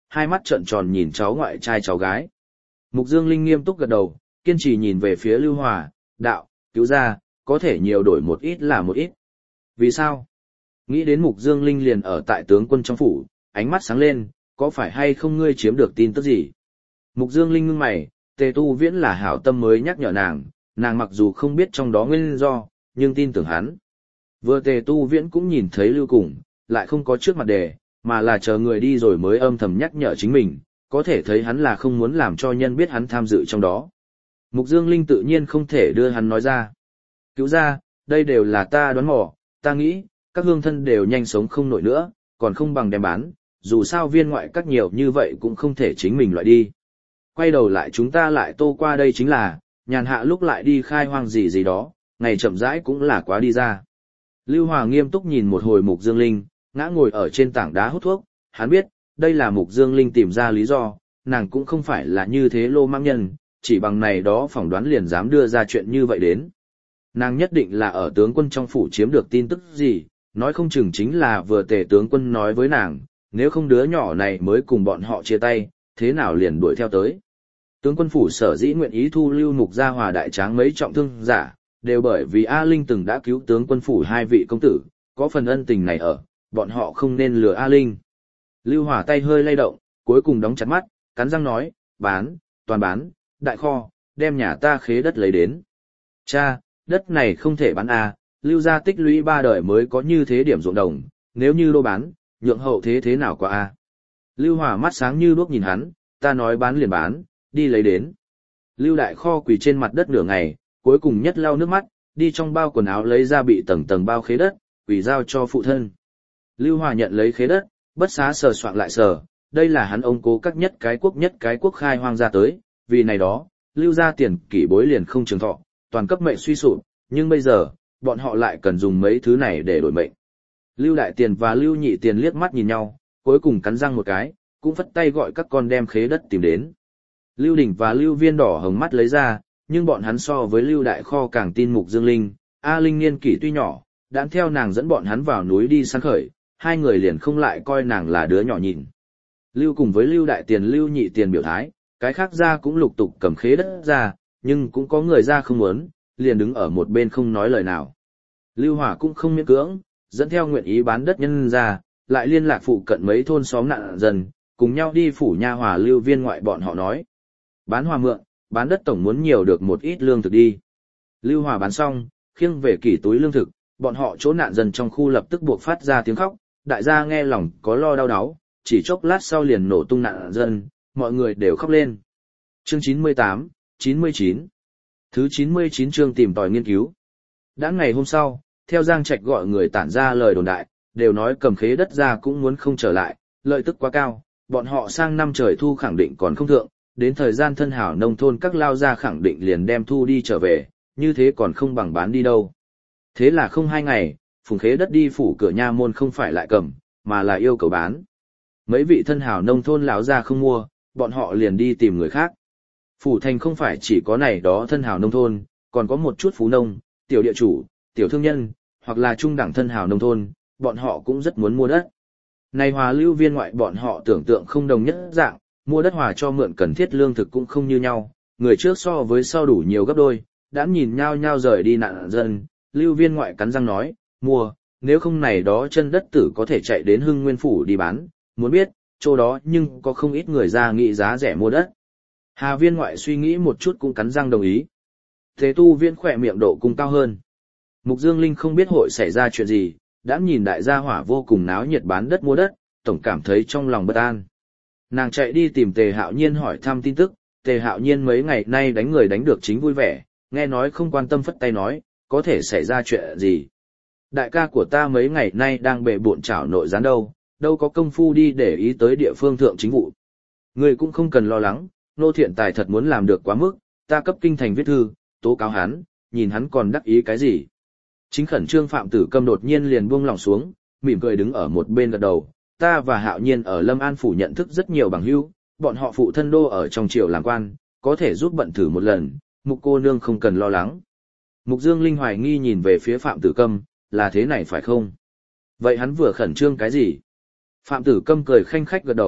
hai mắt trợn tròn nhìn cháu ngoại trai cháu gái. Mục Dương Linh nghiêm túc gật đầu, kiên trì nhìn về phía Lưu Hòa, đạo, cứu ra, có thể nhiều đổi một ít là một ít. Vì sao? Nghĩ đến Mục Dương Linh liền ở tại tướng quân trong phủ, ánh mắt sáng lên, có phải hay không ngươi chiếm được tin tức gì? Mục Dương Linh ngưng mày, Tề Tu Viễn là hảo tâm mới nhắc nhở nàng, nàng mặc dù không biết trong đó nguyên do, nhưng tin tưởng hắn. Vừa Tề Tu Viễn cũng nhìn thấy Lưu Cùng, lại không có trước mặt đề, mà là chờ người đi rồi mới âm thầm nhắc nhở chính mình, có thể thấy hắn là không muốn làm cho nhân biết hắn tham dự trong đó. Mục Dương Linh tự nhiên không thể đưa hắn nói ra. Cứu ra, đây đều là ta đoán mò, ta nghĩ, các hương thân đều nhanh sống không nổi nữa, còn không bằng đem bán, dù sao viên ngoại các nhiều như vậy cũng không thể chính mình loại đi. Quay đầu lại chúng ta lại tô qua đây chính là, nhàn hạ lúc lại đi khai hoang gì gì đó, ngày chậm rãi cũng là quá đi ra. Lưu Hòa nghiêm túc nhìn một hồi Mục Dương Linh, ngã ngồi ở trên tảng đá hút thuốc, hắn biết, đây là Mục Dương Linh tìm ra lý do, nàng cũng không phải là như thế lô mang nhân, chỉ bằng này đó phỏng đoán liền dám đưa ra chuyện như vậy đến. Nàng nhất định là ở tướng quân trong phủ chiếm được tin tức gì, nói không chừng chính là vừa Tề tướng quân nói với nàng, nếu không đứa nhỏ này mới cùng bọn họ chia tay, thế nào liền đuổi theo tới. Tướng quân phủ sở dĩ nguyện ý thu Lưu Mục gia hòa đại tráng mấy trọng thương giả, đều bởi vì A Linh từng đã cứu tướng quân phủ hai vị công tử, có phần ân tình này ở, bọn họ không nên lừa A Linh. Lưu Hòa tay hơi lay động, cuối cùng đóng chặt mắt, cắn răng nói, bán, toàn bán, đại kho, đem nhà ta khế đất lấy đến. Cha, đất này không thể bán à, Lưu gia tích lũy ba đời mới có như thế điểm ruộng đồng, nếu như đô bán, nhượng hậu thế thế nào qua a? Lưu Hòa mắt sáng như đuốc nhìn hắn, ta nói bán liền bán, đi lấy đến. Lưu Đại Kho quỳ trên mặt đất nửa ngày, cuối cùng nhất lau nước mắt, đi trong bao quần áo lấy ra bị tầng tầng bao khế đất, quỳ giao cho phụ thân. Lưu Hòa nhận lấy khế đất, bất xá sờ soạn lại sờ, đây là hắn ông cố các nhất cái quốc nhất cái quốc khai hoang ra tới, vì này đó, Lưu gia tiền kỷ bối liền không trường thọ, toàn cấp mệnh suy sụp, nhưng bây giờ, bọn họ lại cần dùng mấy thứ này để đổi mệnh. Lưu Đại Tiền và Lưu Nhị Tiền liếc mắt nhìn nhau, cuối cùng cắn răng một cái, cũng phất tay gọi các con đem khế đất tìm đến. Lưu Đình và Lưu Viên đỏ hồng mắt lấy ra, nhưng bọn hắn so với Lưu Đại Kho càng tin Mục Dương Linh, A Linh niên kỷ tuy nhỏ, đã theo nàng dẫn bọn hắn vào núi đi săn khởi, hai người liền không lại coi nàng là đứa nhỏ nhìn. Lưu cùng với Lưu Đại Tiền Lưu Nhị Tiền biểu thái, cái khác ra cũng lục tục cầm khế đất ra, nhưng cũng có người ra không muốn, liền đứng ở một bên không nói lời nào. Lưu Hòa cũng không miễn cưỡng, dẫn theo nguyện ý bán đất nhân ra, lại liên lạc phụ cận mấy thôn xóm nạn dân, cùng nhau đi phủ nha hòa Lưu Viên ngoại bọn họ nói. Bán hòa mượn, bán đất tổng muốn nhiều được một ít lương thực đi. Lưu Hòa bán xong, khiêng về kỷ túi lương thực, bọn họ chỗ nạn dân trong khu lập tức buộc phát ra tiếng khóc, đại gia nghe lòng có lo đau đáu, chỉ chốc lát sau liền nổ tung nạn dân, mọi người đều khóc lên. Chương chín mươi tám, chín mươi chín. Thứ chín mươi chín chương tìm tòi nghiên cứu. Đã ngày hôm sau, theo Giang Trạch gọi người tản ra lời đồn đại, đều nói cầm khế đất ra cũng muốn không trở lại, lợi tức quá cao, bọn họ sang năm trời thu khẳng định còn không thượng, đến thời gian thân hảo nông thôn các lao gia khẳng định liền đem thu đi trở về, như thế còn không bằng bán đi đâu. Thế là không hai ngày, phùng khế đất đi phủ cửa nha môn không phải lại cầm, mà là yêu cầu bán. Mấy vị thân hảo nông thôn lão gia không mua, bọn họ liền đi tìm người khác. Phủ thành không phải chỉ có này đó thân hảo nông thôn, còn có một chút phú nông, tiểu địa chủ, tiểu thương nhân, hoặc là trung đẳng thân hảo nông thôn, bọn họ cũng rất muốn mua đất. Này hòa Lưu Viên ngoại bọn họ tưởng tượng không đồng nhất dạng, mua đất hòa cho mượn cần thiết lương thực cũng không như nhau, người trước so với sau đủ nhiều gấp đôi, đã nhìn nhau nhau rời đi nạn dân, Lưu Viên ngoại cắn răng nói, mua, nếu không này đó chân đất tử có thể chạy đến Hưng Nguyên phủ đi bán, muốn biết, chỗ đó nhưng có không ít người ra nghị giá rẻ mua đất. Hà Viên ngoại suy nghĩ một chút cũng cắn răng đồng ý. Thế Tu Viên khỏe miệng độ cung cao hơn. Mục Dương Linh không biết hội xảy ra chuyện gì, đã nhìn đại gia hỏa vô cùng náo nhiệt bán đất mua đất, tổng cảm thấy trong lòng bất an. Nàng chạy đi tìm Tề Hạo Nhiên hỏi thăm tin tức, Tề Hạo Nhiên mấy ngày nay đánh người đánh được chính vui vẻ, nghe nói không quan tâm phất tay nói, có thể xảy ra chuyện gì. Đại ca của ta mấy ngày nay đang bề bộn chảo nội gián đâu, đâu có công phu đi để ý tới địa phương thượng chính vụ. Người cũng không cần lo lắng, Nô Thiện Tài thật muốn làm được quá mức, ta cấp kinh thành viết thư, tố cáo hắn, nhìn hắn còn đắc ý cái gì. Chính khẩn trương Phạm Tử Câm đột nhiên liền buông lòng xuống, mỉm cười đứng ở một bên gật đầu, ta và Hạo Nhiên ở Lâm An phủ nhận thức rất nhiều bằng hữu, bọn họ phụ thân đô ở trong triều làm quan, có thể giúp bận thử một lần, Mục cô nương không cần lo lắng. Mục Dương Linh hoài nghi nhìn về phía Phạm Tử Câm, là thế này phải không? Vậy hắn vừa khẩn trương cái gì? Phạm Tử Câm cười khanh khách gật đầu,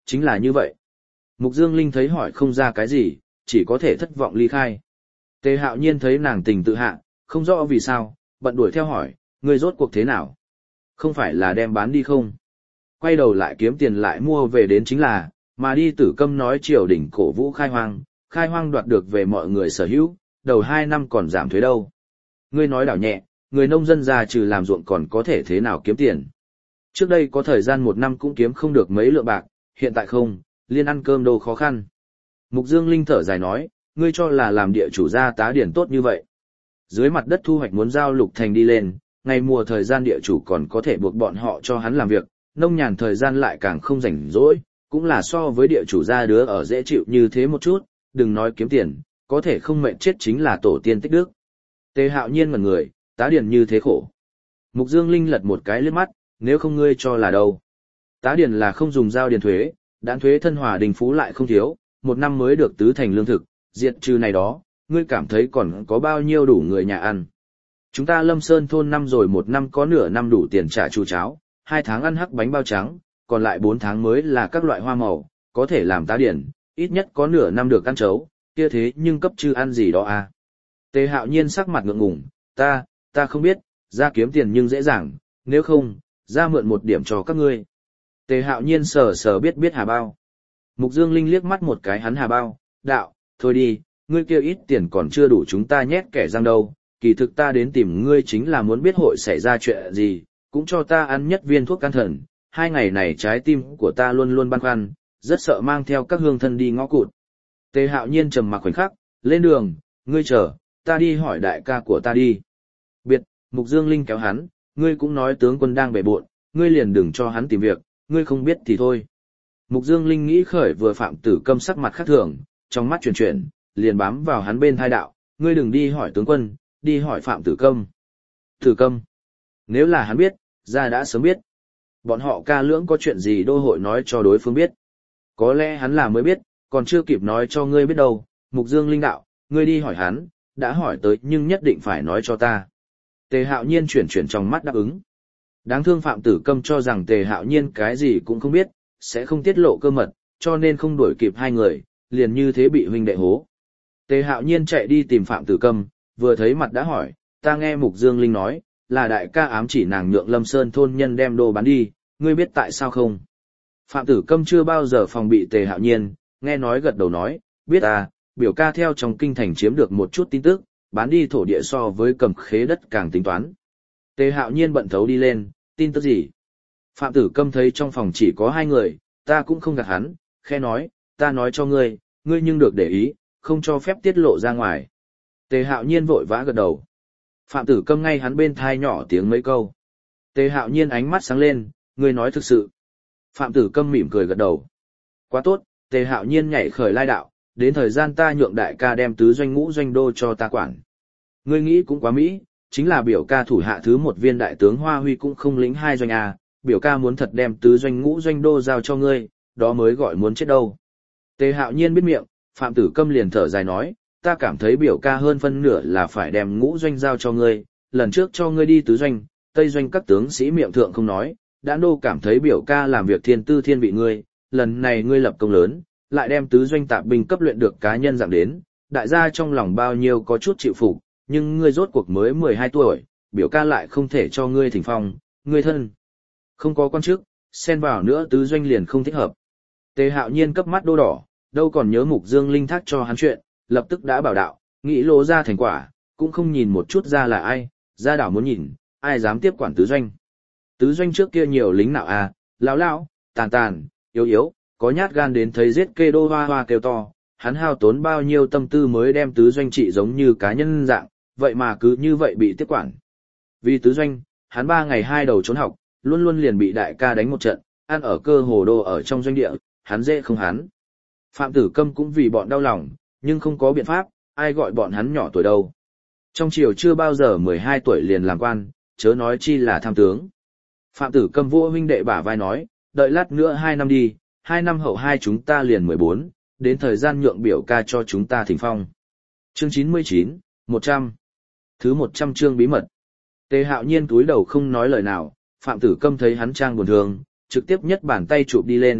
chính là như vậy. Mục Dương Linh thấy hỏi không ra cái gì, chỉ có thể thất vọng ly khai. Tề Hạo Nhiên thấy nàng tình tự hạ, không rõ vì sao, bận đuổi theo hỏi, ngươi rốt cuộc thế nào? Không phải là đem bán đi không? Quay đầu lại kiếm tiền lại mua về đến chính là, mà đi Tử Câm nói triều đỉnh cổ vũ khai hoang, khai hoang đoạt được về mọi người sở hữu, đầu hai năm còn giảm thuế đâu. Ngươi nói đảo nhẹ, người nông dân già trừ làm ruộng còn có thể thế nào kiếm tiền. Trước đây có thời gian một năm cũng kiếm không được mấy lượng bạc, hiện tại không, liên ăn cơm đâu khó khăn. Mục Dương Linh thở dài nói, ngươi cho là làm địa chủ gia tá điển tốt như vậy. Dưới mặt đất thu hoạch muốn giao Lục Thành đi lên, ngày mùa thời gian địa chủ còn có thể buộc bọn họ cho hắn làm việc, nông nhàn thời gian lại càng không rảnh rỗi, cũng là so với địa chủ gia đứa ở dễ chịu như thế một chút, đừng nói kiếm tiền, có thể không mệnh chết chính là tổ tiên tích đức. Tề Hạo Nhiên ngẩn người, tá điển như thế khổ. Mục Dương Linh lật một cái liếc mắt, nếu không ngươi cho là đâu. Tá điển là không dùng giao điền thuế, đán thuế thân hòa đình phú lại không thiếu, một năm mới được tứ thành lương thực, diệt trừ này đó, ngươi cảm thấy còn có bao nhiêu đủ người nhà ăn. Chúng ta Lâm Sơn thôn năm rồi một năm có nửa năm đủ tiền trả chu cháo, hai tháng ăn hắc bánh bao trắng, còn lại bốn tháng mới là các loại hoa màu, có thể làm tá điển, ít nhất có nửa năm được ăn chấu, kia thế nhưng cấp chư ăn gì đó à. Tề Hạo Nhiên sắc mặt ngượng ngùng, ta, ta không biết, ra kiếm tiền nhưng dễ dàng, nếu không, ra mượn một điểm cho các ngươi. Tề Hạo Nhiên sờ sờ biết biết hà bao. Mục Dương Linh liếc mắt một cái hắn hà bao, đạo, thôi đi, ngươi kêu ít tiền còn chưa đủ chúng ta nhét kẻ răng đâu, kỳ thực ta đến tìm ngươi chính là muốn biết hội xảy ra chuyện gì, cũng cho ta ăn nhất viên thuốc can thần, hai ngày này trái tim của ta luôn luôn băn khoăn, rất sợ mang theo các hương thân đi ngõ cụt. Tề Hạo Nhiên trầm mặc khoảnh khắc, lên đường, ngươi chờ, ta đi hỏi đại ca của ta đi. Biệt, Mục Dương Linh kéo hắn, ngươi cũng nói tướng quân đang bể bộn, ngươi liền đừng cho hắn tìm việc, ngươi không biết thì thôi. Mục Dương Linh nghĩ khởi vừa Phạm Tử Câm sắc mặt khác thường, trong mắt chuyển chuyển, liền bám vào hắn bên thai đạo, ngươi đừng đi hỏi tướng quân, đi hỏi Phạm Tử Câm. Tử Câm, nếu là hắn biết, ra đã sớm biết. Bọn họ ca lưỡng có chuyện gì đô hội nói cho đối phương biết. Có lẽ hắn là mới biết, còn chưa kịp nói cho ngươi biết đâu. Mục Dương Linh đạo, ngươi đi hỏi hắn, đã hỏi tới nhưng nhất định phải nói cho ta. Tề Hạo Nhiên chuyển chuyển trong mắt đáp ứng. Đáng thương Phạm Tử Câm cho rằng Tề Hạo Nhiên cái gì cũng không biết, sẽ không tiết lộ cơ mật, cho nên không đuổi kịp hai người, liền như thế bị huynh đệ hố. Tề Hạo Nhiên chạy đi tìm Phạm Tử Câm, vừa thấy mặt đã hỏi, ta nghe Mục Dương Linh nói, là đại ca ám chỉ nàng nhượng Lâm Sơn thôn nhân đem đồ bán đi, ngươi biết tại sao không? Phạm Tử Câm chưa bao giờ phòng bị Tề Hạo Nhiên, nghe nói gật đầu nói, biết à, biểu ca theo trong kinh thành chiếm được một chút tin tức, bán đi thổ địa so với cầm khế đất càng tính toán. Tề Hạo Nhiên bận thấu đi lên, tin tức gì? Phạm Tử Câm thấy trong phòng chỉ có hai người, ta cũng không gạt hắn, khẽ nói, ta nói cho ngươi, ngươi nhưng được để ý, không cho phép tiết lộ ra ngoài. Tề Hạo Nhiên vội vã gật đầu. Phạm Tử Câm ngay hắn bên thai nhỏ tiếng mấy câu. Tề Hạo Nhiên ánh mắt sáng lên, ngươi nói thực sự. Phạm Tử Câm mỉm cười gật đầu. Quá tốt, Tề Hạo Nhiên nhảy khởi lai đạo, đến thời gian ta nhượng đại ca đem tứ doanh ngũ doanh đô cho ta quản. Ngươi nghĩ cũng quá mỹ, chính là biểu ca thủ hạ thứ một viên đại tướng Hoa Huy cũng không lĩnh hai doanh à, biểu ca muốn thật đem tứ doanh ngũ doanh đô giao cho ngươi, đó mới gọi muốn chết đâu. Tề Hạo Nhiên biết miệng, Phạm Tử Câm liền thở dài nói, ta cảm thấy biểu ca hơn phân nửa là phải đem ngũ doanh giao cho ngươi, lần trước cho ngươi đi tứ doanh, tây doanh các tướng sĩ miệng thượng không nói, đã đô cảm thấy biểu ca làm việc thiên tư thiên vị ngươi, lần này ngươi lập công lớn, lại đem tứ doanh tạp binh cấp luyện được cá nhân dạng đến, đại gia trong lòng bao nhiêu có chút chịu phục, nhưng ngươi rốt cuộc mới mười hai tuổi, biểu ca lại không thể cho ngươi thỉnh phong, ngươi thân không có quan chức, xen vào nữa tứ doanh liền không thích hợp. Tề Hạo Nhiên cấp mắt đô đỏ, đâu còn nhớ Mục Dương Linh thác cho hắn chuyện, lập tức đã bảo đạo, nghĩ lỗ ra thành quả, cũng không nhìn một chút ra là ai, ra đảo muốn nhìn, ai dám tiếp quản tứ doanh. Tứ doanh trước kia nhiều lính nào à, lão lão, tàn tàn, yếu yếu, có nhát gan đến thấy giết kê đô hoa hoa kêu to, hắn hao tốn bao nhiêu tâm tư mới đem tứ doanh trị giống như cá nhân dạng, vậy mà cứ như vậy bị tiếp quản. Vì tứ doanh, hắn ba ngày hai đầu trốn học, luôn luôn liền bị đại ca đánh một trận, ăn ở cơ hồ đô ở trong doanh địa, hắn dễ không hắn. Phạm Tử Câm cũng vì bọn đau lòng, nhưng không có biện pháp, ai gọi bọn hắn nhỏ tuổi đâu. Trong triều chưa bao giờ mười hai tuổi liền làm quan, chớ nói chi là tham tướng. Phạm Tử Câm vua huynh đệ bả vai nói, đợi lát nữa hai năm đi, hai năm hậu hai chúng ta liền mười bốn, đến thời gian nhượng biểu ca cho chúng ta thỉnh phong. Chương chín mươi chín, một trăm. Thứ một trăm chương bí mật. Tề Hạo Nhiên túi đầu không nói lời nào, Phạm Tử Câm thấy hắn trang buồn thường, trực tiếp nhất bàn tay chụp đi lên,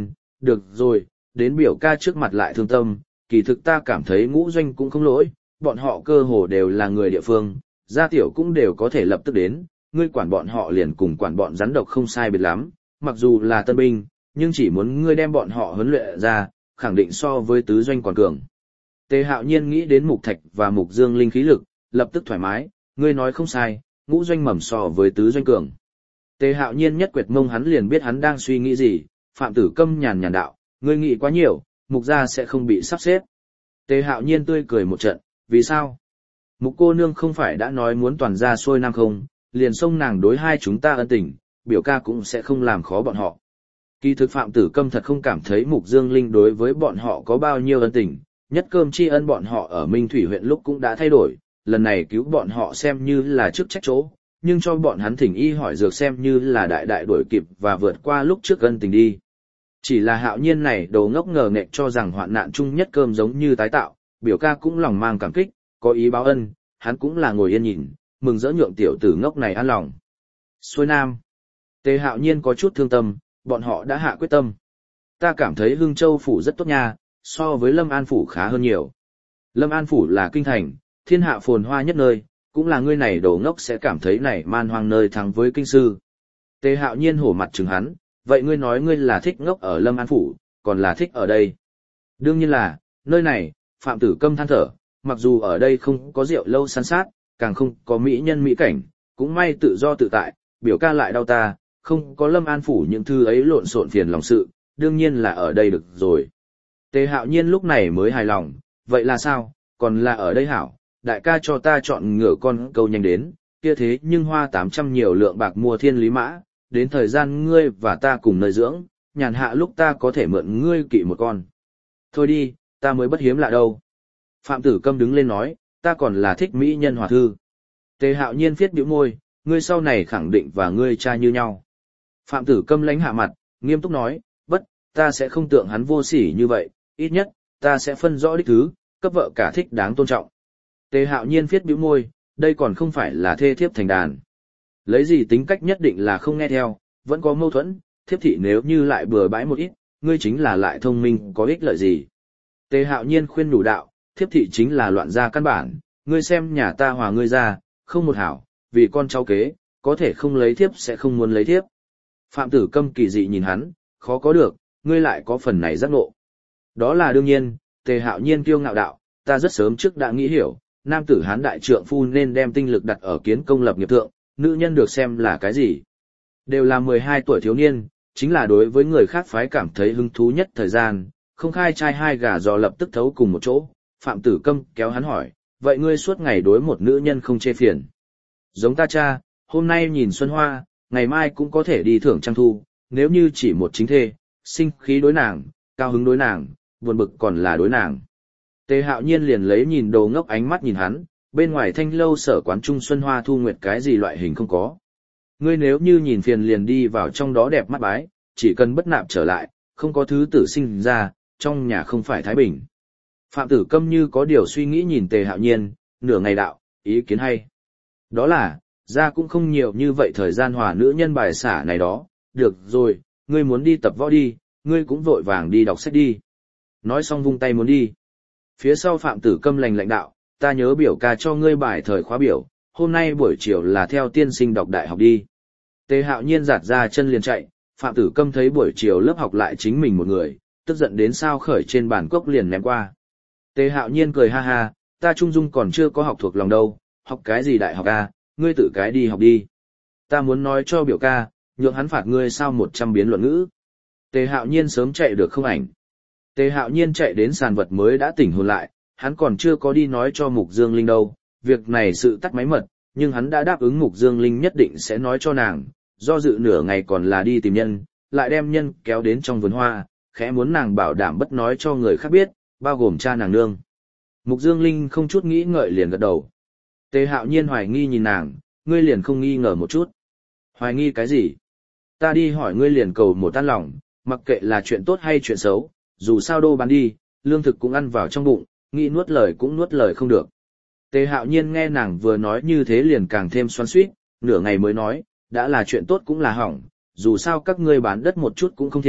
Được rồi, đến biểu ca trước mặt lại thương tâm, kỳ thực ta cảm thấy ngũ doanh cũng không lỗi, bọn họ cơ hồ đều là người địa phương, gia tiểu cũng đều có thể lập tức đến, ngươi quản bọn họ liền cùng quản bọn rắn độc không sai biệt lắm, mặc dù là tân binh, nhưng chỉ muốn ngươi đem bọn họ huấn luyện ra, khẳng định so với tứ doanh còn cường. Tề Hạo Nhiên nghĩ đến Mục Thạch và Mục Dương linh khí lực, lập tức thoải mái, ngươi nói không sai, ngũ doanh mầm so với tứ doanh cường. Tề Hạo Nhiên nhất quyệt mông hắn liền biết hắn đang suy nghĩ gì, Phạm Tử Câm nhàn nhàn đạo, ngươi nghĩ quá nhiều, Mục gia sẽ không bị sắp xếp. Tề Hạo Nhiên tươi cười một trận, vì sao? Mục cô nương không phải đã nói muốn toàn gia xuôi nam không, liền xông nàng đối hai chúng ta ân tình, biểu ca cũng sẽ không làm khó bọn họ. Kỳ thực Phạm Tử Câm thật không cảm thấy Mục Dương Linh đối với bọn họ có bao nhiêu ân tình, nhất cơm tri ân bọn họ ở Minh Thủy huyện lúc cũng đã thay đổi, lần này cứu bọn họ xem như là chức trách chỗ, nhưng cho bọn hắn thỉnh y hỏi dược xem như là đại đại đuổi kịp và vượt qua lúc trước ân tình đi. Chỉ là Hạo Nhiên này đầu ngốc ngờ nghệch cho rằng hoạn nạn chung nhất cơm giống như tái tạo, biểu ca cũng lòng mang cảm kích, có ý báo ân, hắn cũng là ngồi yên nhìn, mừng rỡ nhượng tiểu tử ngốc này an lòng. Xuôi Nam. Tề Hạo Nhiên có chút thương tâm, bọn họ đã hạ quyết tâm. Ta cảm thấy Hưng Châu phủ rất tốt nha, so với Lâm An phủ khá hơn nhiều. Lâm An phủ là kinh thành, thiên hạ phồn hoa nhất nơi, cũng là ngươi này đồ ngốc sẽ cảm thấy này man hoang nơi thắng với kinh sư. Tề Hạo Nhiên hổ mặt trừng hắn, vậy ngươi nói ngươi là thích ngốc ở Lâm An phủ, còn là thích ở đây? Đương nhiên là, nơi này, Phạm Tử Câm than thở, mặc dù ở đây không có rượu lâu san sát, càng không có mỹ nhân mỹ cảnh, cũng may tự do tự tại, biểu ca lại đau ta, không có Lâm An phủ những thứ ấy lộn xộn phiền lòng sự, đương nhiên là ở đây được rồi. Tề Hạo Nhiên lúc này mới hài lòng, vậy là sao, còn là ở đây hảo, đại ca cho ta chọn ngựa con câu nhanh đến, kia thế nhưng hoa tám trăm nhiều lượng bạc mua thiên lý mã, đến thời gian ngươi và ta cùng nơi dưỡng, nhàn hạ lúc ta có thể mượn ngươi kỵ một con. Thôi đi, ta mới bất hiếm lạ đâu. Phạm Tử Câm đứng lên nói, ta còn là thích mỹ nhân hòa thư. Tề Hạo Nhiên viết bĩu môi, ngươi sau này khẳng định và ngươi cha như nhau. Phạm Tử Câm lánh hạ mặt, nghiêm túc nói, bất, ta sẽ không tượng hắn vô sỉ như vậy, ít nhất, ta sẽ phân rõ đích thứ, cấp vợ cả thích đáng tôn trọng. Tề Hạo Nhiên viết bĩu môi, đây còn không phải là thê thiếp thành đàn. Lấy gì tính cách nhất định là không nghe theo, vẫn có mâu thuẫn, thiếp thị nếu như lại bừa bãi một ít, ngươi chính là lại thông minh có ích lợi gì. Tề Hạo Nhiên khuyên đủ đạo, thiếp thị chính là loạn gia căn bản, ngươi xem nhà ta hòa ngươi ra, không một hảo, vì con cháu kế, có thể không lấy thiếp sẽ không muốn lấy thiếp. Phạm Tử Câm kỳ dị nhìn hắn, khó có được, ngươi lại có phần này giác ngộ. Đó là đương nhiên, Tề Hạo Nhiên kiêu ngạo đạo, ta rất sớm trước đã nghĩ hiểu, nam tử hán đại trượng phu nên đem tinh lực đặt ở kiến công lập nghiệp thượng, nữ nhân được xem là cái gì. Đều là mười hai tuổi thiếu niên, chính là đối với người khác phái cảm thấy hứng thú nhất thời gian, không khai trai hai gà dò lập tức thấu cùng một chỗ. Phạm Tử Câm kéo hắn hỏi, vậy ngươi suốt ngày đối một nữ nhân không chê phiền? Giống ta cha, hôm nay nhìn xuân hoa, ngày mai cũng có thể đi thưởng trăng thu, nếu như chỉ một chính thê, sinh khí đối nàng, cao hứng đối nàng, buồn bực còn là đối nàng. Tề Hạo Nhiên liền lấy nhìn đồ ngốc ánh mắt nhìn hắn, bên ngoài thanh lâu sở quán trung xuân hoa thu nguyệt cái gì loại hình không có. Ngươi nếu như nhìn phiền liền đi vào trong đó đẹp mắt bái, chỉ cần bất nạp trở lại, không có thứ tử sinh ra, trong nhà không phải thái bình. Phạm Tử Câm như có điều suy nghĩ nhìn Tề Hạo Nhiên, nửa ngày đạo, ý kiến hay. Đó là, ra cũng không nhiều như vậy thời gian hòa nữ nhân bài xả này đó, được rồi, ngươi muốn đi tập võ đi, ngươi cũng vội vàng đi đọc sách đi. Nói xong vung tay muốn đi. Phía sau Phạm Tử Câm lành lãnh đạo, ta nhớ biểu ca cho ngươi bài thời khóa biểu, hôm nay buổi chiều là theo tiên sinh đọc đại học đi. Tề Hạo Nhiên giạt ra chân liền chạy, Phạm Tử Câm thấy buổi chiều lớp học lại chính mình một người, tức giận đến sao khởi trên bàn cốc liền ném qua. Tề Hạo Nhiên cười ha ha, ta trung dung còn chưa có học thuộc lòng đâu, học cái gì đại học a, ngươi tự cái đi học đi. Ta muốn nói cho biểu ca, nhượng hắn phạt ngươi sao một trăm biến luận ngữ. Tề Hạo Nhiên sớm chạy được không ảnh. Tề Hạo Nhiên chạy đến sàn vật mới đã tỉnh hồn lại, hắn còn chưa có đi nói cho Mục Dương Linh đâu, việc này sự tắt máy mật, nhưng hắn đã đáp ứng Mục Dương Linh nhất định sẽ nói cho nàng, do dự nửa ngày còn là đi tìm nhân, lại đem nhân kéo đến trong vườn hoa, khẽ muốn nàng bảo đảm bất nói cho người khác biết, bao gồm cha nàng nương. Mục Dương Linh không chút nghĩ ngợi liền gật đầu. Tề Hạo Nhiên hoài nghi nhìn nàng, ngươi liền không nghi ngờ một chút. Hoài nghi cái gì? Ta đi hỏi ngươi liền cầu một tan lòng, mặc kệ là chuyện tốt hay chuyện xấu, dù sao đô bán đi, lương thực cũng ăn vào trong bụng, nghĩ nuốt lời cũng nuốt lời không được. Tề Hạo Nhiên nghe nàng vừa nói như thế liền càng thêm xoắn xuýt, nửa ngày mới nói, đã là chuyện tốt cũng là hỏng, dù sao các ngươi bán đất một chút cũng không thiệt,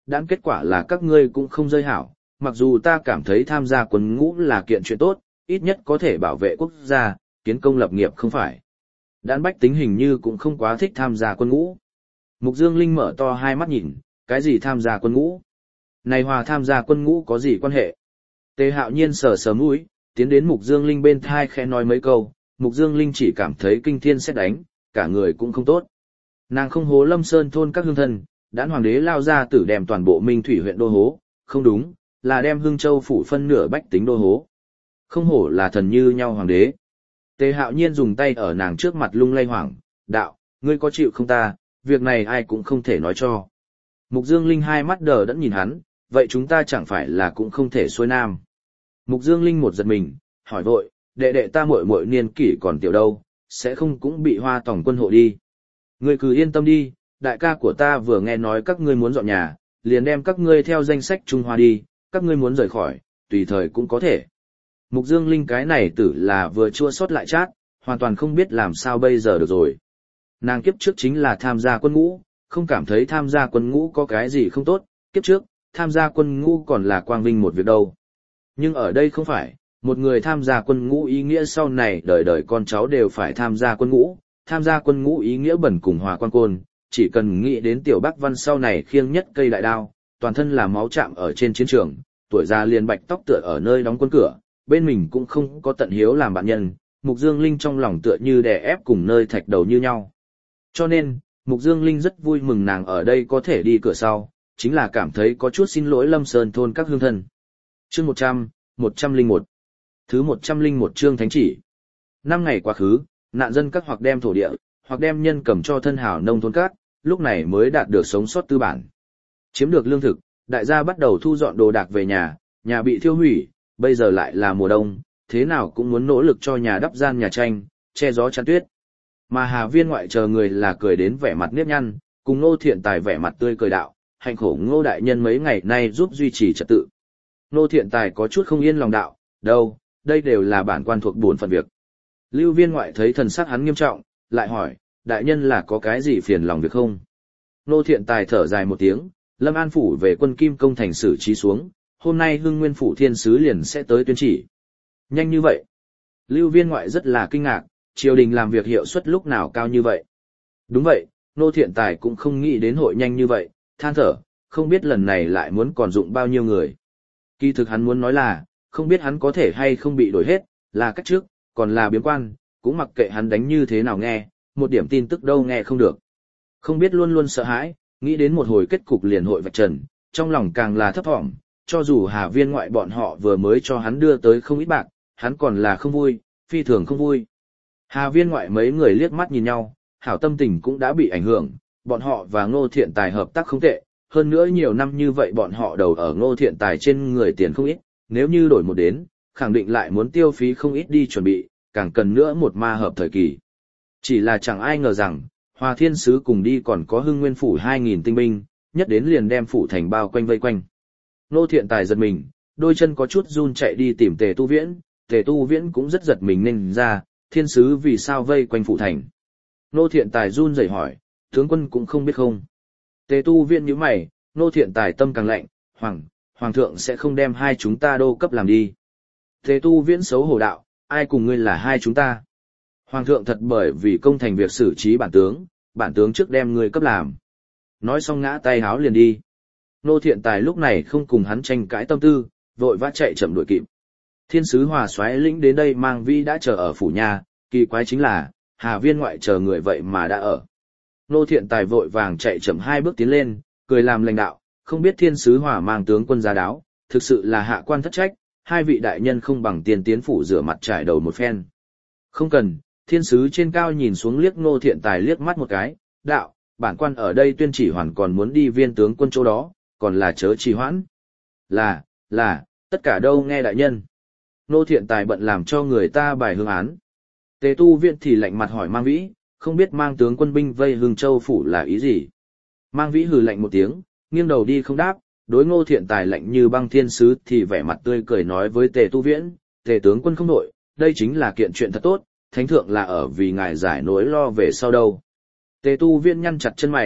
đãn kết quả là các ngươi cũng không rơi hảo, mặc dù ta cảm thấy tham gia quân ngũ là kiện chuyện tốt, ít nhất có thể bảo vệ quốc gia, kiến công lập nghiệp không phải. Đãn bách tính hình như cũng không quá thích tham gia quân ngũ. Mục Dương Linh mở to hai mắt nhìn, cái gì tham gia quân ngũ? Này hòa tham gia quân ngũ có gì quan hệ? Tề Hạo Nhiên sờ sờ mũi, tiến đến Mục Dương Linh bên thai khẽ nói mấy câu, Mục Dương Linh chỉ cảm thấy kinh thiên sét đánh, cả người cũng không tốt. Nàng không hố Lâm Sơn thôn các hương thân, đãn hoàng đế lao ra tử đem toàn bộ Minh Thủy huyện đô hố, không đúng, là đem Hương Châu phủ phân nửa bách tính đô hố. Không hổ là thần như nhau hoàng đế. Tề Hạo Nhiên dùng tay ở nàng trước mặt lung lay hoảng, đạo, ngươi có chịu không ta, việc này ai cũng không thể nói cho. Mục Dương Linh hai mắt đờ đẫn nhìn hắn, vậy chúng ta chẳng phải là cũng không thể xuôi nam. Mục Dương Linh một giật mình, hỏi vội, đệ đệ ta muội muội niên kỷ còn tiểu đâu, sẽ không cũng bị Hoa Tòng quân hộ đi. Ngươi cứ yên tâm đi, đại ca của ta vừa nghe nói các ngươi muốn dọn nhà, liền đem các ngươi theo danh sách Trung Hoa đi, các ngươi muốn rời khỏi, tùy thời cũng có thể. Mục Dương Linh cái này tử là vừa chua xót lại chát, hoàn toàn không biết làm sao bây giờ được rồi. Nàng kiếp trước chính là tham gia quân ngũ, không cảm thấy tham gia quân ngũ có cái gì không tốt, kiếp trước, tham gia quân ngũ còn là quang vinh một việc đâu. Nhưng ở đây không phải, một người tham gia quân ngũ ý nghĩa sau này đời đời con cháu đều phải tham gia quân ngũ, tham gia quân ngũ ý nghĩa bẩn cùng hòa quan côn, chỉ cần nghĩ đến tiểu Bắc Văn sau này khiêng nhất cây đại đao, toàn thân là máu chạm ở trên chiến trường, tuổi già liền bạch tóc tựa ở nơi đóng quân cửa, bên mình cũng không có tận hiếu làm bạn nhân, Mục Dương Linh trong lòng tựa như đè ép cùng nơi thạch đầu như nhau. Cho nên, Mục Dương Linh rất vui mừng nàng ở đây có thể đi cửa sau, chính là cảm thấy có chút xin lỗi Lâm Sơn thôn các hương thân. Chương một trăm, một trăm lẻ một. Thứ một trăm lẻ một chương thánh chỉ. Năm ngày quá khứ, nạn dân các hoặc đem thổ địa, hoặc đem nhân cầm cho thân hảo nông thôn cát, lúc này mới đạt được sống sót tư bản. Chiếm được lương thực, đại gia bắt đầu thu dọn đồ đạc về nhà, nhà bị thiêu hủy, bây giờ lại là mùa đông, thế nào cũng muốn nỗ lực cho nhà đắp gian nhà tranh, che gió chắn tuyết. Mà Hà Viên ngoại chờ người là cười đến vẻ mặt nếp nhăn, cùng Ngô Thiện Tài vẻ mặt tươi cười đạo, hạnh khổ Ngô đại nhân mấy ngày nay giúp duy trì trật tự. Ngô Thiện Tài có chút không yên lòng đạo, đâu, đây đều là bản quan thuộc bổn phận việc. Lưu Viên ngoại thấy thần sắc hắn nghiêm trọng, lại hỏi, đại nhân là có cái gì phiền lòng việc không? Ngô Thiện Tài thở dài một tiếng, Lâm An phủ về quân Kim công thành xử trí xuống, hôm nay Hưng Nguyên phủ thiên sứ liền sẽ tới tuyên chỉ. Nhanh như vậy? Lưu Viên ngoại rất là kinh ngạc, triều đình làm việc hiệu suất lúc nào cao như vậy? Đúng vậy, Ngô Thiện Tài cũng không nghĩ đến hội nhanh như vậy, than thở, không biết lần này lại muốn còn dụng bao nhiêu người. Kỳ thực hắn muốn nói là, không biết hắn có thể hay không bị đổi hết, là cách trước, còn là biếm quan, cũng mặc kệ hắn đánh như thế nào nghe, một điểm tin tức đâu nghe không được. Không biết luôn luôn sợ hãi, nghĩ đến một hồi kết cục liền hội vạch trần, trong lòng càng là thấp thỏm, cho dù Hà Viên ngoại bọn họ vừa mới cho hắn đưa tới không ít bạc, hắn còn là không vui, phi thường không vui. Hà Viên ngoại mấy người liếc mắt nhìn nhau, hảo tâm tình cũng đã bị ảnh hưởng, bọn họ và Ngô Thiện Tài hợp tác không tệ, hơn nữa nhiều năm như vậy bọn họ đầu ở Ngô Thiện Tài trên người tiền không ít, nếu như đổi một đến, khẳng định lại muốn tiêu phí không ít đi chuẩn bị, càng cần nữa một ma hợp thời kỳ. Chỉ là chẳng ai ngờ rằng, Hòa Thiên Sứ cùng đi còn có Hưng Nguyên phủ hai nghìn tinh binh, nhất đến liền đem phủ thành bao quanh vây quanh. Ngô Thiện Tài giật mình, đôi chân có chút run chạy đi tìm Tề Tu Viễn, Tề Tu Viễn cũng rất giật mình nên ra, Thiên Sứ vì sao vây quanh phủ thành. Ngô Thiện Tài run rẩy hỏi, tướng quân cũng không biết không. Tề Tu Viễn nhíu mày, Ngô Thiện Tài tâm càng lạnh, hoàng, hoàng thượng sẽ không đem hai chúng ta đô cấp làm đi. Tề Tu Viễn xấu hổ đạo, ai cùng ngươi là hai chúng ta. Hoàng thượng thật bởi vì công thành việc xử trí bản tướng, bản tướng trước đem ngươi cấp làm. Nói xong ngã tay háo liền đi. Ngô Thiện Tài lúc này không cùng hắn tranh cãi tâm tư, vội vã chạy chậm đuổi kịp. Thiên sứ Hòa Soái lĩnh đến đây mang vi đã chờ ở phủ nhà, kỳ quái chính là, Hà Viên ngoại chờ người vậy mà đã ở. Ngô Thiện Tài vội vàng chạy chậm hai bước tiến lên, cười làm lãnh đạo, không biết thiên sứ Hòa mang tướng quân ra đáo, thực sự là hạ quan thất trách, hai vị đại nhân không bằng tiền tiến phủ rửa mặt trải đầu một phen. Không cần, thiên sứ trên cao nhìn xuống liếc Ngô Thiện Tài liếc mắt một cái, đạo, bản quan ở đây tuyên chỉ hoàn còn muốn đi viên tướng quân chỗ đó, còn là chớ trì hoãn. Là, là, tất cả đâu nghe đại nhân. Ngô Thiện Tài bận làm cho người ta bài hương án. Tề Tu Viễn thì lạnh mặt hỏi Mang Vĩ, không biết mang tướng quân binh vây Hưng Châu phủ là ý gì. Mang Vĩ hừ lạnh một tiếng, nghiêng đầu đi không đáp, đối Ngô Thiện Tài lạnh như băng thiên sứ thì vẻ mặt tươi cười nói với Tề Tu Viễn, Tề tướng quân không nội, đây chính là kiện chuyện thật tốt, thánh thượng là ở vì ngài giải nỗi lo về sau đâu. Tề Tu Viễn nhăn chặt chân mày,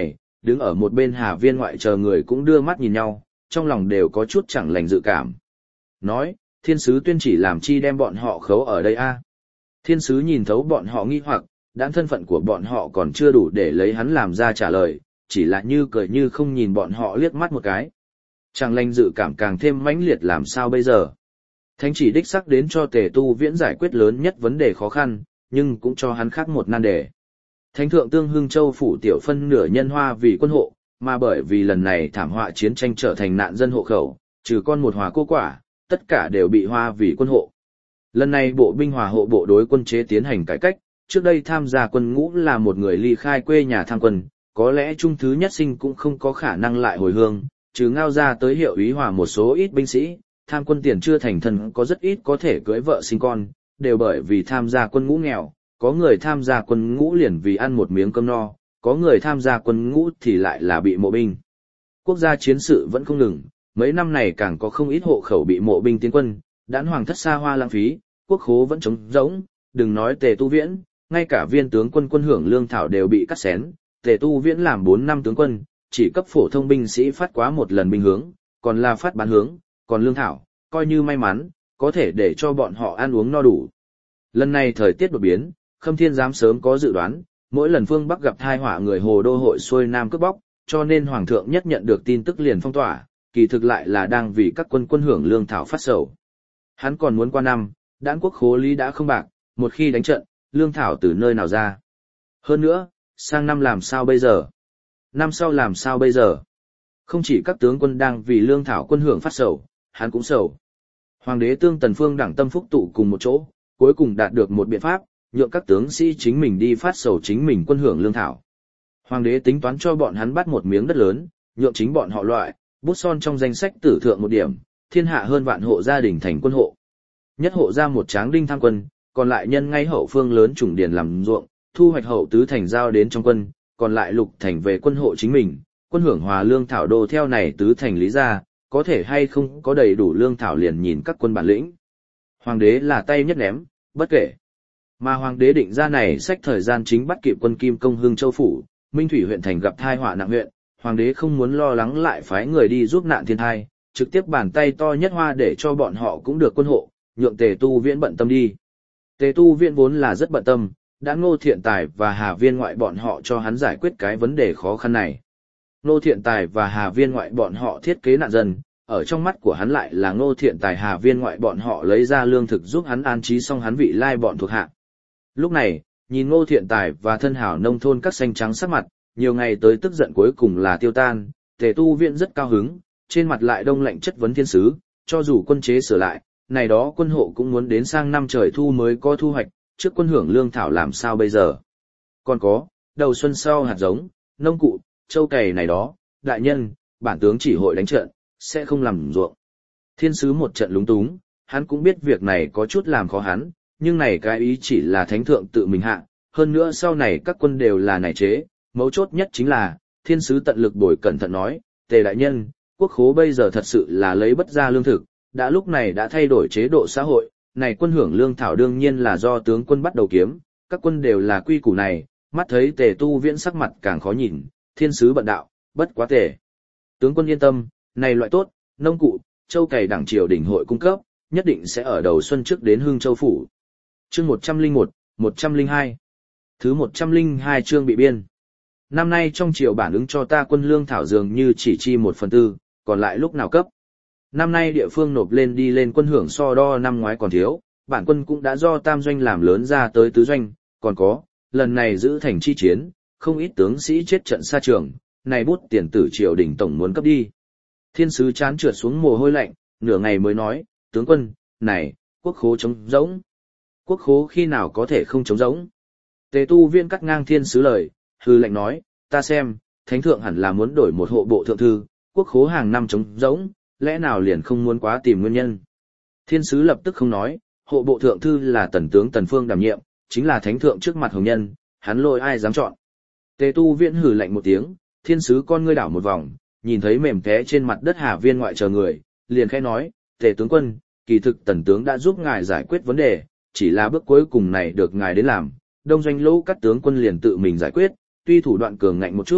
đứng ở một bên Hà Viên ngoại chờ người cũng đưa mắt nhìn nhau, trong lòng đều có chút chẳng lành dự cảm. Nói, thiên sứ tuyên chỉ làm chi đem bọn họ khấu ở đây a? Thiên sứ nhìn thấu bọn họ nghi hoặc, đáng thân phận của bọn họ còn chưa đủ để lấy hắn làm ra trả lời, chỉ là như cười như không nhìn bọn họ liếc mắt một cái. Chẳng lành dự cảm càng thêm mãnh liệt làm sao bây giờ. Thánh chỉ đích sắc đến cho Tề Tu Viễn giải quyết lớn nhất vấn đề khó khăn, nhưng cũng cho hắn khác một nan đề. Thánh thượng tương Hưng Châu phủ tiểu phân nửa nhân hoa vì quân hộ, mà bởi vì lần này thảm họa chiến tranh trở thành nạn dân hộ khẩu, trừ con một hòa cô quả, tất cả đều bị hoa vì quân hộ. Lần này bộ binh hòa hộ bộ đối quân chế tiến hành cải cách, trước đây tham gia quân ngũ là một người ly khai quê nhà tham quân, có lẽ trung thứ nhất sinh cũng không có khả năng lại hồi hương, trừ ngao ra tới hiệu úy hòa một số ít binh sĩ, tham quân tiền chưa thành thân có rất ít có thể cưới vợ sinh con, đều bởi vì tham gia quân ngũ nghèo, có người tham gia quân ngũ liền vì ăn một miếng cơm no, có người tham gia quân ngũ thì lại là bị mộ binh. Quốc gia chiến sự vẫn không ngừng, mấy năm này càng có không ít hộ khẩu bị mộ binh tiến quân, đãn hoàng thất xa hoa lãng phí, quốc khố vẫn trống rỗng, đừng nói Tề Tu Viễn, ngay cả viên tướng quân quân hưởng lương thảo đều bị cắt xén, Tề Tu Viễn làm bốn năm tướng quân, chỉ cấp phổ thông binh sĩ phát quá một lần binh hướng, còn là phát bán hướng, còn lương thảo, coi như may mắn, có thể để cho bọn họ ăn uống no đủ. Lần này thời tiết đột biến, Khâm Thiên Giám sớm có dự đoán, mỗi lần phương Bắc gặp tai họa người Hồ Đô hội xuôi Nam cướp bóc, cho nên Hoàng thượng nhất nhận được tin tức liền phong tỏa, kỳ thực lại là đang vì các quân quân hưởng lương thảo phát sầu. Hắn còn muốn qua năm, đãn quốc khố lý đã không bạc, một khi đánh trận, lương thảo từ nơi nào ra. Hơn nữa, sang năm làm sao bây giờ? Năm sau làm sao bây giờ? Không chỉ các tướng quân đang vì lương thảo quân hưởng phát sầu, hắn cũng sầu. Hoàng đế tương Tần Phương đẳng tâm phúc tụ cùng một chỗ, cuối cùng đạt được một biện pháp, nhượng các tướng sĩ chính mình đi phát sầu chính mình quân hưởng lương thảo. Hoàng đế tính toán cho bọn hắn bắt một miếng đất lớn, nhượng chính bọn họ loại, bút son trong danh sách tử thượng một điểm, thiên hạ hơn vạn hộ gia đình thành quân hộ. Nhất hộ ra một tráng đinh tham quân, còn lại nhân ngay hậu phương lớn trùng điền làm ruộng, thu hoạch hậu tứ thành giao đến trong quân, còn lại lục thành về quân hộ chính mình, quân hưởng hòa lương thảo đô theo này tứ thành lý ra, có thể hay không có đầy đủ lương thảo liền nhìn các quân bản lĩnh. Hoàng đế là tay nhất ném, bất kể. Mà hoàng đế định ra này sách thời gian chính bắt kịp quân Kim công Hưng Châu phủ, Minh Thủy huyện thành gặp tai họa nặng huyện, hoàng đế không muốn lo lắng lại phái người đi giúp nạn thiên tai, trực tiếp bàn tay to nhất hoa để cho bọn họ cũng được quân hộ, nhượng Tề Tu Viễn bận tâm đi. Tề Tu Viễn vốn là rất bận tâm, đã Ngô Thiện Tài và Hà Viên ngoại bọn họ cho hắn giải quyết cái vấn đề khó khăn này. Ngô Thiện Tài và Hà Viên ngoại bọn họ thiết kế nạn dân, ở trong mắt của hắn lại là Ngô Thiện Tài Hà Viên ngoại bọn họ lấy ra lương thực giúp hắn an trí xong hắn vị lai bọn thuộc hạ. Lúc này, nhìn Ngô Thiện Tài và thân hảo nông thôn các xanh trắng sắc mặt, nhiều ngày tới tức giận cuối cùng là tiêu tan, Tề Tu Viễn rất cao hứng, trên mặt lại đông lạnh chất vấn thiên sứ, cho dù quân chế sửa lại, này đó quân hộ cũng muốn đến sang năm trời thu mới có thu hoạch, trước quân hưởng lương thảo làm sao bây giờ. Còn có, đầu xuân sau hạt giống, nông cụ, châu cày này đó, đại nhân, bản tướng chỉ hội đánh trận, sẽ không làm ruộng. Thiên sứ một trận lúng túng, hắn cũng biết việc này có chút làm khó hắn, nhưng này cái ý chỉ là thánh thượng tự mình hạ, hơn nữa sau này các quân đều là này chế, mấu chốt nhất chính là, thiên sứ tận lực bồi cẩn thận nói, Tề đại nhân, quốc khố bây giờ thật sự là lấy bất ra lương thực, đã lúc này đã thay đổi chế độ xã hội, này quân hưởng lương thảo đương nhiên là do tướng quân bắt đầu kiếm, các quân đều là quy củ này, mắt thấy Tề Tu Viễn sắc mặt càng khó nhìn, thiên sứ bận đạo, bất quá Tề. Tướng quân yên tâm, này loại tốt, nông cụ, châu cày đảng triều đỉnh hội cung cấp, nhất định sẽ ở đầu xuân trước đến Hưng Châu phủ. Chương một trăm lẻ một, một trăm lẻ hai. Thứ một trăm lẻ hai chương bị biên. Năm nay trong triều bản ứng cho ta quân lương thảo dường như chỉ chi một phần tư, còn lại lúc nào cấp. Năm nay địa phương nộp lên đi lên quân hưởng so đo năm ngoái còn thiếu, bản quân cũng đã do tam doanh làm lớn ra tới tứ doanh, còn có, lần này giữ thành chi chiến, không ít tướng sĩ chết trận xa trường, này bút tiền tử triều đình tổng muốn cấp đi. Thiên sứ chán trượt xuống mồ hôi lạnh, nửa ngày mới nói, tướng quân, này, quốc khố trống rỗng. Quốc khố khi nào có thể không trống rỗng? Tề Tu Viễn cắt ngang thiên sứ lời, hư lệnh nói, ta xem, thánh thượng hẳn là muốn đổi một hộ bộ thượng thư, quốc khố hàng năm trống rỗng, lẽ nào liền không muốn quá tìm nguyên nhân. Thiên sứ lập tức không nói, hộ bộ thượng thư là tần tướng Tần Phương đảm nhiệm, chính là thánh thượng trước mặt hồng nhân, hắn lôi ai dám chọn. Tề Tu Viễn hừ lạnh một tiếng, thiên sứ con ngươi đảo một vòng, nhìn thấy mềm té trên mặt đất Hà Viên ngoại chờ người, liền khẽ nói, Tề tướng quân, kỳ thực tần tướng đã giúp ngài giải quyết vấn đề, chỉ là bước cuối cùng này được ngài đến làm, đông doanh lỗ các tướng quân liền tự mình giải quyết, tuy thủ đoạn cường ngạnh một chút,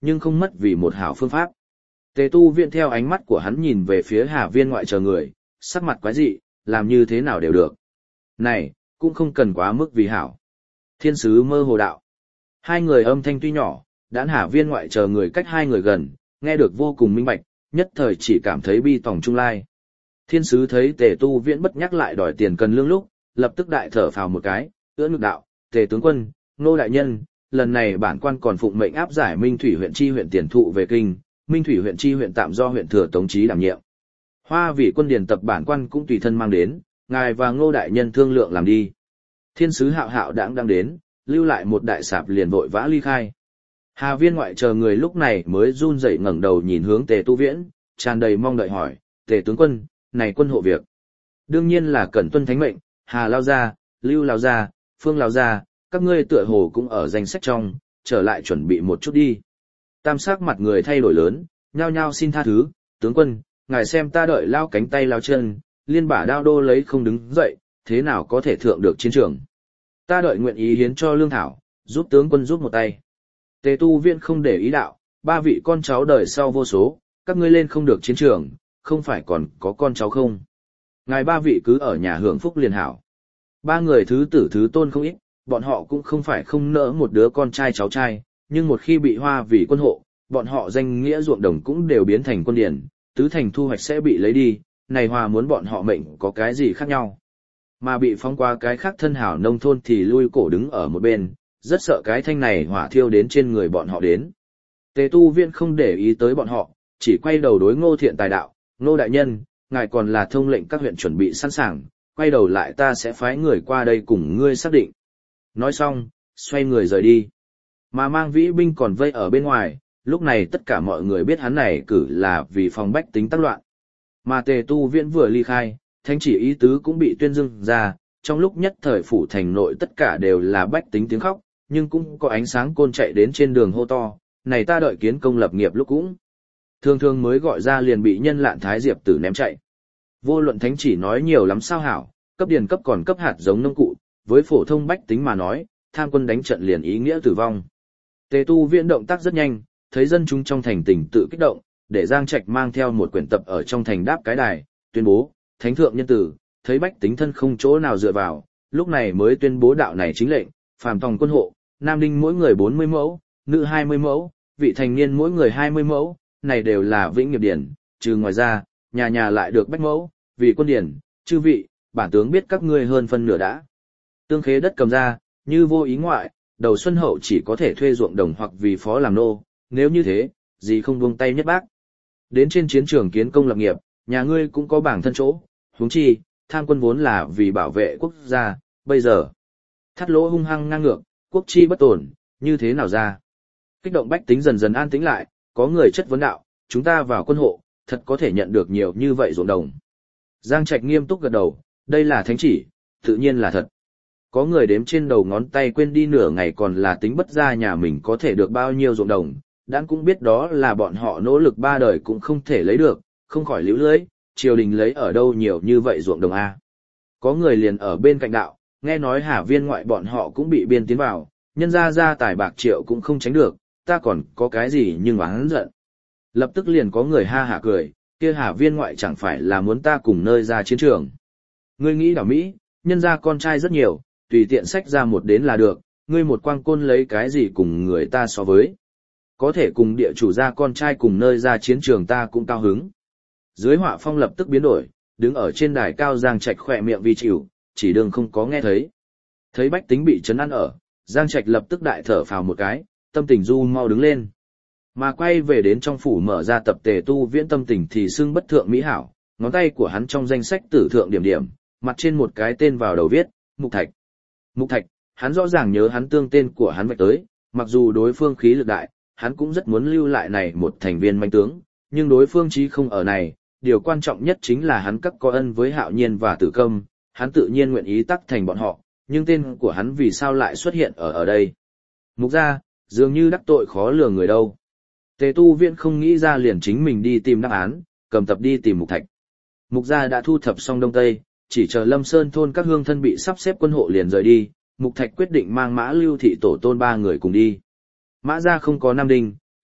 nhưng không mất vì một hảo phương pháp. Tề tu viện theo ánh mắt của hắn nhìn về phía Hà Viên Ngoại chờ người, sắc mặt quái dị, làm như thế nào đều được. Này, cũng không cần quá mức vì hảo. Thiên sứ mơ hồ đạo. Hai người âm thanh tuy nhỏ, đãn Hà Viên Ngoại chờ người cách hai người gần, nghe được vô cùng minh bạch, nhất thời chỉ cảm thấy bi tòng trung lai. Thiên sứ thấy Tề tu viễn bất nhắc lại đòi tiền cần lương lúc, lập tức đại thở phào một cái, ưỡn ngực đạo, Tề tướng quân, Nô đại nhân, lần này bản quan còn phụng mệnh áp giải Minh Thủy huyện chi huyện tiền thụ về kinh, Minh Thủy huyện chi huyện tạm do huyện thừa Tống Chí đảm nhiệm. Hoa vị quân điền tập bản quan cũng tùy thân mang đến, ngài và Ngô đại nhân thương lượng làm đi. Thiên sứ Hạo Hạo đãng đang đến, lưu lại một đại sạp liền vội vã ly khai. Hà Viên Ngoại chờ người lúc này mới run rẩy ngẩng đầu nhìn hướng Tề Tu Viễn, tràn đầy mong đợi hỏi, Tề tướng quân, này quân hộ việc. Đương nhiên là cẩn tuân thánh mệnh, Hà lao gia, Lưu lao gia, Phương lao gia, các ngươi tựa hồ cũng ở danh sách trong, trở lại chuẩn bị một chút đi. Tam sắc mặt người thay đổi lớn, nhao nhao xin tha thứ, tướng quân, ngài xem ta đợi lao cánh tay lao chân, liên bả đao đô lấy không đứng dậy, thế nào có thể thượng được chiến trường. Ta đợi nguyện ý hiến cho lương thảo, giúp tướng quân giúp một tay. Tề Tu Viễn không để ý đạo, ba vị con cháu đời sau vô số, các ngươi lên không được chiến trường, không phải còn có con cháu không. Ngài ba vị cứ ở nhà hưởng phúc liền hảo. Ba người thứ tử thứ tôn không ít, bọn họ cũng không phải không nỡ một đứa con trai cháu trai, nhưng một khi bị Hoa vì quân hộ, bọn họ danh nghĩa ruộng đồng cũng đều biến thành quân điển, tứ thành thu hoạch sẽ bị lấy đi, này Hoa muốn bọn họ mệnh có cái gì khác nhau. Mà bị phóng qua cái khác thân hảo nông thôn thì lui cổ đứng ở một bên, rất sợ cái thanh này hỏa thiêu đến trên người bọn họ đến. Tề Tu Viễn không để ý tới bọn họ, chỉ quay đầu đối Ngô Thiện Tài đạo, Ngô đại nhân, ngài còn là thông lệnh các huyện chuẩn bị sẵn sàng, quay đầu lại ta sẽ phái người qua đây cùng ngươi xác định. Nói xong, xoay người rời đi. Mà mang vĩ binh còn vây ở bên ngoài, lúc này tất cả mọi người biết hắn này cử là vì phòng bách tính tác loạn. Mà Tề Tu Viễn vừa ly khai, thánh chỉ ý tứ cũng bị tuyên dưng ra, trong lúc nhất thời phủ thành nội tất cả đều là bách tính tiếng khóc, nhưng cũng có ánh sáng côn chạy đến trên đường hô to, này ta đợi kiến công lập nghiệp lúc cũng. Thường thường mới gọi ra liền bị nhân lạn thái diệp tử ném chạy. Vô luận thánh chỉ nói nhiều lắm sao hảo, cấp điền cấp còn cấp hạt giống nông cụ, với phổ thông bách tính mà nói, tham quân đánh trận liền ý nghĩa tử vong. Tề Tu Viễn động tác rất nhanh, thấy dân chúng trong thành tỉnh tự kích động, để Giang Trạch mang theo một quyển tập ở trong thành đáp cái đài, tuyên bố, thánh thượng nhân tử, thấy bách tính thân không chỗ nào dựa vào, lúc này mới tuyên bố đạo này chính lệnh, phàm tòng quân hộ, nam đinh mỗi người bốn mươi mẫu, nữ hai mươi mẫu, vị thành niên mỗi người hai mươi mẫu, này đều là vĩnh nghiệp điển, trừ ngoài ra, nhà nhà lại được bách mẫu, vì quân điển, chư vị, bản tướng biết các ngươi hơn phân nửa đã. Tương khế đất cầm ra, như vô ý ngoại, đầu xuân hậu chỉ có thể thuê ruộng đồng hoặc vì phó làm nô, nếu như thế, gì không buông tay nhất bác. Đến trên chiến trường kiến công lập nghiệp, nhà ngươi cũng có bảng thân chỗ, huống chi, tham quân vốn là vì bảo vệ quốc gia, bây giờ. Thắt lỗ hung hăng ngang ngược, quốc chi bất tổn, như thế nào ra? Kích động bách tính dần dần an tĩnh lại, có người chất vấn đạo, chúng ta vào quân hộ, thật có thể nhận được nhiều như vậy ruộng đồng. Giang Trạch nghiêm túc gật đầu, đây là thánh chỉ, tự nhiên là thật. Có người đếm trên đầu ngón tay quên đi nửa ngày còn là tính bất ra nhà mình có thể được bao nhiêu ruộng đồng, đãn cũng biết đó là bọn họ nỗ lực ba đời cũng không thể lấy được, không khỏi liễu lưới, triều đình lấy ở đâu nhiều như vậy ruộng đồng a. Có người liền ở bên cạnh đạo, nghe nói Hà Viên Ngoại bọn họ cũng bị biên tiến vào, nhân ra ra tài bạc triệu cũng không tránh được, ta còn có cái gì nhưng oán giận. Lập tức liền có người ha hả cười, kia Hà Viên Ngoại chẳng phải là muốn ta cùng nơi ra chiến trường. Ngươi nghĩ đảo Mỹ, nhân ra con trai rất nhiều, tùy tiện sách ra một đến là được, ngươi một quang côn lấy cái gì cùng người ta so với. Có thể cùng địa chủ ra con trai cùng nơi ra chiến trường ta cũng cao hứng. Dưới họa phong lập tức biến đổi, đứng ở trên đài cao Giang Trạch khỏe miệng vi chịu, chỉ đường không có nghe thấy. Thấy bách tính bị chấn ăn ở, Giang Trạch lập tức đại thở phào một cái, tâm tình du mau đứng lên. Mà quay về đến trong phủ mở ra tập Tề Tu Viễn tâm tình thì xưng bất thượng mỹ hảo, ngón tay của hắn trong danh sách tử thượng điểm điểm, mặt trên một cái tên vào đầu viết, Mục Thạch. Mục Thạch, hắn rõ ràng nhớ hắn tương tên của hắn vạch tới, mặc dù đối phương khí lực đại, hắn cũng rất muốn lưu lại này một thành viên manh tướng, nhưng đối phương chí không ở này, điều quan trọng nhất chính là hắn các có ân với Hạo Nhiên và Tử Câm, hắn tự nhiên nguyện ý tắc thành bọn họ, nhưng tên của hắn vì sao lại xuất hiện ở ở đây. Mục gia, dường như đắc tội khó lường người đâu. Tề Tu Viễn không nghĩ ra liền chính mình đi tìm đáp án, cầm tập đi tìm Mục Thạch. Mục gia đã thu thập xong Đông Tây, chỉ chờ Lâm Sơn thôn các hương thân bị sắp xếp quân hộ liền rời đi, Mục Thạch quyết định mang Mã Lưu thị tổ tôn ba người cùng đi. Mã gia không có nam đinh,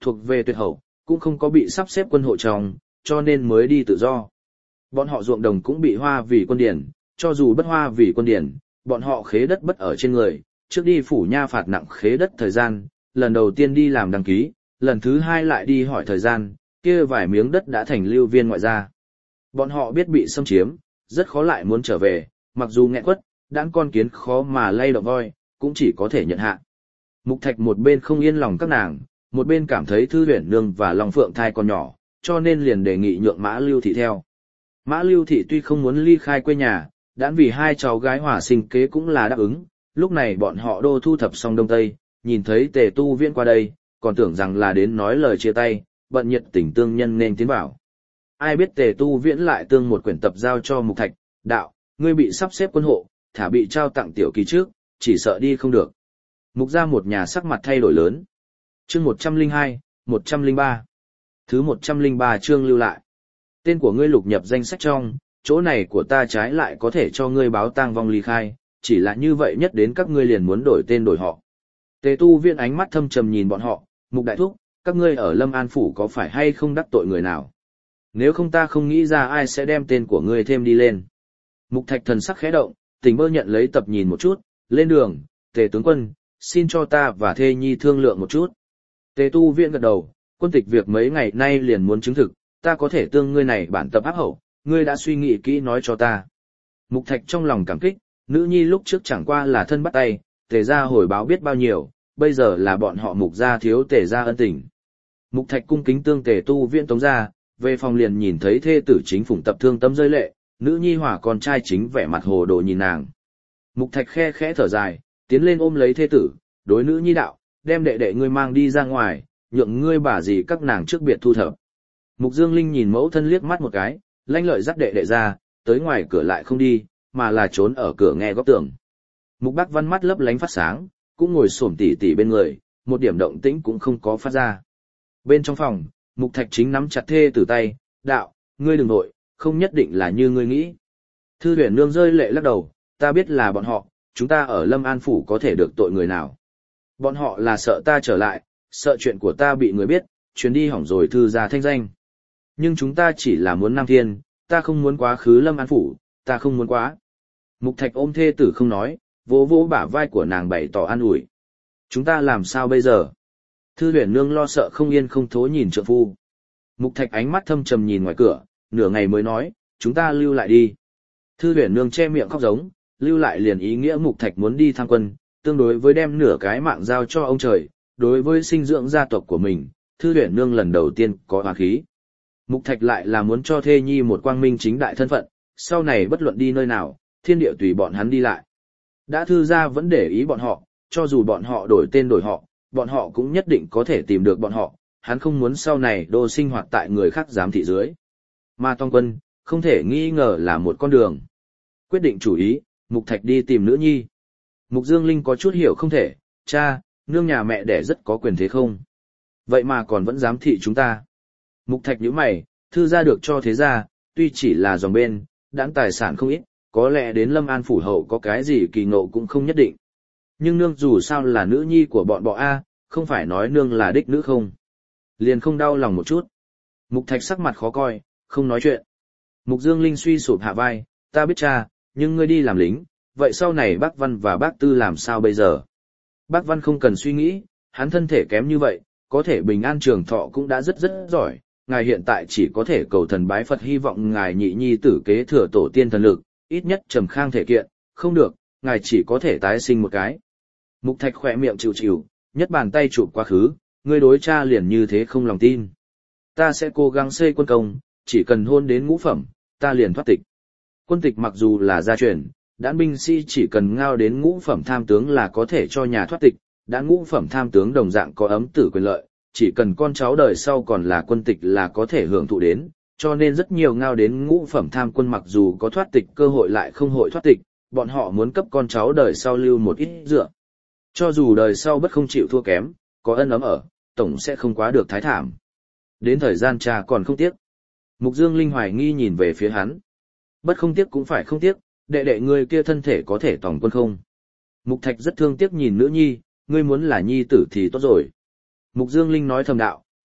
thuộc về tuyệt hậu, cũng không có bị sắp xếp quân hộ trong, cho nên mới đi tự do. Bọn họ ruộng đồng cũng bị hoa vì quân điển, cho dù bất hoa vì quân điển, bọn họ khế đất bất ở trên người, trước đi phủ nha phạt nặng khế đất thời gian, lần đầu tiên đi làm đăng ký, lần thứ hai lại đi hỏi thời gian, kia vài miếng đất đã thành lưu viên ngoại gia. Bọn họ biết bị xâm chiếm, rất khó lại muốn trở về, mặc dù nghẹn quất, đãng con kiến khó mà lay động voi, cũng chỉ có thể nhận hạ. Mục Thạch một bên không yên lòng các nàng, một bên cảm thấy Thư Huyền Nương và Long Phượng thai còn nhỏ, cho nên liền đề nghị nhượng Mã Lưu Thị theo. Mã Lưu Thị tuy không muốn ly khai quê nhà, đãn vì hai cháu gái hòa sinh kế cũng là đáp ứng, lúc này bọn họ đô thu thập xong đông tây, nhìn thấy Tề Tu Viễn qua đây, còn tưởng rằng là đến nói lời chia tay, bận nhiệt tình tương nhân nên tiến vào. Ai biết Tề Tu Viễn lại tương một quyển tập giao cho Mục Thạch, đạo, ngươi bị sắp xếp quân hộ, thả bị trao tặng tiểu kỳ trước, chỉ sợ đi không được. Mục gia một nhà sắc mặt thay đổi lớn. Chương một trăm lẻ hai, một trăm lẻ ba. Thứ một trăm lẻ ba chương lưu lại. Tên của ngươi lục nhập danh sách trong, chỗ này của ta trái lại có thể cho ngươi báo tang vong ly khai, chỉ là như vậy nhất đến các ngươi liền muốn đổi tên đổi họ. Tề Tu Viễn ánh mắt thâm trầm nhìn bọn họ, Mục đại thúc, các ngươi ở Lâm An phủ có phải hay không đắc tội người nào? Nếu không ta không nghĩ ra ai sẽ đem tên của ngươi thêm đi lên. Mục Thạch thần sắc khẽ động, Tình Bơ nhận lấy tập nhìn một chút, lên đường, Tề tướng quân, xin cho ta và thê nhi thương lượng một chút. Tề Tu Viễn gật đầu, quân tịch việc mấy ngày nay liền muốn chứng thực, ta có thể tương ngươi này bản tập áp hậu, ngươi đã suy nghĩ kỹ nói cho ta. Mục Thạch trong lòng cảm kích, nữ nhi lúc trước chẳng qua là thân bắt tay, Tề gia hồi báo biết bao nhiêu, bây giờ là bọn họ Mục gia thiếu Tề gia ân tình. Mục Thạch cung kính tương Tề Tu Viễn tống ra, về phòng liền nhìn thấy thê tử chính phụng tập thương tâm rơi lệ, nữ nhi hỏa con trai chính vẻ mặt hồ đồ nhìn nàng. Mục Thạch khe khẽ thở dài, tiến lên ôm lấy thê tử, đối nữ nhi đạo, đem đệ đệ ngươi mang đi ra ngoài, nhượng ngươi bà gì các nàng trước biệt thu thập. Mục Dương Linh nhìn mẫu thân liếc mắt một cái, lanh lợi dắt đệ đệ ra, tới ngoài cửa lại không đi, mà là trốn ở cửa nghe góc tường. Mục Bác Văn mắt lấp lánh phát sáng, cũng ngồi xổm tỉ tỉ bên người, một điểm động tĩnh cũng không có phát ra. Bên trong phòng, Mục Thạch chính nắm chặt thê tử tay, đạo, ngươi đừng nội, không nhất định là như ngươi nghĩ. Thư Huyền Nương rơi lệ lắc đầu, ta biết là bọn họ, chúng ta ở Lâm An phủ có thể được tội người nào. Bọn họ là sợ ta trở lại, sợ chuyện của ta bị người biết, chuyến đi hỏng rồi thư ra thanh danh. Nhưng chúng ta chỉ là muốn Nam Thiên, ta không muốn quá khứ Lâm An phủ, ta không muốn quá. Mục Thạch ôm thê tử không nói, vỗ vỗ bả vai của nàng bày tỏ an ủi. Chúng ta làm sao bây giờ? Thư Huyền Nương lo sợ không yên không thố nhìn trượng phu. Mục Thạch ánh mắt thâm trầm nhìn ngoài cửa, nửa ngày mới nói, chúng ta lưu lại đi. Thư Huyền Nương che miệng khóc giống, lưu lại liền ý nghĩa Mục Thạch muốn đi tham quân, tương đối với đem nửa cái mạng giao cho ông trời, đối với sinh dưỡng gia tộc của mình, Thư Huyền Nương lần đầu tiên có oán khí. Mục Thạch lại là muốn cho thê nhi một quang minh chính đại thân phận, sau này bất luận đi nơi nào, thiên địa tùy bọn hắn đi lại. Đã thư gia vẫn để ý bọn họ, cho dù bọn họ đổi tên đổi họ, bọn họ cũng nhất định có thể tìm được bọn họ, hắn không muốn sau này đô sinh hoạt tại người khác giám thị dưới. Mà Tông Quân, không thể nghi ngờ là một con đường. Quyết định chủ ý, Mục Thạch đi tìm nữ nhi. Mục Dương Linh có chút hiểu không thể, cha, nương nhà mẹ đẻ rất có quyền thế không? Vậy mà còn vẫn giám thị chúng ta. Mục Thạch nhíu mày, thư gia được cho thế gia, tuy chỉ là dòng bên, đãng tài sản không ít, có lẽ đến Lâm An phủ hậu có cái gì kỳ ngộ cũng không nhất định. Nhưng nương dù sao là nữ nhi của bọn bọ A, không phải nói nương là đích nữ không? Liền không đau lòng một chút. Mục Thạch sắc mặt khó coi, không nói chuyện. Mục Dương Linh suy sụp hạ vai, ta biết cha, nhưng ngươi đi làm lính, vậy sau này bác Văn và bác Tư làm sao bây giờ? Bác Văn không cần suy nghĩ, hắn thân thể kém như vậy, có thể bình an trường thọ cũng đã rất rất giỏi, ngài hiện tại chỉ có thể cầu thần bái Phật hy vọng ngài nhị nhi tử kế thừa tổ tiên thần lực, ít nhất trầm khang thể kiện, không được, ngài chỉ có thể tái sinh một cái. Mục Thạch khỏe miệng chịu chịu, nhất bàn tay chụp quá khứ, ngươi đối cha liền như thế không lòng tin. Ta sẽ cố gắng xây quân công, chỉ cần hôn đến ngũ phẩm, ta liền thoát tịch. Quân tịch mặc dù là gia truyền, đãn binh sĩ chỉ cần ngao đến ngũ phẩm tham tướng là có thể cho nhà thoát tịch, đã ngũ phẩm tham tướng đồng dạng có ấm tử quyền lợi, chỉ cần con cháu đời sau còn là quân tịch là có thể hưởng thụ đến, cho nên rất nhiều ngao đến ngũ phẩm tham quân mặc dù có thoát tịch cơ hội lại không hội thoát tịch, bọn họ muốn cấp con cháu đời sau lưu một ít dựa. Cho dù đời sau bất không chịu thua kém, có ân ấm ở, tổng sẽ không quá được thái thảm. Đến thời gian cha còn không tiếc. Mục Dương Linh hoài nghi nhìn về phía hắn. Bất không tiếc cũng phải không tiếc, đệ đệ ngươi kia thân thể có thể tòng quân không? Mục Thạch rất thương tiếc nhìn nữ nhi, ngươi muốn là nhi tử thì tốt rồi. Mục Dương Linh nói thầm đạo,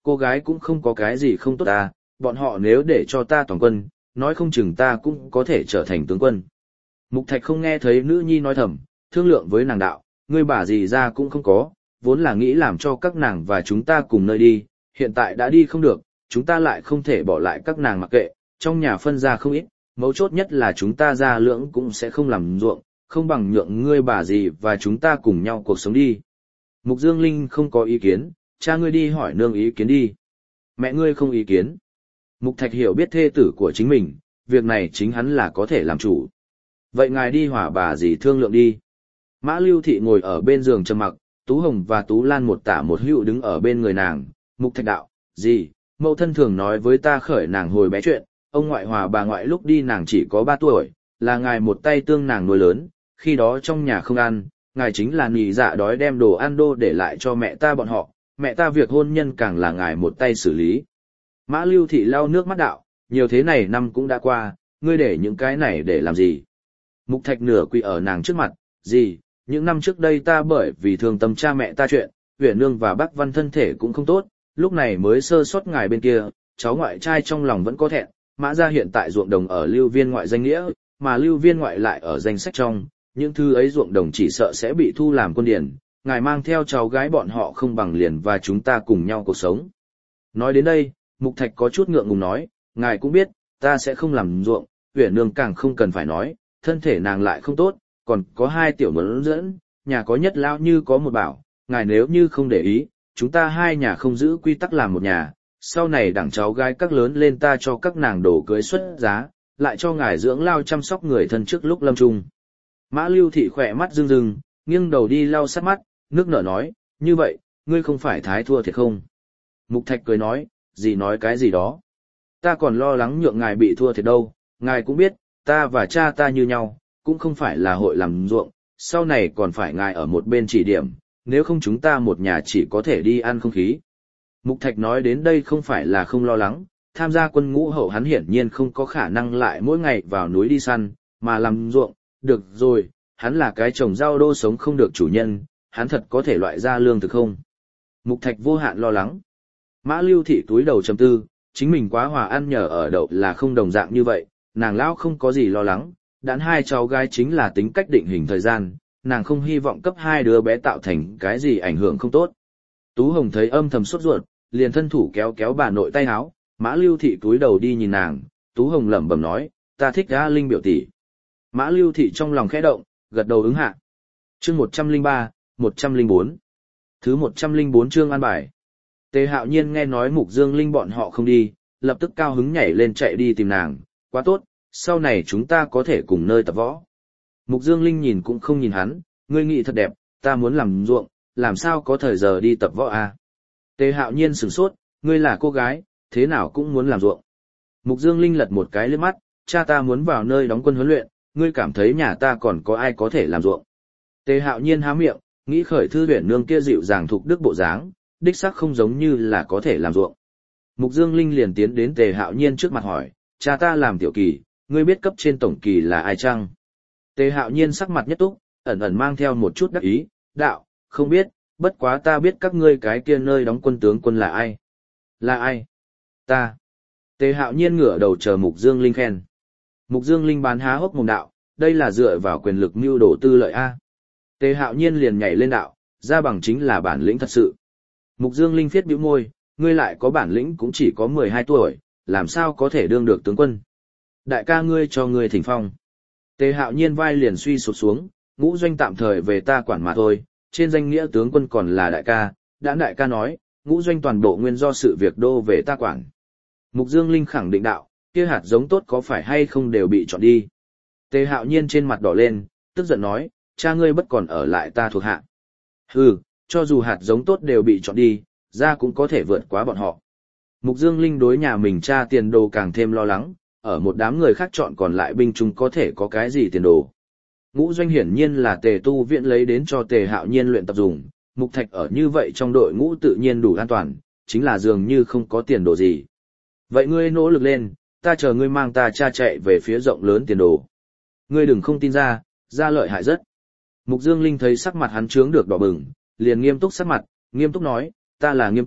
cô gái cũng không có cái gì không tốt ta, bọn họ nếu để cho ta toàn quân, nói không chừng ta cũng có thể trở thành tướng quân. Mục Thạch không nghe thấy nữ nhi nói thầm, thương lượng với nàng đạo, ngươi bà gì ra cũng không có, vốn là nghĩ làm cho các nàng và chúng ta cùng nơi đi, hiện tại đã đi không được, chúng ta lại không thể bỏ lại các nàng mặc kệ, trong nhà phân ra không ít, mấu chốt nhất là chúng ta ra lưỡng cũng sẽ không làm ruộng, không bằng nhượng ngươi bà gì và chúng ta cùng nhau cuộc sống đi. Mục Dương Linh không có ý kiến, cha ngươi đi hỏi nương ý kiến đi. Mẹ ngươi không ý kiến. Mục Thạch hiểu biết thê tử của chính mình, việc này chính hắn là có thể làm chủ. Vậy ngài đi hỏa bà gì thương lượng đi. Mã Lưu Thị ngồi ở bên giường trầm mặc, Tú Hồng và Tú Lan một tả một hữu đứng ở bên người nàng. Mục Thạch đạo, gì, mẫu thân thường nói với ta khởi nàng hồi bé chuyện, ông ngoại hòa bà ngoại lúc đi nàng chỉ có ba tuổi, là ngài một tay tương nàng nuôi lớn, khi đó trong nhà không ăn, ngài chính là nì dạ đói đem đồ ăn đô để lại cho mẹ ta bọn họ, mẹ ta việc hôn nhân càng là ngài một tay xử lý. Mã Lưu Thị lau nước mắt đạo, nhiều thế này năm cũng đã qua, ngươi để những cái này để làm gì? Mục Thạch nửa quỳ ở nàng trước mặt, gì, những năm trước đây ta bởi vì thương tâm cha mẹ ta chuyện, Uyển Nương và Bác Văn thân thể cũng không tốt, lúc này mới sơ sót ngài bên kia, cháu ngoại trai trong lòng vẫn có thẹn, Mã gia hiện tại ruộng đồng ở Lưu Viên ngoại danh nghĩa, mà Lưu Viên ngoại lại ở danh sách trong, những thứ ấy ruộng đồng chỉ sợ sẽ bị thu làm quân điển, ngài mang theo cháu gái bọn họ không bằng liền và chúng ta cùng nhau cuộc sống. Nói đến đây, Mục Thạch có chút ngượng ngùng nói, ngài cũng biết, ta sẽ không làm ruộng, Uyển Nương càng không cần phải nói, thân thể nàng lại không tốt, còn có hai tiểu mẫn dẫn, nhà có nhất lão như có một bảo, ngài nếu như không để ý, chúng ta hai nhà không giữ quy tắc làm một nhà, sau này đảng cháu gái các lớn lên ta cho các nàng đổ cưới xuất giá, lại cho ngài dưỡng lao chăm sóc người thân trước lúc lâm trung. Mã Lưu Thị khỏe mắt rưng rưng, nghiêng đầu đi lau sát mắt, nước nở nói, như vậy, ngươi không phải thái thua thiệt không? Mục Thạch cười nói, gì nói cái gì đó. Ta còn lo lắng nhượng ngài bị thua thiệt đâu, ngài cũng biết, ta và cha ta như nhau, cũng không phải là hội làm ruộng, sau này còn phải ngài ở một bên chỉ điểm, nếu không chúng ta một nhà chỉ có thể đi ăn không khí. Mục Thạch nói đến đây không phải là không lo lắng, tham gia quân ngũ hậu hắn hiển nhiên không có khả năng lại mỗi ngày vào núi đi săn, mà làm ruộng, được rồi, hắn là cái trồng rau đô sống không được chủ nhân, hắn thật có thể loại ra lương thực không? Mục Thạch vô hạn lo lắng. Mã Lưu Thị túi đầu trầm tư, chính mình quá hòa ăn nhờ ở đậu là không đồng dạng như vậy, nàng lão không có gì lo lắng, đàn hai cháu gái chính là tính cách định hình thời gian, nàng không hy vọng cấp hai đứa bé tạo thành cái gì ảnh hưởng không tốt. Tú Hồng thấy âm thầm sốt ruột, liền thân thủ kéo kéo bà nội tay áo, Mã Lưu Thị túi đầu đi nhìn nàng, Tú Hồng lẩm bẩm nói, ta thích A Linh biểu tỷ. Mã Lưu Thị trong lòng khẽ động, gật đầu ứng hạ. Chương một trăm lẻ ba, một trăm lẻ bốn. Thứ một trăm lẻ bốn chương an bài. Tề Hạo Nhiên nghe nói Mục Dương Linh bọn họ không đi, lập tức cao hứng nhảy lên chạy đi tìm nàng, quá tốt, sau này chúng ta có thể cùng nơi tập võ. Mục Dương Linh nhìn cũng không nhìn hắn, ngươi nghĩ thật đẹp, ta muốn làm ruộng, làm sao có thời giờ đi tập võ à? Tề Hạo Nhiên sửng sốt, ngươi là cô gái, thế nào cũng muốn làm ruộng. Mục Dương Linh lật một cái liếc mắt, cha ta muốn vào nơi đóng quân huấn luyện, ngươi cảm thấy nhà ta còn có ai có thể làm ruộng. Tề Hạo Nhiên há miệng, nghĩ khởi Thư Uyển Nương kia dịu dàng thục đức bộ dáng, đích xác không giống như là có thể làm ruộng. Mục Dương Linh liền tiến đến Tề Hạo Nhiên trước mặt hỏi, cha ta làm tiểu kỳ, ngươi biết cấp trên tổng kỳ là ai chăng? Tề Hạo Nhiên sắc mặt nhất túc, ẩn ẩn mang theo một chút đắc ý, đạo, không biết, bất quá ta biết các ngươi cái kia nơi đóng quân tướng quân là ai. Là ai? Ta. Tề Hạo Nhiên ngửa đầu chờ Mục Dương Linh khen. Mục Dương Linh bán há hốc mồm đạo, đây là dựa vào quyền lực mưu đồ tư lợi A. Tề Hạo Nhiên liền nhảy lên đạo, ra bằng chính là bản lĩnh thật sự. Mục Dương Linh phiết bĩu môi, ngươi lại có bản lĩnh cũng chỉ có mười hai tuổi, làm sao có thể đương được tướng quân. Đại ca ngươi cho ngươi thỉnh phong. Tề Hạo Nhiên vai liền suy sụp xuống, ngũ doanh tạm thời về ta quản mà thôi, trên danh nghĩa tướng quân còn là đại ca, đã đại ca nói, ngũ doanh toàn bộ nguyên do sự việc đô về ta quản. Mục Dương Linh khẳng định đạo, kia hạt giống tốt có phải hay không đều bị chọn đi. Tề Hạo Nhiên trên mặt đỏ lên, tức giận nói, cha ngươi bất còn ở lại ta thuộc hạ. Hừ, cho dù hạt giống tốt đều bị chọn đi, ra cũng có thể vượt quá bọn họ. Mục Dương Linh đối nhà mình cha tiền đồ càng thêm lo lắng, ở một đám người khác chọn còn lại binh chúng có thể có cái gì tiền đồ. Ngũ doanh hiển nhiên là Tề Tu Viện lấy đến cho Tề Hạo Nhiên luyện tập dùng, Mục Thạch ở như vậy trong đội ngũ tự nhiên đủ an toàn, chính là dường như không có tiền đồ gì. Vậy ngươi nỗ lực lên, ta chờ ngươi mang ta cha chạy về phía rộng lớn tiền đồ. Ngươi đừng không tin ra, ra lợi hại rất. Mục Dương Linh thấy sắc mặt hắn trướng được đỏ bừng, liền nghiêm túc sắc mặt, nghiêm túc nói, ta là nghiêm túc,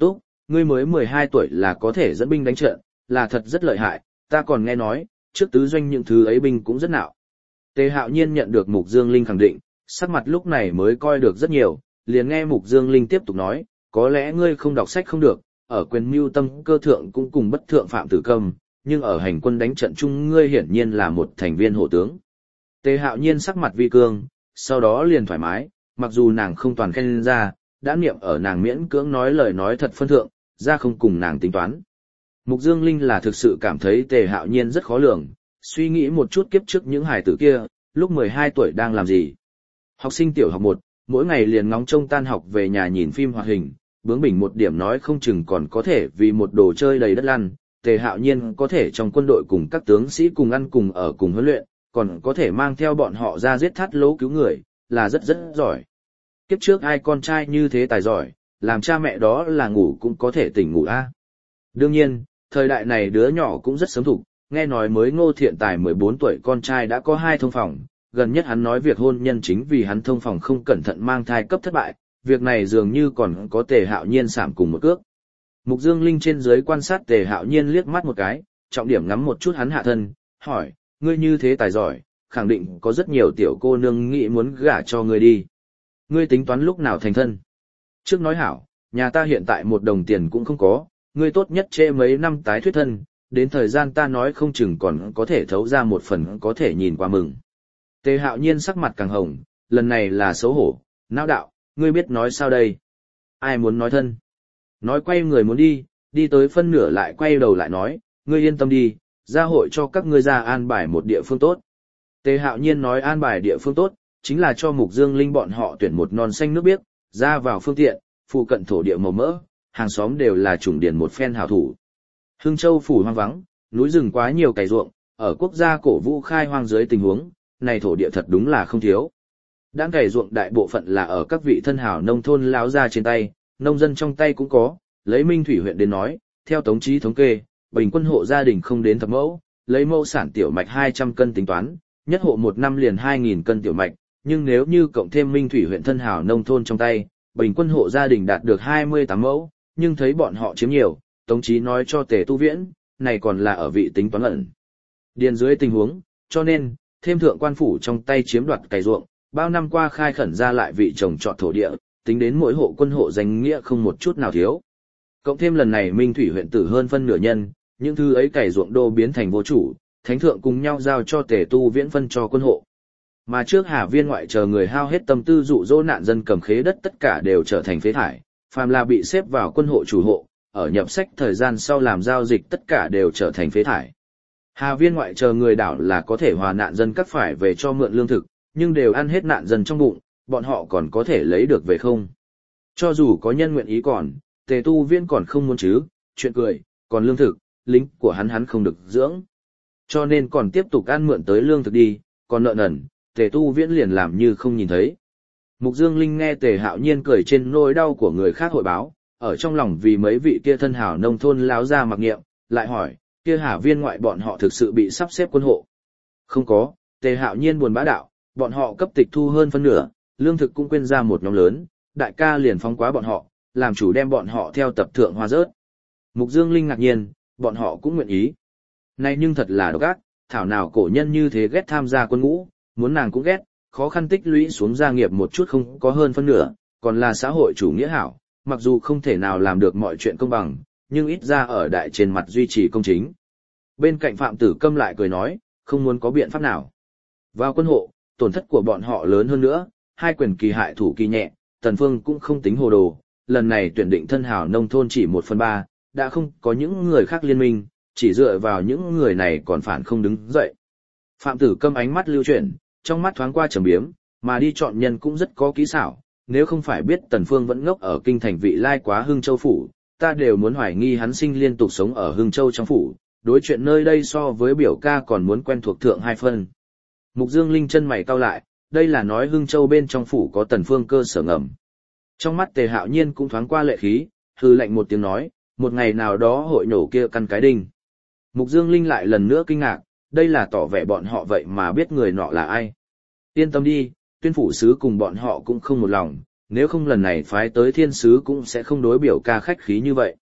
ngươi mới mười hai tuổi là có thể dẫn binh đánh trận, là thật rất lợi hại, ta còn nghe nói, trước tứ doanh những thứ ấy binh cũng rất nạo. Tề Hạo Nhiên nhận được Mục Dương Linh khẳng định, sắc mặt lúc này mới coi được rất nhiều, liền nghe Mục Dương Linh tiếp tục nói, có lẽ ngươi không đọc sách không được, ở quyền mưu tâm cơ thượng cũng cùng bất thượng Phạm Tử Cầm, nhưng ở hành quân đánh trận chung ngươi hiển nhiên là một thành viên hộ tướng. Tề Hạo Nhiên sắc mặt vi cương, sau đó liền thoải mái, mặc dù nàng không toàn khen ra, đã niệm ở nàng miễn cưỡng nói lời nói thật phân thượng, ra không cùng nàng tính toán. Mục Dương Linh là thực sự cảm thấy Tề Hạo Nhiên rất khó lường, suy nghĩ một chút kiếp trước những hài tử kia, lúc mười hai tuổi đang làm gì. Học sinh tiểu học một, mỗi ngày liền ngóng trông tan học về nhà nhìn phim hoạt hình, bướng bỉnh một điểm nói không chừng còn có thể vì một đồ chơi đầy đất lăn, Tề Hạo Nhiên có thể trong quân đội cùng các tướng sĩ cùng ăn cùng ở cùng huấn luyện, còn có thể mang theo bọn họ ra giết thắt lỗ cứu người, là rất rất giỏi. Kiếp trước ai con trai như thế tài giỏi, làm cha mẹ đó là ngủ cũng có thể tỉnh ngủ a. Đương nhiên, thời đại này đứa nhỏ cũng rất sớm thục, nghe nói mới Ngô Thiện Tài mười bốn tuổi con trai đã có hai thông phòng, gần nhất hắn nói việc hôn nhân chính vì hắn thông phòng không cẩn thận mang thai cấp thất bại, việc này dường như còn có Tề Hạo Nhiên sảm cùng một cước. Mục Dương Linh trên dưới quan sát Tề Hạo Nhiên liếc mắt một cái, trọng điểm ngắm một chút hắn hạ thân, hỏi, ngươi như thế tài giỏi, khẳng định có rất nhiều tiểu cô nương nghĩ muốn gả cho ngươi đi. Ngươi tính toán lúc nào thành thân? Trước nói hảo, nhà ta hiện tại một đồng tiền cũng không có, ngươi tốt nhất trễ mấy năm tái thuyết thân, đến thời gian ta nói không chừng còn có thể thấu ra một phần có thể nhìn qua mừng. Tề Hạo Nhiên sắc mặt càng hồng, lần này là xấu hổ, não đạo, ngươi biết nói sao đây? Ai muốn nói thân? Nói quay người muốn đi, đi tới phân nửa lại quay đầu lại nói, ngươi yên tâm đi, gia hội cho các ngươi ra an bài một địa phương tốt. Tề Hạo Nhiên nói an bài địa phương tốt, chính là cho Mục Dương Linh bọn họ tuyển một non xanh nước biếc, ra vào phương tiện, phụ cận thổ địa màu mỡ, hàng xóm đều là chủng điển một phen hảo thủ. Hưng Châu phủ hoang vắng, núi rừng quá nhiều cày ruộng, ở quốc gia cổ vũ khai hoang dưới tình huống, này thổ địa thật đúng là không thiếu. Đãng cày ruộng đại bộ phận là ở các vị thân hảo nông thôn láo ra trên tay, nông dân trong tay cũng có, lấy Minh Thủy huyện đến nói, theo Tống Chí thống kê, bình quân hộ gia đình không đến thập mẫu, lấy mẫu sản tiểu mạch hai trăm cân tính toán, nhất hộ một năm liền hai nghìn cân tiểu mạch, nhưng nếu như cộng thêm Minh Thủy huyện thân hảo nông thôn trong tay, bình quân hộ gia đình đạt được hai mươi tám mẫu, nhưng thấy bọn họ chiếm nhiều, Tống Chí nói cho Tề Tu Viễn, này còn là ở vị tính toán ẩn. Điền dưới tình huống, cho nên, thêm thượng quan phủ trong tay chiếm đoạt cày ruộng, bao năm qua khai khẩn ra lại vị trồng trọt thổ địa, tính đến mỗi hộ quân hộ danh nghĩa không một chút nào thiếu. Cộng thêm lần này Minh Thủy huyện tử hơn phân nửa nhân, những thứ ấy cày ruộng đô biến thành vô chủ, thánh thượng cùng nhau giao cho Tề Tu Viễn phân cho quân hộ. Mà trước Hà Viên ngoại chờ người hao hết tâm tư dụ dỗ nạn dân cầm khế đất tất cả đều trở thành phế thải, phàm là bị xếp vào quân hộ chủ hộ, ở nhập sách thời gian sau làm giao dịch tất cả đều trở thành phế thải. Hà Viên ngoại chờ người đảo là có thể hòa nạn dân cắt phải về cho mượn lương thực, nhưng đều ăn hết nạn dân trong bụng, bọn họ còn có thể lấy được về không? Cho dù có nhân nguyện ý còn, Tề Tu Viễn còn không muốn chứ, chuyện cười, còn lương thực, lính của hắn hắn không được dưỡng. Cho nên còn tiếp tục ăn mượn tới lương thực đi, còn nợ nần, Tề Tu Viễn liền làm như không nhìn thấy. Mục Dương Linh nghe Tề Hạo Nhiên cười trên nỗi đau của người khác hội báo, ở trong lòng vì mấy vị kia thân hảo nông thôn láo ra mặc nghiệm, lại hỏi, kia Hà Viên ngoại bọn họ thực sự bị sắp xếp quân hộ. Không có, Tề Hạo Nhiên buồn bã đạo, bọn họ cấp tịch thu hơn phân nửa, lương thực cũng quên ra một nhóm lớn, đại ca liền phóng quá bọn họ, làm chủ đem bọn họ theo tập thượng hoa rớt. Mục Dương Linh ngạc nhiên, bọn họ cũng nguyện ý. Này nhưng thật là độc ác, thảo nào cổ nhân như thế ghét tham gia quân ngũ, muốn nàng cũng ghét, khó khăn tích lũy xuống gia nghiệp một chút không có hơn phân nửa, còn là xã hội chủ nghĩa hảo, mặc dù không thể nào làm được mọi chuyện công bằng, nhưng ít ra ở đại trên mặt duy trì công chính. Bên cạnh Phạm Tử Câm lại cười nói, không muốn có biện pháp nào. Vào quân hộ, tổn thất của bọn họ lớn hơn nữa, hai quyền kỳ hại thủ kỳ nhẹ, Tần Phương cũng không tính hồ đồ, lần này tuyển định thân hảo nông thôn chỉ một phần ba, đã không có những người khác liên minh, chỉ dựa vào những người này còn phản không đứng dậy. Phạm Tử Câm ánh mắt lưu chuyển, trong mắt thoáng qua trầm biếm, mà đi chọn nhân cũng rất có kỹ xảo, nếu không phải biết Tần Phương vẫn ngốc ở kinh thành vị lai quá Hưng Châu phủ, ta đều muốn hoài nghi hắn sinh liên tục sống ở Hưng Châu trong phủ, đối chuyện nơi đây so với biểu ca còn muốn quen thuộc thượng hai phân. Mục Dương Linh chân mày cau lại, đây là nói Hưng Châu bên trong phủ có Tần Phương cơ sở ngầm. Trong mắt Tề Hạo Nhiên cũng thoáng qua lệ khí, hừ lạnh một tiếng nói, một ngày nào đó hội nổ kia căn cái đinh. Mục Dương Linh lại lần nữa kinh ngạc, đây là tỏ vẻ bọn họ vậy mà biết người nọ là ai. Yên tâm đi, tuyên phủ sứ cùng bọn họ cũng không một lòng, nếu không lần này phái tới thiên sứ cũng sẽ không đối biểu ca khách khí như vậy.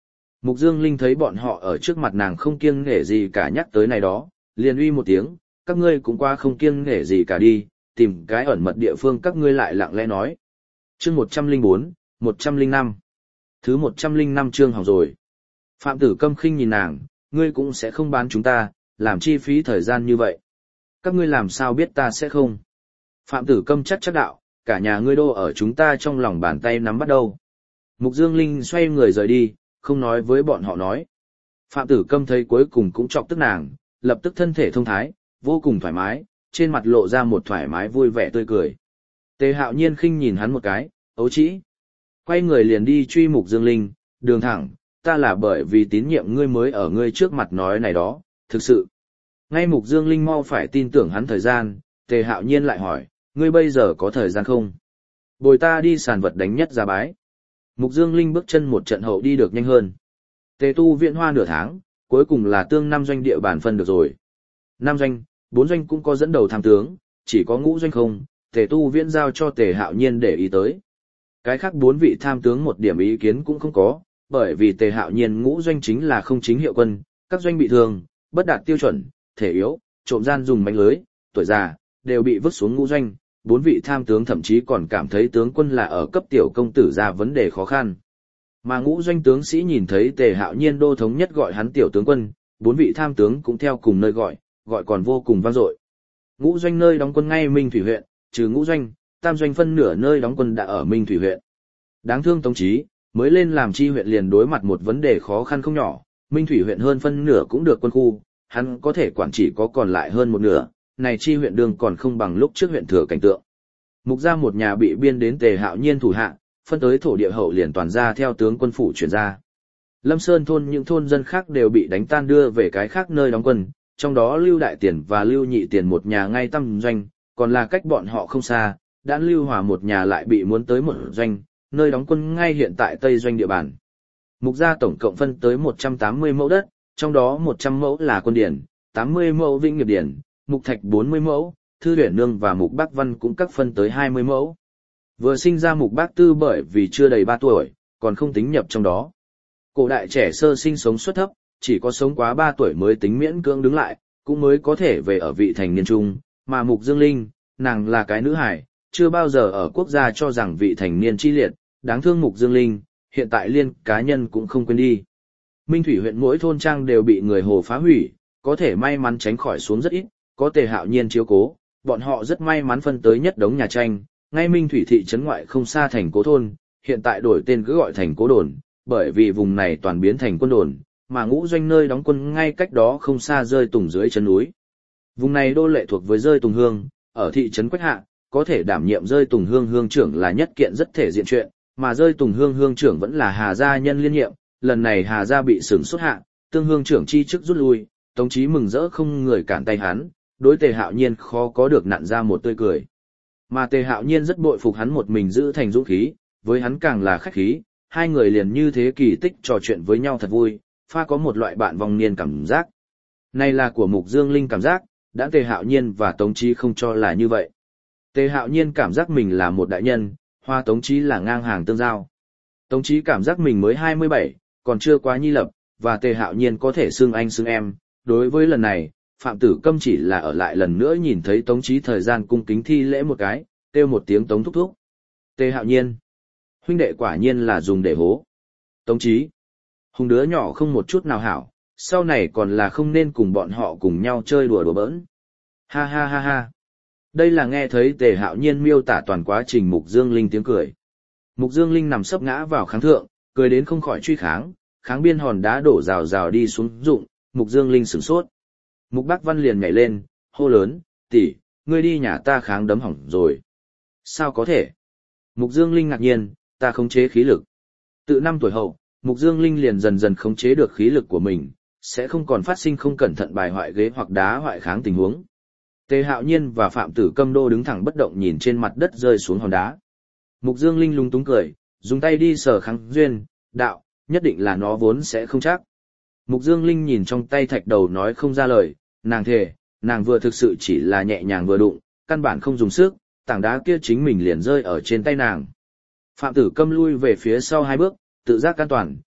Mục Dương Linh thấy bọn họ ở trước mặt nàng không kiêng nể gì cả nhắc tới này đó, liền uy một tiếng, các ngươi cũng qua không kiêng nể gì cả đi, tìm cái ẩn mật địa phương các ngươi lại lặng lẽ nói. Chương một trăm linh bốn, một trăm linh năm. Thứ một trăm linh năm chương hỏng rồi. Phạm Tử Câm khinh nhìn nàng, ngươi cũng sẽ không bán chúng ta, làm chi phí thời gian như vậy. Các ngươi làm sao biết ta sẽ không? Phạm Tử Câm chắc chắc đạo, cả nhà ngươi đô ở chúng ta trong lòng bàn tay nắm bắt đầu. Mục Dương Linh xoay người rời đi, không nói với bọn họ nói. Phạm Tử Câm thấy cuối cùng cũng chọc tức nàng, lập tức thân thể thông thái, vô cùng thoải mái, trên mặt lộ ra một thoải mái vui vẻ tươi cười. Tề Hạo Nhiên khinh nhìn hắn một cái, ấu trĩ. Quay người liền đi truy Mục Dương Linh, đường thẳng, ta là bởi vì tín nhiệm ngươi mới ở ngươi trước mặt nói này đó, thực sự. Ngay Mục Dương Linh mau phải tin tưởng hắn thời gian, Tề Hạo Nhiên lại hỏi, ngươi bây giờ có thời gian không? Bồi ta đi sàn vật đánh nhất ra bái. Mục Dương Linh bước chân một trận hậu đi được nhanh hơn. Tề tu viện hoa nửa tháng, cuối cùng là tương năm doanh địa bản phân được rồi. Năm doanh, bốn doanh cũng có dẫn đầu tham tướng, chỉ có ngũ doanh không, Tề tu viện giao cho Tề Hạo Nhiên để ý tới. Cái khác bốn vị tham tướng một điểm ý kiến cũng không có, bởi vì Tề Hạo Nhiên ngũ doanh chính là không chính hiệu quân, các doanh bị thương, bất đạt tiêu chuẩn, thể yếu, trộm gian dùng mánh lưới, tuổi già, đều bị vứt xuống ngũ doanh. Bốn vị tham tướng thậm chí còn cảm thấy tướng quân là ở cấp tiểu công tử ra vấn đề khó khăn. Mà ngũ doanh tướng sĩ nhìn thấy Tề Hạo Nhiên đô thống nhất gọi hắn tiểu tướng quân, bốn vị tham tướng cũng theo cùng nơi gọi, gọi còn vô cùng vang dội. Ngũ doanh nơi đóng quân ngay Minh Thủy huyện, trừ ngũ doanh, tam doanh phân nửa nơi đóng quân đã ở Minh Thủy huyện. Đáng thương Tống Chí, mới lên làm chi huyện liền đối mặt một vấn đề khó khăn không nhỏ, Minh Thủy huyện hơn phân nửa cũng được quân khu, hắn có thể quản chỉ có còn lại hơn một nửa, này chi huyện đường còn không bằng lúc trước huyện thừa cảnh tượng. Mục gia một nhà bị biên đến Tề Hạo Nhiên thủ hạ, phân tới thổ địa hậu liền toàn ra theo tướng quân phủ chuyển ra. Lâm Sơn thôn những thôn dân khác đều bị đánh tan đưa về cái khác nơi đóng quân, trong đó Lưu Đại Tiền và Lưu Nhị Tiền một nhà ngay tam doanh, còn là cách bọn họ không xa, Đãn Lưu Hòa một nhà lại bị muốn tới một doanh, nơi đóng quân ngay hiện tại Tây doanh địa bàn. Mục gia tổng cộng phân tới một trăm tám mươi mẫu đất, trong đó một trăm mẫu là quân điển, tám mươi mẫu vĩnh nghiệp điển, Mục Thạch bốn mươi mẫu, Thư Huyền Nương và Mục Bác Văn cũng các phân tới hai mươi mẫu. Vừa sinh ra Mục Bác Tư bởi vì chưa đầy ba tuổi, còn không tính nhập trong đó. Cổ đại trẻ sơ sinh sống suất thấp, chỉ có sống quá ba tuổi mới tính miễn cưỡng đứng lại, cũng mới có thể về ở vị thành niên trung, mà Mục Dương Linh, nàng là cái nữ hài, chưa bao giờ ở quốc gia cho rằng vị thành niên chi liệt, đáng thương Mục Dương Linh, hiện tại liên cá nhân cũng không quên đi. Minh Thủy huyện mỗi thôn trang đều bị người Hồ phá hủy, có thể may mắn tránh khỏi xuống rất ít, có Tề Hạo Nhiên chiếu cố, bọn họ rất may mắn phân tới nhất đống nhà tranh, ngay Minh Thủy thị trấn ngoại không xa thành Cố thôn, hiện tại đổi tên cứ gọi thành Cố đồn, bởi vì vùng này toàn biến thành quân đồn, mà ngũ doanh nơi đóng quân ngay cách đó không xa rơi tùng dưới chân núi. Vùng này đô lệ thuộc với rơi tùng hương, ở thị trấn Quách Hạ, có thể đảm nhiệm rơi tùng hương hương trưởng là nhất kiện rất thể diện chuyện, mà rơi tùng hương hương trưởng vẫn là Hà gia nhân liên nhiệm, lần này Hà gia bị sửng xuất hạ, tương hương trưởng chi chức rút lui, Tống Chí mừng rỡ không người cản tay hắn, đối Tề Hạo Nhiên khó có được nặn ra một tươi cười. Mà Tề Hạo Nhiên rất bội phục hắn một mình giữ thành dũng khí, với hắn càng là khách khí, hai người liền như thế kỳ tích trò chuyện với nhau thật vui, pha có một loại bạn vòng niên cảm giác. Này là của Mục Dương Linh cảm giác, đã Tề Hạo Nhiên và Tống Chí không cho là như vậy. Tề Hạo Nhiên cảm giác mình là một đại nhân, Hoa Tống Chí là ngang hàng tương giao. Tống Chí cảm giác mình mới hai mươi bảy, còn chưa quá nhi lập, và Tề Hạo Nhiên có thể xưng anh xưng em. Đối với lần này, Phạm Tử Câm chỉ là ở lại lần nữa nhìn thấy Tống Chí thời gian cung kính thi lễ một cái, kêu một tiếng Tống thúc thúc. Tề Hạo Nhiên, huynh đệ quả nhiên là dùng để hố. Tống Chí, hùng đứa nhỏ không một chút nào hảo, sau này còn là không nên cùng bọn họ cùng nhau chơi đùa đùa bỡn. Ha ha ha ha. Đây là nghe thấy Tề Hạo Nhiên miêu tả toàn quá trình Mục Dương Linh tiếng cười. Mục Dương Linh nằm sấp ngã vào kháng thượng, cười đến không khỏi truy kháng, kháng biên hòn đá đổ rào rào đi xuống rụng, Mục Dương Linh sửng sốt. Mục Bác Văn liền nhảy lên, hô lớn, tỷ, ngươi đi nhà ta kháng đấm hỏng rồi. Sao có thể? Mục Dương Linh ngạc nhiên, ta khống chế khí lực. Từ năm tuổi hậu, Mục Dương Linh liền dần dần khống chế được khí lực của mình, sẽ không còn phát sinh không cẩn thận bài hoại ghế hoặc đá hoại kháng tình huống. Tề Hạo Nhiên và Phạm Tử Câm đô đứng thẳng bất động nhìn trên mặt đất rơi xuống hòn đá. Mục Dương Linh lung túng cười, dùng tay đi sờ kháng duyên, đạo, nhất định là nó vốn sẽ không chắc. Mục Dương Linh nhìn trong tay thạch đầu nói không ra lời, nàng thề, nàng vừa thực sự chỉ là nhẹ nhàng vừa đụng, căn bản không dùng sức, tảng đá kia chính mình liền rơi ở trên tay nàng. Phạm Tử Câm lui về phía sau hai bước, tự giác an toàn,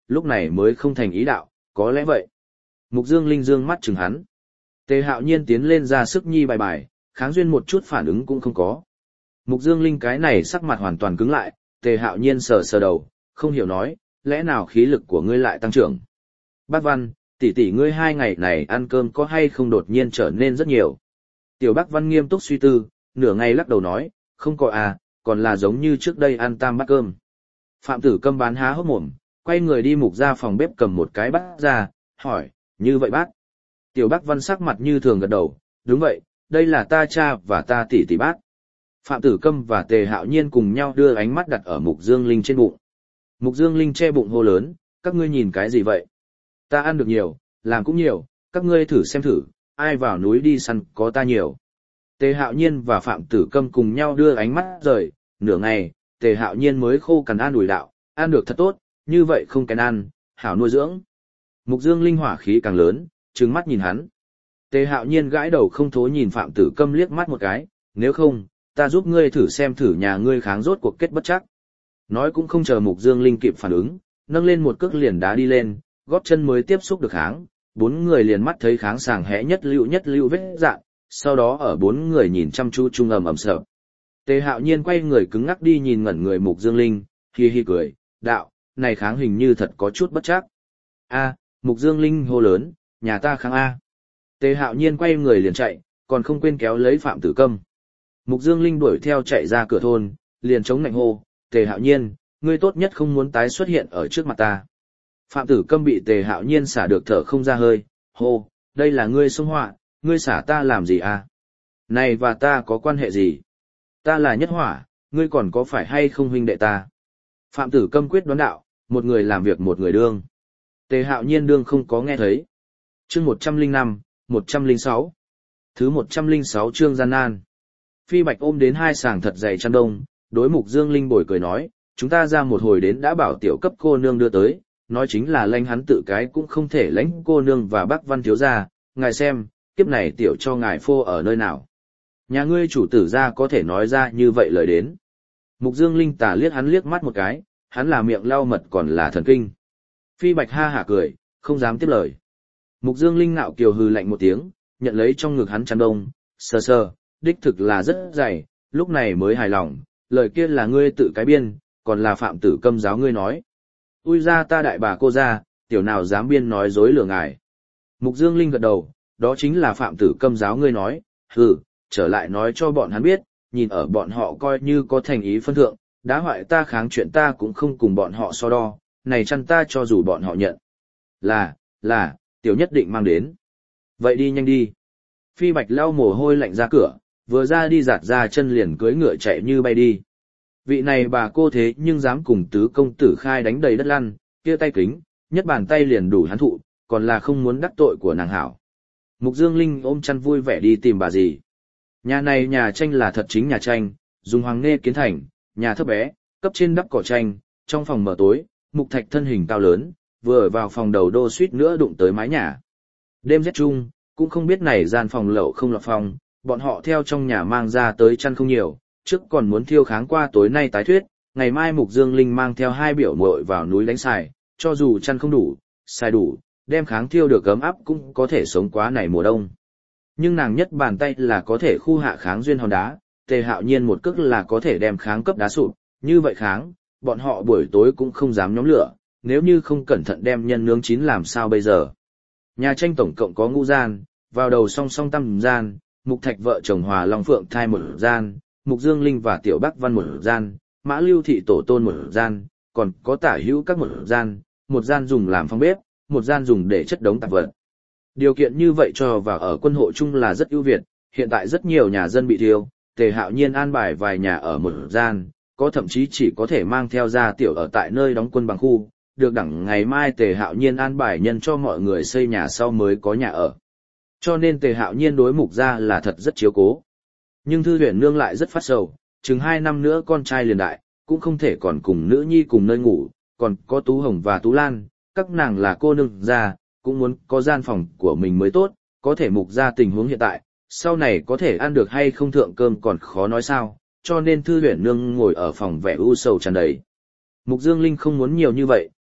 lúc này mới không thành ý đạo, có lẽ vậy. Mục Dương Linh dương mắt chừng hắn. Tề Hạo Nhiên tiến lên ra sức nhi bài bài, kháng duyên một chút phản ứng cũng không có. Mục Dương Linh cái này sắc mặt hoàn toàn cứng lại, Tề Hạo Nhiên sờ sờ đầu, không hiểu nói, lẽ nào khí lực của ngươi lại tăng trưởng. Bác Văn, tỷ tỷ ngươi hai ngày này ăn cơm có hay không đột nhiên trở nên rất nhiều. Tiểu Bác Văn nghiêm túc suy tư, nửa ngày lắc đầu nói, không có à, còn là giống như trước đây ăn tam bát cơm. Phạm Tử Câm bán há hốc mồm, quay người đi mục ra phòng bếp cầm một cái bát ra, hỏi, như vậy bác? Tiểu Bác Văn sắc mặt như thường gật đầu, đúng vậy, đây là ta cha và ta tỷ tỷ bác. Phạm Tử Câm và Tề Hạo Nhiên cùng nhau đưa ánh mắt đặt ở Mục Dương Linh trên bụng. Mục Dương Linh che bụng hô lớn, các ngươi nhìn cái gì vậy? Ta ăn được nhiều, làm cũng nhiều, các ngươi thử xem thử, ai vào núi đi săn có ta nhiều. Tề Hạo Nhiên và Phạm Tử Câm cùng nhau đưa ánh mắt rời, nửa ngày, Tề Hạo Nhiên mới khô cằn an ủi đạo, ăn được thật tốt, như vậy không kén ăn, hảo nuôi dưỡng. Mục Dương Linh hỏa khí càng lớn, trừng mắt nhìn hắn. Tề Hạo Nhiên gãi đầu không thối nhìn Phạm Tử Câm liếc mắt một cái, nếu không, ta giúp ngươi thử xem thử nhà ngươi kháng rốt cuộc kết bất chắc. Nói cũng không chờ Mục Dương Linh kịp phản ứng, nâng lên một cước liền đá đi lên, gót chân mới tiếp xúc được kháng, bốn người liền mắt thấy kháng sàng hẽ nhất lưu nhất lưu vết dạn, sau đó ở bốn người nhìn chăm chú trung ầm ầm sợ. Tề Hạo Nhiên quay người cứng ngắc đi nhìn ngẩn người Mục Dương Linh, hi hi cười, đạo, này kháng hình như thật có chút bất chắc. A, Mục Dương Linh hô lớn, nhà ta kháng A. Tề Hạo Nhiên quay người liền chạy, còn không quên kéo lấy Phạm Tử Câm. Mục Dương Linh đuổi theo chạy ra cửa thôn, liền chống nạnh hô, Tề Hạo Nhiên, ngươi tốt nhất không muốn tái xuất hiện ở trước mặt ta. Phạm Tử Câm bị Tề Hạo Nhiên xả được thở không ra hơi, hô, đây là ngươi xông họa, ngươi xả ta làm gì à? Này và ta có quan hệ gì? Ta là nhất hỏa, ngươi còn có phải hay không huynh đệ ta? Phạm Tử Câm quyết đoán đạo, một người làm việc một người đương. Tề Hạo Nhiên đương không có nghe thấy. Chương một trăm lẻ năm, một trăm lẻ sáu. Thứ một trăm lẻ sáu chương gian nan. Phi Bạch ôm đến hai sàng thật dày chăn đông, đối Mục Dương Linh bồi cười nói, chúng ta ra một hồi đến đã bảo tiểu cấp cô nương đưa tới, nói chính là lãnh hắn tự cái cũng không thể lãnh cô nương và bác Văn thiếu gia, ngài xem, kiếp này tiểu cho ngài phô ở nơi nào. Nhà ngươi chủ tử ra có thể nói ra như vậy lời đến. Mục Dương Linh tà liếc hắn liếc mắt một cái, hắn là miệng lau mật còn là thần kinh. Phi Bạch ha hả cười, không dám tiếp lời. Mục Dương Linh ngạo kiều hừ lạnh một tiếng, nhận lấy trong ngực hắn chăn đông, sờ sờ, đích thực là rất dày, lúc này mới hài lòng, lời kia là ngươi tự cái biên, còn là Phạm Tử Câm giáo ngươi nói. Ui ra ta đại bà cô ra, tiểu nào dám biên nói dối lừa ngài. Mục Dương Linh gật đầu, đó chính là Phạm Tử Câm giáo ngươi nói, hừ, trở lại nói cho bọn hắn biết, nhìn ở bọn họ coi như có thành ý phân thượng, đã hoại ta kháng chuyện ta cũng không cùng bọn họ so đo, này chăn ta cho dù bọn họ nhận. Là, là, tiểu nhất định mang đến. Vậy đi nhanh đi. Phi Bạch lau mồ hôi lạnh ra cửa, vừa ra đi giặt ra chân liền cưỡi ngựa chạy như bay đi. Vị này bà cô thế nhưng dám cùng tứ công tử khai đánh đầy đất lăn, kia tay kính, nhất bàn tay liền đủ hắn thụ, còn là không muốn đắc tội của nàng hảo. Mục Dương Linh ôm chăn vui vẻ đi tìm bà gì. Nhà này nhà tranh là thật chính nhà tranh, dùng hoàng nê kiến thành, nhà thấp bé, cấp trên đắp cỏ tranh, trong phòng mở tối, mục thạch thân hình cao lớn, vừa vào phòng đầu đô suýt nữa đụng tới mái nhà. Đêm rét chung, cũng không biết này gian phòng lậu không lọt phòng, bọn họ theo trong nhà mang ra tới chăn không nhiều, trước còn muốn thiêu kháng qua tối nay tái thuyết, ngày mai Mục Dương Linh mang theo hai biểu muội vào núi đánh xài, cho dù chăn không đủ, xài đủ, đem kháng thiêu được ấm áp cũng có thể sống quá này mùa đông. Nhưng nàng nhất bàn tay là có thể khu hạ kháng duyên hòn đá, Tề Hạo Nhiên một cước là có thể đem kháng cấp đá sụp, như vậy kháng, bọn họ buổi tối cũng không dám nhóm lửa, nếu như không cẩn thận đem nhân nướng chín làm sao bây giờ. Nhà tranh tổng cộng có ngũ gian, vào đầu song song tam gian, Mục Thạch vợ chồng Hòa Long Phượng thai một gian, Mục Dương Linh và Tiểu Bắc Văn một gian, Mã Lưu Thị tổ tôn một gian, còn có tả hữu các một gian, một gian dùng làm phòng bếp, một gian dùng để chất đống tạp vật. Điều kiện như vậy cho vào ở quân hộ chung là rất ưu việt, hiện tại rất nhiều nhà dân bị thiêu, Tề Hạo Nhiên an bài vài nhà ở một gian, có thậm chí chỉ có thể mang theo gia tiểu ở tại nơi đóng quân bằng khu, được đẳng ngày mai Tề Hạo Nhiên an bài nhân cho mọi người xây nhà sau mới có nhà ở. Cho nên Tề Hạo Nhiên đối Mục gia là thật rất chiếu cố. Nhưng Thư Huyền Nương lại rất phát sầu, chừng hai năm nữa con trai liền đại, cũng không thể còn cùng nữ nhi cùng nơi ngủ, còn có Tú Hồng và Tú Lan, các nàng là cô nương gia, cũng muốn có gian phòng của mình mới tốt, có thể Mục gia tình huống hiện tại, sau này có thể ăn được hay không thượng cơm còn khó nói sao, cho nên Thư Huyền Nương ngồi ở phòng vẻ u sầu tràn đầy. Mục Dương Linh không muốn nhiều như vậy,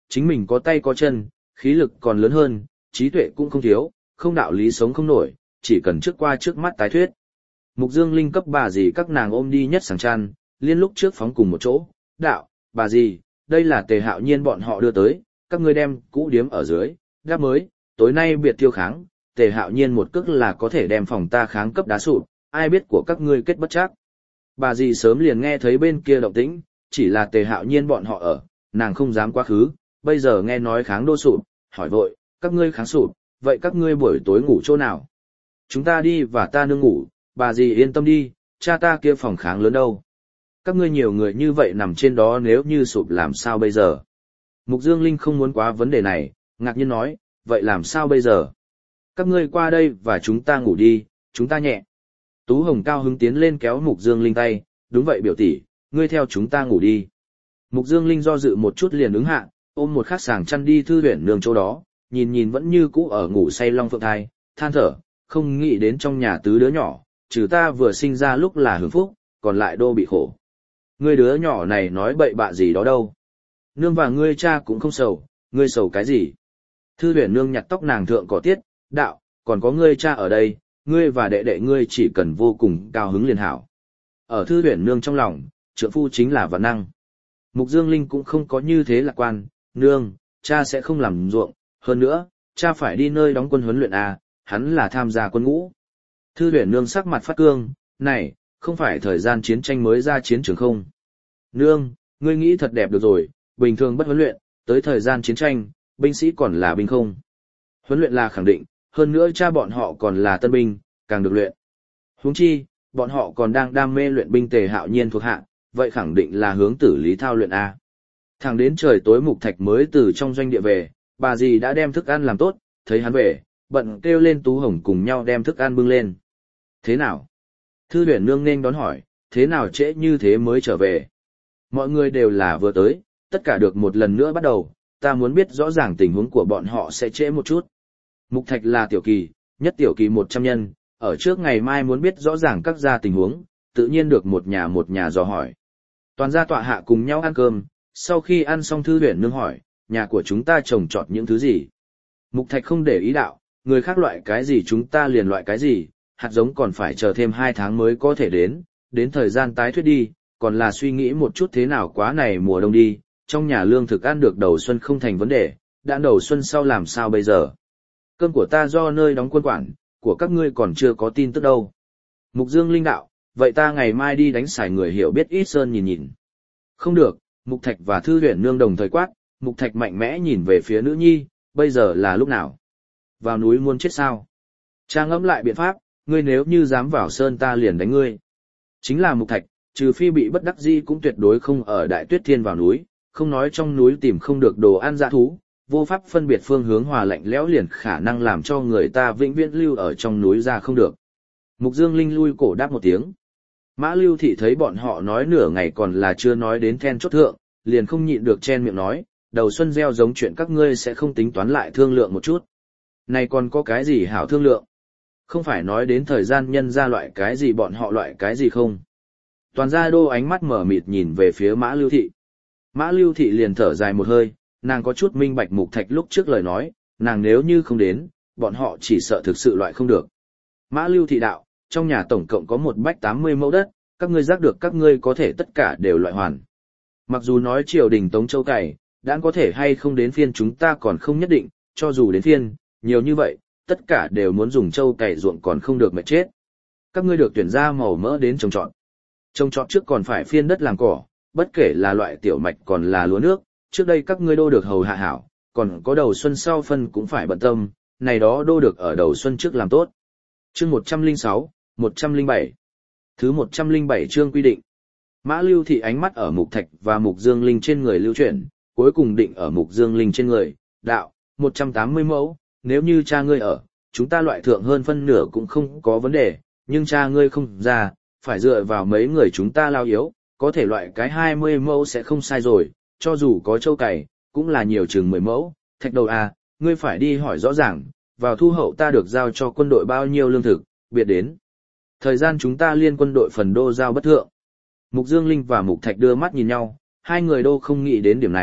chính mình có tay có chân, khí lực còn lớn hơn, trí tuệ cũng không thiếu, không đạo lý sống không nổi, chỉ cần trước qua trước mắt tái thuyết. Mục Dương Linh cấp bà dì các nàng ôm đi nhất sàng chăn, liên lúc trước phóng cùng một chỗ, đạo, bà dì, đây là Tề Hạo Nhiên bọn họ đưa tới, các ngươi đem cũ điếm ở dưới, đáp mới, tối nay biệt tiêu kháng, Tề Hạo Nhiên một cước là có thể đem phòng ta kháng cấp đá sụp, ai biết của các ngươi kết bất chắc. Bà dì sớm liền nghe thấy bên kia động tĩnh, chỉ là Tề Hạo Nhiên bọn họ ở, nàng không dám quá khứ, bây giờ nghe nói kháng đô sụp, hỏi vội, các ngươi kháng sụp, vậy các ngươi buổi tối ngủ chỗ nào? Chúng ta đi và ta nương ngủ, bà dì yên tâm đi, cha ta kia phòng kháng lớn đâu. Các ngươi nhiều người như vậy nằm trên đó nếu như sụp làm sao bây giờ? Mục Dương Linh không muốn quá vấn đề này, ngạc nhiên nói, vậy làm sao bây giờ? Các ngươi qua đây và chúng ta ngủ đi, chúng ta nhẹ. Tú Hồng cao hứng tiến lên kéo Mục Dương Linh tay, đúng vậy biểu tỷ, ngươi theo chúng ta ngủ đi. Mục Dương Linh do dự một chút liền ứng hạ, ôm một khát sàng chăn đi thư viện nương chỗ đó, nhìn nhìn vẫn như cũ ở ngủ say Long Phượng Thai, than thở, không nghĩ đến trong nhà tứ đứa nhỏ, trừ ta vừa sinh ra lúc là hưởng phúc, còn lại đô bị khổ. Ngươi đứa nhỏ này nói bậy bạ gì đó đâu. Nương và ngươi cha cũng không sầu, ngươi sầu cái gì? Thư viện nương nhặt tóc nàng thượng cỏ tiết, đạo, còn có ngươi cha ở đây, ngươi và đệ đệ ngươi chỉ cần vô cùng cao hứng liền hảo. Ở thư viện nương trong lòng, trượng phu chính là vạn năng. Mục Dương Linh cũng không có như thế lạc quan, nương, cha sẽ không làm ruộng, hơn nữa, cha phải đi nơi đóng quân huấn luyện à, hắn là tham gia quân ngũ. Thư viện nương sắc mặt phát cương, này, không phải thời gian chiến tranh mới ra chiến trường không? Nương, ngươi nghĩ thật đẹp được rồi, bình thường bất huấn luyện, tới thời gian chiến tranh, binh sĩ còn là binh không? Huấn luyện là khẳng định, hơn nữa cha bọn họ còn là tân binh, càng được luyện. Huống chi, bọn họ còn đang đam mê luyện binh Tề Hạo Nhiên thuộc hạ, vậy khẳng định là hướng tử lý thao luyện A. Thẳng đến trời tối Mục Thạch mới từ trong doanh địa về, bà dì đã đem thức ăn làm tốt, thấy hắn về, bận kêu lên Tú Hồng cùng nhau đem thức ăn bưng lên. Thế nào? Thư Huyền Nương nên đón hỏi, thế nào trễ như thế mới trở về? Mọi người đều là vừa tới, tất cả được một lần nữa bắt đầu, ta muốn biết rõ ràng tình huống của bọn họ sẽ trễ một chút. Mục Thạch là tiểu kỳ, nhất tiểu kỳ một trăm nhân, ở trước ngày mai muốn biết rõ ràng các gia tình huống, tự nhiên được một nhà một nhà dò hỏi. Toàn gia tọa hạ cùng nhau ăn cơm, sau khi ăn xong Thư Huyền Nương hỏi, nhà của chúng ta trồng trọt những thứ gì? Mục Thạch không để ý đạo, người khác loại cái gì chúng ta liền loại cái gì, hạt giống còn phải chờ thêm hai tháng mới có thể đến, đến thời gian tái thuyết đi, còn là suy nghĩ một chút thế nào quá này mùa đông đi, trong nhà lương thực ăn được đầu xuân không thành vấn đề, đã đầu xuân sau làm sao bây giờ? Cơm của ta do nơi đóng quân quản, của các ngươi còn chưa có tin tức đâu. Mục Dương Linh đạo, vậy ta ngày mai đi đánh xài người hiểu biết ít sơn nhìn nhìn. Không được, Mục Thạch và Thư Huyền Nương đồng thời quát, Mục Thạch mạnh mẽ nhìn về phía nữ nhi, bây giờ là lúc nào? Vào núi muốn chết sao? Cha ngẫm lại biện pháp, ngươi nếu như dám vào sơn ta liền đánh ngươi. Chính là Mục Thạch, trừ phi bị bất đắc dĩ cũng tuyệt đối không ở Đại Tuyết Thiên vào núi, không nói trong núi tìm không được đồ ăn dã thú, vô pháp phân biệt phương hướng hòa lạnh lẽo liền khả năng làm cho người ta vĩnh viễn lưu ở trong núi ra không được. Mục Dương Linh lui cổ đáp một tiếng. Mã Lưu Thị thấy bọn họ nói nửa ngày còn là chưa nói đến then chốt thượng, liền không nhịn được chen miệng nói, đầu xuân gieo giống chuyện các ngươi sẽ không tính toán lại thương lượng một chút. Này còn có cái gì hảo thương lượng? Không phải nói đến thời gian nhân ra loại cái gì bọn họ loại cái gì không? Toàn gia đô ánh mắt mở mịt nhìn về phía Mã Lưu Thị. Mã Lưu Thị liền thở dài một hơi, nàng có chút minh bạch Mục Thạch lúc trước lời nói, nàng nếu như không đến, bọn họ chỉ sợ thực sự loại không được. Mã Lưu Thị đạo, trong nhà tổng cộng có một bách tám mươi mẫu đất, các ngươi giác được các ngươi có thể tất cả đều loại hoàn. Mặc dù nói triều đình Tống Châu cày, đã có thể hay không đến phiên chúng ta còn không nhất định, cho dù đến phiên, nhiều như vậy, tất cả đều muốn dùng châu cày ruộng còn không được mệt chết. Các ngươi được tuyển ra màu mỡ đến trồng trọt. Trồng trọt trước còn phải phiên đất làm cỏ, bất kể là loại tiểu mạch còn là lúa nước, trước đây các ngươi đô được hầu hạ hảo, còn có đầu xuân sau phân cũng phải bận tâm, này đó đô được ở đầu xuân trước làm tốt. Chương một trăm lẻ sáu, một trăm lẻ bảy. Thứ một trăm lẻ bảy chương quy định. Mã Lưu Thị ánh mắt ở Mục Thạch và Mục Dương Linh trên người lưu chuyển, cuối cùng định ở Mục Dương Linh trên người, đạo, một trăm tám mươi mẫu, nếu như cha ngươi ở, chúng ta loại thượng hơn phân nửa cũng không có vấn đề, nhưng cha ngươi không ra, phải dựa vào mấy người chúng ta lao yếu, có thể loại cái hai mươi mẫu sẽ không sai rồi, cho dù có châu cày, cũng là nhiều chừng mười mẫu, Thạch đầu à, ngươi phải đi hỏi rõ ràng, vào thu hậu ta được giao cho quân đội bao nhiêu lương thực, biệt đến. Thời gian chúng ta liên quân đội phần đô giao bất thượng. Mục Dương Linh và Mục Thạch đưa mắt nhìn nhau, hai người đô không nghĩ đến điểm này,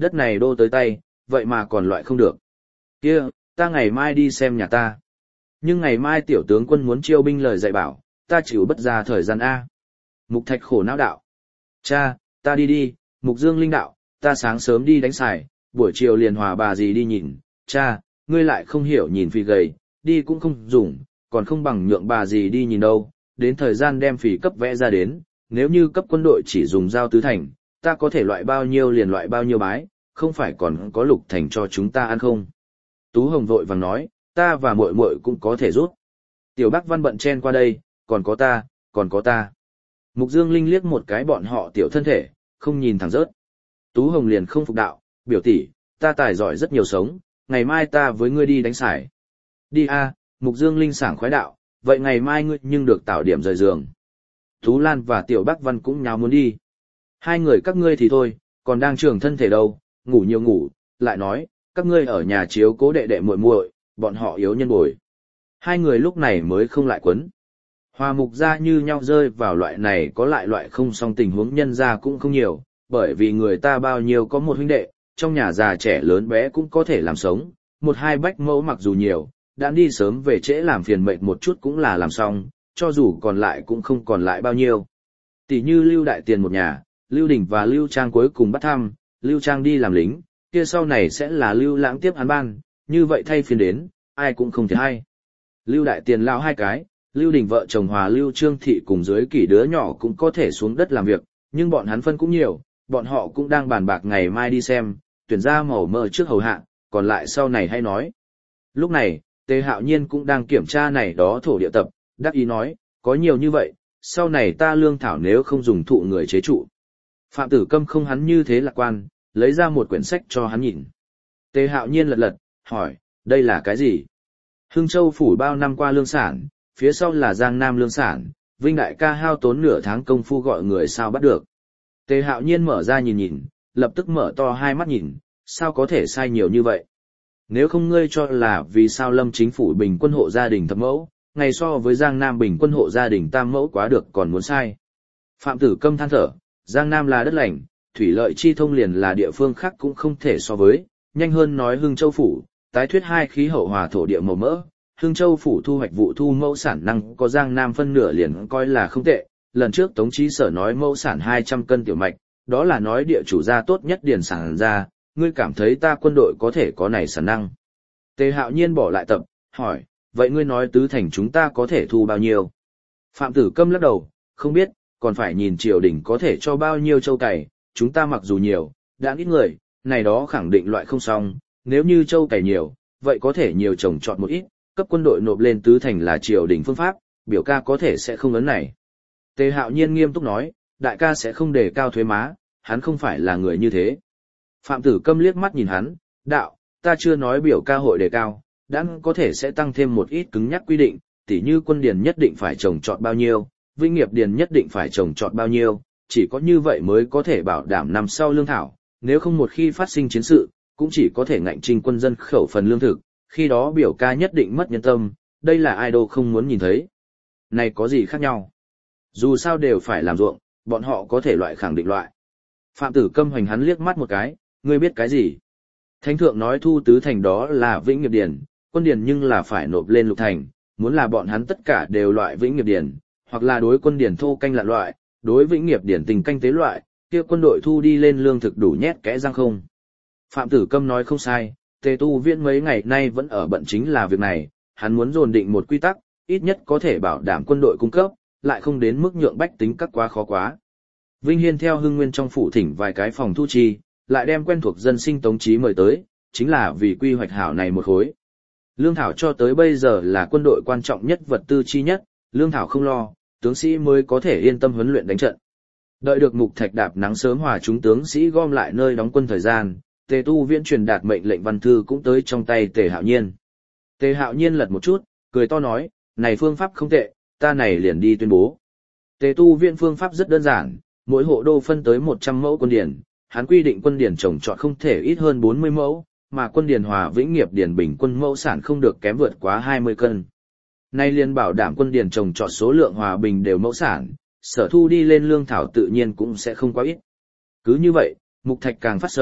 đất này đô tới tay, vậy mà còn loại không được. Kia, ta ngày mai đi xem nhà ta. Nhưng ngày mai tiểu tướng quân muốn chiêu binh lời dạy bảo, ta chịu bất ra thời gian A. Mục Thạch khổ não đạo. Cha, ta đi đi, Mục Dương Linh đạo, ta sáng sớm đi đánh xài, buổi chiều liền hòa bà gì đi nhìn, cha, ngươi lại không hiểu nhìn phì gầy, đi cũng không dùng, còn không bằng nhượng bà gì đi nhìn đâu, đến thời gian đem phì cấp vẽ ra đến, nếu như cấp quân đội chỉ dùng dao tứ thành, ta có thể loại bao nhiêu liền loại bao nhiêu bái, không phải còn có lục thành cho chúng ta ăn không. Tú Hồng vội vàng nói, ta và muội muội cũng có thể rút. Tiểu Bác Văn bận chen qua đây, còn có ta, còn có ta. Mục Dương Linh liếc một cái bọn họ tiểu thân thể, không nhìn thẳng rớt. Tú Hồng liền không phục đạo, biểu tỷ, ta tài giỏi rất nhiều sống, ngày mai ta với ngươi đi đánh xải. Đi a, Mục Dương Linh sảng khoái đạo, vậy ngày mai ngươi nhưng được tạo điểm rời giường. Tú Lan và Tiểu Bác Văn cũng nháo muốn đi. Hai người các ngươi thì thôi, còn đang trường thân thể đâu, ngủ nhiều ngủ, lại nói, các ngươi ở nhà chiếu cố đệ đệ muội muội, bọn họ yếu nhân bồi. Hai người lúc này mới không lại quấn. Hòa Mục ra như nhau rơi vào loại này có lại loại không song tình huống nhân ra cũng không nhiều, bởi vì người ta bao nhiêu có một huynh đệ, trong nhà già trẻ lớn bé cũng có thể làm sống, một hai bách mẫu mặc dù nhiều, đã đi sớm về trễ làm phiền mệnh một chút cũng là làm xong, cho dù còn lại cũng không còn lại bao nhiêu. Tỷ như Lưu Đại Tiền một nhà, Lưu Đình và Lưu Trang cuối cùng bắt thăm, Lưu Trang đi làm lính, kia sau này sẽ là Lưu Lãng tiếp hắn ban, như vậy thay phiên đến, ai cũng không thể hay. Lưu Đại Tiền lao hai cái, Lưu Đình vợ chồng Hòa Lưu Trương Thị cùng dưới kỷ đứa nhỏ cũng có thể xuống đất làm việc, nhưng bọn hắn phân cũng nhiều, bọn họ cũng đang bàn bạc ngày mai đi xem, tuyển ra màu mỡ trước hầu hạ, còn lại sau này hay nói. Lúc này, Tề Hạo Nhiên cũng đang kiểm tra này đó thổ địa tập, đắc ý nói, có nhiều như vậy, sau này ta lương thảo nếu không dùng thụ người chế trụ. Phạm Tử Câm không hắn như thế lạc quan, lấy ra một quyển sách cho hắn nhìn. Tề Hạo Nhiên lật lật, hỏi, đây là cái gì? Hưng Châu phủ bao năm qua lương sản, phía sau là Giang Nam lương sản, Vinh Đại ca hao tốn nửa tháng công phu gọi người sao bắt được. Tề Hạo Nhiên mở ra nhìn nhìn, lập tức mở to hai mắt nhìn, sao có thể sai nhiều như vậy? Nếu không ngươi cho là vì sao Lâm chính phủ bình quân hộ gia đình thập mẫu, ngày so với Giang Nam bình quân hộ gia đình tam mẫu quá được còn muốn sai. Phạm Tử Câm than thở, Giang Nam là đất lành, thủy lợi chi thông liền là địa phương khác cũng không thể so với, nhanh hơn nói Hưng Châu phủ, tái thuyết hai khí hậu hòa thổ địa màu mỡ, Hưng Châu phủ thu hoạch vụ thu mẫu sản năng có Giang Nam phân nửa liền coi là không tệ, lần trước Tống Chí Sở nói mẫu sản hai trăm cân tiểu mạch, đó là nói địa chủ gia tốt nhất điển sản ra, ngươi cảm thấy ta quân đội có thể có này sản năng. Tề Hạo Nhiên bỏ lại tập, hỏi, vậy ngươi nói tứ thành chúng ta có thể thu bao nhiêu? Phạm Tử Câm lắc đầu, không biết, còn phải nhìn triều đình có thể cho bao nhiêu châu cày, chúng ta mặc dù nhiều, đã ít người, này đó khẳng định loại không xong, nếu như châu cày nhiều, vậy có thể nhiều trồng trọt một ít, cấp quân đội nộp lên tứ thành là triều đình phương pháp, biểu ca có thể sẽ không ấn này. Tề Hạo Nhiên nghiêm túc nói, đại ca sẽ không đề cao thuế má, hắn không phải là người như thế. Phạm Tử Câm liếc mắt nhìn hắn, đạo, ta chưa nói biểu ca hội đề cao, đã có thể sẽ tăng thêm một ít cứng nhắc quy định, tỉ như quân điền nhất định phải trồng trọt bao nhiêu, vinh nghiệp điền nhất định phải trồng trọt bao nhiêu, chỉ có như vậy mới có thể bảo đảm năm sau lương thảo, nếu không một khi phát sinh chiến sự, cũng chỉ có thể ngạnh trinh quân dân khẩu phần lương thực, khi đó biểu ca nhất định mất nhân tâm, đây là idol không muốn nhìn thấy. Này có gì khác nhau? Dù sao đều phải làm ruộng, bọn họ có thể loại khẳng định loại. Phạm Tử Câm hoành hắn liếc mắt một cái, ngươi biết cái gì? Thánh thượng nói thu tứ thành đó là vĩnh nghiệp điền, quân điền nhưng là phải nộp lên lục thành, muốn là bọn hắn tất cả đều loại vĩnh nghiệp điền, hoặc là đối quân điền thô canh lạn loại, đối vĩnh nghiệp điền tình canh tế loại, kia quân đội thu đi lên lương thực đủ nhét kẽ răng không? Phạm Tử Câm nói không sai, Tề Tu Viễn mấy ngày nay vẫn ở bận chính là việc này, hắn muốn dồn định một quy tắc, ít nhất có thể bảo đảm quân đội cung cấp, lại không đến mức nhượng bách tính các quá khó quá. Vinh Hiên theo Hưng Nguyên trong phủ thỉnh vài cái phòng thu chi, lại đem quen thuộc dân sinh Tống Chí mời tới, chính là vì quy hoạch hảo này một khối. Lương thảo cho tới bây giờ là quân đội quan trọng nhất vật tư chi nhất, lương thảo không lo, tướng sĩ mới có thể yên tâm huấn luyện đánh trận. Đợi được Mục Thạch đạp nắng sớm hòa chúng tướng sĩ gom lại nơi đóng quân thời gian, Tề Tu Viễn truyền đạt mệnh lệnh văn thư cũng tới trong tay Tề Hạo Nhiên. Tề Hạo Nhiên lật một chút, cười to nói, này phương pháp không tệ, ta này liền đi tuyên bố. Tề Tu Viễn phương pháp rất đơn giản, mỗi hộ đô phân tới một trăm mẫu quân điển, hắn quy định quân điển trồng trọt không thể ít hơn bốn mươi mẫu, mà quân điển hòa vĩnh nghiệp điển bình quân mẫu sản không được kém vượt quá hai mươi cân. Nay liền bảo đảm quân điển trồng trọt số lượng hòa bình đều mẫu sản, sở thu đi lên lương thảo tự nhiên cũng sẽ không quá ít. Cứ như vậy, Mục Thạch càng phát sầu,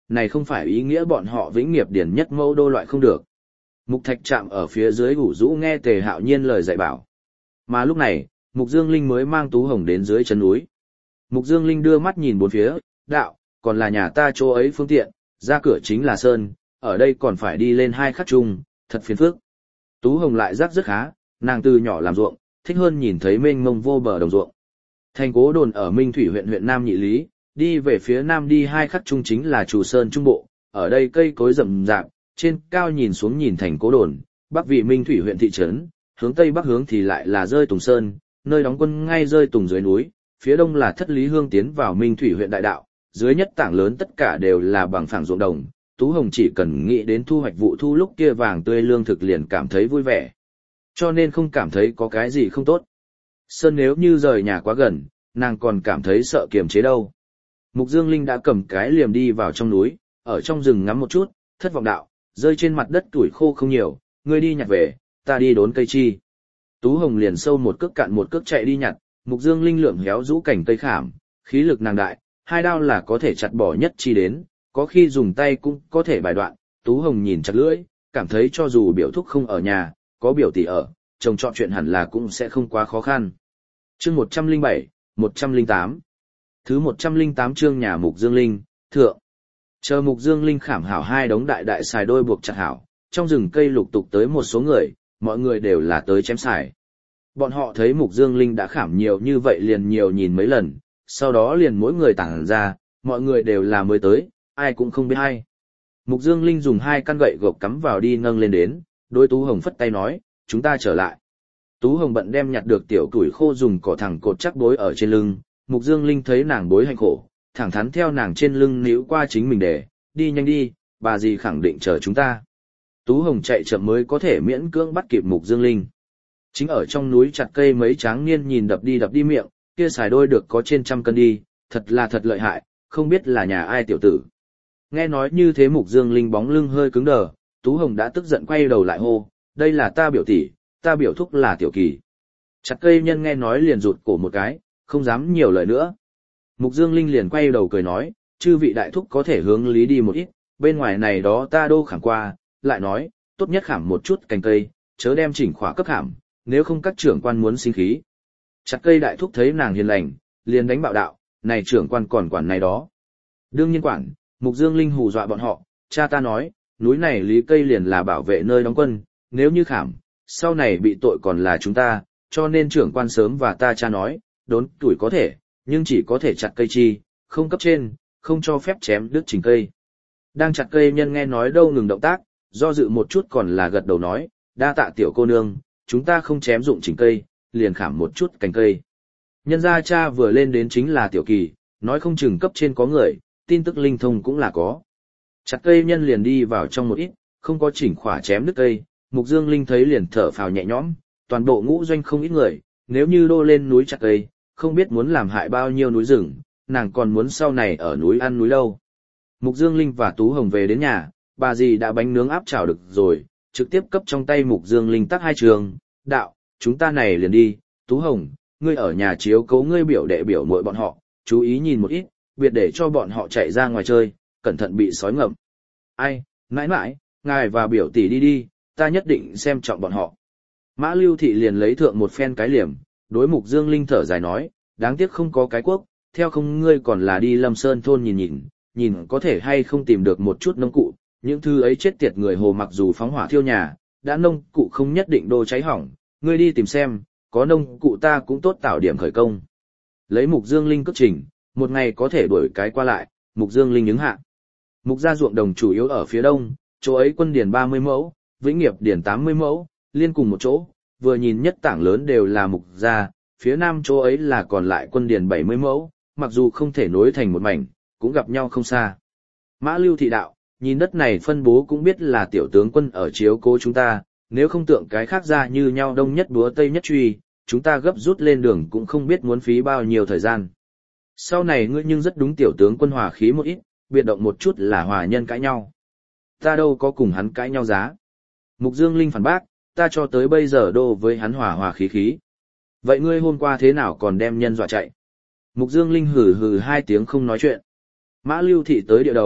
này không phải ý nghĩa bọn họ vĩnh nghiệp điển nhất mẫu đô loại không được. Mục Thạch Trạm ở phía dưới ủ rũ nghe Tề Hạo Nhiên lời dạy bảo. Mà lúc này, Mục Dương Linh mới mang Tú Hồng đến dưới chân núi. Mục Dương Linh đưa mắt nhìn bốn phía, đạo, còn là nhà ta chỗ ấy phương tiện, ra cửa chính là sơn, ở đây còn phải đi lên hai khắc chung, thật phiền phức. Tú Hồng lại giác rất khá, nàng từ nhỏ làm ruộng, thích hơn nhìn thấy mênh mông vô bờ đồng ruộng. Thành Cố Đồn ở Minh Thủy huyện huyện Nam Nhị Lý, đi về phía nam đi hai khắc chung chính là Trù Sơn Trung Bộ, ở đây cây cối rậm rạp, trên cao nhìn xuống nhìn thành Cố Đồn, bắc vị Minh Thủy huyện thị trấn, hướng tây bắc hướng thì lại là rơi Tùng Sơn, nơi đóng quân ngay rơi Tùng dưới núi, phía đông là Thất Lý Hương tiến vào Minh Thủy huyện đại đạo, dưới nhất tảng lớn tất cả đều là bằng phẳng ruộng đồng. Tú Hồng chỉ cần nghĩ đến thu hoạch vụ thu lúc kia vàng tươi lương thực liền cảm thấy vui vẻ. Cho nên không cảm thấy có cái gì không tốt. Sơn nếu như rời nhà quá gần, nàng còn cảm thấy sợ kiềm chế đâu. Mục Dương Linh đã cầm cái liềm đi vào trong núi, ở trong rừng ngắm một chút, thất vọng đạo, rơi trên mặt đất tuổi khô không nhiều, ngươi đi nhặt về, ta đi đốn cây chi. Tú Hồng liền sâu một cước cạn một cước chạy đi nhặt, Mục Dương Linh lượm héo rũ cảnh cây khảm, khí lực nàng đại, hai đao là có thể chặt bỏ nhất chi đến, có khi dùng tay cũng có thể bài đoạn. Tú Hồng nhìn chặt lưỡi, cảm thấy cho dù biểu thúc không ở nhà, có biểu tỷ ở, chồng chọn chuyện hẳn là cũng sẽ không quá khó khăn. Chương một trăm lẻ bảy, một trăm lẻ tám. Thứ một trăm lẻ tám chương nhà Mục Dương Linh, thượng. Chờ Mục Dương Linh khảm hảo hai đống đại đại xài đôi buộc chặt hảo, trong rừng cây lục tục tới một số người, mọi người đều là tới chém xài. Bọn họ thấy Mục Dương Linh đã khảm nhiều như vậy liền nhiều nhìn mấy lần, sau đó liền mỗi người tản ra, mọi người đều là mới tới, ai cũng không biết hay. Mục Dương Linh dùng hai căn gậy gộc cắm vào đi nâng lên đến, đối Tú Hồng phất tay nói, chúng ta trở lại. Tú Hồng bận đem nhặt được tiểu củi khô dùng cỏ thẳng cột chắc bối ở trên lưng, Mục Dương Linh thấy nàng bối hành khổ, thẳng thắn theo nàng trên lưng níu qua chính mình để, đi nhanh đi, bà dì khẳng định chờ chúng ta. Tú Hồng chạy chậm mới có thể miễn cưỡng bắt kịp Mục Dương Linh. Chính ở trong núi chặt cây mấy tráng niên nhìn đập đi đập đi miệng, kia xài đôi được có trên trăm cân đi, thật là thật lợi hại, không biết là nhà ai tiểu tử. Nghe nói như thế Mục Dương Linh bóng lưng hơi cứng đờ, Tú Hồng đã tức giận quay đầu lại hô, đây là ta biểu tỷ, ta biểu thúc là Tiểu Kỳ. Chặt cây nhân nghe nói liền rụt cổ một cái, không dám nhiều lời nữa. Mục Dương Linh liền quay đầu cười nói, chư vị đại thúc có thể hướng lý đi một ít, bên ngoài này đó ta đô khảm qua, lại nói, tốt nhất khảm một chút cành cây, chớ đem chỉnh khỏa cấp khảm, nếu không các trưởng quan muốn sinh khí. Chặt cây đại thúc thấy nàng hiền lành, liền đánh bạo đạo, này trưởng quan còn quản này đó. Đương nhiên quản, Mục Dương Linh hù dọa bọn họ, cha ta nói, núi này lý cây liền là bảo vệ nơi đóng quân, nếu như khảm, sau này bị tội còn là chúng ta, cho nên trưởng quan sớm và ta cha nói, đốn tuổi có thể, nhưng chỉ có thể chặt cây chi, không cấp trên, không cho phép chém đứt chỉnh cây. Đang chặt cây nhân nghe nói đâu ngừng động tác, do dự một chút còn là gật đầu nói, đa tạ tiểu cô nương, chúng ta không chém dụng chỉnh cây, liền khảm một chút cành cây. Nhân gia cha vừa lên đến chính là Tiểu Kỳ, nói không chừng cấp trên có người, tin tức linh thông cũng là có. Chặt cây nhân liền đi vào trong một ít, không có chỉnh khỏa chém đứt cây, Mục Dương Linh thấy liền thở phào nhẹ nhõm, toàn bộ ngũ doanh không ít người, nếu như đô lên núi chặt cây, không biết muốn làm hại bao nhiêu núi rừng, nàng còn muốn sau này ở núi ăn núi đâu. Mục Dương Linh và Tú Hồng về đến nhà, bà dì đã bánh nướng áp chảo được rồi, trực tiếp cấp trong tay Mục Dương Linh tắc hai trường, đạo, chúng ta này liền đi, Tú Hồng, ngươi ở nhà chiếu cố ngươi biểu đệ biểu muội bọn họ, chú ý nhìn một ít, biệt để cho bọn họ chạy ra ngoài chơi, cẩn thận bị sói ngậm. Ai, mãi mãi, ngài và biểu tỷ đi đi, ta nhất định xem trọng bọn họ. Mã Lưu Thị liền lấy thượng một phen cái liềm, đối Mục Dương Linh thở dài nói, đáng tiếc không có cái quốc, theo không ngươi còn là đi Lâm Sơn thôn nhìn nhìn, nhìn có thể hay không tìm được một chút nông cụ, những thứ ấy chết tiệt người hồ mặc dù phóng hỏa thiêu nhà, đã nông cụ không nhất định đô cháy hỏng, ngươi đi tìm xem, có nông cụ ta cũng tốt tạo điểm khởi công. Lấy Mục Dương Linh cất trình, một ngày có thể đuổi cái qua lại, Mục Dương Linh ứng hạ. Mục gia ruộng đồng chủ yếu ở phía đông, chỗ ấy quân điền ba mươi mẫu, Vĩnh Nghiệp điền tám mươi mẫu, liên cùng một chỗ, vừa nhìn nhất tảng lớn đều là Mục gia, phía nam chỗ ấy là còn lại quân điền bảy mươi mẫu, mặc dù không thể nối thành một mảnh, cũng gặp nhau không xa. Mã Lưu Thị đạo, nhìn đất này phân bố cũng biết là tiểu tướng quân ở chiếu cố chúng ta, nếu không tượng cái khác ra như nhau đông nhất búa tây nhất truy, chúng ta gấp rút lên đường cũng không biết muốn phí bao nhiêu thời gian. Sau này ngươi nhưng rất đúng tiểu tướng quân hòa khí một ít, biệt động một chút là hòa nhân cãi nhau. Ta đâu có cùng hắn cãi nhau giá. Mục Dương Linh phản bác, ta cho tới bây giờ đô với hắn hòa hòa khí khí. Vậy ngươi hôm qua thế nào còn đem nhân dọa chạy? Mục Dương Linh hừ hừ hai tiếng không nói chuyện. Mã Lưu Thị tới địa đầu,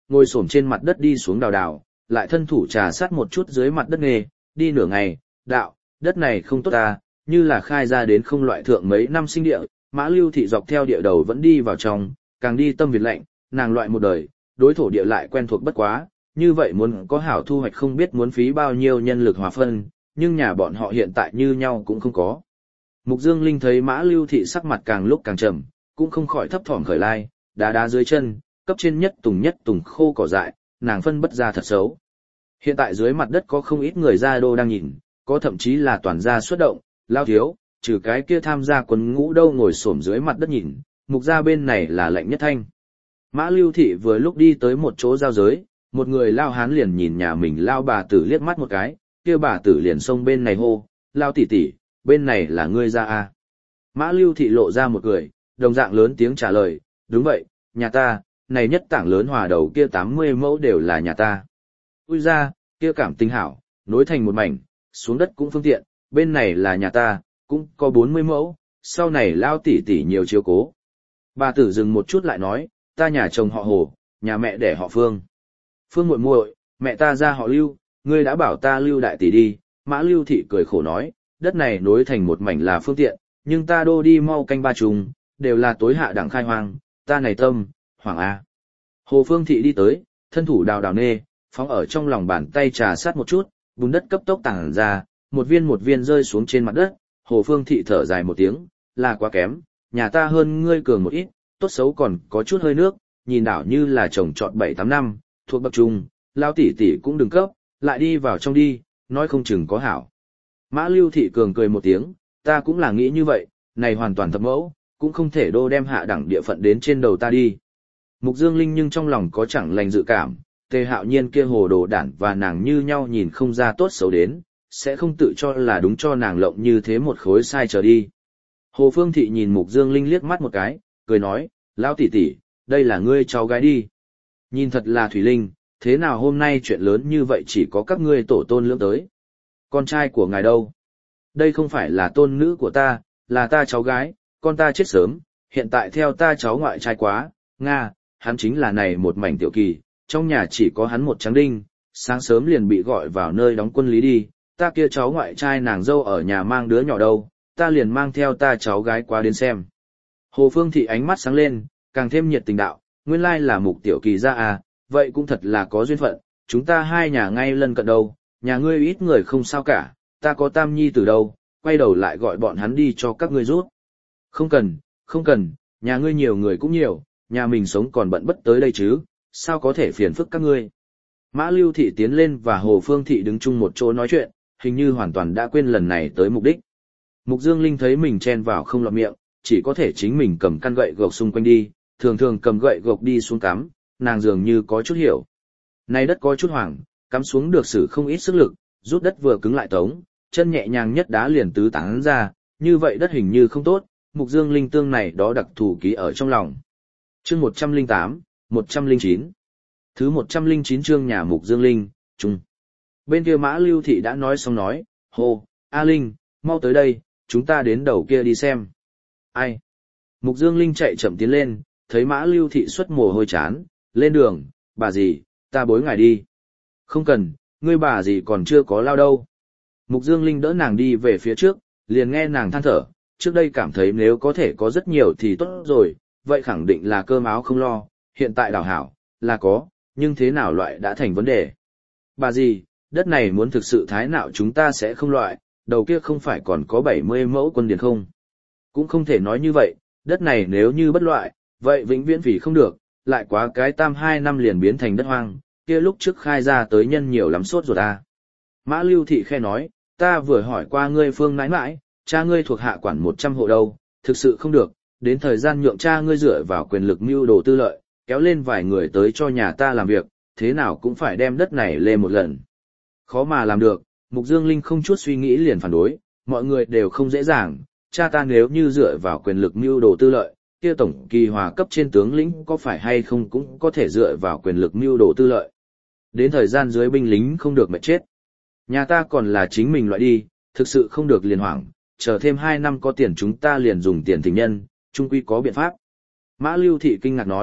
ngồi xổm trên mặt đất đi xuống đào đào, lại thân thủ trà sát một chút dưới mặt đất nghề, đi nửa ngày, đạo, đất này không tốt ta, như là khai ra đến không loại thượng mấy năm sinh địa, Mã Lưu Thị dọc theo địa đầu vẫn đi vào trong, càng đi tâm Việt lạnh, nàng loại một đời, đối thổ địa lại quen thuộc bất quá, như vậy muốn có hảo thu hoạch không biết muốn phí bao nhiêu nhân lực hòa phân, nhưng nhà bọn họ hiện tại như nhau cũng không có. Mục Dương Linh thấy Mã Lưu Thị sắc mặt càng lúc càng trầm, cũng không khỏi thấp thỏm khởi lai, đá đá dưới chân, cấp trên nhất tùng nhất tùng khô cỏ dại, nàng phân bất ra thật xấu. Hiện tại dưới mặt đất có không ít người gia đô đang nhìn, có thậm chí là toàn gia xuất động, lao thiếu, trừ cái kia tham gia quân ngũ đâu ngồi xổm dưới mặt đất nhìn, mục gia bên này là lạnh nhất thanh. Mã Lưu Thị vừa lúc đi tới một chỗ giao giới, một người lao hán liền nhìn nhà mình lao bà tử liếc mắt một cái, kia bà tử liền xông bên này hô, lao tỷ tỷ, bên này là ngươi ra à. Mã Lưu Thị lộ ra một cười, đồng dạng lớn tiếng trả lời, đúng vậy, nhà ta, này nhất tảng lớn hòa đầu kia tám mươi mẫu đều là nhà ta. Ui ra, kia cảm tình hảo, nối thành một mảnh, xuống đất cũng phương tiện, bên này là nhà ta, cũng có bốn mươi mẫu, sau này lao tỷ tỷ nhiều chiếu cố. Bà tử dừng một chút lại nói, ta nhà chồng họ Hồ, nhà mẹ đẻ họ Phương. Phương muội muội, mẹ ta ra họ Lưu, ngươi đã bảo ta Lưu đại tỷ đi. Mã Lưu Thị cười khổ nói, đất này nối thành một mảnh là phương tiện, nhưng ta đô đi mau canh ba trùng, đều là tối hạ đẳng khai hoang, ta này tâm, hoàng a. Hồ Phương Thị đi tới, thân thủ đào đào nê, phóng ở trong lòng bàn tay trà sát một chút, bùn đất cấp tốc tàng ra, một viên một viên rơi xuống trên mặt đất. Hồ Phương Thị thở dài một tiếng, là quá kém, nhà ta hơn ngươi cường một ít, tốt xấu còn có chút hơi nước, nhìn đảo như là trồng trọt bảy tám năm, thuộc bậc trung, lao tỷ tỷ cũng đừng cấp, lại đi vào trong đi, nói không chừng có hảo. Mã Lưu Thị cường cười một tiếng, ta cũng là nghĩ như vậy, này hoàn toàn thập mẫu, cũng không thể đô đem hạ đẳng địa phận đến trên đầu ta đi. Mục Dương Linh nhưng trong lòng có chẳng lành dự cảm, Tề Hạo Nhiên kia hồ đồ đản và nàng như nhau nhìn không ra tốt xấu đến, sẽ không tự cho là đúng cho nàng lộng như thế một khối sai trở đi. Hồ Phương Thị nhìn Mục Dương Linh liếc mắt một cái, cười nói, lão tỷ tỷ, đây là ngươi cháu gái đi. Nhìn thật là Thủy Linh, thế nào hôm nay chuyện lớn như vậy chỉ có các ngươi tổ tôn lưỡng tới. Con trai của ngài đâu? Đây không phải là tôn nữ của ta, là ta cháu gái, con ta chết sớm, hiện tại theo ta cháu ngoại trai quá, Nga, hắn chính là này một mảnh tiểu kỳ, trong nhà chỉ có hắn một tráng đinh, sáng sớm liền bị gọi vào nơi đóng quân lý đi, ta kia cháu ngoại trai nàng dâu ở nhà mang đứa nhỏ đâu, ta liền mang theo ta cháu gái qua đến xem. Hồ Phương Thị ánh mắt sáng lên, càng thêm nhiệt tình đạo, nguyên lai là Mục tiểu kỳ ra à, vậy cũng thật là có duyên phận, chúng ta hai nhà ngay lân cận đâu, nhà ngươi ít người không sao cả, ta có tam nhi từ đâu, quay đầu lại gọi bọn hắn đi cho các ngươi rút. Không cần, không cần, nhà ngươi nhiều người cũng nhiều, nhà mình sống còn bận bất tới đây chứ, sao có thể phiền phức các ngươi. Mã Lưu Thị tiến lên và Hồ Phương Thị đứng chung một chỗ nói chuyện, hình như hoàn toàn đã quên lần này tới mục đích. Mục Dương Linh thấy mình chen vào không lọt miệng, chỉ có thể chính mình cầm căn gậy gộc xung quanh đi, thường thường cầm gậy gộc đi xuống cắm, nàng dường như có chút hiểu. Nay đất có chút hoảng, cắm xuống được sử không ít sức lực, rút đất vừa cứng lại tống, chân nhẹ nhàng nhất đá liền tứ tán ra, như vậy đất hình như không tốt, Mục Dương Linh tương này đó đặc thù ký ở trong lòng. Chương một trăm lẻ tám, một trăm lẻ chín. Thứ một trăm lẻ chín chương nhà Mục Dương Linh, chung. Bên kia Mã Lưu Thị đã nói xong nói, hô, A Linh, mau tới đây, chúng ta đến đầu kia đi xem. Ai? Mục Dương Linh chạy chậm tiến lên, thấy Mã Lưu Thị xuất mồ hôi chán, lên đường, bà dì, ta bối ngài đi. Không cần, ngươi bà dì còn chưa có lao đâu. Mục Dương Linh đỡ nàng đi về phía trước, liền nghe nàng than thở, trước đây cảm thấy nếu có thể có rất nhiều thì tốt rồi, vậy khẳng định là cơm áo không lo, hiện tại đảo hảo, là có, nhưng thế nào loại đã thành vấn đề. Bà dì, đất này muốn thực sự thái nào chúng ta sẽ không loại, đầu kia không phải còn có bảy mươi mẫu quân điền không? Cũng không thể nói như vậy, đất này nếu như bất loại, vậy vĩnh viễn vì không được, lại quá cái tam hai năm liền biến thành đất hoang, kia lúc trước khai ra tới nhân nhiều lắm sốt rồi ta. Mã Lưu Thị khe nói, ta vừa hỏi qua ngươi Phương nãi nãi, cha ngươi thuộc hạ quản một trăm hộ đâu, thực sự không được, đến thời gian nhượng cha ngươi dựa vào quyền lực mưu đồ tư lợi, kéo lên vài người tới cho nhà ta làm việc, thế nào cũng phải đem đất này lên một lần. Khó mà làm được, Mục Dương Linh không chút suy nghĩ liền phản đối, mọi người đều không dễ dàng, cha ta nếu như dựa vào quyền lực mưu đồ tư lợi, kia tổng kỳ hòa cấp trên tướng lĩnh có phải hay không cũng có thể dựa vào quyền lực mưu đồ tư lợi. Đến thời gian dưới binh lính không được mệt chết. Nhà ta còn là chính mình loại đi, thực sự không được liền hoảng, chờ thêm hai năm có tiền chúng ta liền dùng tiền tình nhân, chung quy có biện pháp. Mã Lưu Thị kinh ngạc nói,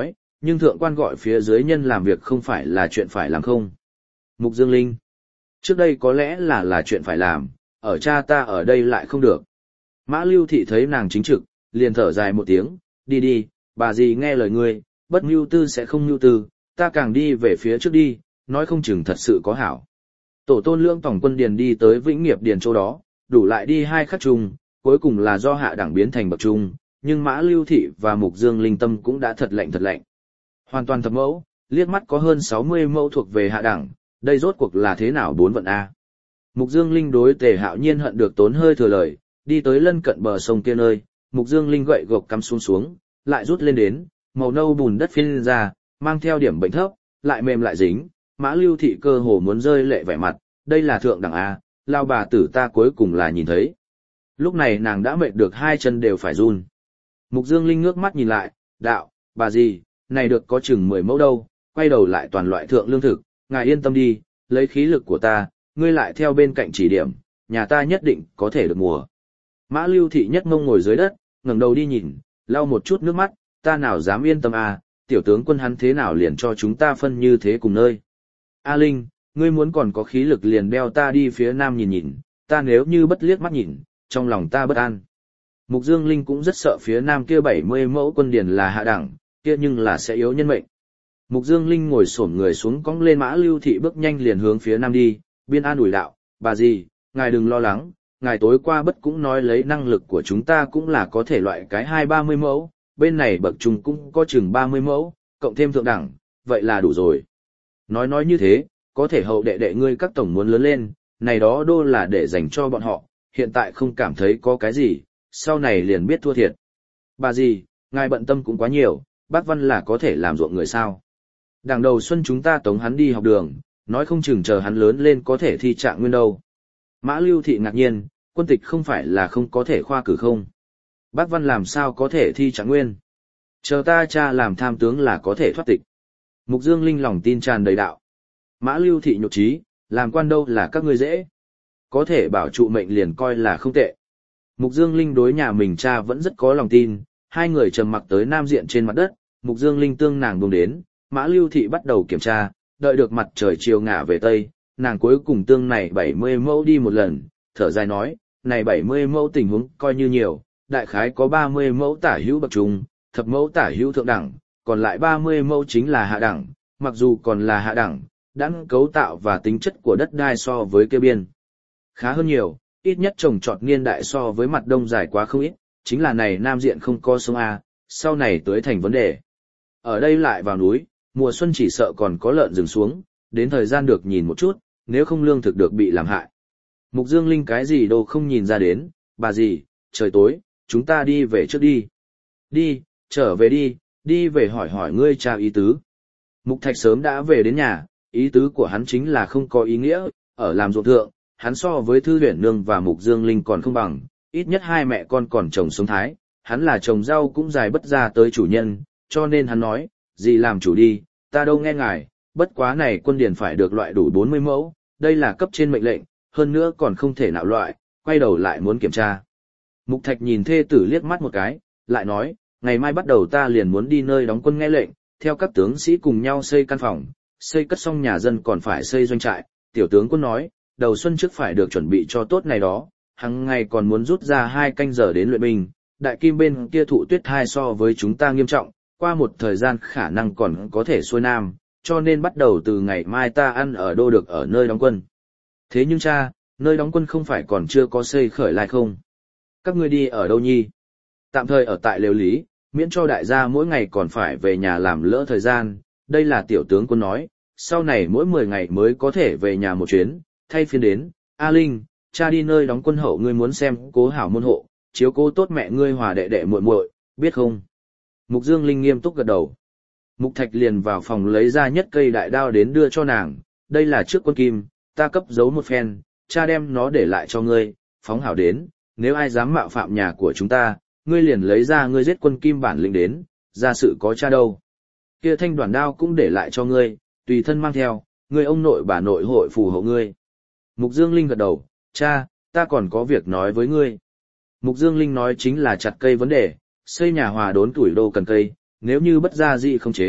nhưng thượng quan gọi phía dưới nhân làm việc không phải là chuyện phải làm không. Mục Dương Linh. Trước đây có lẽ là là chuyện phải làm, ở cha ta ở đây lại không được. Mã Lưu Thị thấy nàng chính trực, liền thở dài một tiếng, đi đi, bà dì nghe lời ngươi, bất mưu tư sẽ không mưu tư, ta càng đi về phía trước đi, nói không chừng thật sự có hảo. Tổ tôn lương tổng quân điền đi tới Vĩnh Nghiệp điền chỗ đó, đủ lại đi hai khắc chung, cuối cùng là do hạ đẳng biến thành bậc trung, nhưng Mã Lưu Thị và Mục Dương Linh tâm cũng đã thật lạnh thật lạnh. Hoàn toàn thập mẫu, liếc mắt có hơn sáu mươi mẫu thuộc về hạ đẳng, đây rốt cuộc là thế nào bốn vận A. Mục Dương Linh đối Tề Hạo Nhiên hận được tốn hơi thừa lời, đi tới lân cận bờ sông kia nơi, Mục Dương Linh gậy gộc cắm xuống xuống, lại rút lên đến, màu nâu bùn đất phiên ra, mang theo điểm bệnh thấp, lại mềm lại dính, Mã Lưu Thị cơ hồ muốn rơi lệ vẻ mặt, đây là thượng đẳng A, lao bà tử ta cuối cùng là nhìn thấy. Lúc này nàng đã mệt được hai chân đều phải run. Mục Dương Linh ngước mắt nhìn lại, đạo, bà gì, này được có chừng mười mẫu đâu, quay đầu lại toàn loại thượng lương thực, ngài yên tâm đi, lấy khí lực của ta, ngươi lại theo bên cạnh chỉ điểm, nhà ta nhất định có thể được mùa. Mã Lưu Thị nhất mông ngồi dưới đất, ngẩng đầu đi nhìn, lau một chút nước mắt, ta nào dám yên tâm à, tiểu tướng quân hắn thế nào liền cho chúng ta phân như thế cùng nơi. A Linh, ngươi muốn còn có khí lực liền đeo ta đi phía nam nhìn nhìn, ta nếu như bất liếc mắt nhìn, trong lòng ta bất an. Mục Dương Linh cũng rất sợ phía nam kia bảy mươi mẫu quân điền là hạ đẳng, kia nhưng là sẽ yếu nhân mệnh. Mục Dương Linh ngồi xổm người xuống cong lên Mã Lưu Thị bước nhanh liền hướng phía nam đi, biên an ủi đạo, bà gì, ngài đừng lo lắng, ngài tối qua bất cũng nói lấy năng lực của chúng ta cũng là có thể loại cái hai ba mươi mẫu, bên này bậc trung cũng có chừng ba mươi mẫu, cộng thêm thượng đẳng, vậy là đủ rồi. Nói nói như thế, có thể hậu đệ đệ ngươi các tổng muốn lớn lên, này đó đô là để dành cho bọn họ, hiện tại không cảm thấy có cái gì, sau này liền biết thua thiệt. Bà gì, ngài bận tâm cũng quá nhiều, bác Văn là có thể làm ruộng người sao. Đảng đầu xuân chúng ta tống hắn đi học đường, nói không chừng chờ hắn lớn lên có thể thi trạng nguyên đâu. Mã Lưu Thị ngạc nhiên, quân tịch không phải là không có thể khoa cử không. Bác Văn làm sao có thể thi trạng nguyên. Chờ ta cha làm tham tướng là có thể thoát tịch. Mục Dương Linh lòng tin tràn đầy đạo. Mã Lưu Thị nhục trí, làm quan đâu là các ngươi dễ. Có thể bảo trụ mệnh liền coi là không tệ. Mục Dương Linh đối nhà mình cha vẫn rất có lòng tin, hai người trầm mặc tới nam diện trên mặt đất, Mục Dương Linh tương nàng buông đến, Mã Lưu Thị bắt đầu kiểm tra, đợi được mặt trời chiều ngả về tây, nàng cuối cùng tương này bảy mươi mẫu đi một lần, thở dài nói, này bảy mươi mẫu tình huống coi như nhiều, đại khái có ba mươi mẫu tả hữu bậc trung, thập mẫu tả hữu thượng đẳng, còn lại ba mươi mẫu chính là hạ đẳng, mặc dù còn là hạ đẳng, đẳng cấu tạo và tính chất của đất đai so với kia biên khá hơn nhiều, ít nhất trồng trọt niên đại so với mặt đông dài quá không ít, chính là này nam diện không có sông A, sau này tới thành vấn đề. Ở đây lại vào núi, mùa xuân chỉ sợ còn có lợn rừng xuống, đến thời gian được nhìn một chút, nếu không lương thực được bị làm hại. Mục Dương Linh cái gì đâu không nhìn ra đến, bà gì, trời tối, chúng ta đi về trước đi. Đi, trở về đi, đi về hỏi hỏi ngươi cha ý tứ. Mục Thạch sớm đã về đến nhà, ý tứ của hắn chính là không có ý nghĩa, ở làm ruộng thượng, hắn so với Thư Huyền Nương và Mục Dương Linh còn không bằng, ít nhất hai mẹ con còn chồng sống thái, hắn là chồng rau cũng dài bất ra tới chủ nhân, cho nên hắn nói, gì làm chủ đi, ta đâu nghe ngài, bất quá này quân điển phải được loại đủ bốn mươi mẫu, đây là cấp trên mệnh lệnh, hơn nữa còn không thể nào loại, quay đầu lại muốn kiểm tra. Mục Thạch nhìn thê tử liếc mắt một cái, lại nói, ngày mai bắt đầu ta liền muốn đi nơi đóng quân nghe lệnh, theo các tướng sĩ cùng nhau xây căn phòng, xây cất xong nhà dân còn phải xây doanh trại, tiểu tướng quân nói, đầu xuân trước phải được chuẩn bị cho tốt này đó, hằng ngày còn muốn rút ra hai canh giờ đến luyện binh, đại kim bên kia thụ tuyết thai so với chúng ta nghiêm trọng, qua một thời gian khả năng còn có thể xuôi nam, cho nên bắt đầu từ ngày mai ta ăn ở đô được ở nơi đóng quân. Thế nhưng cha, nơi đóng quân không phải còn chưa có xây khởi lại không? Các ngươi đi ở đâu nhi? Tạm thời ở tại lều lý, miễn cho đại gia mỗi ngày còn phải về nhà làm lỡ thời gian, đây là tiểu tướng quân nói, sau này mỗi mười ngày mới có thể về nhà một chuyến, thay phiên đến, A Linh, cha đi nơi đóng quân hậu ngươi muốn xem cố hảo môn hộ, chiếu cố tốt mẹ ngươi hòa đệ đệ muội muội, biết không? Mục Dương Linh nghiêm túc gật đầu. Mục Thạch liền vào phòng lấy ra nhất cây đại đao đến đưa cho nàng, đây là trước quân kim, ta cấp giấu một phen, cha đem nó để lại cho ngươi, phóng hảo đến, nếu ai dám mạo phạm nhà của chúng ta, ngươi liền lấy ra ngươi giết quân kim bản lĩnh đến, ra sự có cha đâu. Kia thanh đoàn đao cũng để lại cho ngươi, tùy thân mang theo, ngươi ông nội bà nội hội phù hộ ngươi. Mục Dương Linh gật đầu, cha, ta còn có việc nói với ngươi. Mục Dương Linh nói chính là chặt cây vấn đề, xây nhà hòa đốn tuổi đô cần cây, nếu như bất gia dị không chế,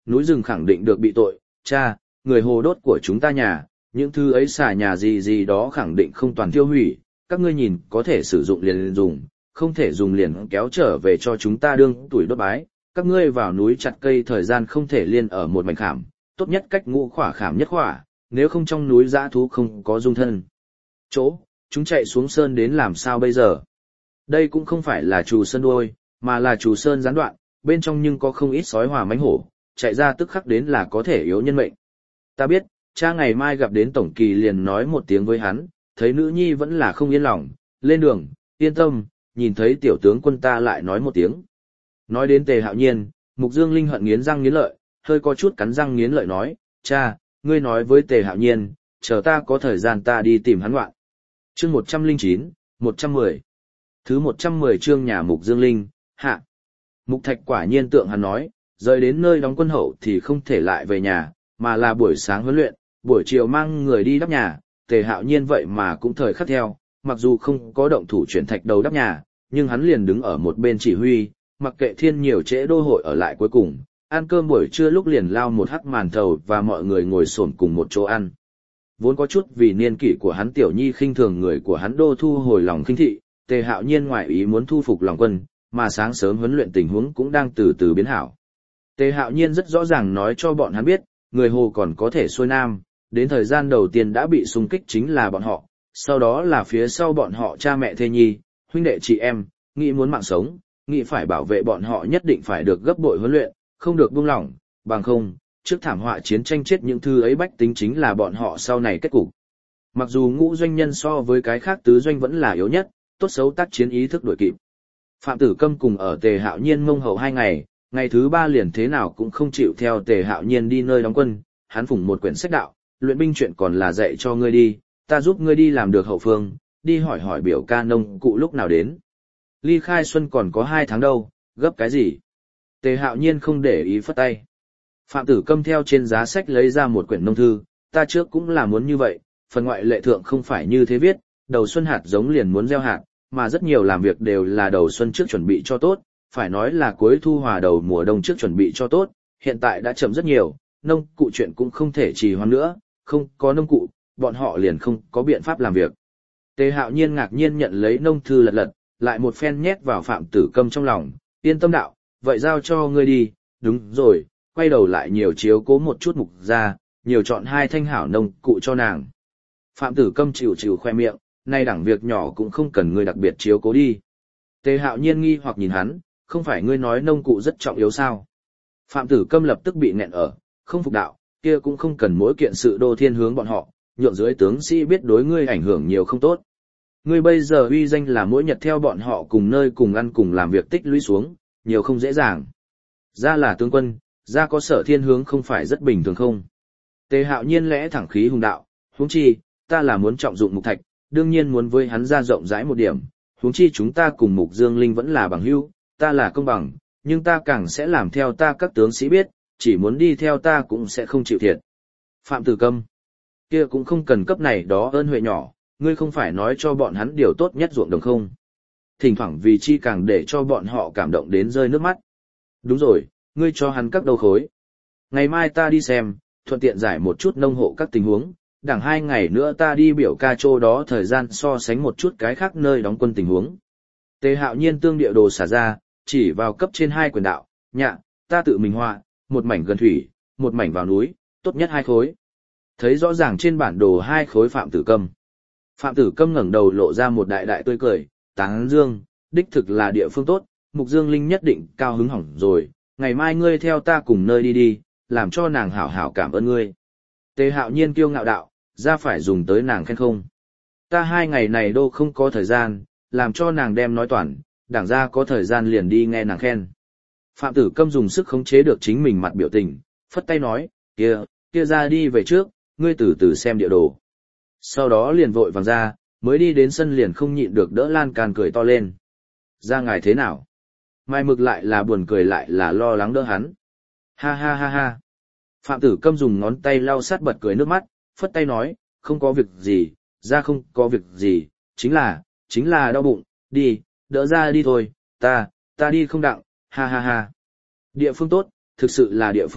núi rừng khẳng định được bị tội, cha, người hồ đốt của chúng ta nhà, những thứ ấy xả nhà gì gì đó khẳng định không toàn tiêu hủy, các ngươi nhìn có thể sử dụng liền dùng, không thể dùng liền kéo trở về cho chúng ta đương tuổi đốt bái, các ngươi vào núi chặt cây thời gian không thể liên ở một mảnh khảm, tốt nhất cách ngũ khỏa khảm nhất khỏa, nếu không trong núi dã thú không có dung thân. Chỗ, chúng chạy xuống sơn đến làm sao bây giờ? Đây cũng không phải là trù sơn đuôi, mà là trù sơn gián đoạn, bên trong nhưng có không ít sói hòa mãnh hổ, chạy ra tức khắc đến là có thể yếu nhân mệnh. Ta biết, cha ngày mai gặp đến tổng kỳ liền nói một tiếng với hắn, thấy nữ nhi vẫn là không yên lòng, lên đường, yên tâm, nhìn thấy tiểu tướng quân ta lại nói một tiếng. Nói đến Tề Hạo Nhiên, Mục Dương Linh hận nghiến răng nghiến lợi, hơi có chút cắn răng nghiến lợi nói, cha, ngươi nói với Tề Hạo Nhiên, chờ ta có thời gian ta đi tìm hắn loạn. Chương một trăm lẻ chín, một trăm mười. Thứ một trăm mười chương nhà Mục Dương Linh, hạ. Mục Thạch quả nhiên tượng hắn nói, rời đến nơi đóng quân hậu thì không thể lại về nhà, mà là buổi sáng huấn luyện, buổi chiều mang người đi đắp nhà, Tề Hạo Nhiên vậy mà cũng thời khắc theo, mặc dù không có động thủ chuyển thạch đầu đắp nhà, nhưng hắn liền đứng ở một bên chỉ huy, mặc kệ thiên nhiều trễ đô hội ở lại cuối cùng, ăn cơm buổi trưa lúc liền lao một hắc màn thầu và mọi người ngồi xổm cùng một chỗ ăn. Vốn có chút vì niên kỷ của hắn tiểu nhi khinh thường người của hắn đô thu hồi lòng khinh thị, Tề Hạo Nhiên ngoại ý muốn thu phục lòng quân, mà sáng sớm huấn luyện tình huống cũng đang từ từ biến hảo. Tề Hạo Nhiên rất rõ ràng nói cho bọn hắn biết, người Hồ còn có thể xuôi nam, đến thời gian đầu tiên đã bị xung kích chính là bọn họ, sau đó là phía sau bọn họ cha mẹ thê nhi, huynh đệ chị em, nghĩ muốn mạng sống, nghĩ phải bảo vệ bọn họ nhất định phải được gấp bội huấn luyện, không được buông lỏng, bằng không, trước thảm họa chiến tranh chết những thứ ấy bách tính chính là bọn họ sau này kết cục. Mặc dù ngũ doanh nhân so với cái khác tứ doanh vẫn là yếu nhất, tốt xấu tác chiến ý thức đuổi kịp. Phạm Tử Câm cùng ở Tề Hạo Nhiên mông hậu hai ngày, ngày thứ ba liền thế nào cũng không chịu theo Tề Hạo Nhiên đi nơi đóng quân, hắn phủng một quyển sách đạo, luyện binh chuyện còn là dạy cho ngươi đi, ta giúp ngươi đi làm được hậu phương, đi hỏi hỏi biểu ca nông cụ lúc nào đến. Ly khai xuân còn có hai tháng đâu, gấp cái gì? Tề Hạo Nhiên không để ý phất tay. Phạm Tử Câm theo trên giá sách lấy ra một quyển nông thư, ta trước cũng là muốn như vậy, phần ngoại lệ thượng không phải như thế viết, đầu xuân hạt giống liền muốn gieo hạt, mà rất nhiều làm việc đều là đầu xuân trước chuẩn bị cho tốt, phải nói là cuối thu hòa đầu mùa đông trước chuẩn bị cho tốt, hiện tại đã chậm rất nhiều, nông cụ chuyện cũng không thể trì hoãn nữa, không có nông cụ, bọn họ liền không có biện pháp làm việc. Tề Hạo Nhiên ngạc nhiên nhận lấy nông thư lật lật, lại một phen nhét vào Phạm Tử Câm trong lòng, yên tâm đạo, vậy giao cho ngươi đi, đúng rồi, quay đầu lại nhiều chiếu cố một chút mục ra, nhiều chọn hai thanh hảo nông cụ cho nàng. Phạm Tử Câm chịu chịu khoe miệng, nay đẳng việc nhỏ cũng không cần ngươi đặc biệt chiếu cố đi. Tề Hạo Nhiên nghi hoặc nhìn hắn, không phải ngươi nói nông cụ rất trọng yếu sao? Phạm Tử Câm lập tức bị nghẹn ở, không phục đạo, kia cũng không cần mỗi kiện sự đô thiên hướng bọn họ, nhượng dưới tướng sĩ biết đối ngươi ảnh hưởng nhiều không tốt. Ngươi bây giờ uy danh là mỗi nhật theo bọn họ cùng nơi cùng ăn cùng làm việc tích lũy xuống, nhiều không dễ dàng. Ra là tướng quân, ra có sở thiên hướng không phải rất bình thường không? Tề Hạo Nhiên lẽ thẳng khí hùng đạo, huống chi, ta là muốn trọng dụng Mục Thạch, đương nhiên muốn với hắn ra rộng rãi một điểm, huống chi chúng ta cùng Mục Dương Linh vẫn là bằng hữu, ta là công bằng, nhưng ta càng sẽ làm theo ta các tướng sĩ biết, chỉ muốn đi theo ta cũng sẽ không chịu thiệt. Phạm Tử Câm, kia cũng không cần cấp này đó ơn huệ nhỏ, ngươi không phải nói cho bọn hắn điều tốt nhất ruộng đồng không? Thỉnh thoảng vì chi càng để cho bọn họ cảm động đến rơi nước mắt. Đúng rồi, ngươi cho hắn các đầu khối. Ngày mai ta đi xem, thuận tiện giải một chút nông hộ các tình huống, đẳng hai ngày nữa ta đi biểu ca châu đó thời gian so sánh một chút cái khác nơi đóng quân tình huống. Tề Hạo Nhiên tương địa đồ xả ra, chỉ vào cấp trên hai quyền đạo, nhạ, ta tự mình họa, một mảnh gần thủy, một mảnh vào núi, tốt nhất hai khối. Thấy rõ ràng trên bản đồ hai khối Phạm Tử Câm. Phạm Tử Câm ngẩng đầu lộ ra một đại đại tươi cười, tán dương, đích thực là địa phương tốt, Mục Dương Linh nhất định cao hứng hỏng rồi, ngày mai ngươi theo ta cùng nơi đi đi, làm cho nàng hảo hảo cảm ơn ngươi. Tề Hạo Nhiên kiêu ngạo đạo, ra phải dùng tới nàng khen không. Ta hai ngày này đô không có thời gian, làm cho nàng đem nói toàn, đảng ra có thời gian liền đi nghe nàng khen. Phạm Tử Câm dùng sức khống chế được chính mình mặt biểu tình, phất tay nói, kia, kia ra đi về trước, ngươi từ từ xem địa đồ. Sau đó liền vội vàng ra, mới đi đến sân liền không nhịn được đỡ Lan Can cười to lên. Ra ngài thế nào? Mai Mực lại là buồn cười lại là lo lắng đỡ hắn. Ha ha ha ha. Phạm Tử Câm dùng ngón tay lau sát bật cười nước mắt, phất tay nói, không có việc gì, ra không có việc gì, chính là, chính là đau bụng, đi, đỡ ra đi thôi, ta, ta đi không đặng, ha ha ha. Địa phương tốt, thực sự là địa phương tốt,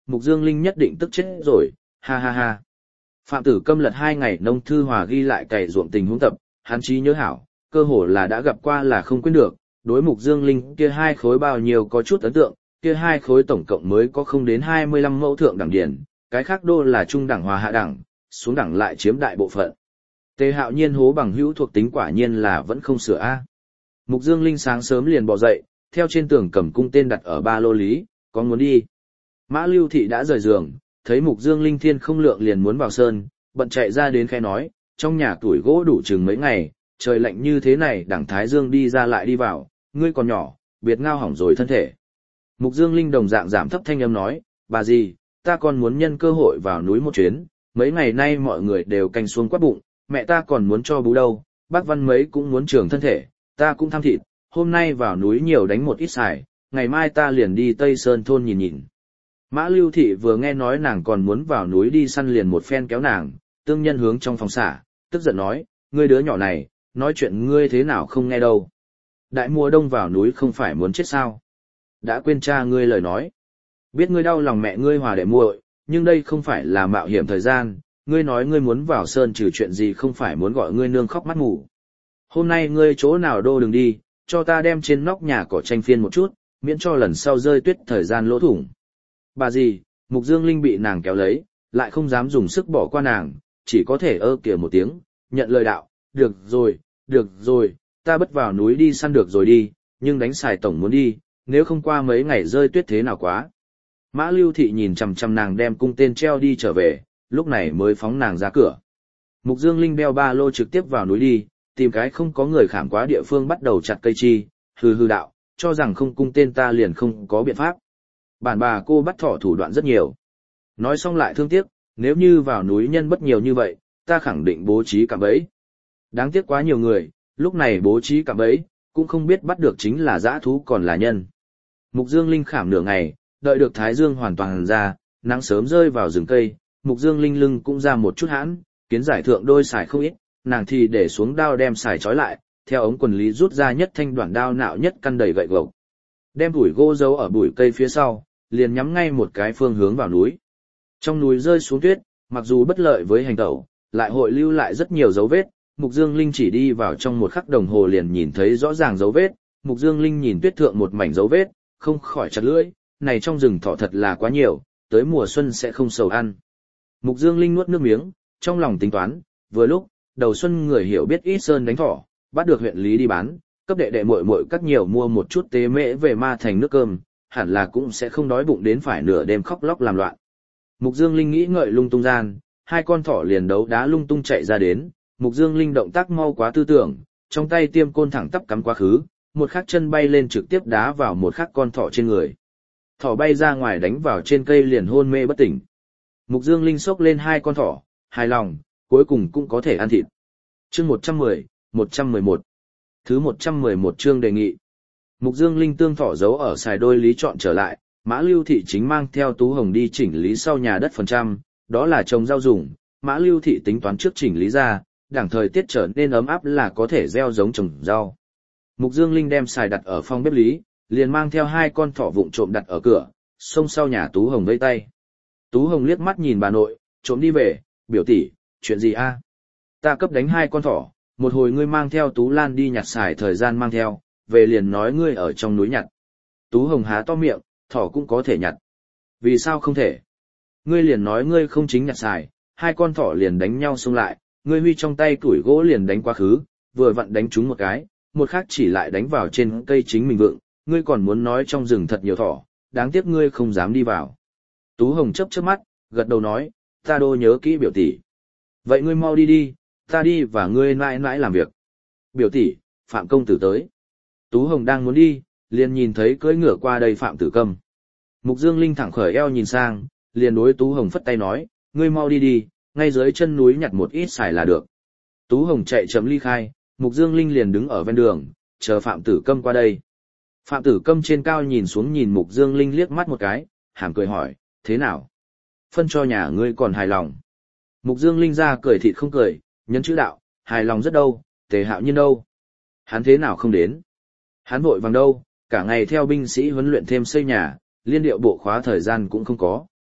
Mục Dương Linh nhất định tức chết rồi, ha ha ha. Phạm Tử Câm lật hai ngày nông thư hòa ghi lại cày ruộng tình huống tập, hắn trí nhớ hảo, cơ hồ là đã gặp qua là không quên được, đối Mục Dương Linh kia hai khối bao nhiêu có chút ấn tượng, kia hai khối tổng cộng mới có không đến hai mươi lăm mẫu thượng đẳng điển, cái khác đô là trung đẳng hòa hạ đẳng, xuống đẳng lại chiếm đại bộ phận. Tề Hạo Nhiên hố bằng hữu thuộc tính quả nhiên là vẫn không sửa a. Mục Dương Linh sáng sớm liền bò dậy, theo trên tường cầm cung tên đặt ở ba lô lý, có muốn đi. Mã Lưu Thị đã rời giường, thấy Mục Dương Linh thiên không lượng liền muốn vào sơn, bận chạy ra đến khai nói, trong nhà tuổi gỗ đủ chừng mấy ngày, trời lạnh như thế này đẳng Thái Dương đi ra lại đi vào, ngươi còn nhỏ, biệt ngao hỏng rồi thân thể. Mục Dương Linh đồng dạng giảm thấp thanh âm nói, bà gì, ta còn muốn nhân cơ hội vào núi một chuyến, mấy ngày nay mọi người đều canh xuống quát bụng, mẹ ta còn muốn cho bú đâu, bác Văn mấy cũng muốn trường thân thể, ta cũng tham thịt, hôm nay vào núi nhiều đánh một ít xài, ngày mai ta liền đi Tây Sơn thôn nhìn nhìn. Mã Lưu Thị vừa nghe nói nàng còn muốn vào núi đi săn liền một phen kéo nàng, tương nhân hướng trong phòng xả, tức giận nói, ngươi đứa nhỏ này, nói chuyện ngươi thế nào không nghe đâu. Đại mùa đông vào núi không phải muốn chết sao. Đã quên cha ngươi lời nói. Biết ngươi đau lòng mẹ ngươi hòa đệ muội, nhưng đây không phải là mạo hiểm thời gian, ngươi nói ngươi muốn vào sơn trừ chuyện gì không phải muốn gọi ngươi nương khóc mắt ngủ. Hôm nay ngươi chỗ nào đô đừng đi, cho ta đem trên nóc nhà cỏ tranh phiên một chút, miễn cho lần sau rơi tuyết thời gian lỗ thủng. Bà gì, Mục Dương Linh bị nàng kéo lấy, lại không dám dùng sức bỏ qua nàng, chỉ có thể ơ kìa một tiếng, nhận lời đạo, được rồi, được rồi, ta bất vào núi đi săn được rồi đi, nhưng đánh xài tổng muốn đi, nếu không qua mấy ngày rơi tuyết thế nào quá. Mã Lưu Thị nhìn chằm chằm nàng đem cung tên treo đi trở về, lúc này mới phóng nàng ra cửa. Mục Dương Linh đeo ba lô trực tiếp vào núi đi, tìm cái không có người khảm quá địa phương bắt đầu chặt cây chi, hừ hừ đạo, cho rằng không cung tên ta liền không có biện pháp. Bản bà cô bắt thỏ thủ đoạn rất nhiều. Nói xong lại thương tiếc, nếu như vào núi nhân bất nhiều như vậy, ta khẳng định bố trí cạm bẫy. Đáng tiếc quá nhiều người, lúc này bố trí cạm bẫy, cũng không biết bắt được chính là dã thú còn là nhân. Mục Dương Linh khảm nửa ngày, đợi được Thái Dương hoàn toàn ra, nắng sớm rơi vào rừng cây, Mục Dương Linh lưng cũng ra một chút hãn, kiến giải thượng đôi xài không ít, nàng thì để xuống đao đem xài trói lại, theo ống quần lý rút ra nhất thanh đoạn đao nạo nhất căn đầy gậy gộc. Đem bụi gỗ giấu ở bụi cây phía sau, liền nhắm ngay một cái phương hướng vào núi. Trong núi rơi xuống tuyết, mặc dù bất lợi với hành tẩu, lại hội lưu lại rất nhiều dấu vết, Mục Dương Linh chỉ đi vào trong một khắc đồng hồ liền nhìn thấy rõ ràng dấu vết, Mục Dương Linh nhìn tuyết thượng một mảnh dấu vết, không khỏi chặt lưỡi, này trong rừng thỏ thật là quá nhiều, tới mùa xuân sẽ không sầu ăn. Mục Dương Linh nuốt nước miếng, trong lòng tính toán, vừa lúc, đầu xuân người hiểu biết ít sơn đánh thỏ, bắt được huyện lý đi bán, cấp đệ đệ muội muội các nhiều mua một chút tế mễ về ma thành nước cơm, hẳn là cũng sẽ không đói bụng đến phải nửa đêm khóc lóc làm loạn. Mục Dương Linh nghĩ ngợi lung tung gian, hai con thỏ liền đấu đá lung tung chạy ra đến, Mục Dương Linh động tác mau quá tư tưởng, trong tay tiêm côn thẳng tắp cắm quá khứ, một khắc chân bay lên trực tiếp đá vào một khắc con thỏ trên người. Thỏ bay ra ngoài đánh vào trên cây liền hôn mê bất tỉnh. Mục Dương Linh xốc lên hai con thỏ, hài lòng, cuối cùng cũng có thể ăn thịt. Chương một trăm mười, một trăm mười một. Thứ một trăm mười một chương đề nghị. Mục Dương Linh tương thỏ giấu ở xài đôi lý chọn trở lại, Mã Lưu Thị chính mang theo Tú Hồng đi chỉnh lý sau nhà đất phần trăm, đó là trồng rau dùng, Mã Lưu Thị tính toán trước chỉnh lý ra, đảng thời tiết trở nên ấm áp là có thể gieo giống trồng rau. Mục Dương Linh đem xài đặt ở phòng bếp lý, liền mang theo hai con thỏ vụng trộm đặt ở cửa, xông sau nhà Tú Hồng vây tay. Tú Hồng liếc mắt nhìn bà nội, trộm đi về, biểu tỷ, chuyện gì a? Ta cấp đánh hai con thỏ, một hồi ngươi mang theo Tú Lan đi nhặt xài thời gian mang theo, về liền nói ngươi ở trong núi nhặt. Tú Hồng há to miệng, thỏ cũng có thể nhặt. Vì sao không thể? Ngươi liền nói ngươi không chính nhặt xài, hai con thỏ liền đánh nhau xông lại, ngươi huy trong tay củi gỗ liền đánh quá khứ, vừa vặn đánh trúng một cái, một khác chỉ lại đánh vào trên cây chính mình vượng, ngươi còn muốn nói trong rừng thật nhiều thỏ, đáng tiếc ngươi không dám đi vào. Tú Hồng chớp chớp mắt, gật đầu nói, ta đô nhớ kỹ biểu tỷ. Vậy ngươi mau đi đi, ta đi và ngươi mãi mãi làm việc. Biểu tỷ, Phạm công tử tới. Tú Hồng đang muốn đi, liền nhìn thấy cưỡi ngựa qua đây Phạm Tử Câm. Mục Dương Linh thẳng khởi eo nhìn sang, liền đối Tú Hồng phất tay nói, ngươi mau đi đi, ngay dưới chân núi nhặt một ít xài là được. Tú Hồng chạy chậm ly khai, Mục Dương Linh liền đứng ở ven đường, chờ Phạm Tử Câm qua đây. Phạm Tử Câm trên cao nhìn xuống nhìn Mục Dương Linh liếc mắt một cái, hàm cười hỏi, thế nào? Phân cho nhà ngươi còn hài lòng. Mục Dương Linh ra cười thịt không cười, nhấn chữ đạo, hài lòng rất đâu, Tề Hạo Nhiên đâu? Hắn thế nào không đến? Hắn vội vàng đâu, cả ngày theo binh sĩ huấn luyện thêm xây nhà, liên điệu bộ khóa thời gian cũng không có.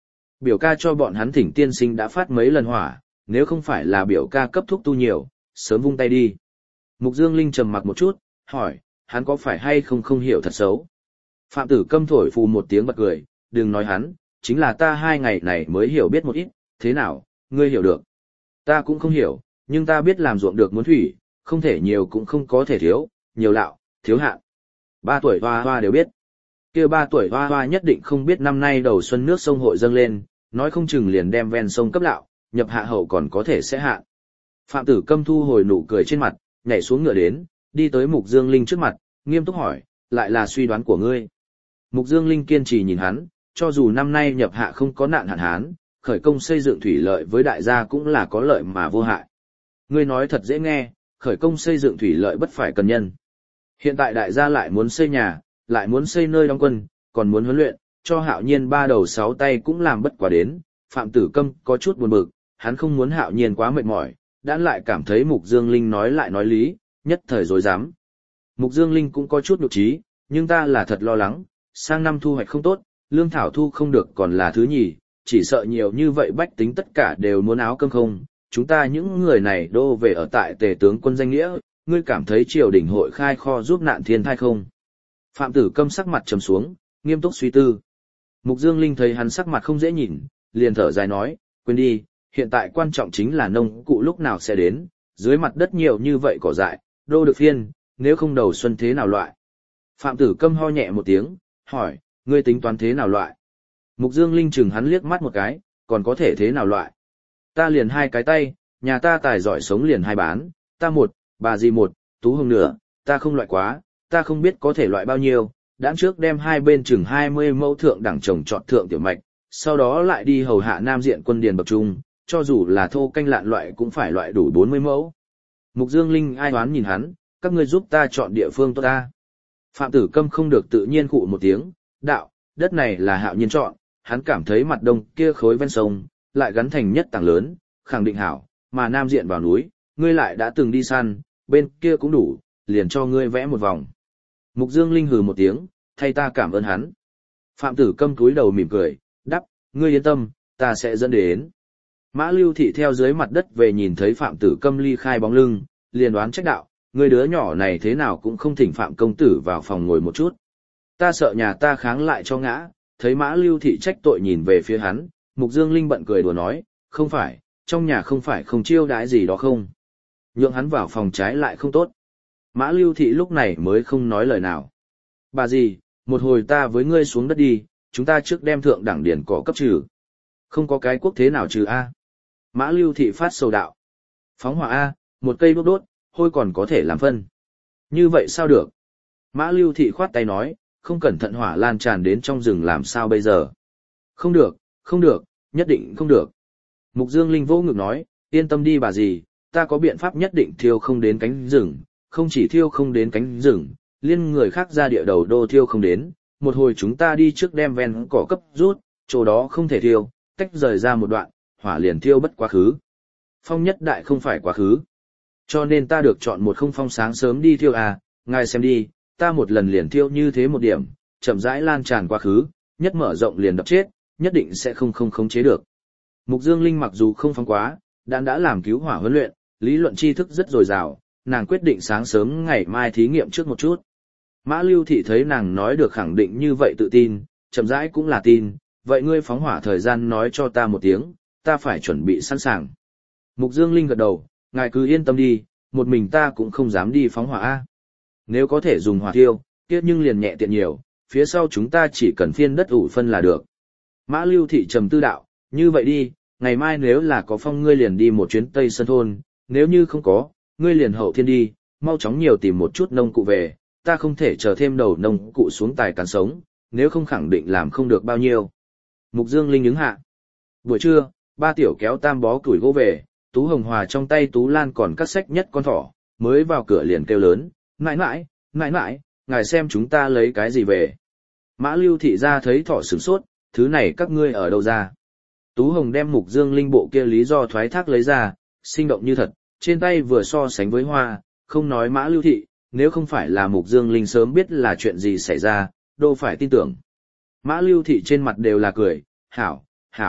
Biểu ca cho bọn hắn thỉnh tiên sinh đã phát mấy lần hỏa, nếu không phải là biểu ca cấp thuốc tu nhiều, sớm vung tay đi. Mục Dương Linh trầm mặc một chút, hỏi, hắn có phải hay không không hiểu thật xấu. Phạm Tử Câm thổi phù một tiếng bật cười, đừng nói hắn, chính là ta hai ngày này mới hiểu biết một ít, thế nào, ngươi hiểu được. Ta cũng không hiểu, nhưng ta biết làm ruộng được muốn thủy, không thể nhiều cũng không có thể thiếu, nhiều lạo, thiếu hạn. Ba tuổi hoa hoa đều biết. Kia ba tuổi hoa hoa nhất định không biết năm nay đầu xuân nước sông hội dâng lên, nói không chừng liền đem ven sông cấp lạo, nhập hạ hậu còn có thể sẽ hạn. Phạm Tử Câm thu hồi nụ cười trên mặt, nhảy xuống ngựa đến, đi tới Mục Dương Linh trước mặt, nghiêm túc hỏi, lại là suy đoán của ngươi. Mục Dương Linh kiên trì nhìn hắn, cho dù năm nay nhập hạ không có nạn hạn hán, khởi công xây dựng thủy lợi với đại gia cũng là có lợi mà vô hại. Ngươi nói thật dễ nghe, khởi công xây dựng thủy lợi bất phải cần nhân. Hiện tại đại gia lại muốn xây nhà, lại muốn xây nơi đóng quân, còn muốn huấn luyện, cho Hạo Nhiên ba đầu sáu tay cũng làm bất quá đến. Phạm Tử Câm có chút buồn bực, hắn không muốn Hạo Nhiên quá mệt mỏi, đã lại cảm thấy Mục Dương Linh nói lại nói lý, nhất thời dối dám. Mục Dương Linh cũng có chút nhục trí, nhưng ta là thật lo lắng, sang năm thu hoạch không tốt, lương thảo thu không được còn là thứ nhì, chỉ sợ nhiều như vậy bách tính tất cả đều muốn áo cơm không, chúng ta những người này đô về ở tại tề tướng quân danh nghĩa, ngươi cảm thấy triều đình hội khai kho giúp nạn thiên thai không? Phạm Tử Câm sắc mặt trầm xuống, nghiêm túc suy tư. Mục Dương Linh thấy hắn sắc mặt không dễ nhìn, liền thở dài nói, quên đi, hiện tại quan trọng chính là nông cụ lúc nào sẽ đến, dưới mặt đất nhiều như vậy cỏ dại, đô được phiên, nếu không đầu xuân thế nào loại. Phạm Tử Câm ho nhẹ một tiếng, hỏi, ngươi tính toán thế nào loại? Mục Dương Linh chừng hắn liếc mắt một cái, còn có thể thế nào loại? Ta liền hai cái tay, nhà ta tài giỏi sống liền hai bán, ta một, bà gì một, Tú Hồng nửa, ta không loại quá, ta không biết có thể loại bao nhiêu, đã trước đem hai bên chừng hai mươi mẫu thượng đẳng trồng trọt thượng tiểu mạch, sau đó lại đi hầu hạ nam diện quân điền bậc trung, cho dù là thô canh lạn loại cũng phải loại đủ bốn mươi mẫu. Mục Dương Linh ai đoán nhìn hắn, các ngươi giúp ta chọn địa phương tốt ta. Phạm Tử Câm không được tự nhiên khụ một tiếng, đạo, đất này là Hạo Nhiên chọn, hắn cảm thấy mặt đông kia khối ven sông, lại gắn thành nhất tảng lớn, khẳng định hảo, mà nam diện vào núi, ngươi lại đã từng đi săn, bên kia cũng đủ, liền cho ngươi vẽ một vòng. Mục Dương Linh hừ một tiếng, thay ta cảm ơn hắn. Phạm Tử Câm cúi đầu mỉm cười, đắp, ngươi yên tâm, ta sẽ dẫn đến. Mã Lưu Thị theo dưới mặt đất về nhìn thấy Phạm Tử Câm ly khai bóng lưng, liền đoán trách đạo, ngươi đứa nhỏ này thế nào cũng không thỉnh Phạm công tử vào phòng ngồi một chút. Ta sợ nhà ta kháng lại cho ngã, thấy Mã Lưu Thị trách tội nhìn về phía hắn, Mục Dương Linh bận cười đùa nói, không phải, trong nhà không phải không chiêu đãi gì đó không. Nhượng hắn vào phòng trái lại không tốt. Mã Lưu Thị lúc này mới không nói lời nào. Bà gì, một hồi ta với ngươi xuống đất đi, chúng ta trước đem thượng đẳng điển cỏ cấp trừ. Không có cái quốc thế nào trừ A. Mã Lưu Thị phát sầu đạo. Phóng hỏa A, một cây đốt đốt, hôi còn có thể làm phân. Như vậy sao được? Mã Lưu Thị khoát tay nói, không cẩn thận hỏa lan tràn đến trong rừng làm sao bây giờ? Không được, không được, nhất định không được. Mục Dương Linh vô ngực nói, yên tâm đi bà gì, ta có biện pháp nhất định thiêu không đến cánh rừng, không chỉ thiêu không đến cánh rừng, liên người khác ra địa đầu đô thiêu không đến, một hồi chúng ta đi trước đem ven cỏ cấp rút, chỗ đó không thể thiêu, tách rời ra một đoạn, hỏa liền thiêu bất quá khứ. Phong nhất đại không phải quá khứ. Cho nên ta được chọn một không phong sáng sớm đi thiêu à, ngài xem đi, ta một lần liền thiêu như thế một điểm, chậm rãi lan tràn quá khứ, nhất mở rộng liền đập chết, nhất định sẽ không không khống chế được. Mục Dương Linh mặc dù không phong quá, đã đã làm cứu hỏa huấn luyện, lý luận tri thức rất dồi dào, nàng quyết định sáng sớm ngày mai thí nghiệm trước một chút. Mã Lưu Thị thấy nàng nói được khẳng định như vậy tự tin, chậm rãi cũng là tin, vậy ngươi phóng hỏa thời gian nói cho ta một tiếng, ta phải chuẩn bị sẵn sàng. Mục Dương Linh gật đầu, ngài cứ yên tâm đi, một mình ta cũng không dám đi phóng hỏa A. Nếu có thể dùng hỏa thiêu, kia nhưng liền nhẹ tiện nhiều, phía sau chúng ta chỉ cần phiên đất ủ phân là được. Mã Lưu Thị trầm tư đạo, như vậy đi, ngày mai nếu là có phong ngươi liền đi một chuyến Tây Sơn Thôn, nếu như không có, ngươi liền hậu thiên đi, mau chóng nhiều tìm một chút nông cụ về, ta không thể chờ thêm đầu nông cụ xuống tài cán sống, nếu không khẳng định làm không được bao nhiêu. Mục Dương Linh ứng hạ. Buổi trưa, ba tiểu kéo tam bó củi gỗ về, Tú Hồng Hòa trong tay Tú Lan còn cắt sách nhất con thỏ, mới vào cửa liền kêu lớn, mãi mãi, mãi mãi, ngài xem chúng ta lấy cái gì về. Mã Lưu Thị ra thấy thỏ sửng sốt, thứ này các ngươi ở đâu ra. Tú Hồng đem Mục Dương Linh bộ kia lý do thoái thác lấy ra, sinh động như thật, trên tay vừa so sánh với hoa, không nói Mã Lưu Thị, nếu không phải là Mục Dương Linh sớm biết là chuyện gì xảy ra, đâu phải tin tưởng. Mã Lưu Thị trên mặt đều là cười, hảo, hảo,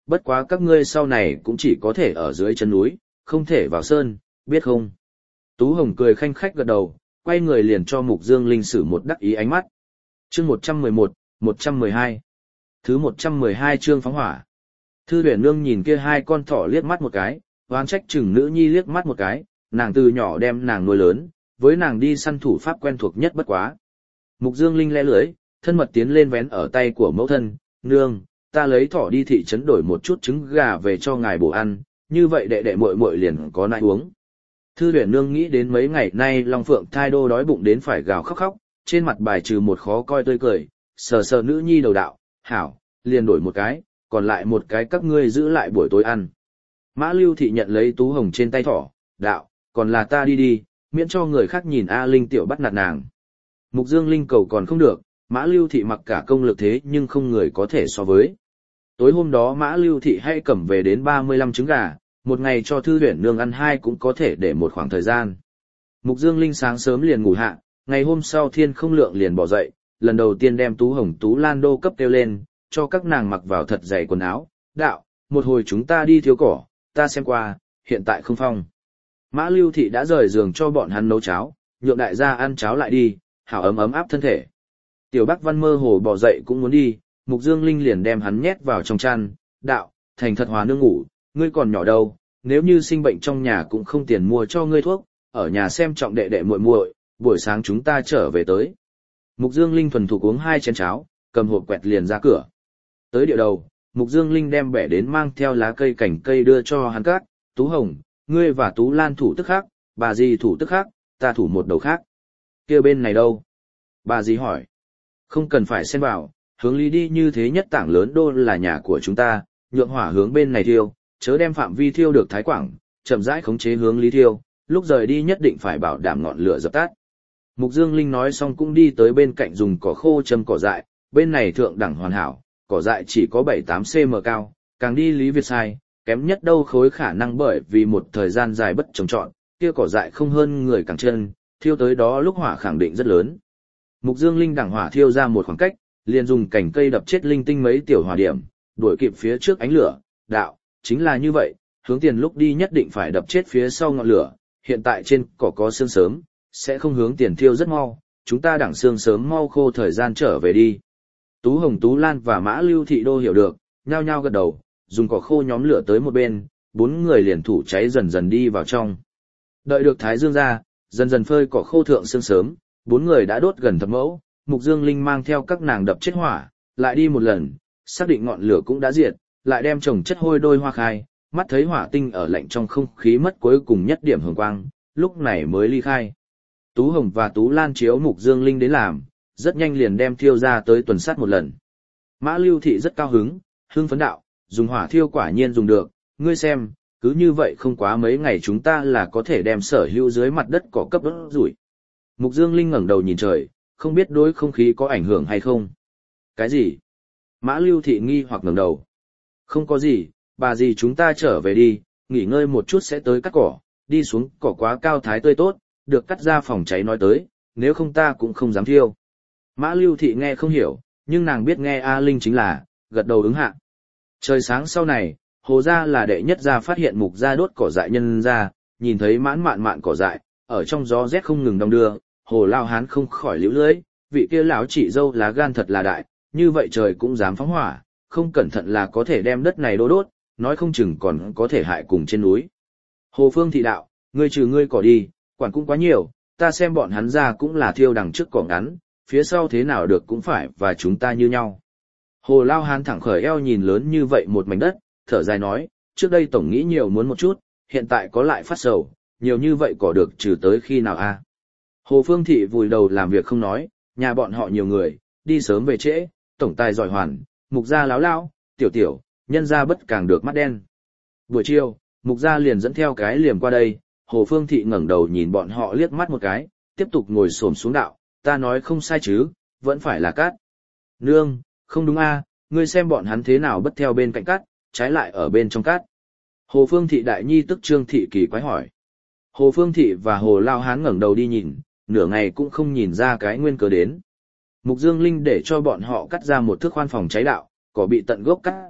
bất quá các ngươi sau này cũng chỉ có thể ở dưới chân núi, không thể vào sơn, biết không? Tú Hồng cười khanh khách gật đầu, quay người liền cho Mục Dương Linh sử một đắc ý ánh mắt. Chương một trăm mười một, một trăm mười hai. Thứ một trăm mười hai chương phóng hỏa. Thư Huyền Nương nhìn kia hai con thỏ liếc mắt một cái, oán trách chừng nữ nhi liếc mắt một cái, nàng từ nhỏ đem nàng nuôi lớn, với nàng đi săn thủ pháp quen thuộc nhất bất quá. Mục Dương Linh lẽ lưỡi, thân mật tiến lên vén ở tay của mẫu thân, nương, ta lấy thỏ đi thị trấn đổi một chút trứng gà về cho ngài bổ ăn, như vậy đệ đệ muội muội liền có nãi uống. Thư Huyền Nương nghĩ đến mấy ngày nay Long Phượng thai đô đói bụng đến phải gào khóc khóc, trên mặt bài trừ một khó coi tươi cười, sờ sờ nữ nhi đầu đạo, hảo, liền đổi một cái, còn lại một cái các ngươi giữ lại buổi tối ăn. Mã Lưu Thị nhận lấy Tú Hồng trên tay thỏ, đạo, còn là ta đi đi, miễn cho người khác nhìn A Linh tiểu bắt nạt nàng. Mục Dương Linh cầu còn không được, Mã Lưu Thị mặc cả công lực thế nhưng không người có thể so với. Tối hôm đó Mã Lưu Thị hay cầm về đến ba mươi lăm trứng gà, một ngày cho Thư Huyền Nương ăn hai cũng có thể để một khoảng thời gian. Mục Dương Linh sáng sớm liền ngủ hạ, ngày hôm sau thiên không lượng liền bỏ dậy, lần đầu tiên đem Tú Hồng Tú Lan đô cấp kêu lên, cho các nàng mặc vào thật dày quần áo, đạo, một hồi chúng ta đi thiếu cỏ, ta xem qua, hiện tại không phong. Mã Lưu Thị đã rời giường cho bọn hắn nấu cháo, nhượng đại gia ăn cháo lại đi, hảo ấm ấm áp thân thể. Tiểu Bắc Văn mơ hồ bỏ dậy cũng muốn đi, Mục Dương Linh liền đem hắn nhét vào trong chăn, đạo, thành thật hòa nương ngủ, ngươi còn nhỏ đâu, nếu như sinh bệnh trong nhà cũng không tiền mua cho ngươi thuốc, ở nhà xem trọng đệ đệ muội muội, buổi sáng chúng ta trở về tới. Mục Dương Linh thuần thục uống hai chén cháo, cầm hộp quẹt liền ra cửa. Tới địa đầu, Mục Dương Linh đem bẻ đến mang theo lá cây cảnh cây đưa cho hắn cát, Tú Hồng, ngươi và Tú Lan thủ tức khác, bà dì thủ tức khác, ta thủ một đầu khác. Kia bên này đâu? Bà dì hỏi. Không cần phải xen vào, hướng lý đi như thế nhất tảng lớn đô là nhà của chúng ta, nhượng hỏa hướng bên này thiêu, chớ đem phạm vi thiêu được thái quảng, chậm rãi khống chế hướng lý thiêu, lúc rời đi nhất định phải bảo đảm ngọn lửa dập tắt. Mục Dương Linh nói xong cũng đi tới bên cạnh dùng cỏ khô châm cỏ dại, bên này thượng đẳng hoàn hảo, cỏ dại chỉ có bảy tám xăng ti mét cao, càng đi Lý Việt sai, kém nhất đâu khối khả năng bởi vì một thời gian dài bất trồng trọt, kia cỏ dại không hơn người càng chân, thiêu tới đó lúc hỏa khẳng định rất lớn. Mục Dương Linh đẳng hỏa thiêu ra một khoảng cách, liền dùng cành cây đập chết linh tinh mấy tiểu hỏa điểm, đuổi kịp phía trước ánh lửa, đạo, chính là như vậy, hướng tiền lúc đi nhất định phải đập chết phía sau ngọn lửa, hiện tại trên cỏ có sương sớm, sẽ không hướng tiền thiêu rất mau, chúng ta đẳng sương sớm mau khô thời gian trở về đi. Tú Hồng Tú Lan và Mã Lưu Thị đô hiểu được, nhao nhao gật đầu, dùng cỏ khô nhóm lửa tới một bên, bốn người liền thủ cháy dần dần đi vào trong. Đợi được thái dương ra, dần dần phơi cỏ khô thượng sương sớm, bốn người đã đốt gần thập mẫu, Mục Dương Linh mang theo các nàng đập chết hỏa, lại đi một lần, xác định ngọn lửa cũng đã diệt, lại đem trồng chất hôi đôi hoa khai, mắt thấy hỏa tinh ở lạnh trong không khí mất cuối cùng nhất điểm hồng quang, lúc này mới ly khai. Tú Hồng và Tú Lan chiếu Mục Dương Linh đến làm, rất nhanh liền đem thiêu ra tới tuần sát một lần. Mã Lưu Thị rất cao hứng, hưng phấn đạo, dùng hỏa thiêu quả nhiên dùng được, ngươi xem, cứ như vậy không quá mấy ngày chúng ta là có thể đem sở hữu dưới mặt đất cỏ cấp đốt rủi. Mục Dương Linh ngẩng đầu nhìn trời, không biết đối không khí có ảnh hưởng hay không. Cái gì? Mã Lưu Thị nghi hoặc ngẩng đầu. Không có gì, bà dì chúng ta trở về đi, nghỉ ngơi một chút sẽ tới cắt cỏ, đi xuống cỏ quá cao thái tươi tốt, được cắt ra phòng cháy nói tới, nếu không ta cũng không dám thiêu. Mã Lưu Thị nghe không hiểu, nhưng nàng biết nghe A Linh chính là, gật đầu ứng hạ. Trời sáng sau này, Hồ gia là đệ nhất gia phát hiện Mục gia đốt cỏ dại nhân ra, nhìn thấy mãn mạn mạn cỏ dại, ở trong gió rét không ngừng đong đưa, Hồ lao hán không khỏi liễu lưỡi, vị kia lão chị dâu lá gan thật là đại, như vậy trời cũng dám phóng hỏa, không cẩn thận là có thể đem đất này đốt đốt, nói không chừng còn có thể hại cùng trên núi. Hồ Phương Thị đạo, ngươi trừ ngươi cỏ đi, quản cũng quá nhiều, ta xem bọn hắn ra cũng là thiêu đằng trước cỏ ngắn, phía sau thế nào được cũng phải và chúng ta như nhau. Hồ Lao Hán thẳng khởi eo nhìn lớn như vậy một mảnh đất, thở dài nói, trước đây tổng nghĩ nhiều muốn một chút, hiện tại có lại phát sầu, nhiều như vậy cỏ được trừ tới khi nào a? Hồ Phương Thị vùi đầu làm việc không nói, nhà bọn họ nhiều người, đi sớm về trễ, tổng tài giỏi hoàn, Mục gia láo lao, tiểu tiểu, nhân gia bất càng được mắt đen. Buổi chiều, Mục gia liền dẫn theo cái liềm qua đây, Hồ Phương Thị ngẩng đầu nhìn bọn họ liếc mắt một cái, tiếp tục ngồi xổm xuống đạo, ta nói không sai chứ, vẫn phải là cát. Nương, không đúng a, ngươi xem bọn hắn thế nào bất theo bên cạnh cát, trái lại ở bên trong cát. Hồ Phương Thị đại nhi tức Trương Thị kỳ quái hỏi. Hồ Phương Thị và Hồ Lao Hán ngẩng đầu đi nhìn, nửa ngày cũng không nhìn ra cái nguyên cớ đến. Mục Dương Linh để cho bọn họ cắt ra một thước khoan phòng cháy đạo, cỏ bị tận gốc cắt dụng,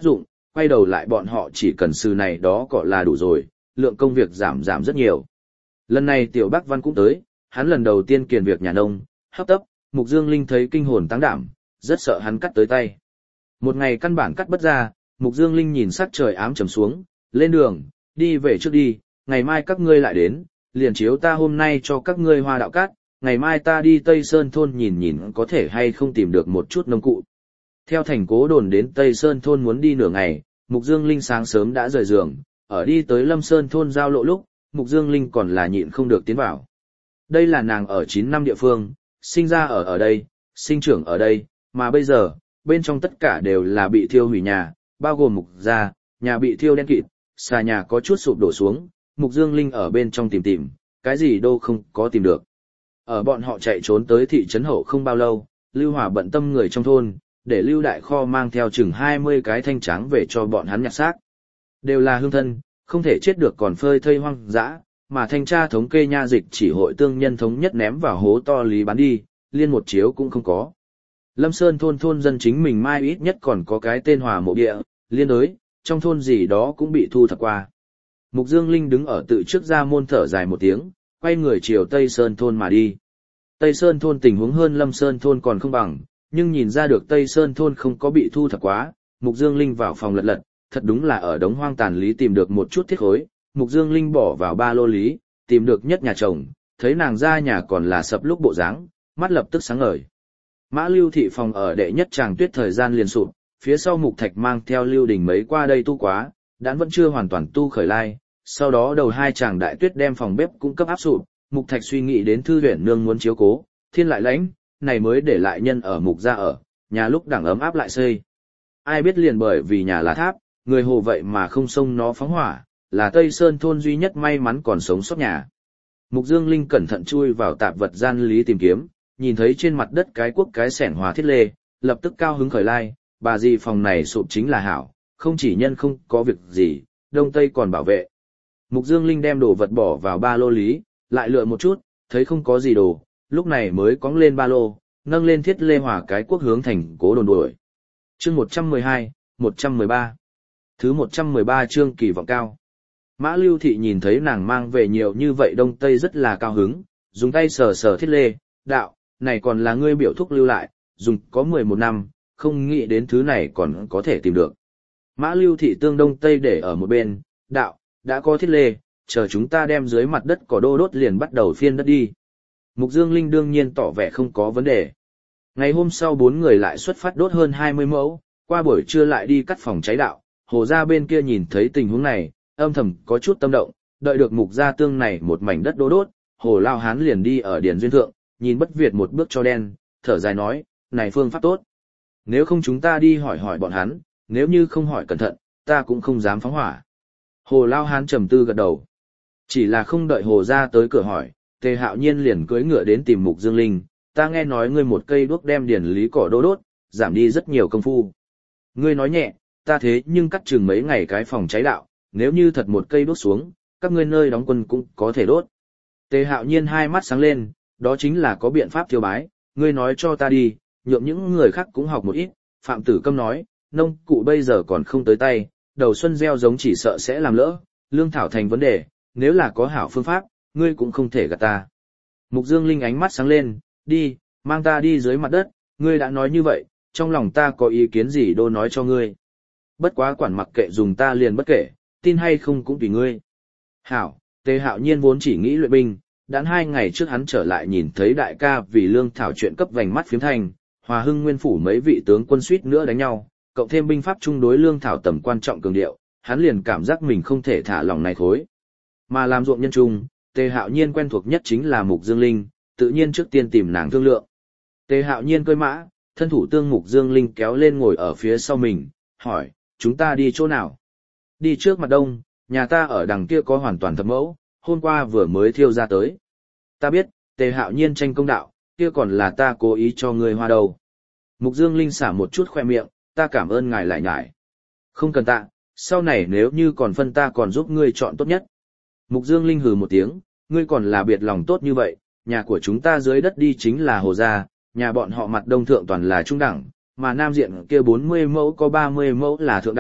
quay đầu lại bọn họ chỉ cần sư này đó cọ là đủ rồi, lượng công việc giảm giảm rất nhiều. Lần này Tiểu Bắc Văn cũng tới, hắn lần đầu tiên kiền việc nhà nông, hấp tấp, Mục Dương Linh thấy kinh hồn táng đảm, rất sợ hắn cắt tới tay. Một ngày căn bản cắt bất ra, Mục Dương Linh nhìn sắc trời ám trầm xuống, lên đường, đi về trước đi, ngày mai các ngươi lại đến, liền chiếu ta hôm nay cho các ngươi hoa đạo cát, ngày mai ta đi Tây Sơn thôn nhìn nhìn có thể hay không tìm được một chút nông cụ. Theo thành Cố Đồn đến Tây Sơn thôn muốn đi nửa ngày, Mục Dương Linh sáng sớm đã rời giường, ở đi tới Lâm Sơn thôn giao lộ lúc, Mục Dương Linh còn là nhịn không được tiến vào. Đây là nàng ở chín năm địa phương, sinh ra ở ở đây, sinh trưởng ở đây, mà bây giờ, bên trong tất cả đều là bị thiêu hủy nhà, bao gồm Mục gia, nhà bị thiêu đen kịt, xà nhà có chút sụp đổ xuống, Mục Dương Linh ở bên trong tìm tìm, cái gì đâu không có tìm được. Ở bọn họ chạy trốn tới thị trấn hậu không bao lâu, Lưu Hòa bận tâm người trong thôn, để Lưu Đại Kho mang theo chừng hai mươi cái thanh tráng về cho bọn hắn nhặt xác. Đều là hương thân, không thể chết được còn phơi thây hoang dã, mà thanh tra thống kê nha dịch chỉ hội tương nhân thống nhất ném vào hố to lý bán đi, liên một chiếu cũng không có. Lâm Sơn thôn thôn dân chính mình mai ít nhất còn có cái tên Hòa mộ địa, liên đối, trong thôn gì đó cũng bị thu thập qua. Mục Dương Linh đứng ở tự trước ra môn thở dài một tiếng, quay người chiều Tây Sơn thôn mà đi. Tây Sơn thôn tình huống hơn Lâm Sơn thôn còn không bằng, nhưng nhìn ra được Tây Sơn thôn không có bị thu thập quá, Mục Dương Linh vào phòng lật lật, thật đúng là ở đống hoang tàn lý tìm được một chút thiết khối, Mục Dương Linh bỏ vào ba lô lý, tìm được nhất nhà chồng, thấy nàng ra nhà còn là sập lúc bộ dáng, mắt lập tức sáng ngời. Mã Lưu thị phòng ở đệ nhất tràng tuyết thời gian liền sụp, phía sau Mục Thạch mang theo Lưu Đình mấy qua đây tu quá, đán vẫn chưa hoàn toàn tu khởi lai, sau đó đầu hai tràng đại tuyết đem phòng bếp cung cấp áp sụp, Mục Thạch suy nghĩ đến Thư Huyền nương muốn chiếu cố, thiên lại lãnh, này mới để lại nhân ở Mục gia ở, nhà lúc đẳng ấm áp lại xây. Ai biết liền bởi vì nhà là tháp, người hồ vậy mà không xông nó phóng hỏa, là Tây Sơn thôn duy nhất may mắn còn sống sót nhà. Mục Dương Linh cẩn thận chui vào tạp vật gian lý tìm kiếm, nhìn thấy trên mặt đất cái cuốc cái xẻng hòa thiết lê, lập tức cao hứng khởi lai, bà dì phòng này sụp chính là hảo, không chỉ nhân không có việc gì, đông tây còn bảo vệ. Mục Dương Linh đem đồ vật bỏ vào ba lô lý, lại lựa một chút, thấy không có gì đồ, lúc này mới cõng lên ba lô, nâng lên thiết lê hòa cái cuốc hướng thành Cố Đồn đuổi. Chương một trăm mười hai, một trăm mười ba. Thứ một trăm mười ba chương kỳ vọng cao. Mã Lưu thị nhìn thấy nàng mang về nhiều như vậy đông tây rất là cao hứng, dùng tay sờ sờ thiết lê, đạo, này còn là ngươi biểu thúc lưu lại, dùng có mười một năm, không nghĩ đến thứ này còn có thể tìm được. Mã Lưu thị tương đông tây để ở một bên, đạo, đã có thiết lê, chờ chúng ta đem dưới mặt đất cỏ đô đốt liền bắt đầu phiên đất đi. Mục Dương Linh đương nhiên tỏ vẻ không có vấn đề. Ngày hôm sau bốn người lại xuất phát đốt hơn hai mươi mẫu, qua buổi trưa lại đi cắt phòng cháy đạo, Hồ gia bên kia nhìn thấy tình huống này, âm thầm có chút tâm động, đợi được Mục gia tương này một mảnh đất đô đốt, Hồ lao hán liền đi ở điền duyên thượng, nhìn Bất Việt một bước cho đen, thở dài nói, này phương pháp tốt. Nếu không chúng ta đi hỏi hỏi bọn hắn, nếu như không hỏi cẩn thận, ta cũng không dám phóng hỏa. Hồ lao hán trầm tư gật đầu. Chỉ là không đợi Hồ gia tới cửa hỏi, Tề Hạo Nhiên liền cưỡi ngựa đến tìm Mục Dương Linh, ta nghe nói ngươi một cây đuốc đem điền lý cỏ đô đốt, giảm đi rất nhiều công phu. Ngươi nói nhẹ, ta thế nhưng cắt chừng mấy ngày cái phòng cháy đạo, nếu như thật một cây đốt xuống, các ngươi nơi đóng quân cũng có thể đốt. Tề Hạo Nhiên hai mắt sáng lên, đó chính là có biện pháp thiêu bái, ngươi nói cho ta đi, nhượng những người khác cũng học một ít. Phạm Tử Câm nói, nông cụ bây giờ còn không tới tay, đầu xuân gieo giống chỉ sợ sẽ làm lỡ, lương thảo thành vấn đề, nếu là có hảo phương pháp, ngươi cũng không thể gạt ta. Mục Dương Linh ánh mắt sáng lên, đi, mang ta đi dưới mặt đất, ngươi đã nói như vậy, trong lòng ta có ý kiến gì đô nói cho ngươi. Bất quá quản mặc kệ dùng ta liền bất kể, tin hay không cũng tùy ngươi. Hảo, Tề Hạo Nhiên vốn chỉ nghĩ luyện binh, đãn hai ngày trước hắn trở lại nhìn thấy đại ca vì lương thảo chuyện cấp vành mắt phiếm thành, Hòa Hưng Nguyên phủ mấy vị tướng quân suýt nữa đánh nhau, cộng thêm binh pháp chung đối lương thảo tầm quan trọng cường điệu, hắn liền cảm giác mình không thể thả lòng này khối. Mà làm ruộng nhân trung, Tề Hạo Nhiên quen thuộc nhất chính là Mục Dương Linh, tự nhiên trước tiên tìm nàng thương lượng. Tề Hạo Nhiên cơi mã, thân thủ tương Mục Dương Linh kéo lên ngồi ở phía sau mình, hỏi, chúng ta đi chỗ nào? Đi trước mặt đông, nhà ta ở đằng kia có hoàn toàn thập mẫu, hôm qua vừa mới thiêu ra tới. Ta biết, Tề Hạo Nhiên tranh công đạo, kia còn là ta cố ý cho ngươi hoa đầu. Mục Dương Linh xả một chút khoe miệng, ta cảm ơn ngài lại nhải. Không cần tạ, sau này nếu như còn phân ta còn giúp ngươi chọn tốt nhất. Mục Dương Linh hừ một tiếng, ngươi còn là biệt lòng tốt như vậy, nhà của chúng ta dưới đất đi chính là Hồ gia, nhà bọn họ mặt đông thượng toàn là trung đẳng, mà nam diện kia bốn mươi mẫu có ba mươi mẫu là thượng đẳng,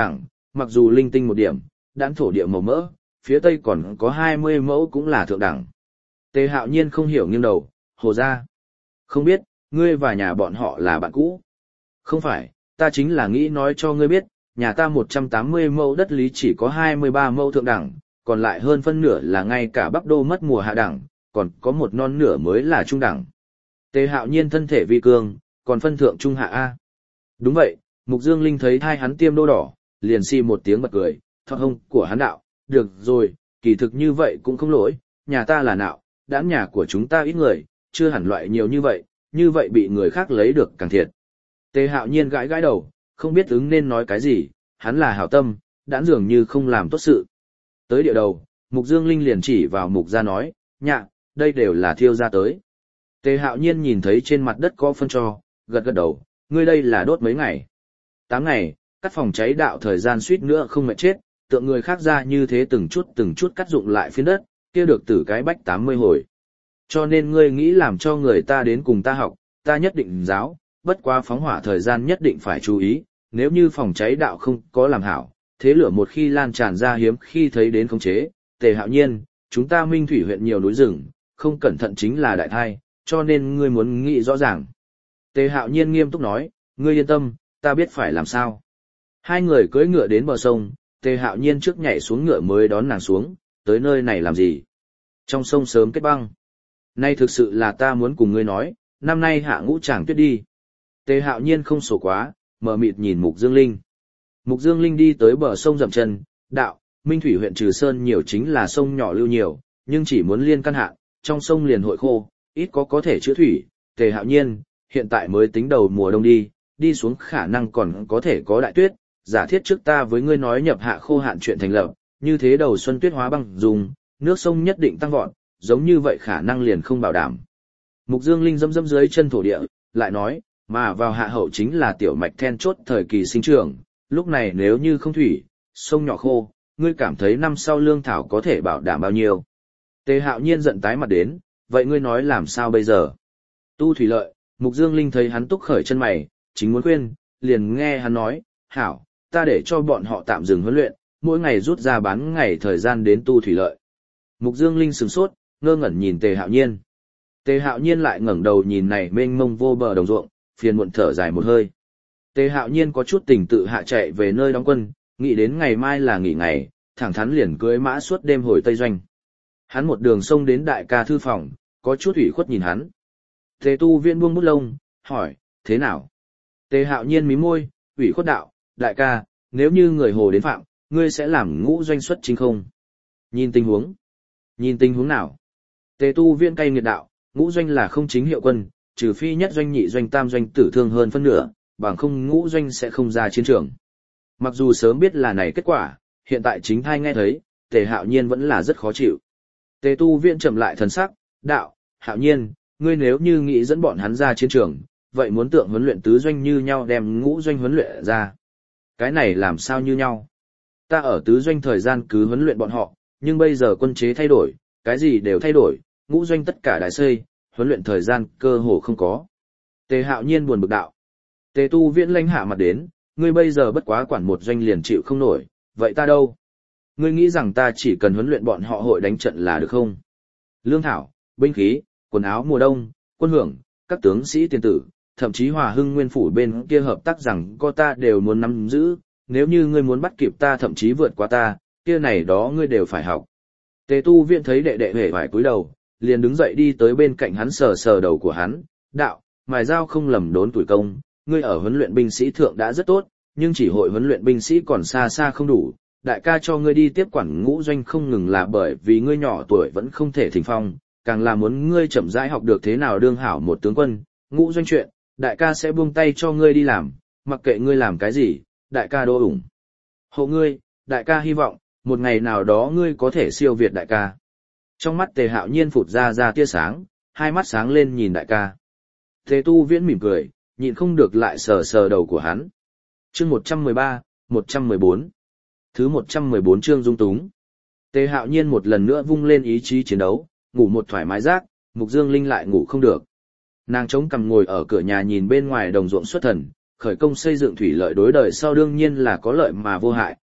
mặc dù linh tinh một điểm, đãn thổ địa màu mỡ, phía tây còn có hai mươi mẫu cũng là thượng đẳng. Tề Hạo Nhiên không hiểu nghiêng đầu, Hồ gia. Không biết, ngươi và nhà bọn họ là bạn cũ. Không phải, ta chính là nghĩ nói cho ngươi biết, nhà ta một trăm tám mươi mẫu đất lý chỉ có hai mươi ba mẫu thượng đẳng, còn lại hơn phân nửa là ngay cả Bắc Đô mất mùa hạ đẳng, còn có một non nửa mới là trung đẳng. Tề Hạo Nhiên thân thể vi cương, còn phân thượng trung hạ A. Đúng vậy, Mục Dương Linh thấy thai hắn tiêm đô đỏ, liền xì một tiếng bật cười, thọt hông của hắn đạo, được rồi, kỳ thực như vậy cũng không lỗi, nhà ta là nạo, đãn nhà của chúng ta ít người, chưa hẳn loại nhiều như vậy, như vậy bị người khác lấy được càng thiệt. Tề Hạo Nhiên gãi gãi đầu, không biết ứng nên nói cái gì, hắn là hảo tâm, đãn dường như không làm tốt sự. Tới địa đầu, Mục Dương Linh liền chỉ vào Mục gia nói, nhạ, đây đều là thiêu ra tới. Tề Hạo Nhiên nhìn thấy trên mặt đất có phân cho, gật gật đầu, ngươi đây là đốt mấy ngày. Tám ngày, cắt phòng cháy đạo thời gian suýt nữa không mệt chết, tượng người khác ra như thế từng chút từng chút cắt dụng lại phiến đất, kia được tử cái bách tám mươi hồi. Cho nên ngươi nghĩ làm cho người ta đến cùng ta học, ta nhất định giáo, bất quá phóng hỏa thời gian nhất định phải chú ý, nếu như phòng cháy đạo không có làm hảo, thế lửa một khi lan tràn ra hiếm khi thấy đến khống chế. Tề Hạo Nhiên, chúng ta Minh Thủy huyện nhiều núi rừng, không cẩn thận chính là đại thai, cho nên ngươi muốn nghĩ rõ ràng. Tề Hạo Nhiên nghiêm túc nói, ngươi yên tâm, ta biết phải làm sao. Hai người cưỡi ngựa đến bờ sông, Tề Hạo Nhiên trước nhảy xuống ngựa mới đón nàng xuống, tới nơi này làm gì? Trong sông sớm kết băng. Nay thực sự là ta muốn cùng ngươi nói, năm nay hạ ngũ tràng tuyết đi. Tề Hạo Nhiên không sổ quá, mờ mịt nhìn Mục Dương Linh. Mục Dương Linh đi tới bờ sông dậm chân, đạo, Minh Thủy huyện Trừ Sơn nhiều chính là sông nhỏ lưu nhiều, nhưng chỉ muốn liên căn hạn, trong sông liền hội khô, ít có có thể chữa thủy. Tề Hạo Nhiên, hiện tại mới tính đầu mùa đông đi, đi xuống khả năng còn có thể có đại tuyết, giả thiết trước ta với ngươi nói nhập hạ khô hạn chuyện thành lập, như thế đầu xuân tuyết hóa băng dùng, nước sông nhất định tăng vọt, giống như vậy khả năng liền không bảo đảm. Mục Dương Linh dẫm dẫm dưới chân thổ địa, lại nói, mà vào hạ hậu chính là tiểu mạch then chốt thời kỳ sinh trưởng, lúc này nếu như không thủy, sông nhỏ khô, ngươi cảm thấy năm sau lương thảo có thể bảo đảm bao nhiêu? Tề Hạo Nhiên giận tái mặt đến, vậy ngươi nói làm sao bây giờ? Tu thủy lợi, Mục Dương Linh thấy hắn túc khởi chân mày, chính muốn khuyên, liền nghe hắn nói, hảo, ta để cho bọn họ tạm dừng huấn luyện, mỗi ngày rút ra bán ngày thời gian đến tu thủy lợi. Mục Dương Linh sửng sốt, ngơ ngẩn nhìn Tề Hạo Nhiên. Tề Hạo Nhiên lại ngẩng đầu nhìn này mênh mông vô bờ đồng ruộng, phiền muộn thở dài một hơi. Tề Hạo Nhiên có chút tỉnh tự hạ chạy về nơi đóng quân, nghĩ đến ngày mai là nghỉ ngày, thẳng thắn liền cưới mã suốt đêm hồi Tây Doanh. Hắn một đường sông đến đại ca thư phòng, có chút ủy khuất nhìn hắn. Tề Tu Viễn buông bút lông, hỏi, thế nào? Tề Hạo Nhiên mím môi, ủy khuất đạo, đại ca, nếu như người hồ đến phạm, ngươi sẽ làm ngũ doanh xuất chính không? Nhìn tình huống. Nhìn tình huống nào? Tề Tu Viễn cay nghiệt đạo, ngũ doanh là không chính hiệu quân, trừ phi nhất doanh nhị doanh tam doanh tử thương hơn phân nửa, bằng không ngũ doanh sẽ không ra chiến trường. Mặc dù sớm biết là này kết quả, hiện tại chính thai nghe thấy, Tề Hạo Nhiên vẫn là rất khó chịu. Tề Tu Viễn trầm lại thần sắc, đạo, Hạo Nhiên, ngươi nếu như nghĩ dẫn bọn hắn ra chiến trường, vậy muốn tượng huấn luyện tứ doanh như nhau đem ngũ doanh huấn luyện ra. Cái này làm sao như nhau? Ta ở tứ doanh thời gian cứ huấn luyện bọn họ, nhưng bây giờ quân chế thay đổi, cái gì đều thay đổi, ngũ doanh tất cả đại xây, huấn luyện thời gian cơ hồ không có. Tề Hạo Nhiên buồn bực đạo. Tề Tu Viễn lãnh hạ mặt đến, ngươi bây giờ bất quá quản một doanh liền chịu không nổi, vậy ta đâu? Ngươi nghĩ rằng ta chỉ cần huấn luyện bọn họ hội đánh trận là được không? Lương thảo, binh khí, quần áo mùa đông, quân hưởng, các tướng sĩ tiền tử, thậm chí Hòa Hưng Nguyên phủ bên kia hợp tác rằng có ta đều muốn nắm giữ, nếu như ngươi muốn bắt kịp ta thậm chí vượt qua ta, kia này đó ngươi đều phải học. Tề Tu Viễn thấy đệ đệ hề phải cúi đầu, liền đứng dậy đi tới bên cạnh hắn sờ sờ đầu của hắn, đạo, mài dao không lầm đốn tuổi công, ngươi ở huấn luyện binh sĩ thượng đã rất tốt, nhưng chỉ hội huấn luyện binh sĩ còn xa xa không đủ, đại ca cho ngươi đi tiếp quản ngũ doanh không ngừng là bởi vì ngươi nhỏ tuổi vẫn không thể thỉnh phong, càng là muốn ngươi chậm rãi học được thế nào đương hảo một tướng quân, ngũ doanh chuyện, đại ca sẽ buông tay cho ngươi đi làm, mặc kệ ngươi làm cái gì, đại ca đô ủng. Hộ ngươi, đại ca hy vọng, một ngày nào đó ngươi có thể siêu việt đại ca. Trong mắt Tề Hạo Nhiên phụt ra ra tia sáng, hai mắt sáng lên nhìn đại ca. Tề Tu Viễn mỉm cười, nhịn không được lại sờ sờ đầu của hắn. Chương một trăm mười ba, một trăm mười bốn. Thứ một trăm mười bốn chương dung túng. Tề Hạo Nhiên một lần nữa vung lên ý chí chiến đấu, ngủ một thoải mái giấc, Mục Dương Linh lại ngủ không được. Nàng chống cằm ngồi ở cửa nhà nhìn bên ngoài đồng ruộng xuất thần, khởi công xây dựng thủy lợi đối đời sau đương nhiên là có lợi mà vô hại,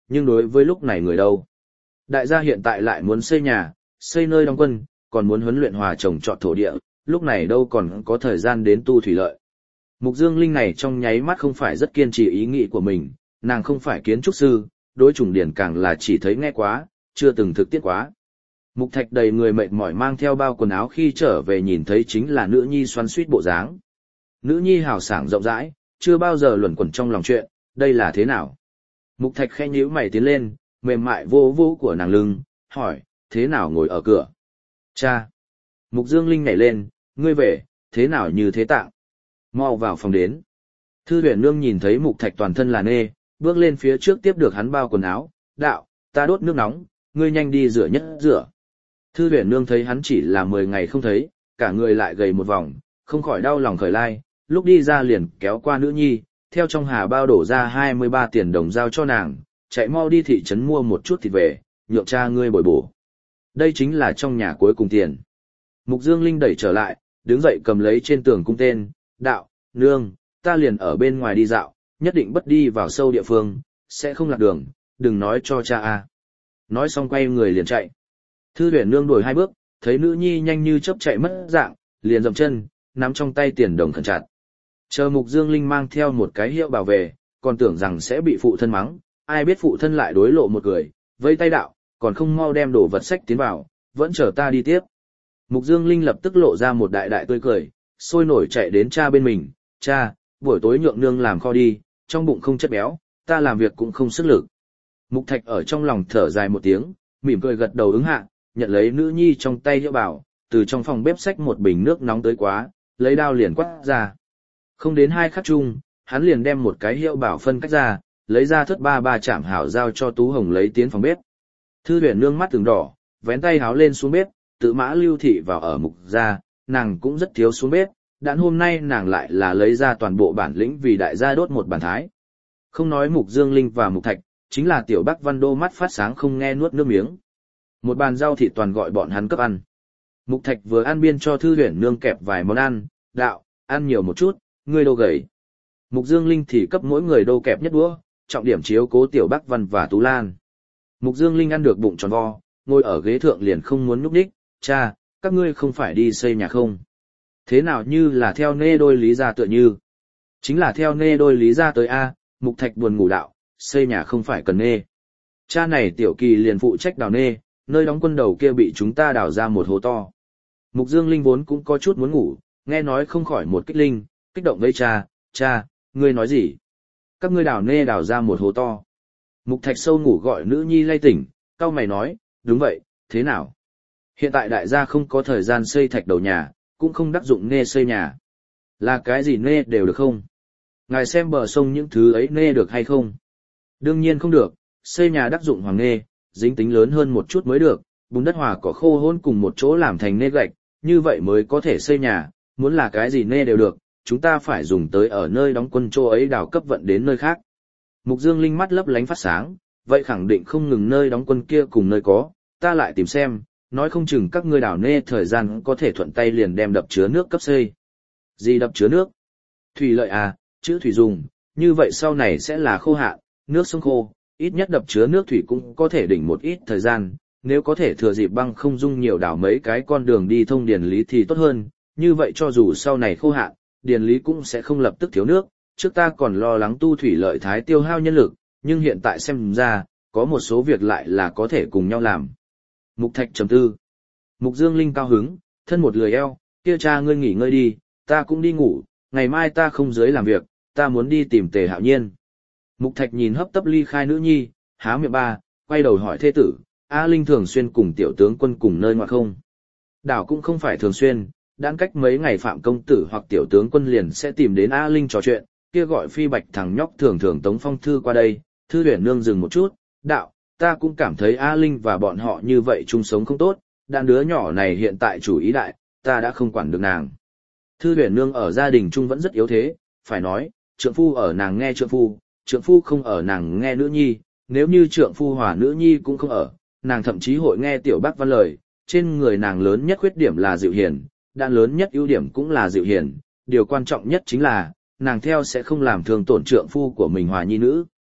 nhưng đối với lúc này người đâu. Đại gia hiện tại lại muốn xây nhà, xây nơi đóng quân, còn muốn huấn luyện hòa trồng trọt thổ địa, lúc này đâu còn có thời gian đến tu thủy lợi. Mục Dương Linh này trong nháy mắt không phải rất kiên trì ý nghĩ của mình, nàng không phải kiến trúc sư, đối trùng điển càng là chỉ thấy nghe quá, chưa từng thực tiết quá. Mục Thạch đầy người mệt mỏi mang theo bao quần áo khi trở về nhìn thấy chính là nữ nhi xoắn xuýt bộ dáng. Nữ nhi hào sảng rộng rãi, chưa bao giờ luẩn quẩn trong lòng chuyện, đây là thế nào? Mục Thạch khẽ nhíu mày tiến lên, mềm mại vô vô của nàng lưng, hỏi, thế nào ngồi ở cửa? Cha! Mục Dương Linh nhảy lên, ngươi về, thế nào như thế tạng? Mau vào phòng đến. Thư Huyền Nương nhìn thấy Mục Thạch toàn thân là nê, bước lên phía trước tiếp được hắn bao quần áo, đạo, ta đốt nước nóng, ngươi nhanh đi rửa nhất rửa. Thư Huyền Nương thấy hắn chỉ là mười ngày không thấy, cả người lại gầy một vòng, không khỏi đau lòng khởi lai, lúc đi ra liền kéo qua nữ nhi, theo trong hà bao đổ ra hai mươi ba tiền đồng giao cho nàng, chạy mau đi thị trấn mua một chút thịt về, nhượng cha ngươi bồi bổ. Đây chính là trong nhà cuối cùng tiền. Mục Dương Linh đẩy trở lại, đứng dậy cầm lấy trên tường cung tên, đạo, nương, ta liền ở bên ngoài đi dạo, nhất định bất đi vào sâu địa phương, sẽ không lạc đường, đừng nói cho cha a. Nói xong quay người liền chạy. Thư Huyền Nương đuổi hai bước, thấy nữ nhi nhanh như chớp chạy mất dạng, liền dậm chân, nắm trong tay tiền đồng khẩn chặt. Chờ Mục Dương Linh mang theo một cái hiệu bảo về, còn tưởng rằng sẽ bị phụ thân mắng, ai biết phụ thân lại đối lộ một người, vây tay đạo, còn không mau đem đồ vật sách tiến vào, vẫn chờ ta đi tiếp. Mục Dương Linh lập tức lộ ra một đại đại tươi cười, sôi nổi chạy đến cha bên mình, cha, buổi tối nhượng nương làm kho đi, trong bụng không chất béo, ta làm việc cũng không sức lực. Mục Thạch ở trong lòng thở dài một tiếng, mỉm cười gật đầu ứng hạ, nhận lấy nữ nhi trong tay hiệu bảo, từ trong phòng bếp xách một bình nước nóng tới quá, lấy đao liền quát ra. Không đến hai khắc chung, hắn liền đem một cái hiệu bảo phân cách ra, lấy ra thất ba ba chạm hảo giao cho Tú Hồng lấy tiến phòng bếp. Thư Huyền Nương mắt từng đỏ, vén tay háo lên xuống bếp, tự mã lưu thị vào ở Mục gia, nàng cũng rất thiếu xuống bếp, đạn hôm nay nàng lại là lấy ra toàn bộ bản lĩnh vì đại gia đốt một bàn thái. Không nói Mục Dương Linh và Mục Thạch, chính là Tiểu Bắc Văn Đô mắt phát sáng không nghe nuốt nước miếng. Một bàn rau thịt toàn gọi bọn hắn cấp ăn. Mục Thạch vừa ăn biên cho Thư Huyền Nương kẹp vài món ăn, đạo, ăn nhiều một chút, ngươi đô gầy. Mục Dương Linh thì cấp mỗi người đô kẹp nhất đũa, trọng điểm chiếu cố Tiểu Bắc Văn và Tú Lan. Mục Dương Linh ăn được bụng tròn vo, ngồi ở ghế thượng liền không muốn nhúc nhích, cha, các ngươi không phải đi xây nhà không? Thế nào như là theo nê đôi lý ra tựa như? Chính là theo nê đôi lý ra tới A, Mục Thạch buồn ngủ đạo, xây nhà không phải cần nê. Cha này Tiểu Kỳ liền phụ trách đào nê, nơi đóng quân đầu kia bị chúng ta đào ra một hố to. Mục Dương Linh vốn cũng có chút muốn ngủ, nghe nói không khỏi một kích linh, kích động với cha, cha, ngươi nói gì? Các ngươi đào nê đào ra một hố to. Mục Thạch sâu ngủ gọi nữ nhi lay tỉnh, cau mày nói, đúng vậy, thế nào? Hiện tại đại gia không có thời gian xây thạch đầu nhà, cũng không đắc dụng nê xây nhà. Là cái gì nê đều được không? Ngài xem bờ sông những thứ ấy nê được hay không? Đương nhiên không được, xây nhà đắc dụng hoàng nê, dính tính lớn hơn một chút mới được, bùn đất hòa cỏ khô hôn cùng một chỗ làm thành nê gạch, như vậy mới có thể xây nhà, muốn là cái gì nê đều được, chúng ta phải dùng tới ở nơi đóng quân chỗ ấy đào cấp vận đến nơi khác. Mục Dương Linh mắt lấp lánh phát sáng, vậy khẳng định không ngừng nơi đóng quân kia cùng nơi có, ta lại tìm xem, nói không chừng các ngươi đào nê thời gian có thể thuận tay liền đem đập chứa nước cấp xây. Gì đập chứa nước? Thủy lợi à, chữ thủy dùng, như vậy sau này sẽ là khô hạn, nước sông khô, ít nhất đập chứa nước thủy cũng có thể đỉnh một ít thời gian, nếu có thể thừa dịp băng không dung nhiều đào mấy cái con đường đi thông điền lý thì tốt hơn, như vậy cho dù sau này khô hạn, điền lý cũng sẽ không lập tức thiếu nước, trước ta còn lo lắng tu thủy lợi thái tiêu hao nhân lực, nhưng hiện tại xem ra, có một số việc lại là có thể cùng nhau làm. Mục Thạch trầm tư. Mục Dương Linh cao hứng, thân một lười eo, kia cha ngươi nghỉ ngơi đi, ta cũng đi ngủ, ngày mai ta không dưới làm việc, ta muốn đi tìm Tề Hạo Nhiên. Mục Thạch nhìn hấp tấp ly khai nữ nhi, há miệng ba, quay đầu hỏi thê tử, A Linh thường xuyên cùng tiểu tướng quân cùng nơi ngoại không? Đảo cũng không phải thường xuyên, đan cách mấy ngày Phạm công tử hoặc tiểu tướng quân liền sẽ tìm đến A Linh trò chuyện, kia gọi Phi Bạch thằng nhóc thường thường tống phong thư qua đây. Thư Huyền Nương dừng một chút, đạo, ta cũng cảm thấy A Linh và bọn họ như vậy chung sống không tốt, đàn đứa nhỏ này hiện tại chủ ý đại, ta đã không quản được nàng. Thư Huyền Nương ở gia đình chung vẫn rất yếu thế, phải nói, trượng phu ở nàng nghe trượng phu, trượng phu không ở nàng nghe nữ nhi, nếu như trượng phu hòa nữ nhi cũng không ở, nàng thậm chí hội nghe Tiểu Bác Văn lời, trên người nàng lớn nhất khuyết điểm là dịu hiền, đàn lớn nhất ưu điểm cũng là dịu hiền, điều quan trọng nhất chính là, nàng theo sẽ không làm thương tổn trượng phu của mình hòa nhi nữ.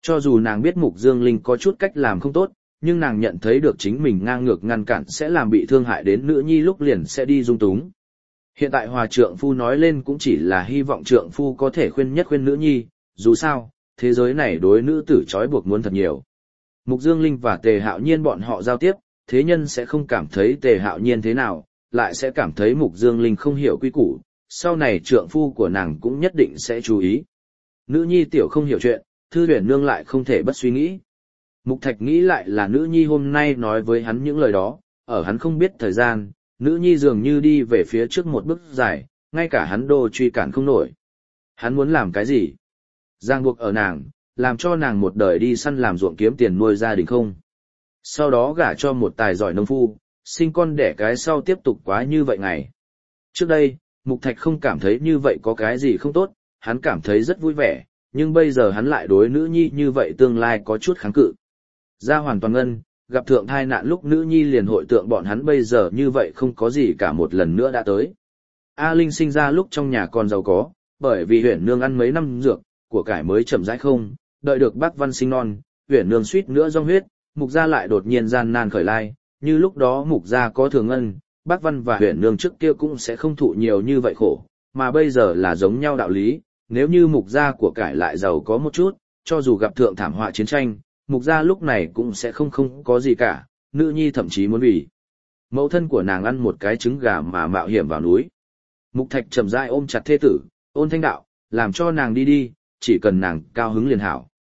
Cho dù nàng biết Mục Dương Linh có chút cách làm không tốt, nhưng nàng nhận thấy được chính mình ngang ngược ngăn cản sẽ làm bị thương hại đến nữ nhi lúc liền sẽ đi dung túng. Hiện tại hòa trượng phu nói lên cũng chỉ là hy vọng trượng phu có thể khuyên nhất khuyên nữ nhi, dù sao, thế giới này đối nữ tử trói buộc muốn thật nhiều. Mục Dương Linh và Tề Hạo Nhiên bọn họ giao tiếp, thế nhân sẽ không cảm thấy Tề Hạo Nhiên thế nào, lại sẽ cảm thấy Mục Dương Linh không hiểu quy củ, sau này trượng phu của nàng cũng nhất định sẽ chú ý. Nữ nhi tiểu không hiểu chuyện, Thư Huyền Nương lại không thể bất suy nghĩ. Mục Thạch nghĩ lại là nữ nhi hôm nay nói với hắn những lời đó, ở hắn không biết thời gian, nữ nhi dường như đi về phía trước một bước dài, ngay cả hắn đô truy cản không nổi. Hắn muốn làm cái gì? Giang buộc ở nàng, làm cho nàng một đời đi săn làm ruộng kiếm tiền nuôi gia đình không? Sau đó gả cho một tài giỏi nông phu, sinh con đẻ cái sau tiếp tục quá như vậy ngày. Trước đây, Mục Thạch không cảm thấy như vậy có cái gì không tốt, hắn cảm thấy rất vui vẻ, nhưng bây giờ hắn lại đối nữ nhi như vậy tương lai có chút kháng cự. Gia hoàn toàn ngân, gặp thượng thai nạn lúc nữ nhi liền hội tượng bọn hắn bây giờ như vậy không có gì cả một lần nữa đã tới. A Linh sinh ra lúc trong nhà còn giàu có, bởi vì Huyền Nương ăn mấy năm dược, của cải mới chậm rãi không, đợi được bác Văn sinh non, Huyền Nương suýt nữa rong huyết, Mục gia lại đột nhiên gian nan khởi lai, như lúc đó Mục gia có thường ngân, bác Văn và Huyền Nương trước kia cũng sẽ không thụ nhiều như vậy khổ, mà bây giờ là giống nhau đạo lý, nếu như Mục gia của cải lại giàu có một chút, cho dù gặp thượng thảm họa chiến tranh, Mục gia lúc này cũng sẽ không không có gì cả, nữ nhi thậm chí muốn vì mẫu thân của nàng ăn một cái trứng gà mà mạo hiểm vào núi. Mục Thạch chậm rãi ôm chặt thê tử, ôn thanh đạo, làm cho nàng đi đi, chỉ cần nàng cao hứng liền hảo.